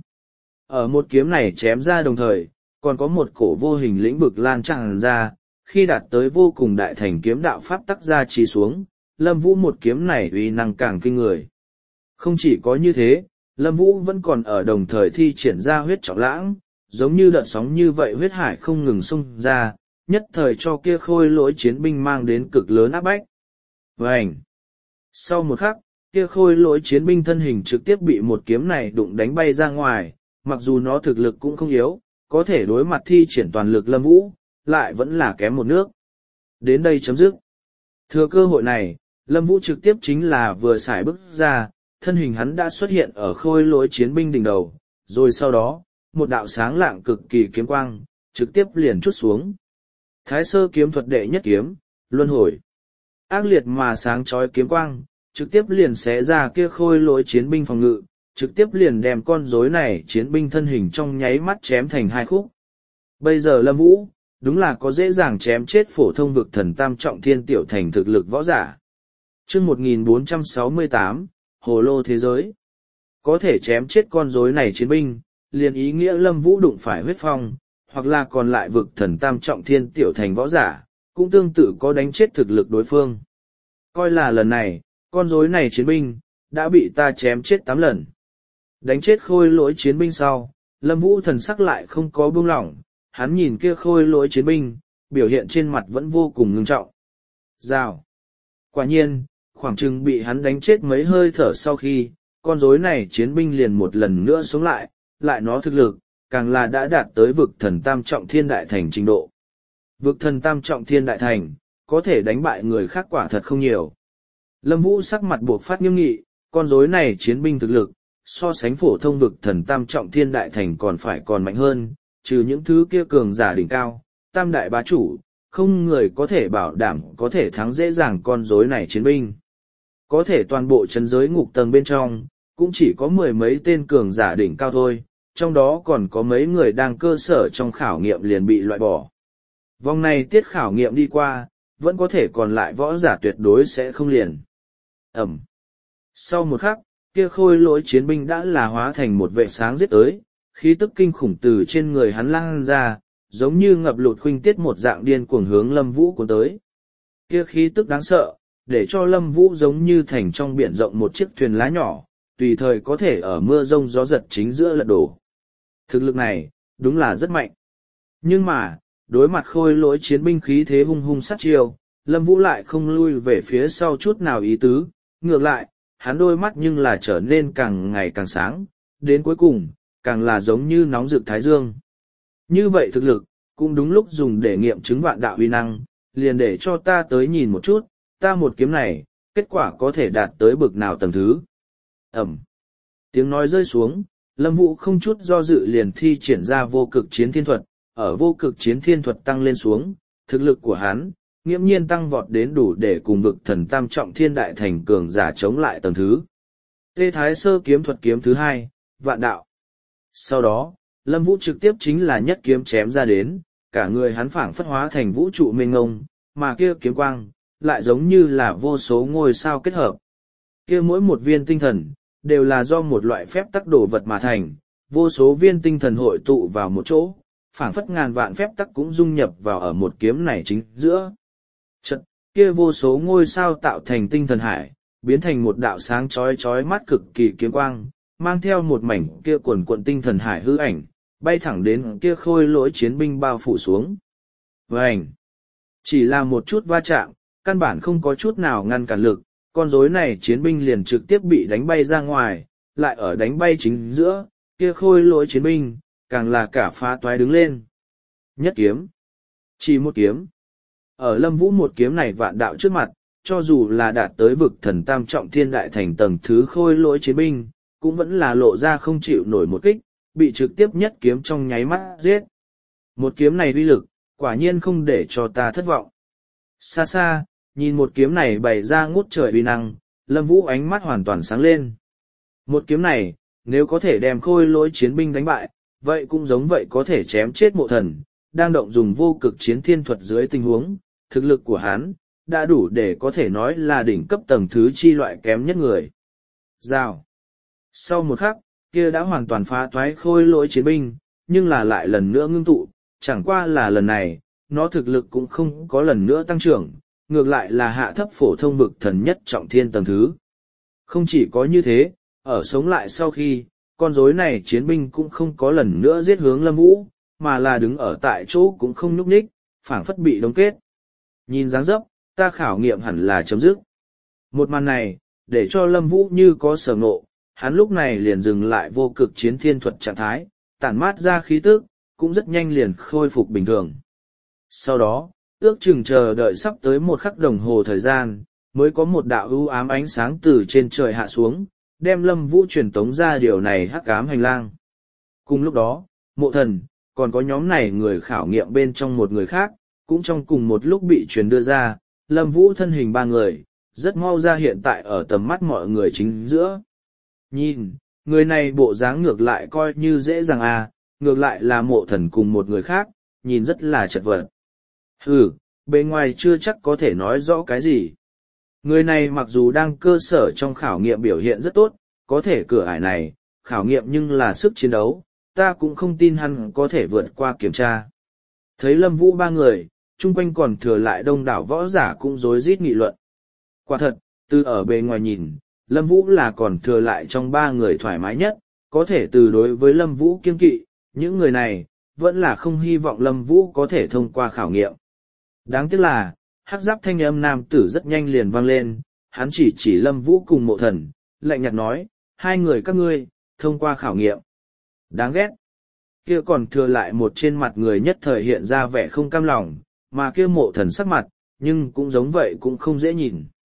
Ở một kiếm này chém ra đồng thời, còn có một cổ vô hình lĩnh vực lan tràn ra, khi đạt tới vô cùng đại thành kiếm đạo pháp tắc ra trì xuống, Lâm Vũ một kiếm này uy năng càng kinh người. Không chỉ có như thế, Lâm Vũ vẫn còn ở đồng thời thi triển ra huyết trọng lãng, giống như đợt sóng như vậy huyết hải không ngừng xông ra, nhất thời cho kia khôi lỗi chiến binh mang đến cực lớn áp bách. Vành! Sau một khắc, kia khôi lỗi chiến binh thân hình trực tiếp bị một kiếm này đụng đánh bay ra ngoài, mặc dù nó thực lực cũng không yếu, có thể đối mặt thi triển toàn lực Lâm Vũ, lại vẫn là kém một nước. Đến đây chấm dứt. Thừa cơ hội này, Lâm Vũ trực tiếp chính là vừa xài bước ra, thân hình hắn đã xuất hiện ở khôi lỗi chiến binh đỉnh đầu, rồi sau đó, một đạo sáng lạng cực kỳ kiếm quang, trực tiếp liền trút xuống. Thái sơ kiếm thuật đệ nhất kiếm, luân hồi. Ác liệt mà sáng chói kiếm quang, trực tiếp liền xé ra kia khôi lỗi chiến binh phòng ngự, trực tiếp liền đem con rối này chiến binh thân hình trong nháy mắt chém thành hai khúc. Bây giờ Lâm Vũ, đúng là có dễ dàng chém chết phổ thông vực thần tam trọng thiên tiểu thành thực lực võ giả. Chương một nghìn bốn trăm sáu mươi tám, Hồ lô thế giới. Có thể chém chết con rối này chiến binh, liền ý nghĩa Lâm Vũ đụng phải huyết phong, hoặc là còn lại vực thần tam trọng thiên tiểu thành võ giả, cũng tương tự có đánh chết thực lực đối phương. Coi là lần này, con rối này chiến binh, đã bị ta chém chết tám lần. Đánh chết khôi lỗi chiến binh sau, Lâm Vũ thần sắc lại không có buông lỏng, hắn nhìn kia khôi lỗi chiến binh, biểu hiện trên mặt vẫn vô cùng ngưng trọng. Rào! Quả nhiên, khoảng chừng bị hắn đánh chết mấy hơi thở sau khi, con rối này chiến binh liền một lần nữa sống lại, lại nó thực lực, càng là đã đạt tới vực thần tam trọng thiên đại thành trình độ. Vực thần tam trọng thiên đại thành, có thể đánh bại người khác quả thật không nhiều. Lâm Vũ sắc mặt buộc phát nghiêm nghị, con rối này chiến binh thực lực, so sánh phổ thông vực thần tam trọng thiên đại thành còn phải còn mạnh hơn, trừ những thứ kia cường giả đỉnh cao, tam đại bá chủ, không người có thể bảo đảm có thể thắng dễ dàng con rối này chiến binh. Có thể toàn bộ chấn giới ngục tầng bên trong, cũng chỉ có mười mấy tên cường giả đỉnh cao thôi, trong đó còn có mấy người đang cơ sở trong khảo nghiệm liền bị loại bỏ. Vòng này tiết khảo nghiệm đi qua, vẫn có thể còn lại võ giả tuyệt đối sẽ không liền. Ẩm. Sau một khắc, kia khôi lỗi chiến binh đã là hóa thành một vệ sáng giết tới, khí tức kinh khủng từ trên người hắn lan ra, giống như ngập lụt khuynh tiết một dạng điên cuồng hướng Lâm Vũ cuốn tới. Kia khí tức đáng sợ, để cho Lâm Vũ giống như thành trong biển rộng một chiếc thuyền lá nhỏ, tùy thời có thể ở mưa rông gió giật chính giữa lật đổ. Thực lực này, đúng là rất mạnh. Nhưng mà, đối mặt khôi lỗi chiến binh khí thế hung hung sát chiêu, Lâm Vũ lại không lui về phía sau chút nào ý tứ, ngược lại, hắn đôi mắt nhưng là trở nên càng ngày càng sáng, đến cuối cùng, càng là giống như nóng rực thái dương. Như vậy thực lực, cũng đúng lúc dùng để nghiệm chứng vạn đạo uy năng, liền để cho ta tới nhìn một chút, ta một kiếm này, kết quả có thể đạt tới bực nào tầng thứ. Ẩm. Tiếng nói rơi xuống, Lâm Vũ không chút do dự liền thi triển ra vô cực chiến thiên thuật, ở vô cực chiến thiên thuật tăng lên xuống, thực lực của hắn, nghiễm nhiên tăng vọt đến đủ để cùng vực thần tam trọng thiên đại thành cường giả chống lại tầng thứ. Tê Thái Sơ kiếm thuật kiếm thứ hai, vạn đạo. Sau đó, Lâm Vũ trực tiếp chính là nhất kiếm chém ra đến, cả người hắn phảng phất hóa thành vũ trụ mênh ngông, mà kia kiếm quang, lại giống như là vô số ngôi sao kết hợp. Kia mỗi một viên tinh thần, đều là do một loại phép tắc đồ vật mà thành, vô số viên tinh thần hội tụ vào một chỗ, phảng phất ngàn vạn phép tắc cũng dung nhập vào ở một kiếm này chính giữa. Chật, kia vô số ngôi sao tạo thành tinh thần hải, biến thành một đạo sáng chói chói mắt cực kỳ kiếm quang, mang theo một mảnh kia quần cuộn tinh thần hải hư ảnh, bay thẳng đến kia khôi lỗi chiến binh bao phủ xuống. Vành! Chỉ là một chút va chạm, căn bản không có chút nào ngăn cản lực, con rối này chiến binh liền trực tiếp bị đánh bay ra ngoài, lại ở đánh bay chính giữa, kia khôi lỗi chiến binh, càng là cả phá toái đứng lên. Nhất kiếm! Chỉ một kiếm! Ở Lâm Vũ một kiếm này vạn đạo trước mặt, cho dù là đạt tới vực thần tam trọng thiên đại thành tầng thứ khôi lỗi chiến binh, cũng vẫn là lộ ra không chịu nổi một kích, bị trực tiếp nhất kiếm trong nháy mắt giết. Một kiếm này uy lực, quả nhiên không để cho ta thất vọng. Xa xa, nhìn một kiếm này bày ra ngút trời uy năng, Lâm Vũ ánh mắt hoàn toàn sáng lên. Một kiếm này, nếu có thể đem khôi lỗi chiến binh đánh bại, vậy cũng giống vậy có thể chém chết mộ thần, đang động dùng vô cực chiến thiên thuật dưới tình huống, thực lực của hắn, đã đủ để có thể nói là đỉnh cấp tầng thứ chi loại kém nhất người. Rào. Sau một khắc, kia đã hoàn toàn phá toái khôi lỗi chiến binh, nhưng là lại lần nữa ngưng tụ, chẳng qua là lần này, nó thực lực cũng không có lần nữa tăng trưởng, ngược lại là hạ thấp phổ thông vực thần nhất trọng thiên tầng thứ. Không chỉ có như thế, ở sống lại sau khi, con rối này chiến binh cũng không có lần nữa giết hướng Lâm Vũ, mà là đứng ở tại chỗ cũng không nhúc nhích, phảng phất bị đóng kết. Nhìn dáng dấp, ta khảo nghiệm hẳn là chấm dứt. Một màn này, để cho Lâm Vũ như có sở ngộ, hắn lúc này liền dừng lại vô cực chiến thiên thuật trạng thái, tản mát ra khí tức, cũng rất nhanh liền khôi phục bình thường. Sau đó, ước chừng chờ đợi sắp tới một khắc đồng hồ thời gian, mới có một đạo ưu ám ánh sáng từ trên trời hạ xuống, đem Lâm Vũ truyền tống ra điều này hắc ám hành lang. Cùng lúc đó, mộ thần, còn có nhóm này người khảo nghiệm bên trong một người khác, cũng trong cùng một lúc bị truyền đưa ra, Lâm Vũ thân hình ba người, rất mau ra hiện tại ở tầm mắt mọi người chính giữa. Nhìn, người này bộ dáng ngược lại coi như dễ dàng à, ngược lại là mộ thần cùng một người khác, nhìn rất là chật vật. Hừ, bề ngoài chưa chắc có thể nói rõ cái gì. Người này mặc dù đang cơ sở trong khảo nghiệm biểu hiện rất tốt, có thể cửa ải này, khảo nghiệm nhưng là sức chiến đấu, ta cũng không tin hắn có thể vượt qua kiểm tra. Thấy Lâm Vũ ba người, chung quanh còn thừa lại đông đảo võ giả cũng rối rít nghị luận. Quả thật, từ ở bề ngoài nhìn, Lâm Vũ là còn thừa lại trong ba người thoải mái nhất, có thể từ đối với Lâm Vũ kiêng kỵ, những người này, vẫn là không hy vọng Lâm Vũ có thể thông qua khảo nghiệm. Đáng tiếc là, hắc giáp thanh âm nam tử rất nhanh liền vang lên, hắn chỉ chỉ Lâm Vũ cùng mộ thần, lạnh nhạt nói, hai người các ngươi, thông qua khảo nghiệm. Đáng ghét. Kia còn thừa lại một trên mặt người nhất thời hiện ra vẻ không cam lòng, mà kia mộ thần sắc mặt, nhưng cũng giống vậy cũng không dễ nhìn.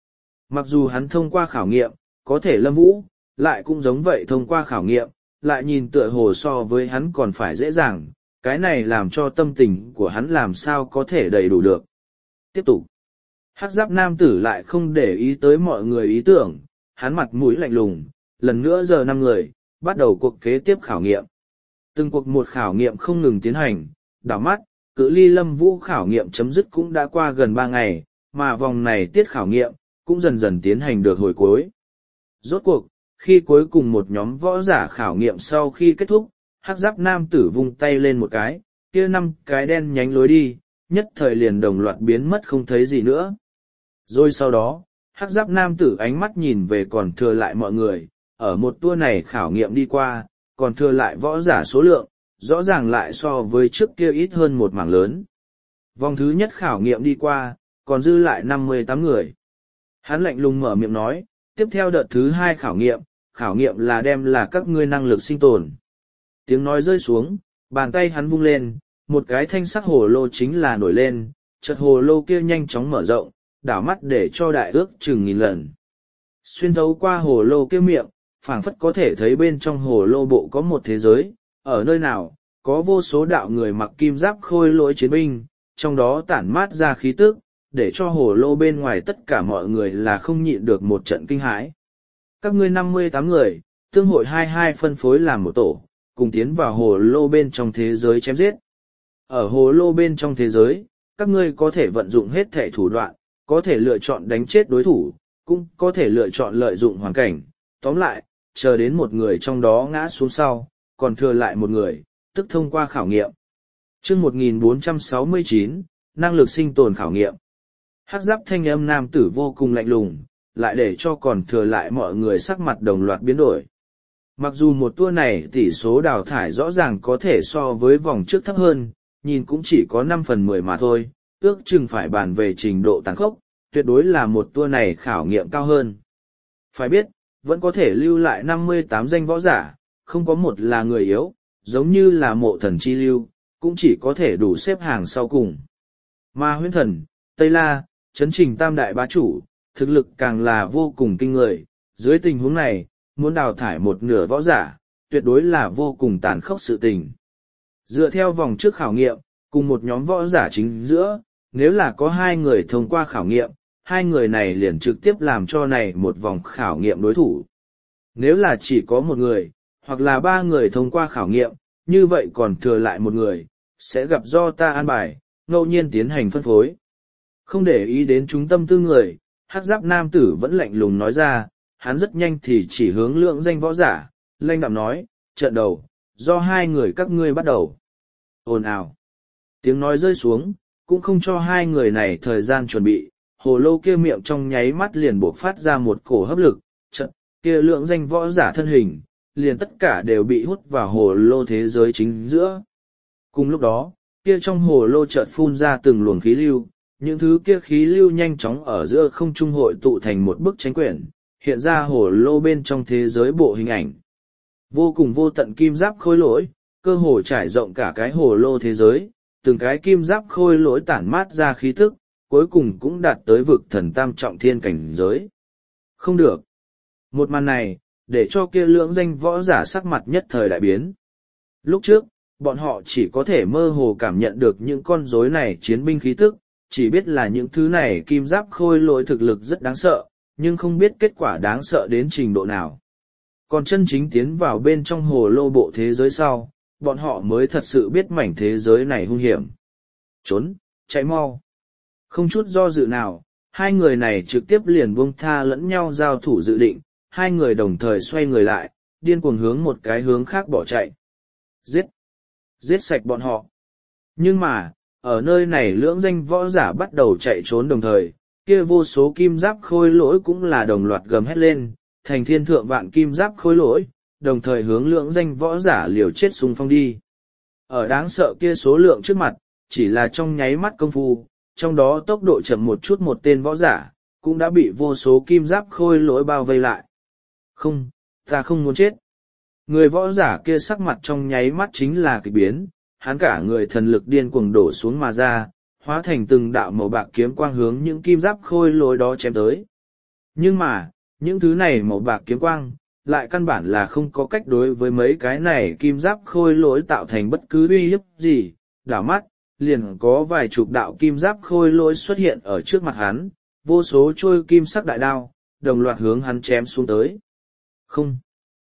Mặc dù hắn thông qua khảo nghiệm, có thể Lâm Vũ, lại cũng giống vậy thông qua khảo nghiệm, lại nhìn tựa hồ so với hắn còn phải dễ dàng, cái này làm cho tâm tình của hắn làm sao có thể đầy đủ được. Tiếp tục. Hắc giáp nam tử lại không để ý tới mọi người ý tưởng, hắn mặt mũi lạnh lùng, lần nữa giờ năm người, bắt đầu cuộc kế tiếp khảo nghiệm. Từng cuộc một khảo nghiệm không ngừng tiến hành, đảo mắt, cự ly Lâm Vũ khảo nghiệm chấm dứt cũng đã qua gần ba ngày, mà vòng này tiết khảo nghiệm, cũng dần dần tiến hành được hồi cuối. Rốt cuộc, khi cuối cùng một nhóm võ giả khảo nghiệm sau khi kết thúc, hắc giáp nam tử vung tay lên một cái, kia năm cái đen nhánh lối đi, nhất thời liền đồng loạt biến mất không thấy gì nữa. Rồi sau đó, hắc giáp nam tử ánh mắt nhìn về còn thừa lại mọi người, ở một tour này khảo nghiệm đi qua, còn thừa lại võ giả số lượng, rõ ràng lại so với trước kia ít hơn một mảng lớn. Vòng thứ nhất khảo nghiệm đi qua, còn dư lại năm mươi tám người. Hắn lạnh lùng mở miệng nói, tiếp theo đợt thứ hai khảo nghiệm, khảo nghiệm là đem là các ngươi năng lực sinh tồn. Tiếng nói rơi xuống, bàn tay hắn vung lên, một cái thanh sắc hồ lô chính là nổi lên, chợt hồ lô kia nhanh chóng mở rộng, đảo mắt để cho đại ước chừng nghìn lần. Xuyên thấu qua hồ lô kia miệng, phảng phất có thể thấy bên trong hồ lô bộ có một thế giới, ở nơi nào, có vô số đạo người mặc kim giáp khôi lỗi chiến binh, trong đó tản mát ra khí tức, để cho hồ lô bên ngoài tất cả mọi người là không nhịn được một trận kinh hãi. Các ngươi năm mươi tám người, tương hội hai hai phân phối làm một tổ, cùng tiến vào hồ lô bên trong thế giới chém giết. Ở hồ lô bên trong thế giới, các ngươi có thể vận dụng hết thể thủ đoạn, có thể lựa chọn đánh chết đối thủ, cũng có thể lựa chọn lợi dụng hoàn cảnh. Tóm lại, chờ đến một người trong đó ngã xuống sau, còn thừa lại một người, tức thông qua khảo nghiệm. Chương một nghìn bốn trăm sáu mươi chín, năng lực sinh tồn khảo nghiệm. Hắc giáp thanh âm nam tử vô cùng lạnh lùng, lại để cho còn thừa lại mọi người sắc mặt đồng loạt biến đổi. Mặc dù một tour này tỷ số đào thải rõ ràng có thể so với vòng trước thấp hơn, nhìn cũng chỉ có năm phần mười mà thôi, ước chừng phải bàn về trình độ tàn khốc, tuyệt đối là một tour này khảo nghiệm cao hơn. Phải biết, vẫn có thể lưu lại năm mươi tám danh võ giả, không có một là người yếu, giống như là mộ thần chi lưu, cũng chỉ có thể đủ xếp hàng sau cùng. Mà huyễn thần, Tây La, Trấn Trình tam đại bá chủ, thực lực càng là vô cùng kinh người, dưới tình huống này, muốn đào thải một nửa võ giả, tuyệt đối là vô cùng tàn khốc sự tình. Dựa theo vòng trước khảo nghiệm, cùng một nhóm võ giả chính giữa, nếu là có hai người thông qua khảo nghiệm, hai người này liền trực tiếp làm cho này một vòng khảo nghiệm đối thủ. Nếu là chỉ có một người, hoặc là ba người thông qua khảo nghiệm, như vậy còn thừa lại một người, sẽ gặp do ta an bài, ngẫu nhiên tiến hành phân phối. Không để ý đến chúng tâm tư người, hắc giáp nam tử vẫn lạnh lùng nói ra, hắn rất nhanh thì chỉ hướng lượng danh võ giả, lanh đạm nói, trận đầu, do hai người các ngươi bắt đầu. Ồn ào. Tiếng nói rơi xuống, cũng không cho hai người này thời gian chuẩn bị, hồ lô kia miệng trong nháy mắt liền bộc phát ra một cổ hấp lực, trận, kia lượng danh võ giả thân hình, liền tất cả đều bị hút vào hồ lô thế giới chính giữa. Cùng lúc đó, kia trong hồ lô chợt phun ra từng luồng khí lưu, những thứ kia khí lưu nhanh chóng ở giữa không trung hội tụ thành một bức tranh quyển, hiện ra hồ lô bên trong thế giới bộ hình ảnh. Vô cùng vô tận kim giáp khôi lỗi, cơ hồ trải rộng cả cái hồ lô thế giới, từng cái kim giáp khôi lỗi tản mát ra khí tức, cuối cùng cũng đạt tới vực thần tam trọng thiên cảnh giới. Không được. Một màn này, để cho kia lưỡng danh võ giả sắc mặt nhất thời đại biến. Lúc trước, bọn họ chỉ có thể mơ hồ cảm nhận được những con rối này chiến binh khí tức, chỉ biết là những thứ này kim giáp khôi lỗi thực lực rất đáng sợ, nhưng không biết kết quả đáng sợ đến trình độ nào. Còn chân chính tiến vào bên trong hồ lô bộ thế giới sau, bọn họ mới thật sự biết mảnh thế giới này hung hiểm. Trốn, chạy mau. Không chút do dự nào, hai người này trực tiếp liền buông tha lẫn nhau giao thủ dự định, hai người đồng thời xoay người lại, điên cuồng hướng một cái hướng khác bỏ chạy. Giết! Giết sạch bọn họ! Nhưng mà, ở nơi này lưỡng danh võ giả bắt đầu chạy trốn đồng thời, kia vô số kim giáp khôi lỗi cũng là đồng loạt gầm hét lên, thành thiên thượng vạn kim giáp khôi lỗi, đồng thời hướng lưỡng danh võ giả liều chết xung phong đi. Ở đáng sợ kia số lượng trước mặt, chỉ là trong nháy mắt công phu, trong đó tốc độ chậm một chút một tên võ giả, cũng đã bị vô số kim giáp khôi lỗi bao vây lại. Không, ta không muốn chết. Người võ giả kia sắc mặt trong nháy mắt chính là kịch biến, hắn cả người thần lực điên cuồng đổ xuống mà ra, hóa thành từng đạo màu bạc kiếm quang hướng những kim giáp khôi lỗi đó chém tới. Nhưng mà, những thứ này màu bạc kiếm quang, lại căn bản là không có cách đối với mấy cái này kim giáp khôi lỗi tạo thành bất cứ uy hiếp gì. Đảo mắt, liền có vài chục đạo kim giáp khôi lỗi xuất hiện ở trước mặt hắn, vô số trôi kim sắc đại đao, đồng loạt hướng hắn chém xuống tới. Không.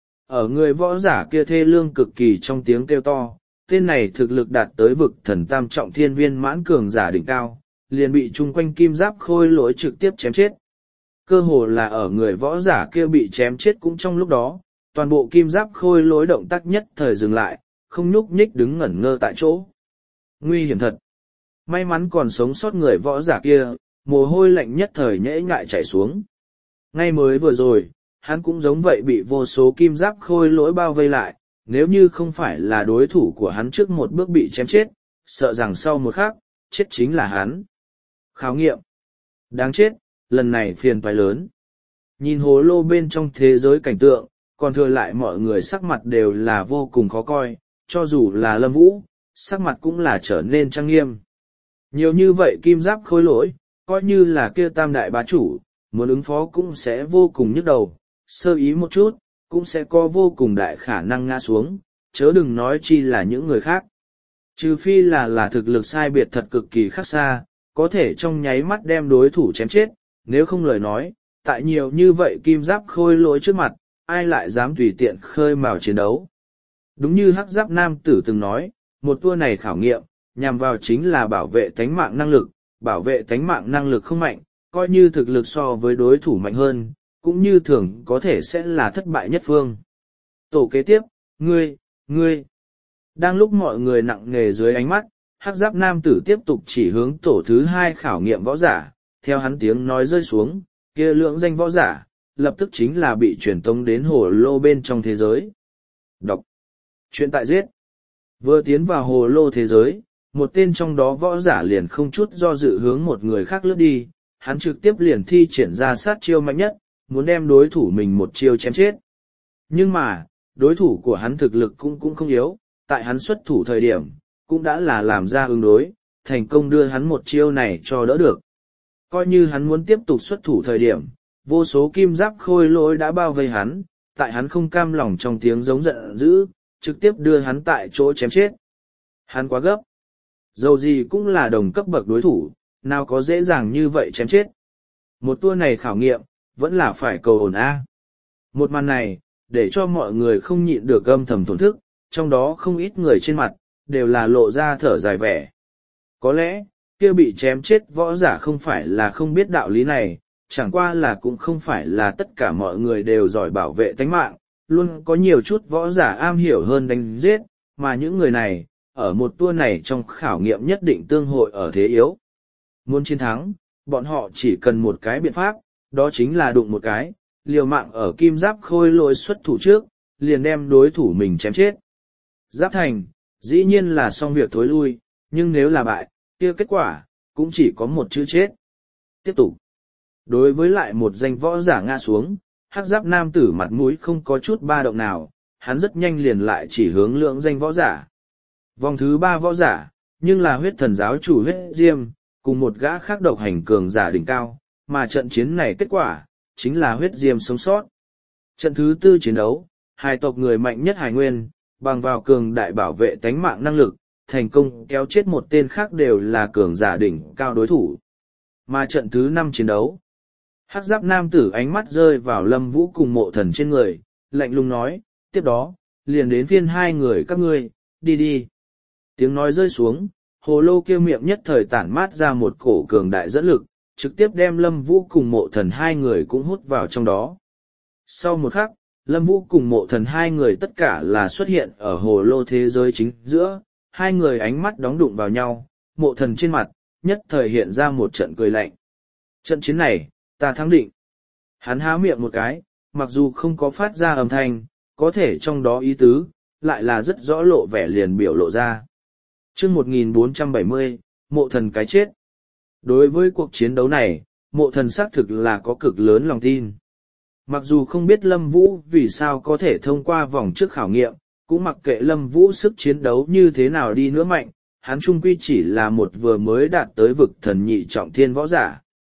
Ở người võ giả kia thê lương cực kỳ trong tiếng kêu to, tên này thực lực đạt tới vực thần tam trọng thiên viên mãn cường giả đỉnh cao, liền bị chung quanh kim giáp khôi lỗi trực tiếp chém chết. Cơ hồ là ở người võ giả kia bị chém chết cũng trong lúc đó, toàn bộ kim giáp khôi lỗi động tác nhất thời dừng lại, không nhúc nhích đứng ngẩn ngơ tại chỗ. Nguy hiểm thật. May mắn còn sống sót người võ giả kia, mồ hôi lạnh nhất thời nhễ ngại chảy xuống. Ngay mới vừa rồi, hắn cũng giống vậy bị vô số kim giáp khôi lỗi bao vây lại, nếu như không phải là đối thủ của hắn trước một bước bị chém chết, sợ rằng sau một khắc, chết chính là hắn. Khảo nghiệm. Đáng chết, lần này phiền toái lớn. Nhìn hồ lô bên trong thế giới cảnh tượng, còn thừa lại mọi người sắc mặt đều là vô cùng khó coi, cho dù là Lâm Vũ, sắc mặt cũng là trở nên trang nghiêm. Nhiều như vậy kim giáp khôi lỗi, coi như là kia tam đại bá chủ, muốn ứng phó cũng sẽ vô cùng nhức đầu, sơ ý một chút, cũng sẽ có vô cùng đại khả năng ngã xuống, chớ đừng nói chi là những người khác. Trừ phi là là thực lực sai biệt thật cực kỳ khác xa, có thể trong nháy mắt đem đối thủ chém chết, nếu không lời nói, tại nhiều như vậy kim giáp khôi lỗi trước mặt, ai lại dám tùy tiện khơi mào chiến đấu. Đúng như hắc giáp nam tử từng nói, một tour này khảo nghiệm, nhằm vào chính là bảo vệ tánh mạng năng lực, bảo vệ tánh mạng năng lực không mạnh, coi như thực lực so với đối thủ mạnh hơn, cũng như thường có thể sẽ là thất bại nhất phương. Tổ kế tiếp, ngươi, ngươi. Đang lúc mọi người nặng nề dưới ánh mắt, hắc giáp nam tử tiếp tục chỉ hướng tổ thứ hai khảo nghiệm võ giả, theo hắn tiếng nói rơi xuống, kia lượng danh võ giả, lập tức chính là bị truyền tống đến hồ lô bên trong thế giới. Đọc. Chuyện tại giết. Vừa tiến vào hồ lô thế giới, một tên trong đó võ giả liền không chút do dự hướng một người khác lướt đi, hắn trực tiếp liền thi triển ra sát chiêu mạnh nhất, muốn đem đối thủ mình một chiêu chém chết. Nhưng mà, đối thủ của hắn thực lực cũng cũng không yếu, tại hắn xuất thủ thời điểm, cũng đã là làm ra ứng đối, thành công đưa hắn một chiêu này cho đỡ được. Coi như hắn muốn tiếp tục xuất thủ thời điểm, vô số kim giáp khôi lỗi đã bao vây hắn, tại hắn không cam lòng trong tiếng giống giận dữ, trực tiếp đưa hắn tại chỗ chém chết. Hắn quá gấp. Dầu gì cũng là đồng cấp bậc đối thủ, nào có dễ dàng như vậy chém chết. Một tour này khảo nghiệm, vẫn là phải cầu ổn A. Một màn này, để cho mọi người không nhịn được âm thầm thổn thức, trong đó không ít người trên mặt, đều là lộ ra thở dài vẻ. Có lẽ, kia bị chém chết võ giả không phải là không biết đạo lý này, chẳng qua là cũng không phải là tất cả mọi người đều giỏi bảo vệ tánh mạng, luôn có nhiều chút võ giả am hiểu hơn đánh giết, mà những người này, ở một tour này trong khảo nghiệm nhất định tương hội ở thế yếu. Muốn chiến thắng, bọn họ chỉ cần một cái biện pháp, đó chính là đụng một cái, liều mạng ở kim giáp khôi lỗi xuất thủ trước, liền đem đối thủ mình chém chết. Giáp thành, dĩ nhiên là xong việc thối lui, nhưng nếu là bại, kia kết quả, cũng chỉ có một chữ chết. Tiếp tục. Đối với lại một danh võ giả ngã xuống, hắc giáp nam tử mặt mũi không có chút ba động nào, hắn rất nhanh liền lại chỉ hướng lượng danh võ giả. Vòng thứ ba võ giả, nhưng là huyết thần giáo chủ huyết diêm, cùng một gã khác độc hành cường giả đỉnh cao, mà trận chiến này kết quả, chính là huyết diêm sống sót. Trận thứ tư chiến đấu, hai tộc người mạnh nhất Hải Nguyên, bằng vào cường đại bảo vệ tánh mạng năng lực, thành công kéo chết một tên khác đều là cường giả đỉnh cao đối thủ. Mà trận thứ năm chiến đấu, hắc giáp nam tử ánh mắt rơi vào Lâm Vũ cùng Mộ Thần trên người, lạnh lùng nói, tiếp đó, liền đến phiên hai người các ngươi, đi đi. Tiếng nói rơi xuống, hồ lô kia miệng nhất thời tản mát ra một cổ cường đại dẫn lực, trực tiếp đem Lâm Vũ cùng Mộ Thần hai người cũng hút vào trong đó. Sau một khắc, Lâm Vũ cùng Mộ Thần hai người tất cả là xuất hiện ở hồ lô thế giới chính giữa, hai người ánh mắt đóng đụng vào nhau, Mộ Thần trên mặt, nhất thời hiện ra một trận cười lạnh. Trận chiến này, ta thắng định. Hắn há miệng một cái, mặc dù không có phát ra âm thanh, có thể trong đó ý tứ, lại là rất rõ lộ vẻ liền biểu lộ ra. Chương một nghìn bốn trăm bảy mươi, Mộ Thần cái chết. Đối với cuộc chiến đấu này, Mộ Thần xác thực là có cực lớn lòng tin. Mặc dù không biết Lâm Vũ vì sao có thể thông qua vòng trước khảo nghiệm, cũng mặc kệ Lâm Vũ sức chiến đấu như thế nào đi nữa mạnh, hắn trung quy chỉ là một vừa mới đạt tới vực thần nhị trọng thiên võ giả.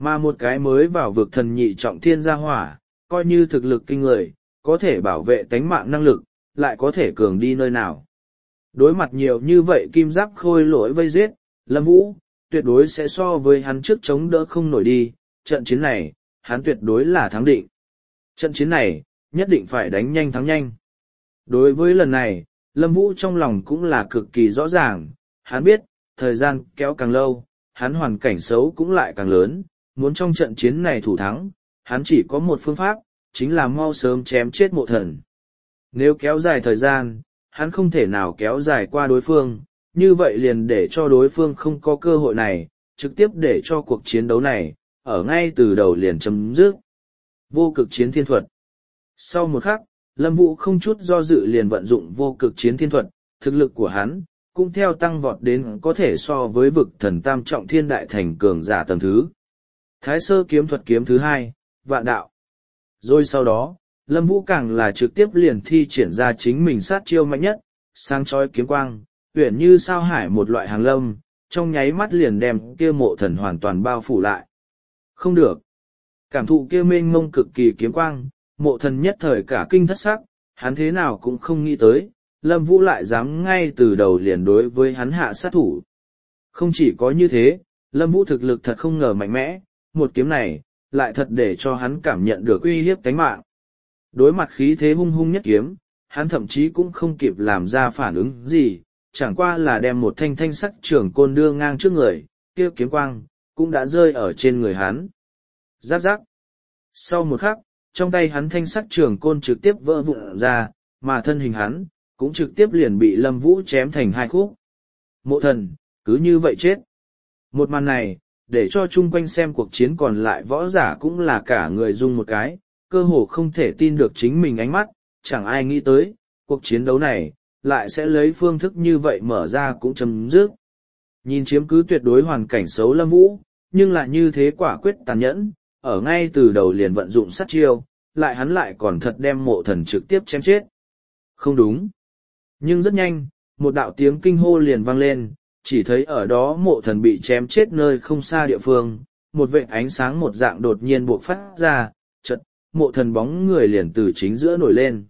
Mà một cái mới vào vực thần nhị trọng thiên gia hỏa, coi như thực lực kinh người, có thể bảo vệ tánh mạng năng lực, lại có thể cường đi nơi nào. Đối mặt nhiều như vậy kim giáp khôi lỗi vây giết, Lâm Vũ, tuyệt đối sẽ so với hắn trước chống đỡ không nổi đi, trận chiến này, hắn tuyệt đối là thắng định. Trận chiến này, nhất định phải đánh nhanh thắng nhanh. Đối với lần này, Lâm Vũ trong lòng cũng là cực kỳ rõ ràng, hắn biết, thời gian kéo càng lâu, hắn hoàn cảnh xấu cũng lại càng lớn, muốn trong trận chiến này thủ thắng, hắn chỉ có một phương pháp, chính là mau sớm chém chết mộ thần. Nếu kéo dài thời gian, hắn không thể nào kéo dài qua đối phương, như vậy liền để cho đối phương không có cơ hội này, trực tiếp để cho cuộc chiến đấu này, ở ngay từ đầu liền chấm dứt. Vô cực chiến thiên thuật. Sau một khắc, Lâm Vũ không chút do dự liền vận dụng vô cực chiến thiên thuật, thực lực của hắn, cũng theo tăng vọt đến có thể so với vực thần tam trọng thiên đại thành cường giả tầng thứ. Thái sơ kiếm thuật kiếm thứ hai, vạn đạo. Rồi sau đó, Lâm Vũ càng là trực tiếp liền thi triển ra chính mình sát chiêu mạnh nhất, sáng chói kiếm quang, uyển như sao hải một loại hàng lâm, trong nháy mắt liền đem kia mộ thần hoàn toàn bao phủ lại. Không được. Cảm thụ kia mênh mông cực kỳ kiếm quang, mộ thần nhất thời cả kinh thất sắc, hắn thế nào cũng không nghĩ tới, Lâm Vũ lại dám ngay từ đầu liền đối với hắn hạ sát thủ. Không chỉ có như thế, Lâm Vũ thực lực thật không ngờ mạnh mẽ, một kiếm này, lại thật để cho hắn cảm nhận được uy hiếp tánh mạng. Đối mặt khí thế hung hung nhất kiếm, hắn thậm chí cũng không kịp làm ra phản ứng gì, chẳng qua là đem một thanh thanh sắc trường côn đưa ngang trước người, kia kiếm quang, cũng đã rơi ở trên người hắn. Giáp giáp. Sau một khắc, trong tay hắn thanh sắc trường côn trực tiếp vỡ vụn ra, mà thân hình hắn, cũng trực tiếp liền bị Lâm Vũ chém thành hai khúc. Mộ thần, cứ như vậy chết. Một màn này, để cho chung quanh xem cuộc chiến còn lại võ giả cũng là cả người rung một cái, cơ hồ không thể tin được chính mình ánh mắt, chẳng ai nghĩ tới, cuộc chiến đấu này, lại sẽ lấy phương thức như vậy mở ra cũng chấm dứt. Nhìn chiếm cứ tuyệt đối hoàn cảnh xấu Lâm Vũ, nhưng lại như thế quả quyết tàn nhẫn, ở ngay từ đầu liền vận dụng sát chiêu, lại hắn lại còn thật đem mộ thần trực tiếp chém chết. Không đúng. Nhưng rất nhanh, một đạo tiếng kinh hô liền vang lên, chỉ thấy ở đó mộ thần bị chém chết nơi không xa địa phương, một vệt ánh sáng một dạng đột nhiên buộc phát ra, chợt, mộ thần bóng người liền từ chính giữa nổi lên.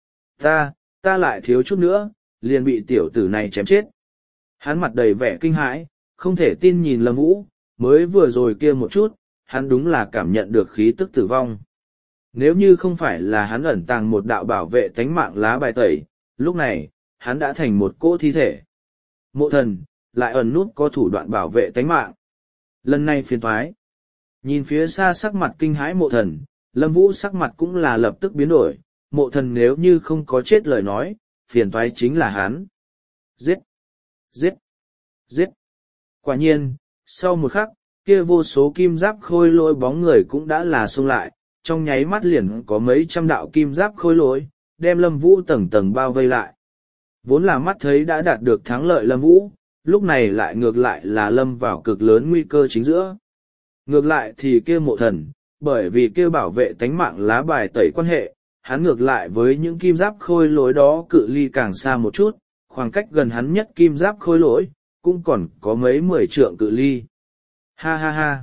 Ta, ta lại thiếu chút nữa, liền bị tiểu tử này chém chết. Hắn mặt đầy vẻ kinh hãi, không thể tin nhìn Lâm Vũ, mới vừa rồi kia một chút, hắn đúng là cảm nhận được khí tức tử vong. Nếu như không phải là hắn ẩn tàng một đạo bảo vệ tánh mạng lá bài tẩy, lúc này, hắn đã thành một cỗ thi thể. Mộ thần, lại ẩn nút có thủ đoạn bảo vệ tánh mạng. Lần này phiền toái. Nhìn phía xa sắc mặt kinh hãi mộ thần, Lâm Vũ sắc mặt cũng là lập tức biến đổi, mộ thần nếu như không có chết lời nói, phiền toái chính là hắn. Giết! Giết! Giết! Quả nhiên, sau một khắc, kia vô số kim giáp khôi lỗi bóng người cũng đã là xông lại, trong nháy mắt liền có mấy trăm đạo kim giáp khôi lỗi, đem Lâm Vũ tầng tầng bao vây lại. Vốn là mắt thấy đã đạt được thắng lợi Lâm Vũ, lúc này lại ngược lại là lâm vào cực lớn nguy cơ chính giữa. Ngược lại thì kia mộ thần, bởi vì kia bảo vệ tánh mạng lá bài tẩy quan hệ, hắn ngược lại với những kim giáp khôi lỗi đó cự ly càng xa một chút, khoảng cách gần hắn nhất kim giáp khôi lỗi, cũng còn có mấy mười trượng cự ly. Ha ha ha!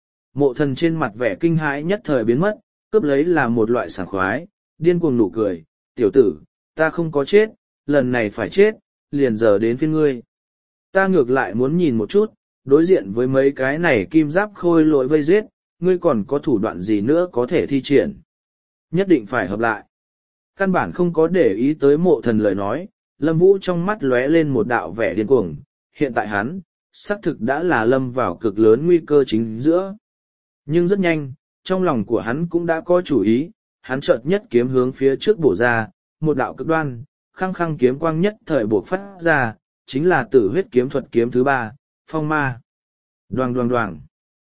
Mộ thần trên mặt vẻ kinh hãi nhất thời biến mất, cướp lấy là một loại sảng khoái, điên cuồng nụ cười, tiểu tử, ta không có chết, lần này phải chết, liền giờ đến phiên ngươi. Ta ngược lại muốn nhìn một chút, đối diện với mấy cái này kim giáp khôi lỗi vây giết, ngươi còn có thủ đoạn gì nữa có thể thi triển. Nhất định phải hợp lại. Căn bản không có để ý tới mộ thần lời nói, Lâm Vũ trong mắt lóe lên một đạo vẻ điên cuồng, hiện tại hắn, xác thực đã là lâm vào cực lớn nguy cơ chính giữa. Nhưng rất nhanh, trong lòng của hắn cũng đã có chủ ý, hắn chợt nhất kiếm hướng phía trước bổ ra, một đạo cực đoan, khăng khăng kiếm quang nhất thời buộc phát ra, chính là tử huyết kiếm thuật kiếm thứ ba, phong ma. Đoàng đoàng đoàng.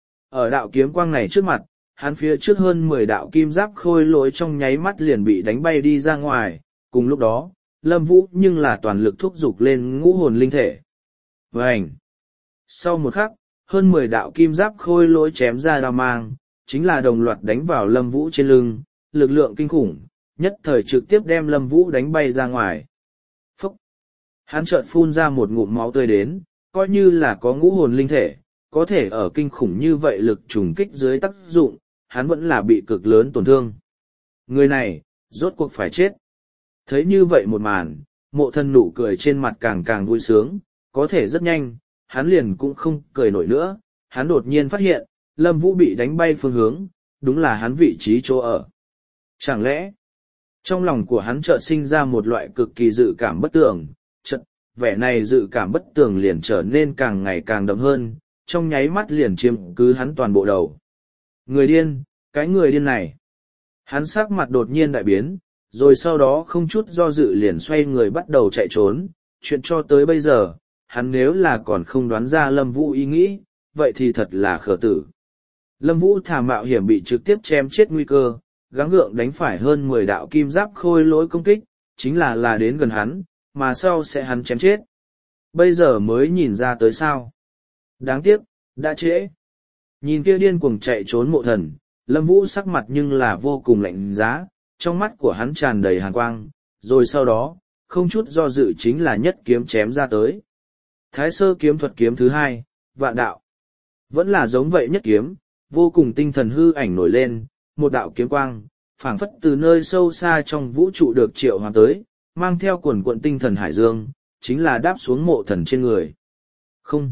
Ở đạo kiếm quang này trước mặt, hắn phía trước hơn mười đạo kim giáp khôi lỗi trong nháy mắt liền bị đánh bay đi ra ngoài, cùng lúc đó, Lâm Vũ nhưng là toàn lực thúc giục lên ngũ hồn linh thể. Vành. Sau một khắc, hơn mười đạo kim giáp khôi lỗi chém ra đao mang, chính là đồng loạt đánh vào Lâm Vũ trên lưng, lực lượng kinh khủng, nhất thời trực tiếp đem Lâm Vũ đánh bay ra ngoài. Phúc! Hắn chợt phun ra một ngụm máu tươi đến, coi như là có ngũ hồn linh thể, có thể ở kinh khủng như vậy lực trùng kích dưới tác dụng, hắn vẫn là bị cực lớn tổn thương. Người này, rốt cuộc phải chết. Thấy như vậy một màn, mộ thần nụ cười trên mặt càng càng vui sướng, có thể rất nhanh, hắn liền cũng không cười nổi nữa, hắn đột nhiên phát hiện, Lâm Vũ bị đánh bay phương hướng, đúng là hắn vị trí chỗ ở. Chẳng lẽ, trong lòng của hắn chợt sinh ra một loại cực kỳ dự cảm bất tường, chợt, vẻ này dự cảm bất tường liền trở nên càng ngày càng đậm hơn, trong nháy mắt liền chiếm cứ hắn toàn bộ đầu. Người điên, cái người điên này. Hắn sắc mặt đột nhiên đại biến, rồi sau đó không chút do dự liền xoay người bắt đầu chạy trốn, chuyện cho tới bây giờ, hắn nếu là còn không đoán ra Lâm Vũ ý nghĩ, vậy thì thật là khờ tử. Lâm Vũ thà mạo hiểm bị trực tiếp chém chết nguy cơ, gắng gượng đánh phải hơn mười đạo kim giáp khôi lỗi công kích, chính là là đến gần hắn, mà sau sẽ hắn chém chết. Bây giờ mới nhìn ra tới sao. Đáng tiếc, đã trễ. Nhìn kia điên cuồng chạy trốn mộ thần, Lâm Vũ sắc mặt nhưng là vô cùng lạnh giá, trong mắt của hắn tràn đầy hàn quang, rồi sau đó, không chút do dự chính là nhất kiếm chém ra tới. Thái sơ kiếm thuật kiếm thứ hai, vạn đạo. Vẫn là giống vậy nhất kiếm, vô cùng tinh thần hư ảnh nổi lên, một đạo kiếm quang, phảng phất từ nơi sâu xa trong vũ trụ được triệu hoàn tới, mang theo quần quận tinh thần hải dương, chính là đáp xuống mộ thần trên người. Không.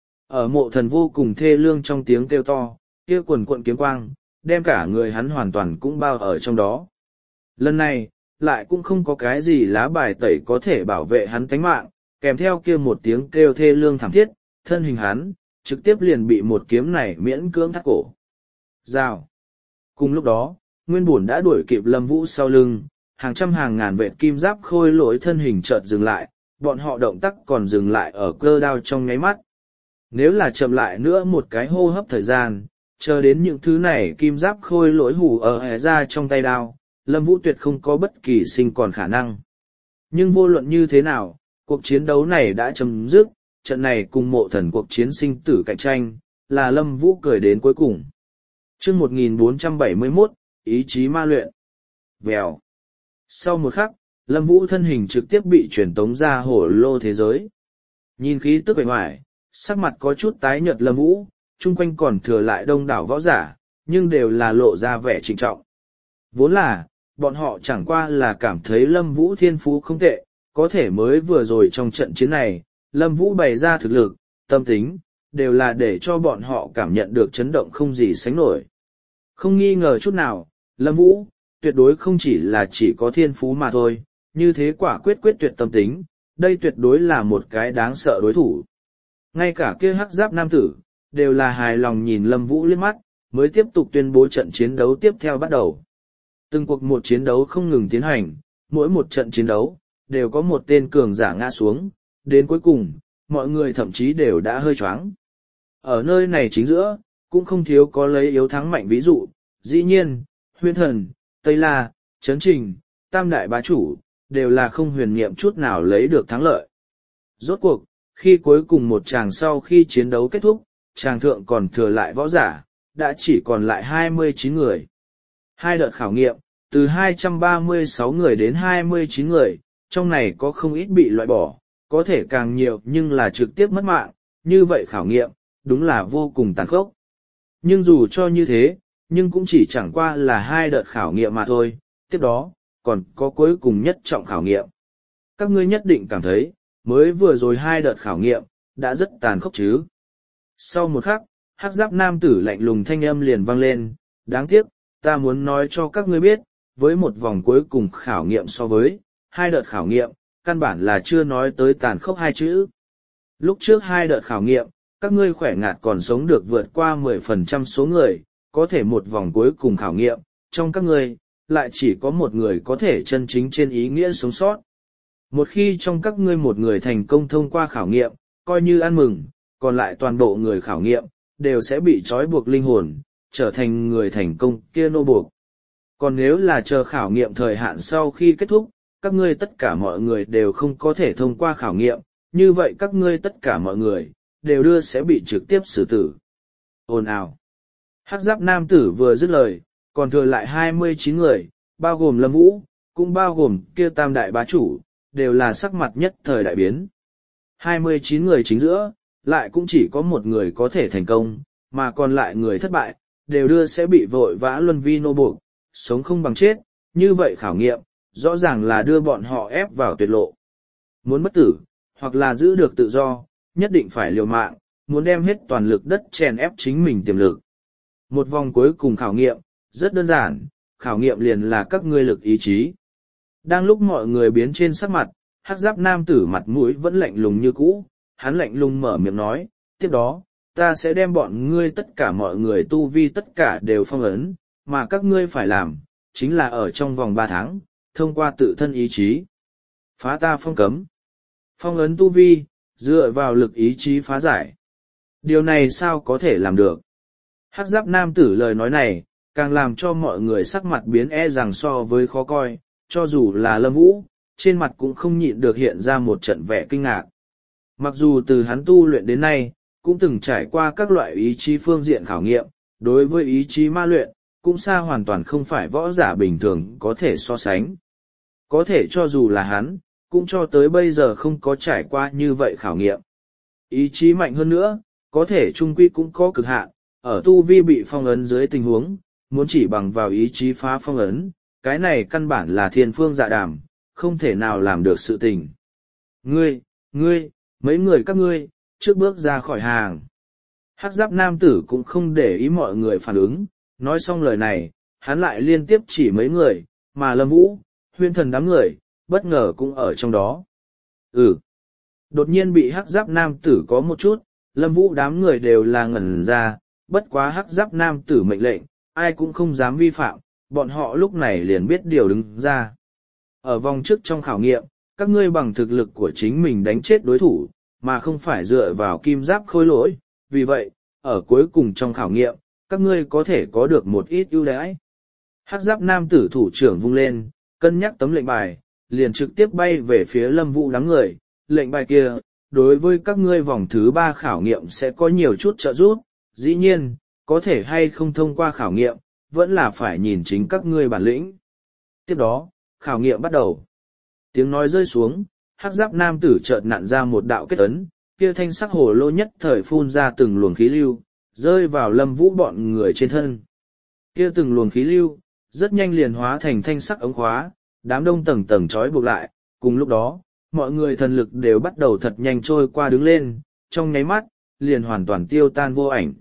Ở mộ thần vô cùng thê lương trong tiếng kêu to, kia quần quận kiếm quang, đem cả người hắn hoàn toàn cũng bao ở trong đó. Lần này, lại cũng không có cái gì lá bài tẩy có thể bảo vệ hắn tánh mạng, kèm theo kia một tiếng kêu thê lương thảm thiết, thân hình hắn, trực tiếp liền bị một kiếm này miễn cưỡng thắt cổ. Rào. Cùng lúc đó, nguyên bổn đã đuổi kịp Lâm Vũ sau lưng, hàng trăm hàng ngàn vệt kim giáp khôi lỗi thân hình chợt dừng lại, bọn họ động tác còn dừng lại ở cơ đao trong nháy mắt. Nếu là chậm lại nữa một cái hô hấp thời gian, chờ đến những thứ này kim giáp khôi lỗi hủ ở hẻ ra trong tay đao, Lâm Vũ tuyệt không có bất kỳ sinh còn khả năng. Nhưng vô luận như thế nào, cuộc chiến đấu này đã chấm dứt, trận này cùng mộ thần cuộc chiến sinh tử cạnh tranh, là Lâm Vũ cười đến cuối cùng. Chương một nghìn bốn trăm bảy mươi mốt, ý chí ma luyện. Vèo. Sau một khắc, Lâm Vũ thân hình trực tiếp bị truyền tống ra hổ lô thế giới. Nhìn khí tức bề ngoài, sắc mặt có chút tái nhợt Lâm Vũ, chung quanh còn thừa lại đông đảo võ giả, nhưng đều là lộ ra vẻ trịnh trọng. Vốn là, bọn họ chẳng qua là cảm thấy Lâm Vũ thiên phú không tệ, có thể mới vừa rồi trong trận chiến này, Lâm Vũ bày ra thực lực, tâm tính, đều là để cho bọn họ cảm nhận được chấn động không gì sánh nổi. Không nghi ngờ chút nào, Lâm Vũ, tuyệt đối không chỉ là chỉ có thiên phú mà thôi, như thế quả quyết quyết tuyệt tâm tính, đây tuyệt đối là một cái đáng sợ đối thủ. Ngay cả kia hắc giáp nam tử, đều là hài lòng nhìn Lâm Vũ liếc mắt, mới tiếp tục tuyên bố trận chiến đấu tiếp theo bắt đầu. Từng cuộc một chiến đấu không ngừng tiến hành, mỗi một trận chiến đấu, đều có một tên cường giả ngã xuống, đến cuối cùng, mọi người thậm chí đều đã hơi choáng. Ở nơi này chính giữa, cũng không thiếu có lấy yếu thắng mạnh ví dụ, dĩ nhiên, Huyễn Thần, Tây La, Trấn Trình, Tam Đại Bá Chủ, đều là không huyền niệm chút nào lấy được thắng lợi. Rốt cuộc, khi cuối cùng một tràng sau khi chiến đấu kết thúc, tràng thượng còn thừa lại võ giả, đã chỉ còn lại hai mươi chín người. Hai đợt khảo nghiệm, từ hai trăm ba mươi sáu người đến hai mươi chín người, trong này có không ít bị loại bỏ, có thể càng nhiều nhưng là trực tiếp mất mạng, như vậy khảo nghiệm, đúng là vô cùng tàn khốc. Nhưng dù cho như thế, nhưng cũng chỉ chẳng qua là hai đợt khảo nghiệm mà thôi, tiếp đó, còn có cuối cùng nhất trọng khảo nghiệm. Các ngươi nhất định cảm thấy, mới vừa rồi hai đợt khảo nghiệm, đã rất tàn khốc chứ. Sau một khắc, hắc giáp nam tử lạnh lùng thanh âm liền vang lên, đáng tiếc, ta muốn nói cho các ngươi biết, với một vòng cuối cùng khảo nghiệm so với hai đợt khảo nghiệm, căn bản là chưa nói tới tàn khốc hai chữ. Lúc trước hai đợt khảo nghiệm, các ngươi khỏe ngạt còn sống được vượt qua mười phần trăm số người, có thể một vòng cuối cùng khảo nghiệm, trong các ngươi, lại chỉ có một người có thể chân chính trên ý nghĩa sống sót. Một khi trong các ngươi một người thành công thông qua khảo nghiệm, coi như ăn mừng, còn lại toàn bộ người khảo nghiệm, đều sẽ bị trói buộc linh hồn, trở thành người thành công kia nô buộc. Còn nếu là chờ khảo nghiệm thời hạn sau khi kết thúc, các ngươi tất cả mọi người đều không có thể thông qua khảo nghiệm, như vậy các ngươi tất cả mọi người, đều đưa sẽ bị trực tiếp xử tử. Ồn ào. Hắc giáp nam tử vừa dứt lời, còn thừa lại hai mươi chín người, bao gồm Lâm Vũ, cũng bao gồm kia tam đại bá chủ, đều là sắc mặt nhất thời đại biến. hai mươi chín người chính giữa, lại cũng chỉ có một người có thể thành công, mà còn lại người thất bại, đều đưa sẽ bị vội vã luân vi nô buộc, sống không bằng chết, như vậy khảo nghiệm, rõ ràng là đưa bọn họ ép vào tuyệt lộ. Muốn bất tử, hoặc là giữ được tự do, nhất định phải liều mạng, muốn đem hết toàn lực đất chèn ép chính mình tiềm lực. Một vòng cuối cùng khảo nghiệm, rất đơn giản, khảo nghiệm liền là các ngươi lực ý chí. Đang lúc mọi người biến trên sắc mặt, hắc giáp nam tử mặt mũi vẫn lạnh lùng như cũ, hắn lạnh lùng mở miệng nói, tiếp đó, ta sẽ đem bọn ngươi tất cả mọi người tu vi tất cả đều phong ấn, mà các ngươi phải làm, chính là ở trong vòng ba tháng, thông qua tự thân ý chí. Phá ta phong cấm. Phong ấn tu vi, dựa vào lực ý chí phá giải. Điều này sao có thể làm được? Hắc giáp nam tử lời nói này, càng làm cho mọi người sắc mặt biến e rằng so với khó coi, cho dù là Lâm Vũ, trên mặt cũng không nhịn được hiện ra một trận vẻ kinh ngạc. Mặc dù từ hắn tu luyện đến nay, cũng từng trải qua các loại ý chí phương diện khảo nghiệm, đối với ý chí ma luyện, cũng xa hoàn toàn không phải võ giả bình thường có thể so sánh. Có thể cho dù là hắn, cũng cho tới bây giờ không có trải qua như vậy khảo nghiệm. Ý chí mạnh hơn nữa, có thể trung quy cũng có cực hạn, ở tu vi bị phong ấn dưới tình huống, muốn chỉ bằng vào ý chí phá phong ấn, cái này căn bản là thiên phương dạ đàm, không thể nào làm được sự tình. Ngươi, ngươi, mấy người các ngươi, trước bước ra khỏi hàng. Hắc giáp nam tử cũng không để ý mọi người phản ứng, nói xong lời này, hắn lại liên tiếp chỉ mấy người, mà Lâm Vũ, Huyên Thần đám người, bất ngờ cũng ở trong đó. Ừ. Đột nhiên bị hắc giáp nam tử có một chút, Lâm Vũ đám người đều là ngẩn ra, bất quá hắc giáp nam tử mệnh lệnh, ai cũng không dám vi phạm, bọn họ lúc này liền biết điều đứng ra. Ở vòng trước trong khảo nghiệm, các ngươi bằng thực lực của chính mình đánh chết đối thủ, mà không phải dựa vào kim giáp khôi lỗi, vì vậy, ở cuối cùng trong khảo nghiệm, các ngươi có thể có được một ít ưu đãi. Hắc giáp nam tử thủ trưởng vung lên, cân nhắc tấm lệnh bài, liền trực tiếp bay về phía Lâm Vũ đám người, lệnh bài kia, đối với các ngươi vòng thứ ba khảo nghiệm sẽ có nhiều chút trợ giúp, dĩ nhiên, có thể hay không thông qua khảo nghiệm, vẫn là phải nhìn chính các ngươi bản lĩnh. Tiếp đó, khảo nghiệm bắt đầu. Tiếng nói rơi xuống, hắc giáp nam tử chợt nặn ra một đạo kết ấn, kia thanh sắc hồ lô nhất thời phun ra từng luồng khí lưu, rơi vào Lâm Vũ bọn người trên thân. Kia từng luồng khí lưu, rất nhanh liền hóa thành thanh sắc ống khóa, đám đông tầng tầng trói buộc lại, cùng lúc đó, mọi người thần lực đều bắt đầu thật nhanh trôi qua đứng lên, trong nháy mắt, liền hoàn toàn tiêu tan vô ảnh.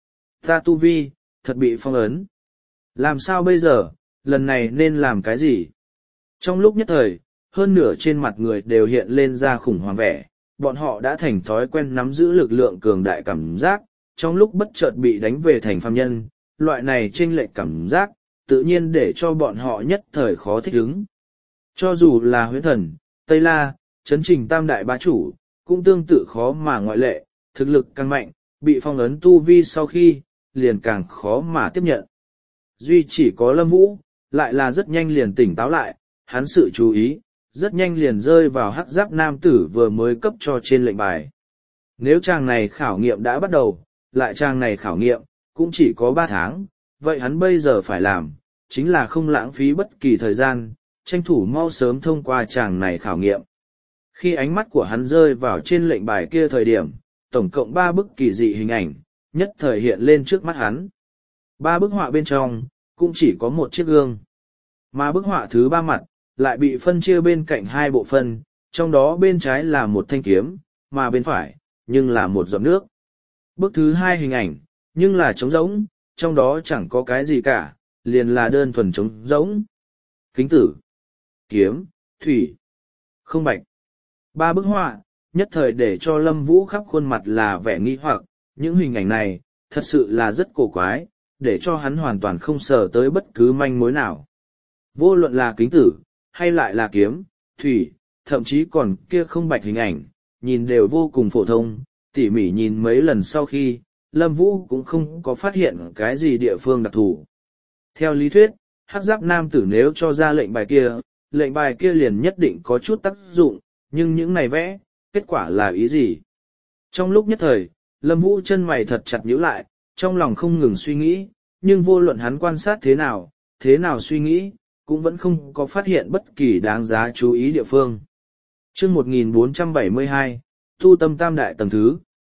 Ta tu vi, thật bị phong ấn. Làm sao bây giờ, lần này nên làm cái gì? Trong lúc nhất thời, hơn nửa trên mặt người đều hiện lên ra khủng hoảng vẻ, bọn họ đã thành thói quen nắm giữ lực lượng cường đại cảm giác, trong lúc bất chợt bị đánh về thành phàm nhân, loại này chênh lệch cảm giác, tự nhiên để cho bọn họ nhất thời khó thích ứng. Cho dù là huyễn thần, Tây La, Trấn Trình tam đại bá chủ, cũng tương tự khó mà ngoại lệ, thực lực càng mạnh, bị phong ấn tu vi sau khi, liền càng khó mà tiếp nhận. Duy chỉ có Lâm Vũ, lại là rất nhanh liền tỉnh táo lại, hắn sự chú ý, rất nhanh liền rơi vào hắc giáp nam tử vừa mới cấp cho trên lệnh bài. Nếu chàng này khảo nghiệm đã bắt đầu, lại chàng này khảo nghiệm, cũng chỉ có ba tháng, vậy hắn bây giờ phải làm, chính là không lãng phí bất kỳ thời gian, tranh thủ mau sớm thông qua chàng này khảo nghiệm. Khi ánh mắt của hắn rơi vào trên lệnh bài kia thời điểm, tổng cộng ba bức kỳ dị hình ảnh, nhất thời hiện lên trước mắt hắn. Ba bức họa bên trong, cũng chỉ có một chiếc gương. Mà bức họa thứ ba mặt, lại bị phân chia bên cạnh hai bộ phân, trong đó bên trái là một thanh kiếm, mà bên phải, nhưng là một giọt nước. Bức thứ hai hình ảnh, nhưng là trống rỗng, trong đó chẳng có cái gì cả, liền là đơn thuần trống rỗng. Kính tử, kiếm, thủy, không bạch. Ba bức họa, nhất thời để cho Lâm Vũ khắp khuôn mặt là vẻ nghi hoặc, những hình ảnh này, thật sự là rất cổ quái, để cho hắn hoàn toàn không sờ tới bất cứ manh mối nào. Vô luận là kính tử, hay lại là kiếm, thủy, thậm chí còn kia không bạch hình ảnh, nhìn đều vô cùng phổ thông, tỉ mỉ nhìn mấy lần sau khi, Lâm Vũ cũng không có phát hiện cái gì địa phương đặc thù. Theo lý thuyết, hắc giáp nam tử nếu cho ra lệnh bài kia, lệnh bài kia liền nhất định có chút tác dụng, nhưng những này vẽ, kết quả là ý gì? Trong lúc nhất thời, Lâm Vũ chân mày thật chặt nhíu lại, trong lòng không ngừng suy nghĩ, nhưng vô luận hắn quan sát thế nào, thế nào suy nghĩ, cũng vẫn không có phát hiện bất kỳ đáng giá chú ý địa phương. Chương một nghìn bốn trăm bảy mươi hai, Tu tâm tam đại tầng thứ.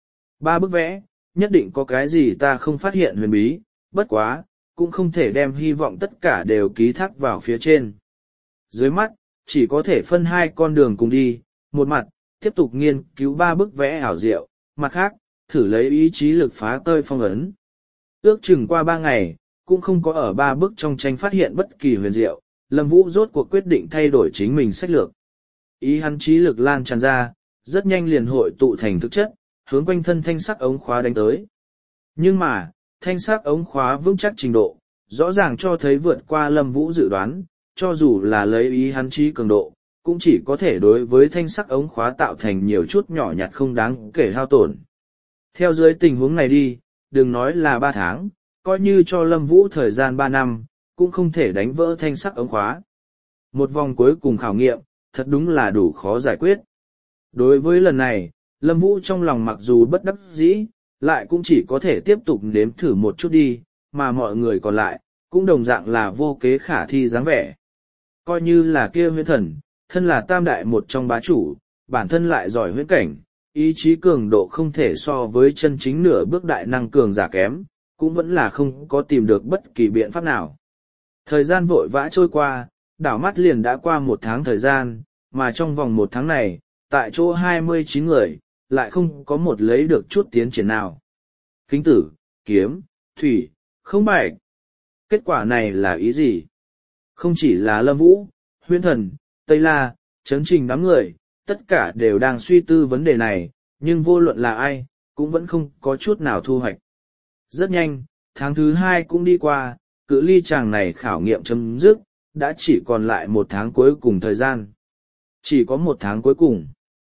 Ba bức vẽ, nhất định có cái gì ta không phát hiện huyền bí, bất quá, cũng không thể đem hy vọng tất cả đều ký thác vào phía trên. Dưới mắt, chỉ có thể phân hai con đường cùng đi, một mặt, tiếp tục nghiên cứu ba bức vẽ ảo diệu, mặt khác, thử lấy ý chí lực phá tơi phong ấn. Ước chừng qua ba ngày, cũng không có ở ba bức trong tranh phát hiện bất kỳ huyền diệu, Lâm Vũ rốt cuộc quyết định thay đổi chính mình sách lược. Ý hắn trí lực lan tràn ra, rất nhanh liền hội tụ thành thực chất, hướng quanh thân thanh sắc ống khóa đánh tới. Nhưng mà, thanh sắc ống khóa vững chắc trình độ, rõ ràng cho thấy vượt qua Lâm Vũ dự đoán, cho dù là lấy ý hắn trí cường độ, cũng chỉ có thể đối với thanh sắc ống khóa tạo thành nhiều chút nhỏ nhặt không đáng kể hao tổn. Theo dưới tình huống này đi, đừng nói là ba tháng, coi như cho Lâm Vũ thời gian ba năm, cũng không thể đánh vỡ thanh sắc ống khóa. Một vòng cuối cùng khảo nghiệm, thật đúng là đủ khó giải quyết. Đối với lần này, Lâm Vũ trong lòng mặc dù bất đắc dĩ, lại cũng chỉ có thể tiếp tục nếm thử một chút đi, mà mọi người còn lại, cũng đồng dạng là vô kế khả thi dáng vẻ. Coi như là kia huyễn thần, thân là tam đại một trong bá chủ, bản thân lại giỏi huyễn cảnh, ý chí cường độ không thể so với chân chính nửa bước đại năng cường giả kém, cũng vẫn là không có tìm được bất kỳ biện pháp nào. Thời gian vội vã trôi qua, đảo mắt liền đã qua một tháng thời gian, mà trong vòng một tháng này, tại chỗ hai mươi chín người, lại không có một lấy được chút tiến triển nào. Kính tử, kiếm, thủy, không bạch. Kết quả này là ý gì? Không chỉ là Lâm Vũ, Huyễn Thần, Tây La, Trấn Trình đám người, tất cả đều đang suy tư vấn đề này, nhưng vô luận là ai, cũng vẫn không có chút nào thu hoạch. Rất nhanh, tháng thứ hai cũng đi qua, cự ly chàng này khảo nghiệm chấm dứt, đã chỉ còn lại một tháng cuối cùng thời gian. Chỉ có một tháng cuối cùng.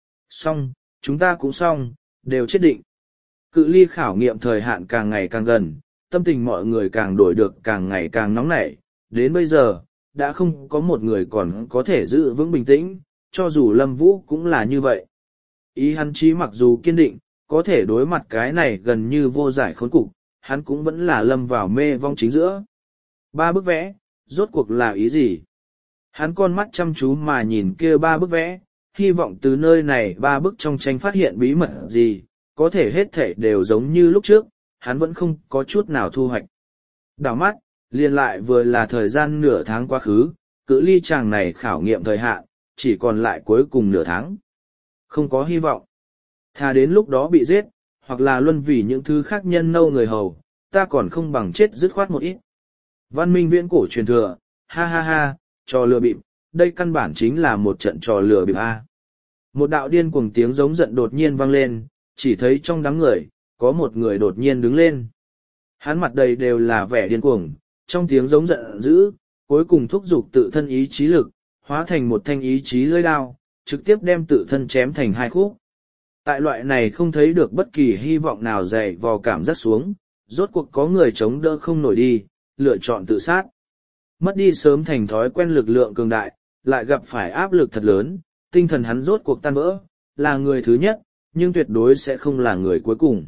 Xong, chúng ta cũng xong, đều chết định. Cự ly khảo nghiệm thời hạn càng ngày càng gần, tâm tình mọi người càng đổi được càng ngày càng nóng nảy. Đến bây giờ, đã không có một người còn có thể giữ vững bình tĩnh, cho dù Lâm Vũ cũng là như vậy. Ý hắn chí mặc dù kiên định, có thể đối mặt cái này gần như vô giải khốn cục, hắn cũng vẫn là lâm vào mê vong chính giữa. Ba bức vẽ, rốt cuộc là ý gì? Hắn con mắt chăm chú mà nhìn kia ba bức vẽ, hy vọng từ nơi này ba bức trong tranh phát hiện bí mật gì, có thể hết thể đều giống như lúc trước, hắn vẫn không có chút nào thu hoạch. Đảo mắt, liền lại vừa là thời gian nửa tháng quá khứ, cự ly chàng này khảo nghiệm thời hạn, chỉ còn lại cuối cùng nửa tháng. Không có hy vọng. Thà đến lúc đó bị giết, hoặc là luân vì những thứ khác nhân nâu người hầu, ta còn không bằng chết dứt khoát một ít. Văn minh viễn cổ truyền thừa, ha ha ha, trò lừa bịp, đây căn bản chính là một trận trò lừa bịp a. Một đạo điên cuồng tiếng giống giận đột nhiên vang lên, chỉ thấy trong đám người, có một người đột nhiên đứng lên. Hắn mặt đầy đều là vẻ điên cuồng, trong tiếng giống giận dữ, cuối cùng thúc giục tự thân ý chí lực, hóa thành một thanh ý chí lưỡi đao, trực tiếp đem tự thân chém thành hai khúc. Tại loại này không thấy được bất kỳ hy vọng nào dày vò cảm giác xuống, rốt cuộc có người chống đỡ không nổi đi, lựa chọn tự sát. Mất đi sớm thành thói quen lực lượng cường đại, lại gặp phải áp lực thật lớn, tinh thần hắn rốt cuộc tan vỡ, là người thứ nhất, nhưng tuyệt đối sẽ không là người cuối cùng.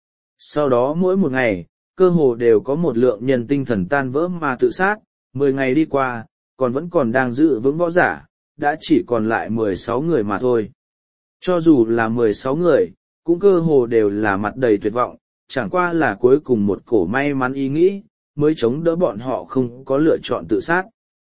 Sau đó mỗi một ngày, cơ hồ đều có một lượng nhân tinh thần tan vỡ mà tự sát, mười ngày đi qua, còn vẫn còn đang giữ vững võ giả, đã chỉ còn lại mười sáu người mà thôi. Cho dù là mười sáu người, cũng cơ hồ đều là mặt đầy tuyệt vọng, chẳng qua là cuối cùng một cổ may mắn ý nghĩ, mới chống đỡ bọn họ không có lựa chọn tự sát.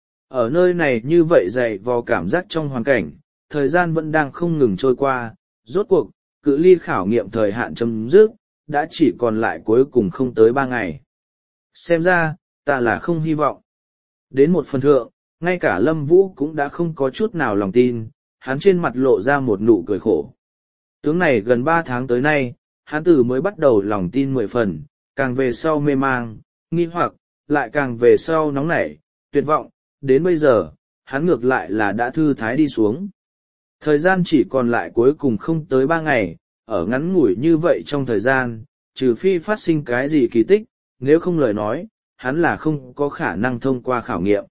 Ở nơi này như vậy dày vò cảm giác trong hoàn cảnh, thời gian vẫn đang không ngừng trôi qua, rốt cuộc, cự ly khảo nghiệm thời hạn chấm dứt, đã chỉ còn lại cuối cùng không tới ba ngày. Xem ra, ta là không hy vọng. Đến một phần thượng, ngay cả Lâm Vũ cũng đã không có chút nào lòng tin, hắn trên mặt lộ ra một nụ cười khổ. Tướng này gần ba tháng tới nay, hắn từ mới bắt đầu lòng tin mười phần, càng về sau mê mang, nghi hoặc, lại càng về sau nóng nảy, tuyệt vọng, đến bây giờ, hắn ngược lại là đã thư thái đi xuống. Thời gian chỉ còn lại cuối cùng không tới ba ngày, ở ngắn ngủi như vậy trong thời gian, trừ phi phát sinh cái gì kỳ tích, nếu không lời nói, hắn là không có khả năng thông qua khảo nghiệm.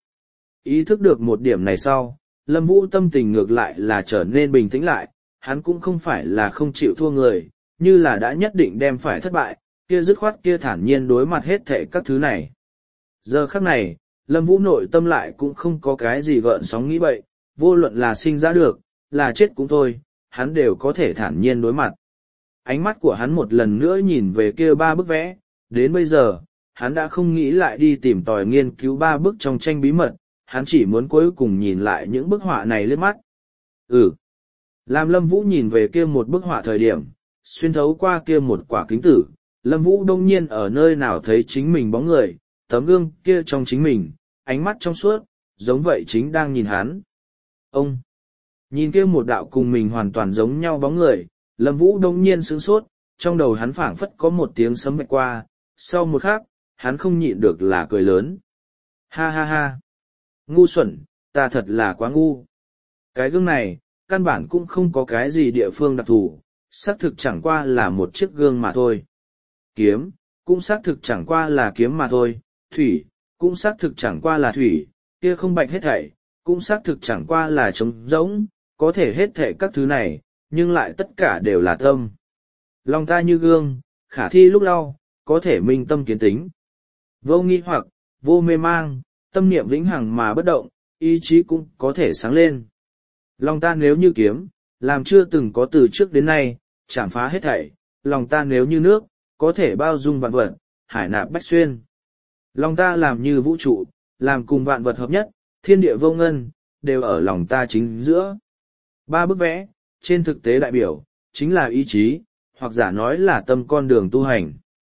Ý thức được một điểm này sau, Lâm Vũ tâm tình ngược lại là trở nên bình tĩnh lại, hắn cũng không phải là không chịu thua người, như là đã nhất định đem phải thất bại, kia dứt khoát kia thản nhiên đối mặt hết thệ các thứ này. Giờ khắc này, Lâm Vũ nội tâm lại cũng không có cái gì gợn sóng nghĩ bậy, vô luận là sinh ra được, là chết cũng thôi, hắn đều có thể thản nhiên đối mặt. Ánh mắt của hắn một lần nữa nhìn về kia ba bức vẽ, đến bây giờ, hắn đã không nghĩ lại đi tìm tòi nghiên cứu ba bức trong tranh bí mật, hắn chỉ muốn cuối cùng nhìn lại những bức họa này lên mắt. Ừ. Làm Lâm Vũ nhìn về kia một bức họa thời điểm, xuyên thấu qua kia một quả kính tử, Lâm Vũ đông nhiên ở nơi nào thấy chính mình bóng người, tấm gương kia trong chính mình, ánh mắt trong suốt, giống vậy chính đang nhìn hắn. Ông! Nhìn kia một đạo cùng mình hoàn toàn giống nhau bóng người, Lâm Vũ đông nhiên sửng sốt, trong đầu hắn phảng phất có một tiếng sấm vạch qua, sau một khắc, hắn không nhịn được là cười lớn. Ha ha ha! Ngu xuẩn, ta thật là quá ngu. Cái gương này, căn bản cũng không có cái gì địa phương đặc thù, xác thực chẳng qua là một chiếc gương mà thôi. Kiếm, cũng xác thực chẳng qua là kiếm mà thôi, thủy, cũng xác thực chẳng qua là thủy, kia không bạch hết thảy, cũng xác thực chẳng qua là trống rỗng, có thể hết thảy các thứ này, nhưng lại tất cả đều là tâm. Lòng ta như gương, khả thi lúc lau, có thể minh tâm kiến tính. Vô nghi hoặc, vô mê mang, tâm niệm vĩnh hằng mà bất động, ý chí cũng có thể sáng lên. Lòng ta nếu như kiếm, làm chưa từng có từ trước đến nay, chảm phá hết thảy, lòng ta nếu như nước, có thể bao dung vạn vật, hải nạp bách xuyên. Lòng ta làm như vũ trụ, làm cùng vạn vật hợp nhất, thiên địa vô ngân, đều ở lòng ta chính giữa. Ba bức vẽ, trên thực tế đại biểu, chính là ý chí, hoặc giả nói là tâm con đường tu hành.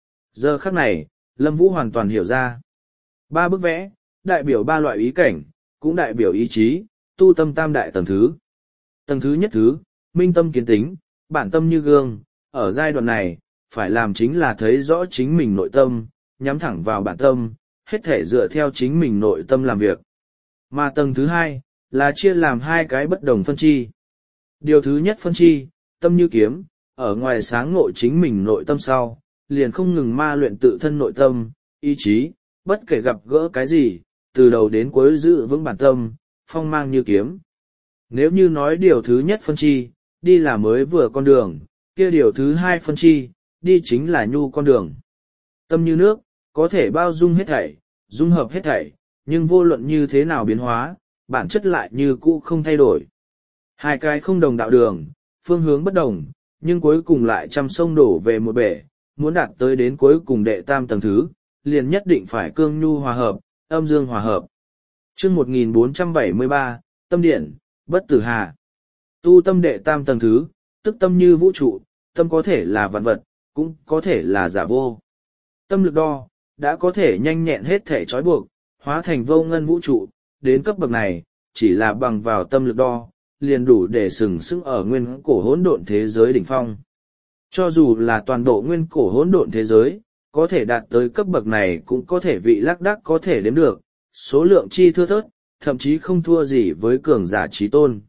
Giờ khắc này, Lâm Vũ hoàn toàn hiểu ra. Ba bức vẽ, đại biểu ba loại ý cảnh, cũng đại biểu ý chí, tu tâm tam đại tầng thứ. Tầng thứ nhất thứ, minh tâm kiến tính, bản tâm như gương, ở giai đoạn này, phải làm chính là thấy rõ chính mình nội tâm, nhắm thẳng vào bản tâm, hết thể dựa theo chính mình nội tâm làm việc. Mà tầng thứ hai, là chia làm hai cái bất đồng phân chi. Điều thứ nhất phân chi, tâm như kiếm, ở ngoài sáng ngộ chính mình nội tâm sau, liền không ngừng ma luyện tự thân nội tâm, ý chí, bất kể gặp gỡ cái gì, từ đầu đến cuối giữ vững bản tâm, phong mang như kiếm. Nếu như nói điều thứ nhất phân chi, đi là mới vừa con đường, kia điều thứ hai phân chi, đi chính là nhu con đường. Tâm như nước, có thể bao dung hết thảy, dung hợp hết thảy, nhưng vô luận như thế nào biến hóa, bản chất lại như cũ không thay đổi. Hai cái không đồng đạo đường, phương hướng bất đồng, nhưng cuối cùng lại trăm sông đổ về một bể, muốn đạt tới đến cuối cùng đệ tam tầng thứ, liền nhất định phải cương nhu hòa hợp, âm dương hòa hợp. Chương một nghìn bốn trăm bảy mươi ba, Tâm Điện, Bất Tử Hà. Tu tâm đệ tam tầng thứ, tức tâm như vũ trụ, tâm có thể là vạn vật, cũng có thể là giả vô. Tâm lực đo, đã có thể nhanh nhẹn hết thể trói buộc, hóa thành vô ngân vũ trụ, đến cấp bậc này, chỉ là bằng vào tâm lực đo, liền đủ để sừng sững ở nguyên cổ hỗn độn thế giới đỉnh phong. Cho dù là toàn bộ nguyên cổ hỗn độn thế giới, có thể đạt tới cấp bậc này cũng có thể vị lác đác có thể đếm được, số lượng chi thưa thớt, thậm chí không thua gì với cường giả trí tôn.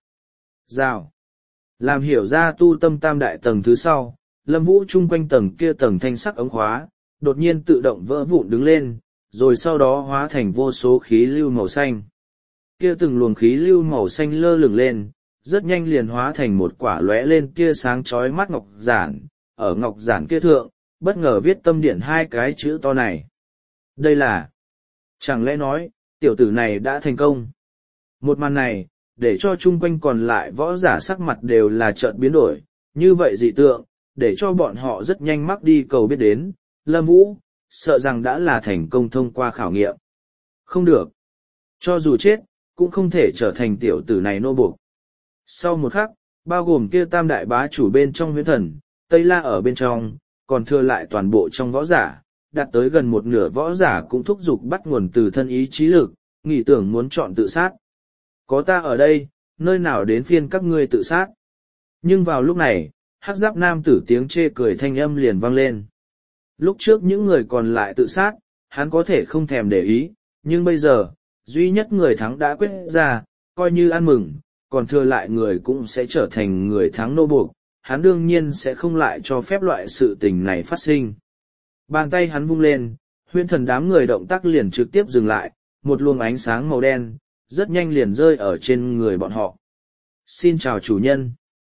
Rào. Làm hiểu ra tu tâm tam đại tầng thứ sau, Lâm Vũ chung quanh tầng kia tầng thanh sắc ống khóa, đột nhiên tự động vỡ vụn đứng lên, rồi sau đó hóa thành vô số khí lưu màu xanh. Kia từng luồng khí lưu màu xanh lơ lửng lên, rất nhanh liền hóa thành một quả lóe lên tia sáng chói mắt ngọc giản, ở ngọc giản kia thượng, bất ngờ viết tâm điện hai cái chữ to này. Đây là... Chẳng lẽ nói, tiểu tử này đã thành công? Một màn này, để cho chung quanh còn lại võ giả sắc mặt đều là chợt biến đổi, như vậy dị tượng, để cho bọn họ rất nhanh mắc đi cầu biết đến, Lâm Vũ, sợ rằng đã là thành công thông qua khảo nghiệm. Không được. Cho dù chết, cũng không thể trở thành tiểu tử này nô buộc. Sau một khắc, bao gồm kia tam đại bá chủ bên trong huyễn thần, Tây La ở bên trong, còn thừa lại toàn bộ trong võ giả, đạt tới gần một nửa võ giả cũng thúc giục bắt nguồn từ thân ý chí lực, nghĩ tưởng muốn chọn tự sát. Có ta ở đây, nơi nào đến phiên các ngươi tự sát. Nhưng vào lúc này, hắc giáp nam tử tiếng chê cười thanh âm liền vang lên. Lúc trước những người còn lại tự sát, hắn có thể không thèm để ý, nhưng bây giờ, duy nhất người thắng đã quyết ra, coi như ăn mừng, còn thừa lại người cũng sẽ trở thành người thắng nô buộc, hắn đương nhiên sẽ không lại cho phép loại sự tình này phát sinh. Bàn tay hắn vung lên, huyễn thần đám người động tác liền trực tiếp dừng lại, một luồng ánh sáng màu đen, rất nhanh liền rơi ở trên người bọn họ. Xin chào chủ nhân.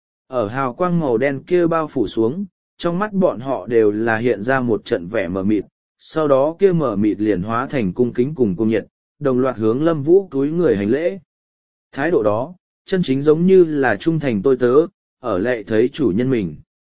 Ở hào quang màu đen kia bao phủ xuống, trong mắt bọn họ đều là hiện ra một trận vẻ mờ mịt, sau đó kia mờ mịt liền hóa thành cung kính cùng cung nhiệt, đồng loạt hướng Lâm Vũ cúi người hành lễ. Thái độ đó, chân chính giống như là trung thành tôi tớ, ở lệ thấy chủ nhân mình.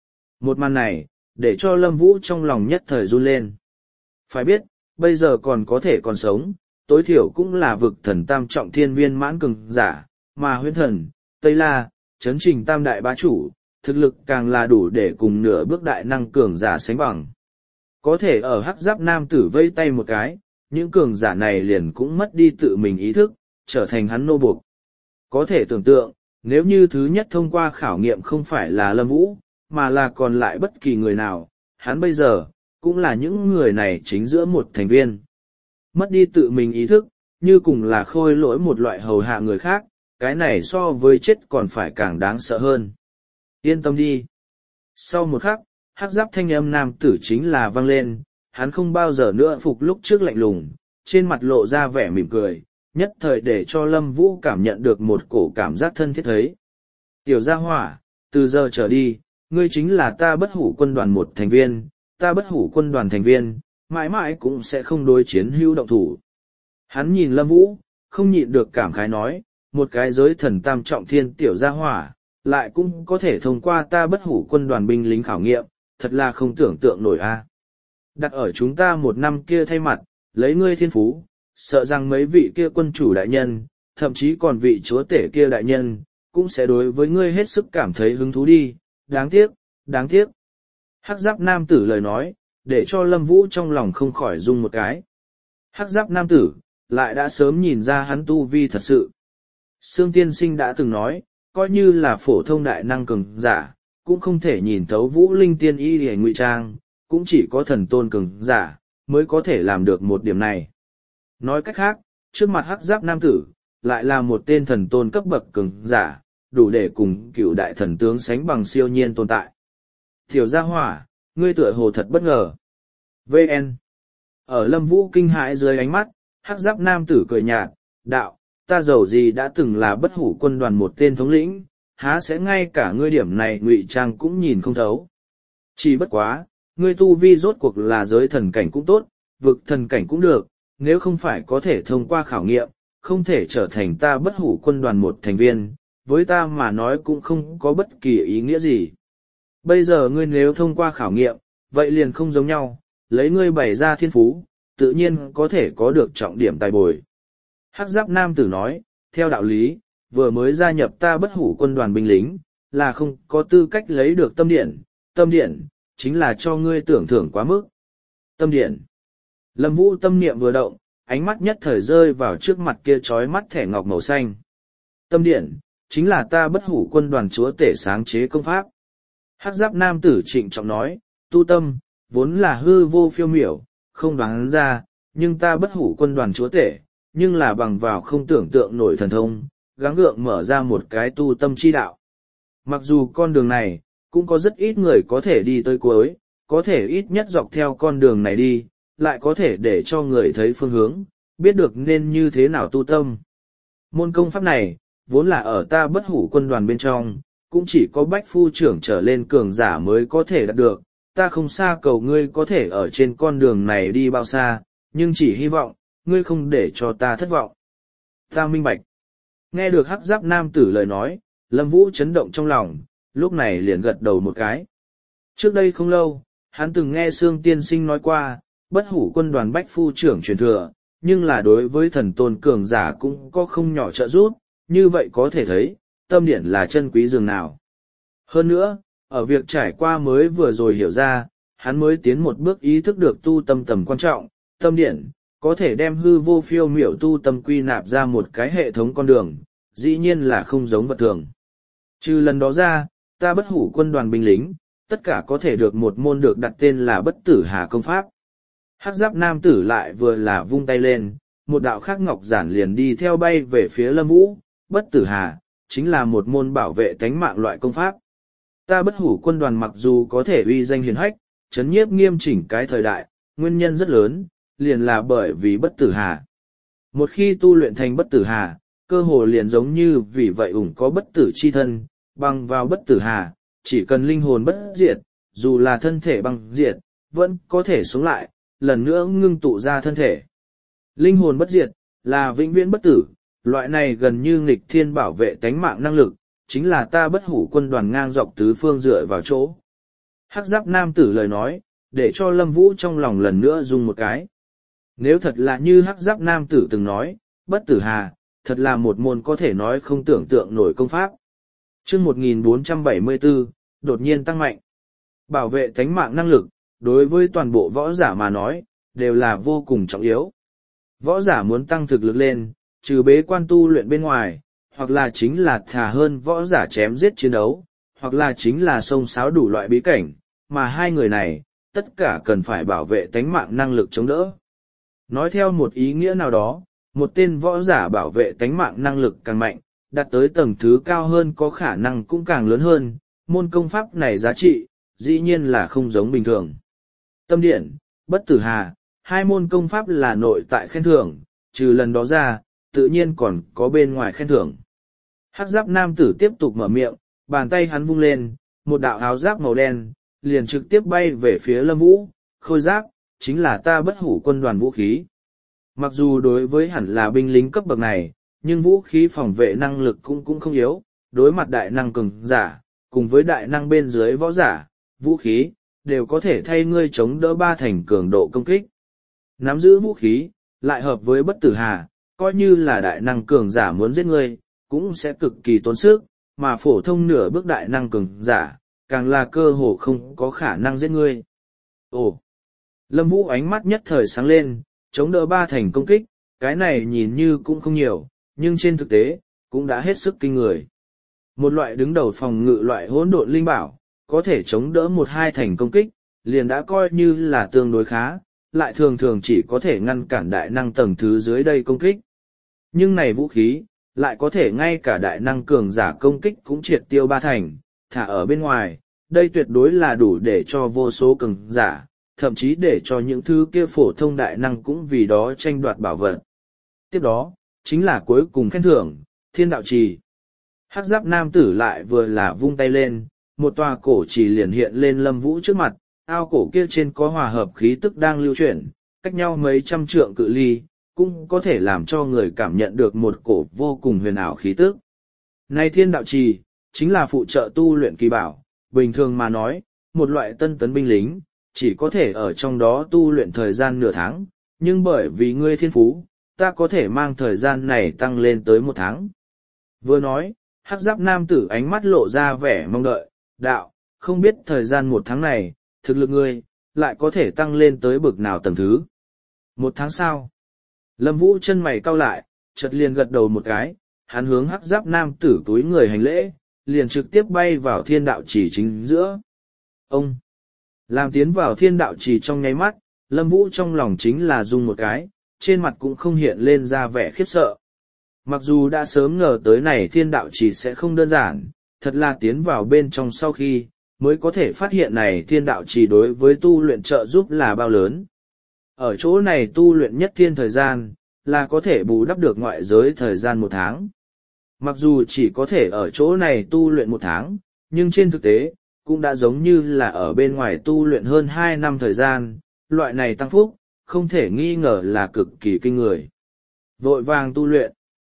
Một màn này, để cho Lâm Vũ trong lòng nhất thời run lên. Phải biết, bây giờ còn có thể còn sống, tối thiểu cũng là vực thần tam trọng thiên viên mãn cường giả, mà huyễn thần, Tây La, chấn trình tam đại bá chủ, thực lực càng là đủ để cùng nửa bước đại năng cường giả sánh bằng. Có thể ở hắc giáp nam tử vây tay một cái, những cường giả này liền cũng mất đi tự mình ý thức, trở thành hắn nô buộc. Có thể tưởng tượng, nếu như thứ nhất thông qua khảo nghiệm không phải là Lâm Vũ, mà là còn lại bất kỳ người nào, hắn bây giờ, cũng là những người này chính giữa một thành viên. Mất đi tự mình ý thức, như cùng là khôi lỗi một loại hầu hạ người khác, cái này so với chết còn phải càng đáng sợ hơn. Yên tâm đi. Sau một khắc, hắc giáp thanh âm nam tử chính là vang lên, hắn không bao giờ nữa phục lúc trước lạnh lùng, trên mặt lộ ra vẻ mỉm cười, nhất thời để cho Lâm Vũ cảm nhận được một cổ cảm giác thân thiết thấy. Tiểu gia hỏa, từ giờ trở đi, ngươi chính là ta bất hủ quân đoàn một thành viên, ta bất hủ quân đoàn thành viên, mãi mãi cũng sẽ không đối chiến hữu động thủ. Hắn nhìn Lâm Vũ, không nhịn được cảm khái nói, một cái giới thần tam trọng thiên tiểu gia hỏa, lại cũng có thể thông qua ta bất hủ quân đoàn binh lính khảo nghiệm, thật là không tưởng tượng nổi a. Đặt ở chúng ta một năm kia thay mặt, lấy ngươi thiên phú, sợ rằng mấy vị kia quân chủ đại nhân, thậm chí còn vị chúa tể kia đại nhân, cũng sẽ đối với ngươi hết sức cảm thấy hứng thú đi, đáng tiếc, đáng tiếc. Hắc giáp nam tử lời nói, để cho Lâm Vũ trong lòng không khỏi rung một cái. Hắc giáp nam tử, lại đã sớm nhìn ra hắn tu vi thật sự. Sương tiên sinh đã từng nói, coi như là phổ thông đại năng cường giả, cũng không thể nhìn thấu Vũ Linh tiên y hề ngụy trang, cũng chỉ có thần tôn cường giả, mới có thể làm được một điểm này. Nói cách khác, trước mặt hắc giáp nam tử, lại là một tên thần tôn cấp bậc cường giả, đủ để cùng cựu đại thần tướng sánh bằng siêu nhiên tồn tại. Tiểu gia hỏa, ngươi tựa hồ thật bất ngờ. vê en. Ở Lâm Vũ kinh hãi dưới ánh mắt, hắc giáp nam tử cười nhạt, đạo, ta giàu gì đã từng là bất hủ quân đoàn một tên thống lĩnh, há sẽ ngay cả ngươi điểm này ngụy trang cũng nhìn không thấu. Chỉ bất quá, ngươi tu vi rốt cuộc là giới thần cảnh cũng tốt, vực thần cảnh cũng được, nếu không phải có thể thông qua khảo nghiệm, không thể trở thành ta bất hủ quân đoàn một thành viên, với ta mà nói cũng không có bất kỳ ý nghĩa gì. Bây giờ ngươi nếu thông qua khảo nghiệm, vậy liền không giống nhau, lấy ngươi bày ra thiên phú, tự nhiên có thể có được trọng điểm tài bồi. Hắc giáp nam tử nói, theo đạo lý, vừa mới gia nhập ta bất hủ quân đoàn binh lính, là không có tư cách lấy được tâm điện, tâm điện, chính là cho ngươi tưởng thưởng quá mức. Tâm điện. Lâm Vũ tâm niệm vừa động, ánh mắt nhất thời rơi vào trước mặt kia trói mắt thẻ ngọc màu xanh. Tâm điện, chính là ta bất hủ quân đoàn chúa tể sáng chế công pháp. Hắc giáp nam tử trịnh trọng nói, tu tâm, vốn là hư vô phiêu miểu, không đoán ra, nhưng ta bất hủ quân đoàn chúa tể, nhưng là bằng vào không tưởng tượng nổi thần thông, gắng gượng mở ra một cái tu tâm chi đạo. Mặc dù con đường này, cũng có rất ít người có thể đi tới cuối, có thể ít nhất dọc theo con đường này đi, lại có thể để cho người thấy phương hướng, biết được nên như thế nào tu tâm. Môn công pháp này, vốn là ở ta bất hủ quân đoàn bên trong, cũng chỉ có bách phu trưởng trở lên cường giả mới có thể đạt được, ta không xa cầu ngươi có thể ở trên con đường này đi bao xa, nhưng chỉ hy vọng, ngươi không để cho ta thất vọng. Ta minh bạch. Nghe được hắc giáp nam tử lời nói, Lâm Vũ chấn động trong lòng, lúc này liền gật đầu một cái. Trước đây không lâu, hắn từng nghe Sương tiên sinh nói qua, bất hủ quân đoàn bách phu trưởng truyền thừa, nhưng là đối với thần tôn cường giả cũng có không nhỏ trợ giúp, như vậy có thể thấy, tâm điện là chân quý dường nào. Hơn nữa, ở việc trải qua mới vừa rồi hiểu ra, hắn mới tiến một bước ý thức được tu tâm tầm quan trọng, tâm điện, có thể đem hư vô phiêu miểu tu tâm quy nạp ra một cái hệ thống con đường, dĩ nhiên là không giống vật thường. Trừ lần đó ra, ta bất hủ quân đoàn binh lính, tất cả có thể được một môn được đặt tên là bất tử hà công pháp. Hắc giáp nam tử lại vừa là vung tay lên, một đạo khắc ngọc giản liền đi theo bay về phía Lâm Vũ, bất tử hà, chính là một môn bảo vệ tánh mạng loại công pháp. Ta bất hủ quân đoàn mặc dù có thể uy danh hiền hách, chấn nhiếp nghiêm chỉnh cái thời đại, nguyên nhân rất lớn, liền là bởi vì bất tử hà. Một khi tu luyện thành bất tử hà, cơ hồ liền giống như vì vậy ủng có bất tử chi thân, băng vào bất tử hà, chỉ cần linh hồn bất diệt, dù là thân thể băng diệt, vẫn có thể sống lại, lần nữa ngưng tụ ra thân thể. Linh hồn bất diệt, là vĩnh viễn bất tử, loại này gần như nghịch thiên bảo vệ tánh mạng năng lực, chính là ta bất hủ quân đoàn ngang dọc tứ phương dựa vào chỗ. Hắc giáp nam tử lời nói, để cho Lâm Vũ trong lòng lần nữa rung một cái. Nếu thật là như hắc giáp nam tử từng nói, bất tử hà, thật là một môn có thể nói không tưởng tượng nổi công pháp. Chương một nghìn bốn trăm bảy mươi bốn, đột nhiên tăng mạnh. Bảo vệ tánh mạng năng lực, đối với toàn bộ võ giả mà nói, đều là vô cùng trọng yếu. Võ giả muốn tăng thực lực lên, trừ bế quan tu luyện bên ngoài, hoặc là chính là thà hơn võ giả chém giết chiến đấu, hoặc là chính là xông xáo đủ loại bí cảnh, mà hai người này, tất cả cần phải bảo vệ tánh mạng năng lực chống đỡ. Nói theo một ý nghĩa nào đó, một tên võ giả bảo vệ tánh mạng năng lực càng mạnh, đạt tới tầng thứ cao hơn có khả năng cũng càng lớn hơn, môn công pháp này giá trị, dĩ nhiên là không giống bình thường. Tâm điện, bất tử hà, hai môn công pháp là nội tại khen thưởng, trừ lần đó ra, tự nhiên còn có bên ngoài khen thưởng. Hắc giáp nam tử tiếp tục mở miệng, bàn tay hắn vung lên, một đạo áo giáp màu đen, liền trực tiếp bay về phía Lâm Vũ, khôi giáp, chính là ta bất hủ quân đoàn vũ khí. Mặc dù đối với hẳn là binh lính cấp bậc này, nhưng vũ khí phòng vệ năng lực cũng cũng không yếu, đối mặt đại năng cường giả, cùng với đại năng bên dưới võ giả, vũ khí, đều có thể thay ngươi chống đỡ ba thành cường độ công kích. Nắm giữ vũ khí, lại hợp với bất tử hà, coi như là đại năng cường giả muốn giết ngươi, cũng sẽ cực kỳ tốn sức, mà phổ thông nửa bước đại năng cường giả, càng là cơ hồ không có khả năng giết ngươi. Ồ! Lâm Vũ ánh mắt nhất thời sáng lên, chống đỡ ba thành công kích, cái này nhìn như cũng không nhiều, nhưng trên thực tế, cũng đã hết sức kinh người. Một loại đứng đầu phòng ngự loại hỗn độn linh bảo, có thể chống đỡ một hai thành công kích, liền đã coi như là tương đối khá, lại thường thường chỉ có thể ngăn cản đại năng tầng thứ dưới đây công kích. Nhưng này vũ khí, lại có thể ngay cả đại năng cường giả công kích cũng triệt tiêu ba thành, thả ở bên ngoài, đây tuyệt đối là đủ để cho vô số cường giả, thậm chí để cho những thứ kia phổ thông đại năng cũng vì đó tranh đoạt bảo vật. Tiếp đó, chính là cuối cùng khen thưởng, thiên đạo trì. Hắc giáp nam tử lại vừa là vung tay lên, một tòa cổ trì liền hiện lên Lâm Vũ trước mặt, ao cổ kia trên có hòa hợp khí tức đang lưu chuyển, cách nhau mấy trăm trượng cự ly, cũng có thể làm cho người cảm nhận được một cổ vô cùng huyền ảo khí tức. Này thiên đạo trì, chính là phụ trợ tu luyện kỳ bảo, bình thường mà nói, một loại tân tấn binh lính, chỉ có thể ở trong đó tu luyện thời gian nửa tháng, nhưng bởi vì ngươi thiên phú, ta có thể mang thời gian này tăng lên tới một tháng. Vừa nói, hắc giáp nam tử ánh mắt lộ ra vẻ mong đợi, đạo, không biết thời gian một tháng này, thực lực ngươi, lại có thể tăng lên tới bực nào tầng thứ. Một tháng sau, Lâm Vũ chân mày cau lại, chợt liền gật đầu một cái, hắn hướng hắc giáp nam tử túi người hành lễ, liền trực tiếp bay vào thiên đạo chỉ chính giữa. Ông! Làm tiến vào thiên đạo trì trong nháy mắt, Lâm Vũ trong lòng chính là rung một cái, trên mặt cũng không hiện lên ra vẻ khiếp sợ. Mặc dù đã sớm ngờ tới này thiên đạo trì sẽ không đơn giản, thật là tiến vào bên trong sau khi, mới có thể phát hiện này thiên đạo trì đối với tu luyện trợ giúp là bao lớn. Ở chỗ này tu luyện nhất thiên thời gian, là có thể bù đắp được ngoại giới thời gian một tháng. Mặc dù chỉ có thể ở chỗ này tu luyện một tháng, nhưng trên thực tế, cũng đã giống như là ở bên ngoài tu luyện hơn hai năm thời gian, loại này tăng phúc, không thể nghi ngờ là cực kỳ kinh người. Vội vàng tu luyện.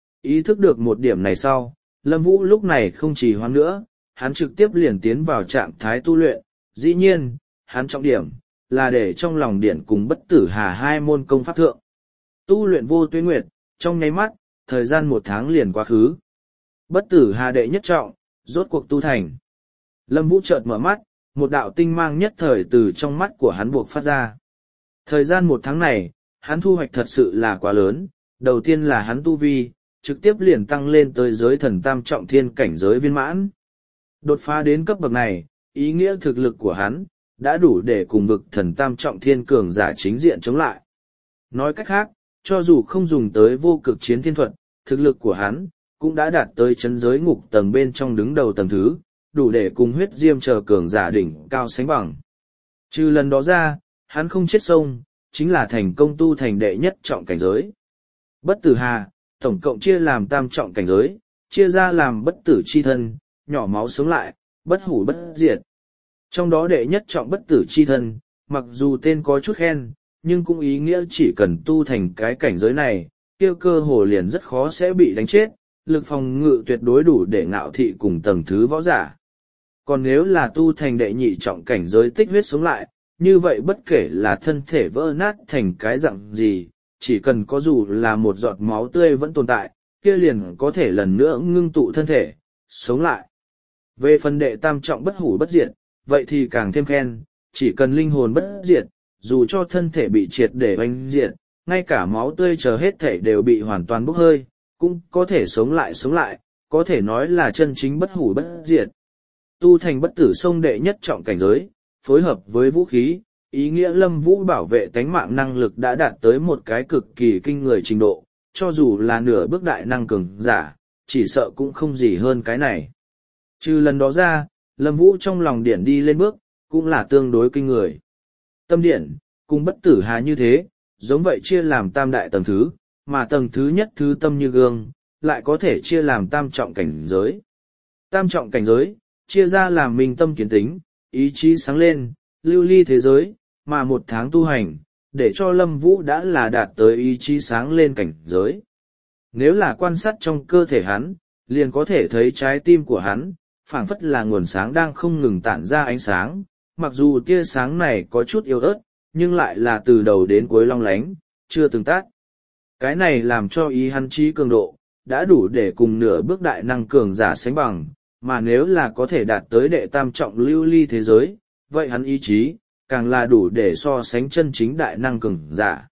Ý thức được một điểm này sau, Lâm Vũ lúc này không trì hoãn nữa, hắn trực tiếp liền tiến vào trạng thái tu luyện, dĩ nhiên, hắn trọng điểm, là để trong lòng điện cùng bất tử hà hai môn công pháp thượng. Tu luyện vô tuế nguyệt, trong nháy mắt, thời gian một tháng liền quá khứ. Bất tử hà đệ nhất trọng, rốt cuộc tu thành. Lâm Vũ chợt mở mắt, một đạo tinh mang nhất thời từ trong mắt của hắn buộc phát ra. Thời gian một tháng này, hắn thu hoạch thật sự là quá lớn, đầu tiên là hắn tu vi, trực tiếp liền tăng lên tới giới thần tam trọng thiên cảnh giới viên mãn. Đột phá đến cấp bậc này, ý nghĩa thực lực của hắn, đã đủ để cùng vực thần tam trọng thiên cường giả chính diện chống lại. Nói cách khác, cho dù không dùng tới vô cực chiến thiên thuật, thực lực của hắn, cũng đã đạt tới chấn giới ngục tầng bên trong đứng đầu tầng thứ, đủ để cùng huyết diêm chờ cường giả đỉnh cao sánh bằng. Trừ lần đó ra, hắn không chết sông, chính là thành công tu thành đệ nhất trọng cảnh giới. Bất tử hà, tổng cộng chia làm tam trọng cảnh giới, chia ra làm bất tử chi thân, nhỏ máu sống lại, bất hủ bất diệt. Trong đó đệ nhất trọng bất tử chi thân, mặc dù tên có chút khen, nhưng cũng ý nghĩa chỉ cần tu thành cái cảnh giới này, kia cơ hồ liền rất khó sẽ bị đánh chết, lực phòng ngự tuyệt đối đủ để ngạo thị cùng tầng thứ võ giả. Còn nếu là tu thành đệ nhị trọng cảnh giới tích huyết sống lại, như vậy bất kể là thân thể vỡ nát thành cái dạng gì, chỉ cần có dù là một giọt máu tươi vẫn tồn tại, kia liền có thể lần nữa ngưng tụ thân thể, sống lại. Về phần đệ tam trọng bất hủ bất diệt, vậy thì càng thêm khen, chỉ cần linh hồn bất diệt, dù cho thân thể bị triệt để oanh diệt, ngay cả máu tươi chờ hết thể đều bị hoàn toàn bốc hơi, cũng có thể sống lại sống lại, có thể nói là chân chính bất hủ bất diệt. Tu thành bất tử sông đệ nhất trọng cảnh giới, phối hợp với vũ khí, ý nghĩa Lâm Vũ bảo vệ tánh mạng năng lực đã đạt tới một cái cực kỳ kinh người trình độ, cho dù là nửa bước đại năng cường giả, chỉ sợ cũng không gì hơn cái này. Trừ lần đó ra, Lâm Vũ trong lòng điển đi lên bước, cũng là tương đối kinh người. Tâm điển, cùng bất tử hà như thế, giống vậy chia làm tam đại tầng thứ, mà tầng thứ nhất thứ tâm như gương, lại có thể chia làm tam trọng cảnh giới. Tam trọng cảnh giới, chia ra làm minh tâm kiến tính, ý chí sáng lên, lưu ly thế giới, mà một tháng tu hành, để cho Lâm Vũ đã là đạt tới ý chí sáng lên cảnh giới. Nếu là quan sát trong cơ thể hắn, liền có thể thấy trái tim của hắn, phảng phất là nguồn sáng đang không ngừng tản ra ánh sáng, mặc dù tia sáng này có chút yếu ớt, nhưng lại là từ đầu đến cuối long lánh, chưa từng tắt. Cái này làm cho ý hắn trí cường độ, đã đủ để cùng nửa bước đại năng cường giả sánh bằng, mà nếu là có thể đạt tới đệ tam trọng lưu ly thế giới, vậy hắn ý chí, càng là đủ để so sánh chân chính đại năng cường giả.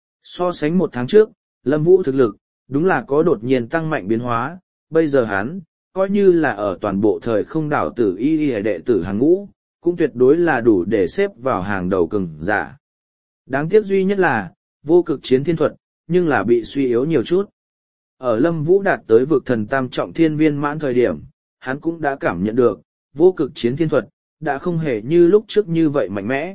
So sánh một tháng trước, Lâm Vũ thực lực, đúng là có đột nhiên tăng mạnh biến hóa, bây giờ hắn, coi như là ở toàn bộ thời không đảo tử y y đệ tử hàng ngũ, cũng tuyệt đối là đủ để xếp vào hàng đầu cường giả. Đáng tiếc duy nhất là, vô cực chiến thiên thuật, nhưng là bị suy yếu nhiều chút. Ở Lâm Vũ đạt tới vực thần tam trọng thiên viên mãn thời điểm, hắn cũng đã cảm nhận được, vô cực chiến thiên thuật, đã không hề như lúc trước như vậy mạnh mẽ.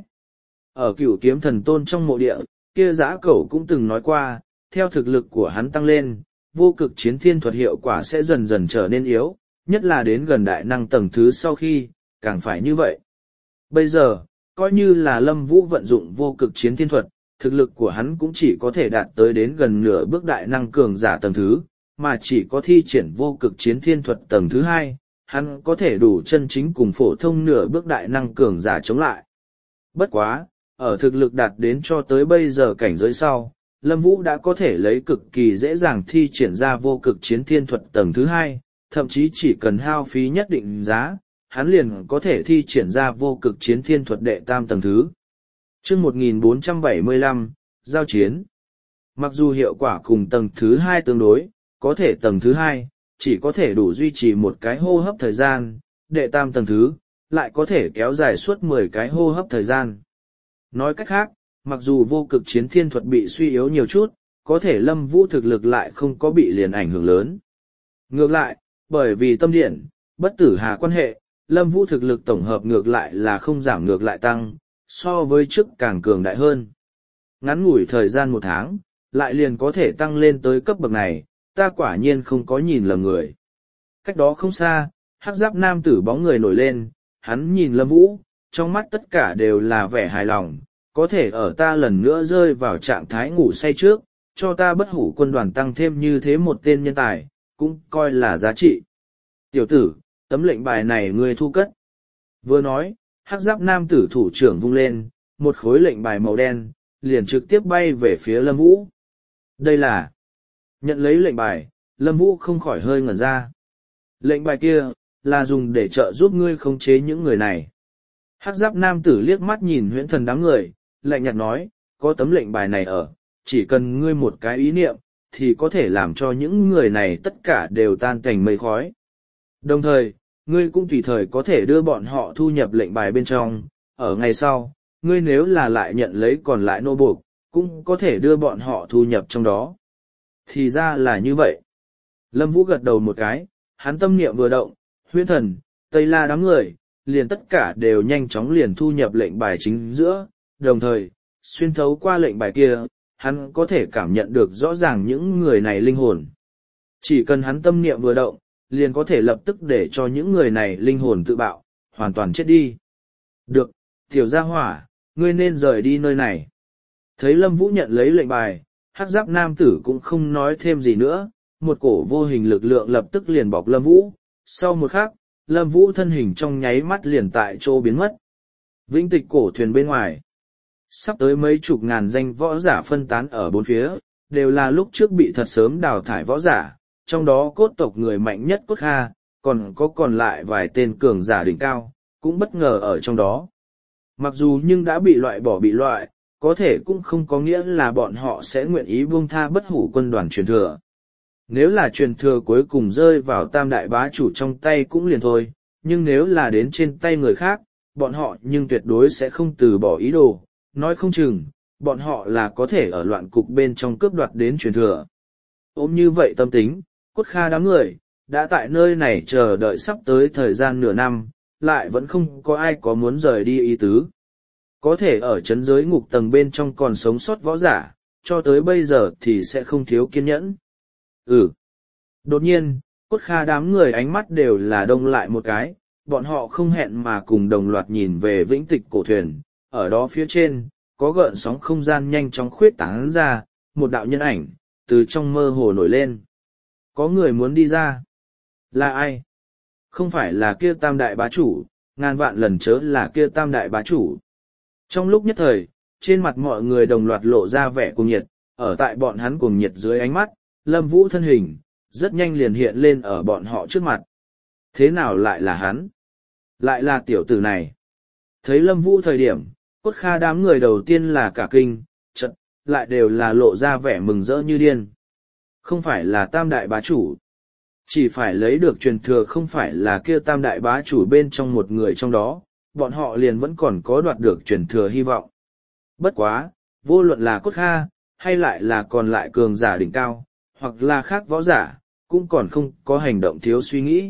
Ở Cửu Kiếm Thần Tôn trong mộ địa, kia Dã Cẩu cũng từng nói qua, theo thực lực của hắn tăng lên, vô cực chiến thiên thuật hiệu quả sẽ dần dần trở nên yếu, nhất là đến gần đại năng tầng thứ sau khi, càng phải như vậy. Bây giờ, coi như là Lâm Vũ vận dụng vô cực chiến thiên thuật, thực lực của hắn cũng chỉ có thể đạt tới đến gần nửa bước đại năng cường giả tầng thứ, mà chỉ có thi triển vô cực chiến thiên thuật tầng thứ hai, hắn có thể đủ chân chính cùng phổ thông nửa bước đại năng cường giả chống lại. Bất quá, ở thực lực đạt đến cho tới bây giờ cảnh giới sau, Lâm Vũ đã có thể lấy cực kỳ dễ dàng thi triển ra vô cực chiến thiên thuật tầng thứ hai, thậm chí chỉ cần hao phí nhất định giá, hắn liền có thể thi triển ra vô cực chiến thiên thuật đệ tam tầng thứ. Chương một nghìn bốn trăm bảy mươi lăm, Giao chiến. Mặc dù hiệu quả cùng tầng thứ hai tương đối, có thể tầng thứ hai, chỉ có thể đủ duy trì một cái hô hấp thời gian, đệ tam tầng thứ, lại có thể kéo dài suốt mười cái hô hấp thời gian. Nói cách khác, mặc dù vô cực chiến thiên thuật bị suy yếu nhiều chút, có thể Lâm Vũ thực lực lại không có bị liền ảnh hưởng lớn. Ngược lại, bởi vì tâm điện, bất tử hà quan hệ, Lâm Vũ thực lực tổng hợp ngược lại là không giảm ngược lại tăng, so với trước càng cường đại hơn. Ngắn ngủi thời gian một tháng, lại liền có thể tăng lên tới cấp bậc này, ta quả nhiên không có nhìn lầm người. Cách đó không xa, hắc giáp nam tử bóng người nổi lên, hắn nhìn Lâm Vũ, trong mắt tất cả đều là vẻ hài lòng, có thể ở ta lần nữa rơi vào trạng thái ngủ say trước, cho ta bất hủ quân đoàn tăng thêm như thế một tên nhân tài, cũng coi là giá trị. Tiểu tử, tấm lệnh bài này ngươi thu cất. Vừa nói, hắc giáp nam tử thủ trưởng vung lên, một khối lệnh bài màu đen, liền trực tiếp bay về phía Lâm Vũ. Đây là... Nhận lấy lệnh bài, Lâm Vũ không khỏi hơi ngẩn ra. Lệnh bài kia, là dùng để trợ giúp ngươi khống chế những người này. Hắc giáp nam tử liếc mắt nhìn huyễn thần đám người, lạnh nhạt nói, có tấm lệnh bài này ở, chỉ cần ngươi một cái ý niệm, thì có thể làm cho những người này tất cả đều tan thành mây khói. Đồng thời, ngươi cũng tùy thời có thể đưa bọn họ thu nhập lệnh bài bên trong, ở ngày sau, ngươi nếu là lại nhận lấy còn lại nô buộc, cũng có thể đưa bọn họ thu nhập trong đó. Thì ra là như vậy. Lâm Vũ gật đầu một cái, hắn tâm niệm vừa động, huyễn thần, Tây La đám người, liền tất cả đều nhanh chóng liền thu nhập lệnh bài chính giữa, đồng thời, xuyên thấu qua lệnh bài kia, hắn có thể cảm nhận được rõ ràng những người này linh hồn. Chỉ cần hắn tâm niệm vừa động, liền có thể lập tức để cho những người này linh hồn tự bạo, hoàn toàn chết đi. Được, tiểu gia hỏa, ngươi nên rời đi nơi này. Thấy Lâm Vũ nhận lấy lệnh bài, hắc giáp nam tử cũng không nói thêm gì nữa, một cổ vô hình lực lượng lập tức liền bọc Lâm Vũ. Sau một khắc, Lâm Vũ thân hình trong nháy mắt liền tại chỗ biến mất. Vĩnh Tịch cổ thuyền bên ngoài. Sắp tới mấy chục ngàn danh võ giả phân tán ở bốn phía, đều là lúc trước bị thật sớm đào thải võ giả, trong đó cốt tộc người mạnh nhất Cốt Kha, còn có còn lại vài tên cường giả đỉnh cao, cũng bất ngờ ở trong đó. Mặc dù nhưng đã bị loại bỏ bị loại, có thể cũng không có nghĩa là bọn họ sẽ nguyện ý buông tha bất hủ quân đoàn truyền thừa. Nếu là truyền thừa cuối cùng rơi vào tam đại bá chủ trong tay cũng liền thôi, nhưng nếu là đến trên tay người khác, bọn họ nhưng tuyệt đối sẽ không từ bỏ ý đồ, nói không chừng, bọn họ là có thể ở loạn cục bên trong cướp đoạt đến truyền thừa. Ôm như vậy tâm tính, Cốt Kha đám người, đã tại nơi này chờ đợi sắp tới thời gian nửa năm, lại vẫn không có ai có muốn rời đi ý tứ. Có thể ở chấn giới ngục tầng bên trong còn sống sót võ giả, cho tới bây giờ thì sẽ không thiếu kiên nhẫn. Ừ. Đột nhiên, Cốt Kha đám người ánh mắt đều là đông lại một cái, bọn họ không hẹn mà cùng đồng loạt nhìn về Vĩnh Tịch cổ thuyền, ở đó phía trên, có gợn sóng không gian nhanh chóng khuyết tán ra, một đạo nhân ảnh, từ trong mơ hồ nổi lên. Có người muốn đi ra. Là ai? Không phải là kia tam đại bá chủ, ngàn vạn lần chớ là kia tam đại bá chủ. Trong lúc nhất thời, trên mặt mọi người đồng loạt lộ ra vẻ cuồng nhiệt, ở tại bọn hắn cuồng nhiệt dưới ánh mắt, Lâm Vũ thân hình, rất nhanh liền hiện lên ở bọn họ trước mặt. Thế nào lại là hắn? Lại là tiểu tử này. Thấy Lâm Vũ thời điểm, Cốt Kha đám người đầu tiên là cả kinh, chật, lại đều là lộ ra vẻ mừng rỡ như điên. Không phải là tam đại bá chủ. Chỉ phải lấy được truyền thừa không phải là kia tam đại bá chủ bên trong một người trong đó, bọn họ liền vẫn còn có đoạt được truyền thừa hy vọng. Bất quá, vô luận là Cốt Kha, hay lại là còn lại cường giả đỉnh cao, hoặc là khác võ giả, cũng còn không có hành động thiếu suy nghĩ.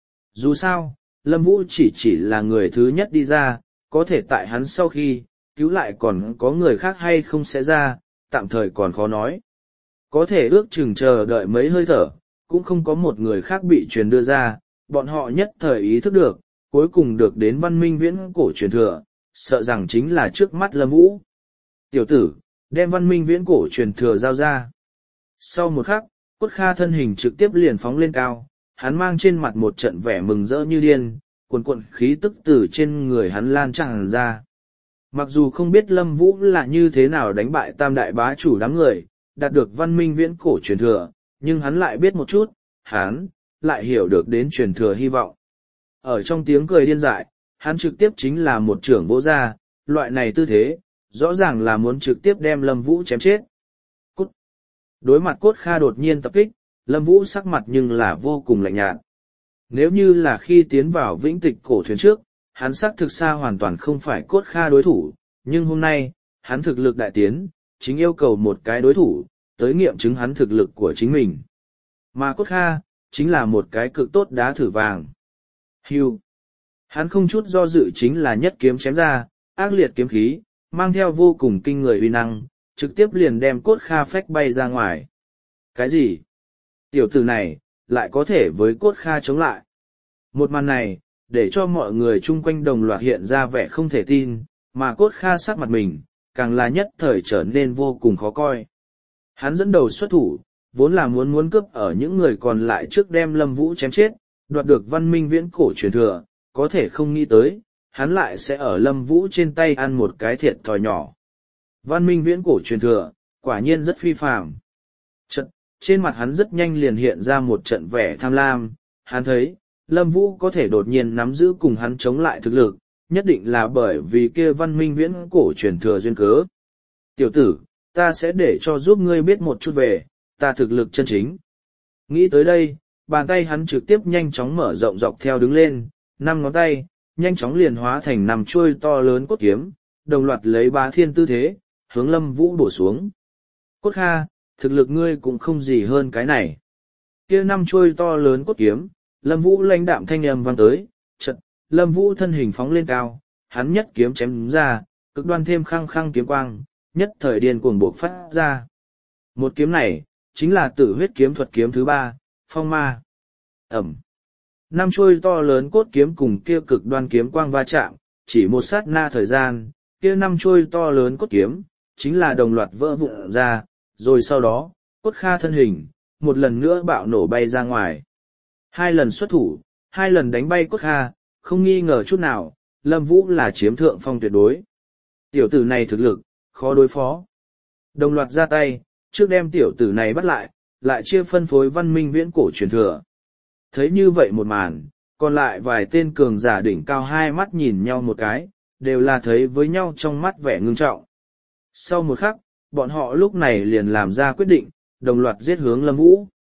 Dù sao, Lâm Vũ chỉ chỉ là người thứ nhất đi ra, có thể tại hắn sau khi, cứu lại còn có người khác hay không sẽ ra, tạm thời còn khó nói. Có thể ước chừng chờ đợi mấy hơi thở, cũng không có một người khác bị truyền đưa ra, bọn họ nhất thời ý thức được, cuối cùng được đến văn minh viễn cổ truyền thừa, sợ rằng chính là trước mắt Lâm Vũ. Tiểu tử, đem văn minh viễn cổ truyền thừa giao ra. Sau một khắc, Cốt Kha thân hình trực tiếp liền phóng lên cao, hắn mang trên mặt một trận vẻ mừng rỡ như điên, cuồn cuộn khí tức từ trên người hắn lan tràn ra. Mặc dù không biết Lâm Vũ là như thế nào đánh bại tam đại bá chủ đám người, đạt được văn minh viễn cổ truyền thừa, nhưng hắn lại biết một chút, hắn lại hiểu được đến truyền thừa hy vọng. Ở trong tiếng cười điên dại, hắn trực tiếp chính là một trưởng vỗ ra, loại này tư thế, rõ ràng là muốn trực tiếp đem Lâm Vũ chém chết. Cút! Đối mặt Cốt Kha đột nhiên tập kích, Lâm Vũ sắc mặt nhưng là vô cùng lạnh nhạt. Nếu như là khi tiến vào Vĩnh Tịch cổ thuyền trước, hắn xác thực xa hoàn toàn không phải Cốt Kha đối thủ, nhưng hôm nay, hắn thực lực đại tiến, chính yêu cầu một cái đối thủ, tới nghiệm chứng hắn thực lực của chính mình. Mà Cốt Kha, chính là một cái cực tốt đá thử vàng. Hưu. Hắn không chút do dự chính là nhất kiếm chém ra, ác liệt kiếm khí, mang theo vô cùng kinh người uy năng, trực tiếp liền đem Cốt Kha phách bay ra ngoài. Cái gì? Tiểu tử này, lại có thể với Cốt Kha chống lại. Một màn này, để cho mọi người chung quanh đồng loạt hiện ra vẻ không thể tin, mà Cốt Kha sắc mặt mình, càng là nhất thời trở nên vô cùng khó coi. Hắn dẫn đầu xuất thủ, vốn là muốn muốn cướp ở những người còn lại trước đem Lâm Vũ chém chết, đoạt được văn minh viễn cổ truyền thừa, có thể không nghĩ tới, hắn lại sẽ ở Lâm Vũ trên tay ăn một cái thiệt thòi nhỏ. Văn minh viễn cổ truyền thừa, quả nhiên rất phi phàm. Trận, trên mặt hắn rất nhanh liền hiện ra một trận vẻ tham lam, hắn thấy, Lâm Vũ có thể đột nhiên nắm giữ cùng hắn chống lại thực lực, nhất định là bởi vì kia văn minh viễn cổ truyền thừa duyên cớ. Tiểu tử, ta sẽ để cho giúp ngươi biết một chút về, ta thực lực chân chính. Nghĩ tới đây, bàn tay hắn trực tiếp nhanh chóng mở rộng dọc theo đứng lên, năm ngón tay, nhanh chóng liền hóa thành năm chuôi to lớn cốt kiếm, đồng loạt lấy bá thiên tư thế, hướng Lâm Vũ bổ xuống. Cốt Kha, thực lực ngươi cũng không gì hơn cái này. Kia năm chuôi to lớn cốt kiếm, Lâm Vũ lãnh đạm thanh âm vang tới, chợt, Lâm Vũ thân hình phóng lên cao, hắn nhất kiếm chém ra, cực đoan thêm khăng khăng kiếm quang, nhất thời điên cuồng bộc phát ra. Một kiếm này, chính là Tử Huyết kiếm thuật kiếm thứ ba, Phong Ma. Ẩm. Năm chuôi to lớn cốt kiếm cùng kia cực đoan kiếm quang va chạm, chỉ một sát na thời gian, kia năm chuôi to lớn cốt kiếm, chính là đồng loạt vỡ vụn ra, rồi sau đó, Cốt Kha thân hình, một lần nữa bạo nổ bay ra ngoài. Hai lần xuất thủ, hai lần đánh bay cốt kha, không nghi ngờ chút nào, Lâm Vũ là chiếm thượng phong tuyệt đối. Tiểu tử này thực lực, khó đối phó. Đồng loạt ra tay, trước đem tiểu tử này bắt lại, lại chia phân phối văn minh viễn cổ truyền thừa. Thấy như vậy một màn, còn lại vài tên cường giả đỉnh cao hai mắt nhìn nhau một cái, đều là thấy với nhau trong mắt vẻ ngưng trọng. Sau một khắc, bọn họ lúc này liền làm ra quyết định, đồng loạt giết hướng Lâm Vũ.